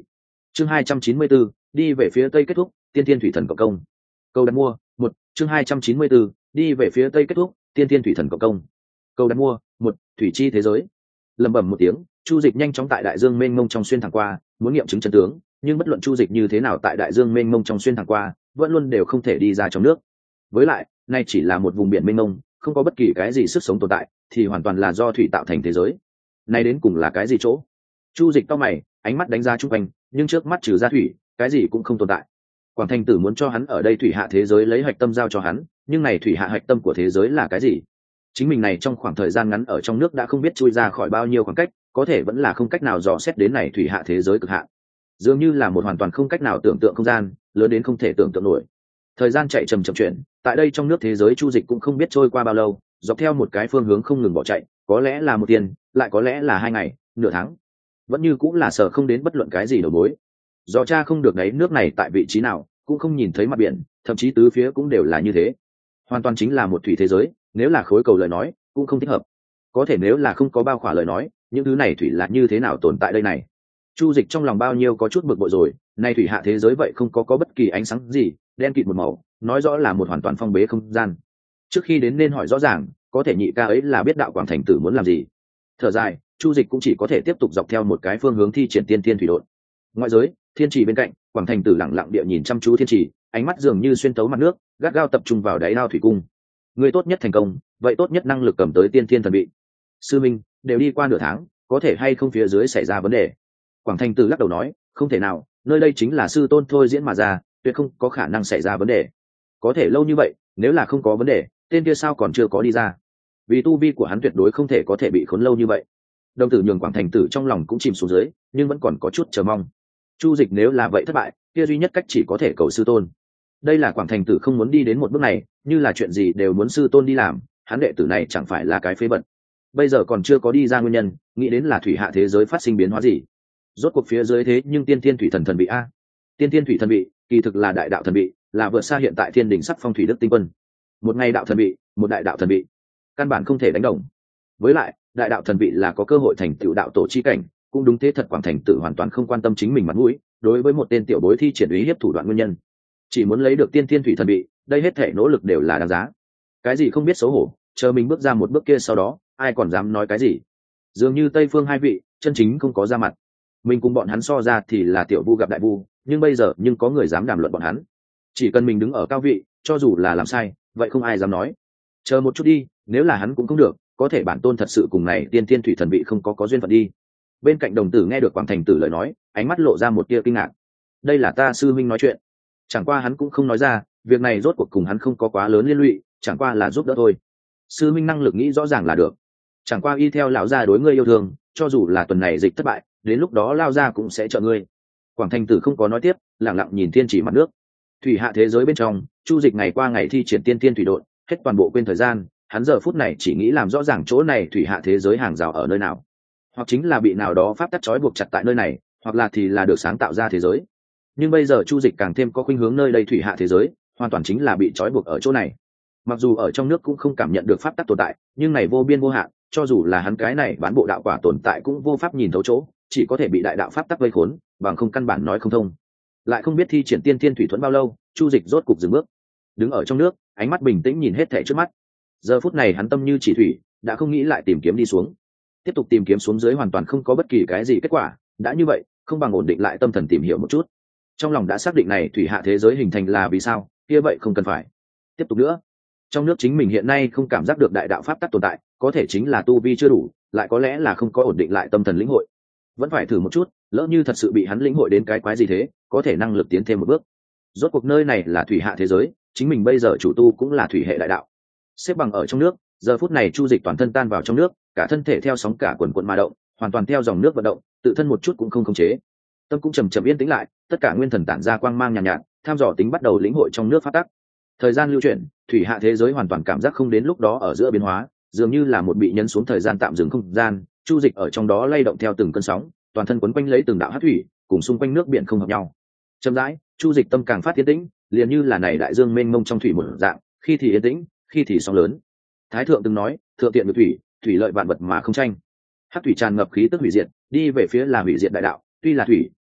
chương hai trăm chín mươi 294, đi về phía tây kết thúc tiên thiên thủy thần cộng công. Câu đặt mua một. chương hai trăm chín mươi 294, đi về phía tây kết thúc tiên thiên thủy thần cộng công. Câu đặt mua một. Thủy chi thế giới. Lẩm bẩm một tiếng, chu dịch nhanh chóng tại đại dương mênh mông trong xuyên thẳng qua, muốn nghiệm chứng chân tướng, nhưng bất luận chu dịch như thế nào tại đại dương mênh mông trong xuyên thẳng qua, vẫn luôn đều không thể đi ra trong nước. Với lại, nay chỉ là một vùng biển mênh mông, không có bất kỳ cái gì sức sống tồn tại, thì hoàn toàn là do thủy tạo thành thế giới. Nay đến cùng là cái gì chỗ? Chu dịch cau mày, ánh mắt đánh ra chung quanh, nhưng trước mắt trừ ra thủy, cái gì cũng không tồn tại. Quảng Thành Tử muốn cho hắn ở đây thủy hạ thế giới lấy hạch tâm giao cho hắn, nhưng này thủy hạ hạch tâm của thế giới là cái gì? Chính mình này trong khoảng thời gian ngắn ở trong nước đã không biết chui ra khỏi bao nhiêu khoảng cách, có thể vẫn là không cách nào dò xét đến này thủy hạ thế giới cực hạn. Dường như là một hoàn toàn không cách nào tưởng tượng không gian, lớn đến không thể tưởng tượng nổi. Thời gian chạy chậm chậm chuyển, tại đây trong nước thế giới chu dịch cũng không biết trôi qua bao lâu, dọc theo một cái phương hướng không ngừng bỏ chạy, có lẽ là một tiền, lại có lẽ là hai ngày, nửa tháng, vẫn như cũng là sợ không đến bất luận cái gì đầu mối. Do cha không được đấy, nước này tại vị trí nào, cũng không nhìn thấy mặt biển, thậm chí tứ phía cũng đều là như thế, hoàn toàn chính là một thủy thế giới. Nếu là khối cầu lời nói, cũng không thích hợp. Có thể nếu là không có bao khỏa lời nói, những thứ này thủy là như thế nào tồn tại đây này? Chu dịch trong lòng bao nhiêu có chút bực bội rồi. Nay thủy hạ thế giới vậy không có có bất kỳ ánh sáng gì, đen kịt một màu, nói rõ là một hoàn toàn phong bế không gian. Trước khi đến nên hỏi rõ ràng, có thể nhị ca ấy là biết đạo Quảng Thành Tử muốn làm gì. Thở dài, chu dịch cũng chỉ có thể tiếp tục dọc theo một cái phương hướng thi triển tiên tiên thủy đột. Ngoại giới, thiên trì bên cạnh, Quảng Thành Tử lặng lặng địa nhìn chăm chú thiên trì, ánh mắt dường như xuyên tấu mặt nước, gắt gao tập trung vào đáy ao thủy cung. Người tốt nhất thành công, vậy tốt nhất năng lực cầm tới tiên thiên thần bị. Sư minh, đều đi qua nửa tháng, có thể hay không phía dưới xảy ra vấn đề? Quảng Thành Tử lắc đầu nói, không thể nào, nơi đây chính là sư tôn thôi diễn mà ra, tuyệt không có khả năng xảy ra vấn đề. Có thể lâu như vậy, nếu là không có vấn đề, tên kia sao còn chưa có đi ra? Vì tu vi của hắn tuyệt đối không thể có thể bị khốn lâu như vậy. Đồng tử nhường Quảng Thành Tử trong lòng cũng chìm xuống dưới, nhưng vẫn còn có chút chờ mong. Chu dịch nếu là vậy thất bại, kia duy nhất cách chỉ có thể cầu sư tôn. Đây là Quảng Thành Tử không muốn đi đến một bước này, như là chuyện gì đều muốn sư tôn đi làm, hắn đệ tử này chẳng phải là cái phế bẩn. Bây giờ còn chưa có đi ra nguyên nhân, nghĩ đến là thủy hạ thế giới phát sinh biến hóa gì. Rốt cuộc phía dưới thế nhưng tiên tiên thủy thần thần bị a. Tiên tiên thủy thần bị, kỳ thực là đại đạo thần bị, là vượt xa hiện tại thiên đỉnh sắc phong thủy đức tinh quân. Một ngày đạo thần bị, một đại đạo thần bị, căn bản không thể đánh đồng. Với lại, đại đạo thần bị là có cơ hội thành tựu đạo tổ chi cảnh, cũng đúng thế thật Quảng Thành Tử hoàn toàn không quan tâm chính mình mặt mũi, đối với một tên tiểu bối thi triển ý hiếp thủ đoạn nguyên nhân, chỉ muốn lấy được tiên thiên thủy thần bị, đây hết thể nỗ lực đều là đáng giá. Cái gì không biết xấu hổ, chờ mình bước ra một bước kia sau đó, ai còn dám nói cái gì? Dường như Tây Phương hai vị, chân chính không có ra mặt. Mình cùng bọn hắn so ra thì là tiểu vu gặp đại vu, nhưng bây giờ nhưng có người dám đàm luận bọn hắn. Chỉ cần mình đứng ở cao vị, cho dù là làm sai, vậy không ai dám nói. Chờ một chút đi, nếu là hắn cũng không được, có thể bản tôn thật sự cùng này tiên thiên thủy thần bị không có có duyên phận đi. Bên cạnh đồng tử nghe được Quảng Thành Tử lời nói, ánh mắt lộ ra một tia kinh ngạc. Đây là ta sư minh nói chuyện, chẳng qua hắn cũng không nói ra, việc này rốt cuộc cùng hắn không có quá lớn liên lụy, chẳng qua là giúp đỡ thôi. Sư minh năng lực nghĩ rõ ràng là được, chẳng qua y theo lão gia đối ngươi yêu thương, cho dù là tuần này dịch thất bại, đến lúc đó lao gia cũng sẽ trợ ngươi. Quảng Thành Tử không có nói tiếp, lặng lặng nhìn thiên chỉ mặt nước. Thủy hạ thế giới bên trong, chu dịch ngày qua ngày thi triển tiên tiên thủy độn, hết toàn bộ quên thời gian, hắn giờ phút này chỉ nghĩ làm rõ ràng chỗ này thủy hạ thế giới hàng rào ở nơi nào, hoặc chính là bị nào đó pháp tắc trói buộc chặt tại nơi này, hoặc là thì là được sáng tạo ra thế giới. Nhưng bây giờ chu dịch càng thêm có khuynh hướng nơi đây thủy hạ thế giới hoàn toàn chính là bị trói buộc ở chỗ này. Mặc dù ở trong nước cũng không cảm nhận được pháp tắc tồn tại, nhưng này vô biên vô hạn, cho dù là hắn cái này bán bộ đạo quả tồn tại cũng vô pháp nhìn thấu chỗ, chỉ có thể bị đại đạo pháp tắc vây khốn, bằng không căn bản nói không thông. Lại không biết thi triển tiên thiên thủy thuẫn bao lâu, chu dịch rốt cục dừng bước, đứng ở trong nước, ánh mắt bình tĩnh nhìn hết thảy trước mắt. Giờ phút này hắn tâm như chỉ thủy, đã không nghĩ lại tìm kiếm đi xuống. Tiếp tục tìm kiếm xuống dưới hoàn toàn không có bất kỳ cái gì kết quả, đã như vậy, không bằng ổn định lại tâm thần tìm hiểu một chút. Trong lòng đã xác định này thủy hạ thế giới hình thành là vì sao, kia vậy không cần phải tiếp tục nữa. Trong nước chính mình hiện nay không cảm giác được đại đạo pháp tắc tồn tại, có thể chính là tu vi chưa đủ, lại có lẽ là không có ổn định lại tâm thần lĩnh hội. Vẫn phải thử một chút, lỡ như thật sự bị hắn lĩnh hội đến cái quái gì thế, có thể năng lực tiến thêm một bước. Rốt cuộc nơi này là thủy hạ thế giới, chính mình bây giờ chủ tu cũng là thủy hệ đại đạo. Xếp bằng ở trong nước, giờ phút này chu dịch toàn thân tan vào trong nước, cả thân thể theo sóng cả quần quần mà động, hoàn toàn theo dòng nước vận động, tự thân một chút cũng không khống chế. Tâm cũng chầm chậm yên tĩnh lại, tất cả nguyên thần tản ra quang mang nhàn nhạt, nhạt, tham dò tính bắt đầu lĩnh hội trong nước phát tắc. Thời gian lưu chuyển, thủy hạ thế giới hoàn toàn cảm giác không đến lúc đó ở giữa biến hóa, dường như là một bị nhấn xuống thời gian tạm dừng không gian, chu dịch ở trong đó lay động theo từng cơn sóng, toàn thân quấn quanh lấy từng đạo hắc thủy, cùng xung quanh nước biển không hợp nhau. Chậm rãi, chu dịch tâm càng phát yên tĩnh, liền như là này đại dương mênh mông trong thủy một dạng, khi thì yên tĩnh, khi thì sóng lớn. Thái thượng từng nói, thượng tiện với thủy, thủy lợi vạn vật mà không tranh. Hắc thủy tràn ngập khí tức hủy diệt, đi về phía là hủy diệt đại đạo, tuy là thủy,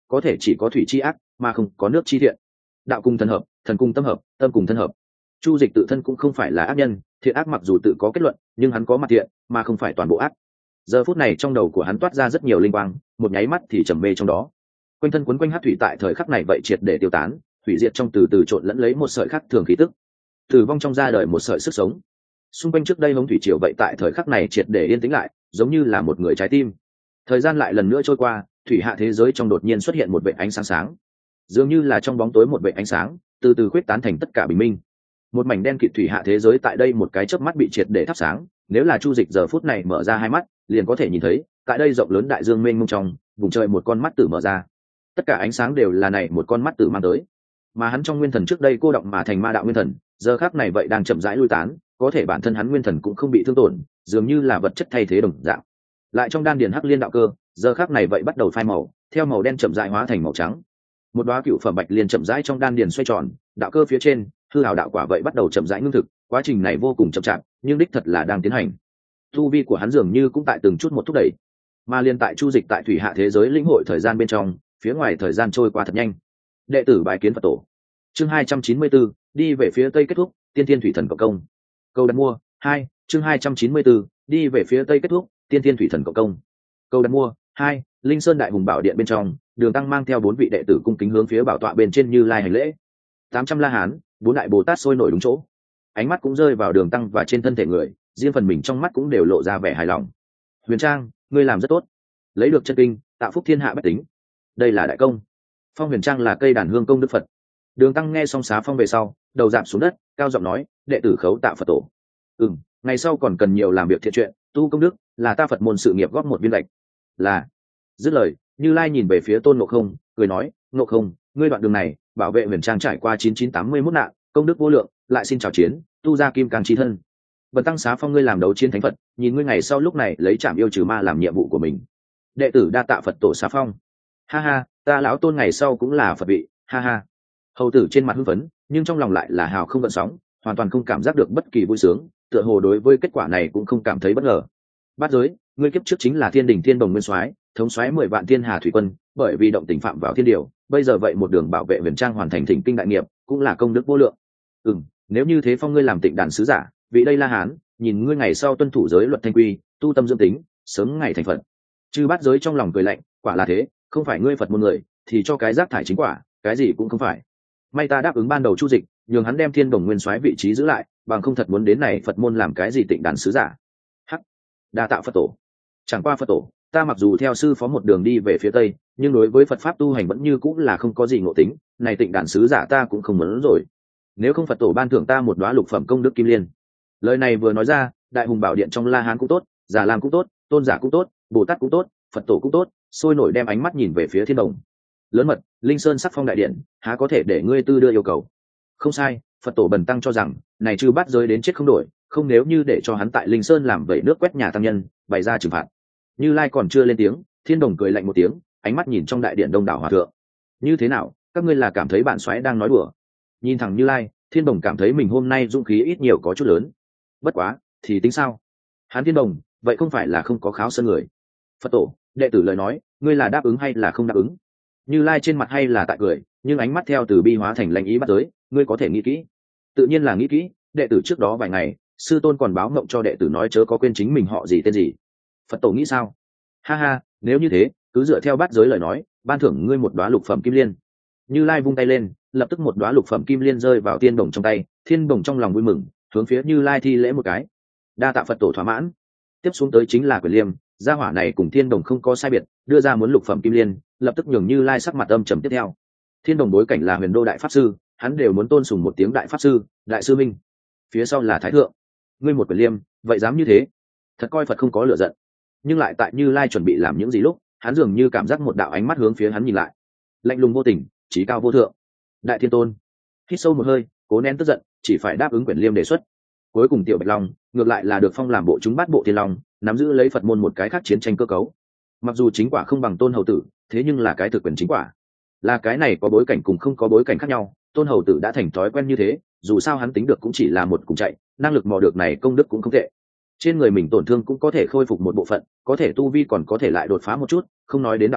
có thể chỉ có thủy chi ác mà không có nước chi thiện. Đạo cùng thần hợp, thần cùng tâm hợp, tâm cùng thân hợp. Chu Dịch tự thân cũng không phải là ác nhân, thiện ác mặc dù tự có kết luận, nhưng hắn có mặt thiện, mà không phải toàn bộ ác. Giờ phút này trong đầu của hắn toát ra rất nhiều linh quang, một nháy mắt thì trầm mê trong đó. Quanh thân quấn quanh hắc thủy tại thời khắc này vậy triệt để tiêu tán, hủy diệt trong từ từ trộn lẫn lấy một sợi khắc thường khí tức, tử vong trong ra đời một sợi sức sống. Xung quanh trước đây hống thủy triều vậy tại thời khắc này triệt để yên tĩnh lại, giống như là một người trái tim. Thời gian lại lần nữa trôi qua, thủy hạ thế giới trong đột nhiên xuất hiện một vệt ánh sáng sáng, dường như là trong bóng tối một vệt ánh sáng từ từ khuyết tán thành tất cả bình minh. Một mảnh đen kịt thủy hạ thế giới tại đây một cái chớp mắt bị triệt để thắp sáng. Nếu là Chu Dịch giờ phút này mở ra hai mắt, liền có thể nhìn thấy tại đây rộng lớn đại dương mênh mông trong vùng trời một con mắt tử mở ra. Tất cả ánh sáng đều là này một con mắt tử mang tới, mà hắn trong nguyên thần trước đây cô động mà thành ma đạo nguyên thần, giờ khắc này vậy đang chậm rãi lui tán, có thể bản thân hắn nguyên thần cũng không bị thương tổn, dường như là vật chất thay thế đồng dạng. Lại trong đan điền hắc liên đạo cơ, giờ khắc này vậy bắt đầu phai màu, theo màu đen chậm rãi hóa thành màu trắng. Một đóa cựu phẩm bạch liên chậm rãi trong đan điền xoay tròn, đạo cơ phía trên, hư hào đạo quả vậy bắt đầu chậm rãi ngưng thực, quá trình này vô cùng chậm chạp, nhưng đích thật là đang tiến hành. Tu vi của hắn dường như cũng tại từng chút một thúc đẩy, mà liên tại Chu Dịch tại thủy hạ thế giới lĩnh hội thời gian bên trong, phía ngoài thời gian trôi qua thật nhanh. Đệ tử bái kiến Phật tổ. Chương hai trăm chín mươi tư, đi về phía tây kết thúc, tiên thiên thủy thần cộng công. Câu đặt mua hai, chương hai trăm chín mươi tư, đi về phía tây kết thúc, tiên thiên thủy thần cộng công. Câu đặt mua hai, Linh Sơn Đại Hùng Bảo Điện bên trong, Đường Tăng mang theo bốn vị đệ tử cung kính hướng phía bảo tọa bên trên Như Lai hành lễ. Tám trăm La Hán, bốn đại Bồ Tát sôi nổi đúng chỗ. Ánh mắt cũng rơi vào Đường Tăng và trên thân thể người, riêng phần mình trong mắt cũng đều lộ ra vẻ hài lòng. Huyền Trang, ngươi làm rất tốt, lấy được chân kinh, tạo phúc thiên hạ bách tính, đây là đại công. Phong Huyền Trang là cây đàn hương công đức Phật. Đường Tăng nghe xong xá phong về sau, đầu dạp xuống đất, cao giọng nói, đệ tử khấu tạ Phật tổ. Ừm, ngày sau còn cần nhiều làm việc thiện chuyện, tu công đức, là ta Phật môn sự nghiệp góp một viên gạch. Là. Dứt lời, Như Lai nhìn về phía Tôn Ngộ Không, cười nói, Ngộ Không, ngươi đoạn đường này, bảo vệ Huyền Trang trải qua chín chín tám mươi mốt nạn, công đức vô lượng, lại xin chào chiến, tu ra kim cang chí thân. Bần tăng xá phong ngươi làm đấu chiến thánh Phật, nhìn ngươi ngày sau lúc này lấy trảm yêu trừ ma làm nhiệm vụ của mình. Đệ tử đa tạ Phật tổ xá phong. Ha ha, ta lão Tôn ngày sau cũng là Phật vị, ha ha. Hầu tử trên mặt hưng phấn, nhưng trong lòng lại là hào không gợn sóng, hoàn toàn không cảm giác được bất kỳ vui sướng, tựa hồ đối với kết quả này cũng không cảm thấy bất ngờ. Bát giới, ngươi kiếp trước chính là Thiên Đình Thiên Đồng Nguyên Soái, thống soái mười vạn thiên hà thủy quân, bởi vì động tình phạm vào thiên điều, bây giờ vậy một đường bảo vệ Huyền Trang hoàn thành thỉnh kinh đại nghiệp, cũng là công đức vô lượng. Ừm, nếu như thế phong ngươi làm Tịnh đàn sứ giả, vị đây La Hán, nhìn ngươi ngày sau tuân thủ giới luật thanh quy, tu tâm dưỡng tính, sớm ngày thành Phật. Chư Bát giới trong lòng cười lạnh, quả là thế, không phải ngươi Phật môn người, thì cho cái rác thải chính quả, cái gì cũng không phải. May ta đáp ứng ban đầu Chu Dịch, nhường hắn đem Thiên Đồng Nguyên Soái vị trí giữ lại, bằng không thật muốn đến này Phật môn làm cái gì Tịnh đàn sứ giả. Hắc, đa tạo Phật tổ. Chẳng qua Phật tổ, ta mặc dù theo sư phó một đường đi về phía tây, nhưng đối với Phật pháp tu hành vẫn như cũng là không có gì ngộ tính, này Tịnh đàn sứ giả ta cũng không muốn rồi. Nếu không Phật tổ ban thưởng ta một đóa lục phẩm công đức kim liên. Lời này vừa nói ra, Đại Hùng Bảo Điện trong La Hán cũng tốt, Già Lam cũng tốt, Tôn giả cũng tốt, Bồ Tát cũng tốt, Phật tổ cũng tốt, sôi nổi đem ánh mắt nhìn về phía Thiên Đồng. Lớn mật, Linh Sơn sắc phong đại điện, há có thể để ngươi tư đưa yêu cầu. Không sai, Phật tổ bần tăng cho rằng, này Chư Bát giới đến chết không đổi, không nếu như để cho hắn tại Linh Sơn làm vẩy nước quét nhà tăng nhân, bày ra trừng phạt. Như Lai còn chưa lên tiếng, Thiên Đồng cười lạnh một tiếng, ánh mắt nhìn trong đại điện đông đảo hòa thượng. Như thế nào, các ngươi là cảm thấy bản soái đang nói đùa? Nhìn thẳng Như Lai, Thiên Đồng cảm thấy mình hôm nay dũng khí ít nhiều có chút lớn. Bất quá, thì tính sao? Hắn Thiên Đồng, vậy không phải là không có kháo sơn người. Phật tổ, đệ tử lời nói, ngươi là đáp ứng hay là không đáp ứng? Như Lai trên mặt hay là tại cười, nhưng ánh mắt theo từ bi hóa thành lạnh ý bắt tới, ngươi có thể nghĩ kỹ. Tự nhiên là nghĩ kỹ, đệ tử trước đó vài ngày, sư tôn còn báo mộng cho đệ tử nói chớ có quên chính mình họ gì tên gì. Phật tổ nghĩ sao? Ha ha, nếu như thế, cứ dựa theo bát giới lời nói, ban thưởng ngươi một đóa lục phẩm kim liên. Như Lai vung tay lên, lập tức một đóa lục phẩm kim liên rơi vào Thiên Đồng trong tay, Thiên Đồng trong lòng vui mừng, hướng phía Như Lai thi lễ một cái. Đa tạ Phật tổ thỏa mãn. Tiếp xuống tới chính là Quyền Liêm, gia hỏa này cùng Thiên Đồng không có sai biệt, đưa ra muốn lục phẩm kim liên, lập tức nhường Như Lai sắc mặt âm trầm tiếp theo. Thiên Đồng bối cảnh là Huyền Đô đại pháp sư, hắn đều muốn tôn sùng một tiếng đại pháp sư, đại sư minh. Phía sau là Thái thượng. Ngươi một Quyền Liêm, vậy dám như thế? Thật coi Phật không có lửa giận. Nhưng lại tại Như Lai chuẩn bị làm những gì lúc, hắn dường như cảm giác một đạo ánh mắt hướng phía hắn nhìn lại. Lạnh lùng vô tình, chí cao vô thượng. Đại Thiên Tôn. Hít sâu một hơi, cố nén tức giận, chỉ phải đáp ứng Quyền Liêm đề xuất. Cuối cùng Tiểu Bạch Long, ngược lại là được phong làm bộ chúng bát bộ Thiên Long, nắm giữ lấy Phật môn một cái khác chiến tranh cơ cấu. Mặc dù chính quả không bằng Tôn hầu tử, thế nhưng là cái thực quyền chính quả. Là cái này có bối cảnh cùng không có bối cảnh khác nhau, Tôn hầu tử đã thành thói quen như thế, dù sao hắn tính được cũng chỉ là một cùng chạy, năng lực mò được này công đức cũng không tệ. Trên người mình tổn thương cũng có thể khôi phục một bộ phận, có thể tu vi còn có thể lại đột phá một chút, không nói đến đạo quả,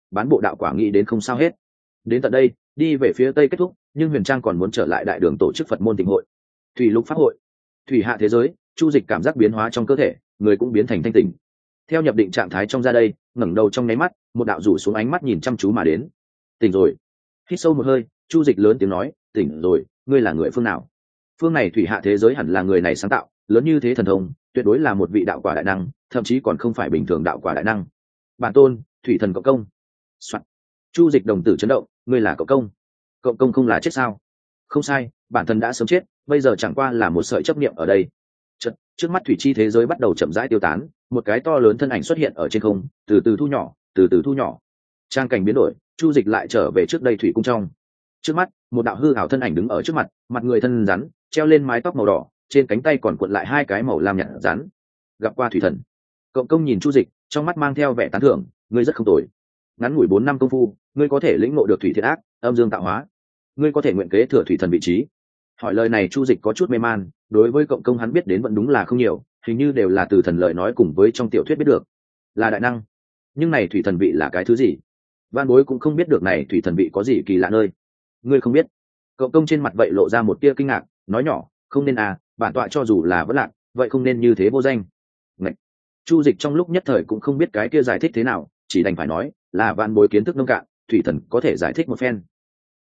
bán bộ đạo quả nghĩ đến không sao hết. Đến tận đây đi về phía tây kết thúc, nhưng Huyền Trang còn muốn trở lại đại đường tổ chức Phật môn tịnh hội. Thủy lục pháp hội, thủy hạ thế giới. Chu Dịch cảm giác biến hóa trong cơ thể, người cũng biến thành thanh tỉnh. Theo nhập định trạng thái trong ra đây, ngẩng đầu trong nháy mắt, một đạo rủ xuống ánh mắt nhìn chăm chú mà đến. Tỉnh rồi. Hít sâu một hơi, Chu Dịch lớn tiếng nói, tỉnh rồi, ngươi là người phương nào? Phương này thủy hạ thế giới hẳn là người này sáng tạo, lớn như thế thần thông, tuyệt đối là một vị đạo quả đại năng, thậm chí còn không phải bình thường đạo quả đại năng. Bản tôn, thủy thần Cộng Công. Soạn. Chu Dịch đồng tử chấn động, ngươi là Cộng Công? Cộng Công không là chết sao? Không sai, bản thân đã sớm chết, bây giờ chẳng qua là một sợi chấp niệm ở đây. Chợt, trước mắt thủy chi thế giới bắt đầu chậm rãi tiêu tán, một cái to lớn thân ảnh xuất hiện ở trên không, từ từ thu nhỏ, từ từ thu nhỏ. Trang cảnh biến đổi, Chu Dịch lại trở về trước đây thủy cung trong. Trước mắt, một đạo hư ảo thân ảnh đứng ở trước mặt, mặt người thân rắn, treo lên mái tóc màu đỏ, trên cánh tay còn cuộn lại hai cái màu lam nhạt rắn. Gặp qua thủy thần. Cộng Công nhìn Chu Dịch, trong mắt mang theo vẻ tán thưởng, ngươi rất không tồi. Ngắn ngủi bốn năm công phu, ngươi có thể lĩnh ngộ được thủy thiện ác, âm dương tạo hóa. Ngươi có thể nguyện kế thừa thủy thần vị trí. Hỏi lời này Chu Dịch có chút mê man, đối với Cộng Công hắn biết đến vẫn đúng là không nhiều, hình như đều là từ thần lời nói cùng với trong tiểu thuyết biết được. Là đại năng. Nhưng này thủy thần vị là cái thứ gì? Van Bối cũng không biết được này thủy thần vị có gì kỳ lạ nơi. Ngươi không biết? Cộng Công trên mặt vậy lộ ra một tia kinh ngạc, nói nhỏ, không nên à, bản tọa cho dù là vẫn lạc, vậy không nên như thế vô danh. Ngậy. Chu Dịch trong lúc nhất thời cũng không biết cái kia giải thích thế nào, chỉ đành phải nói, là Van Bối kiến thức nông cạn, thủy thần có thể giải thích một phen.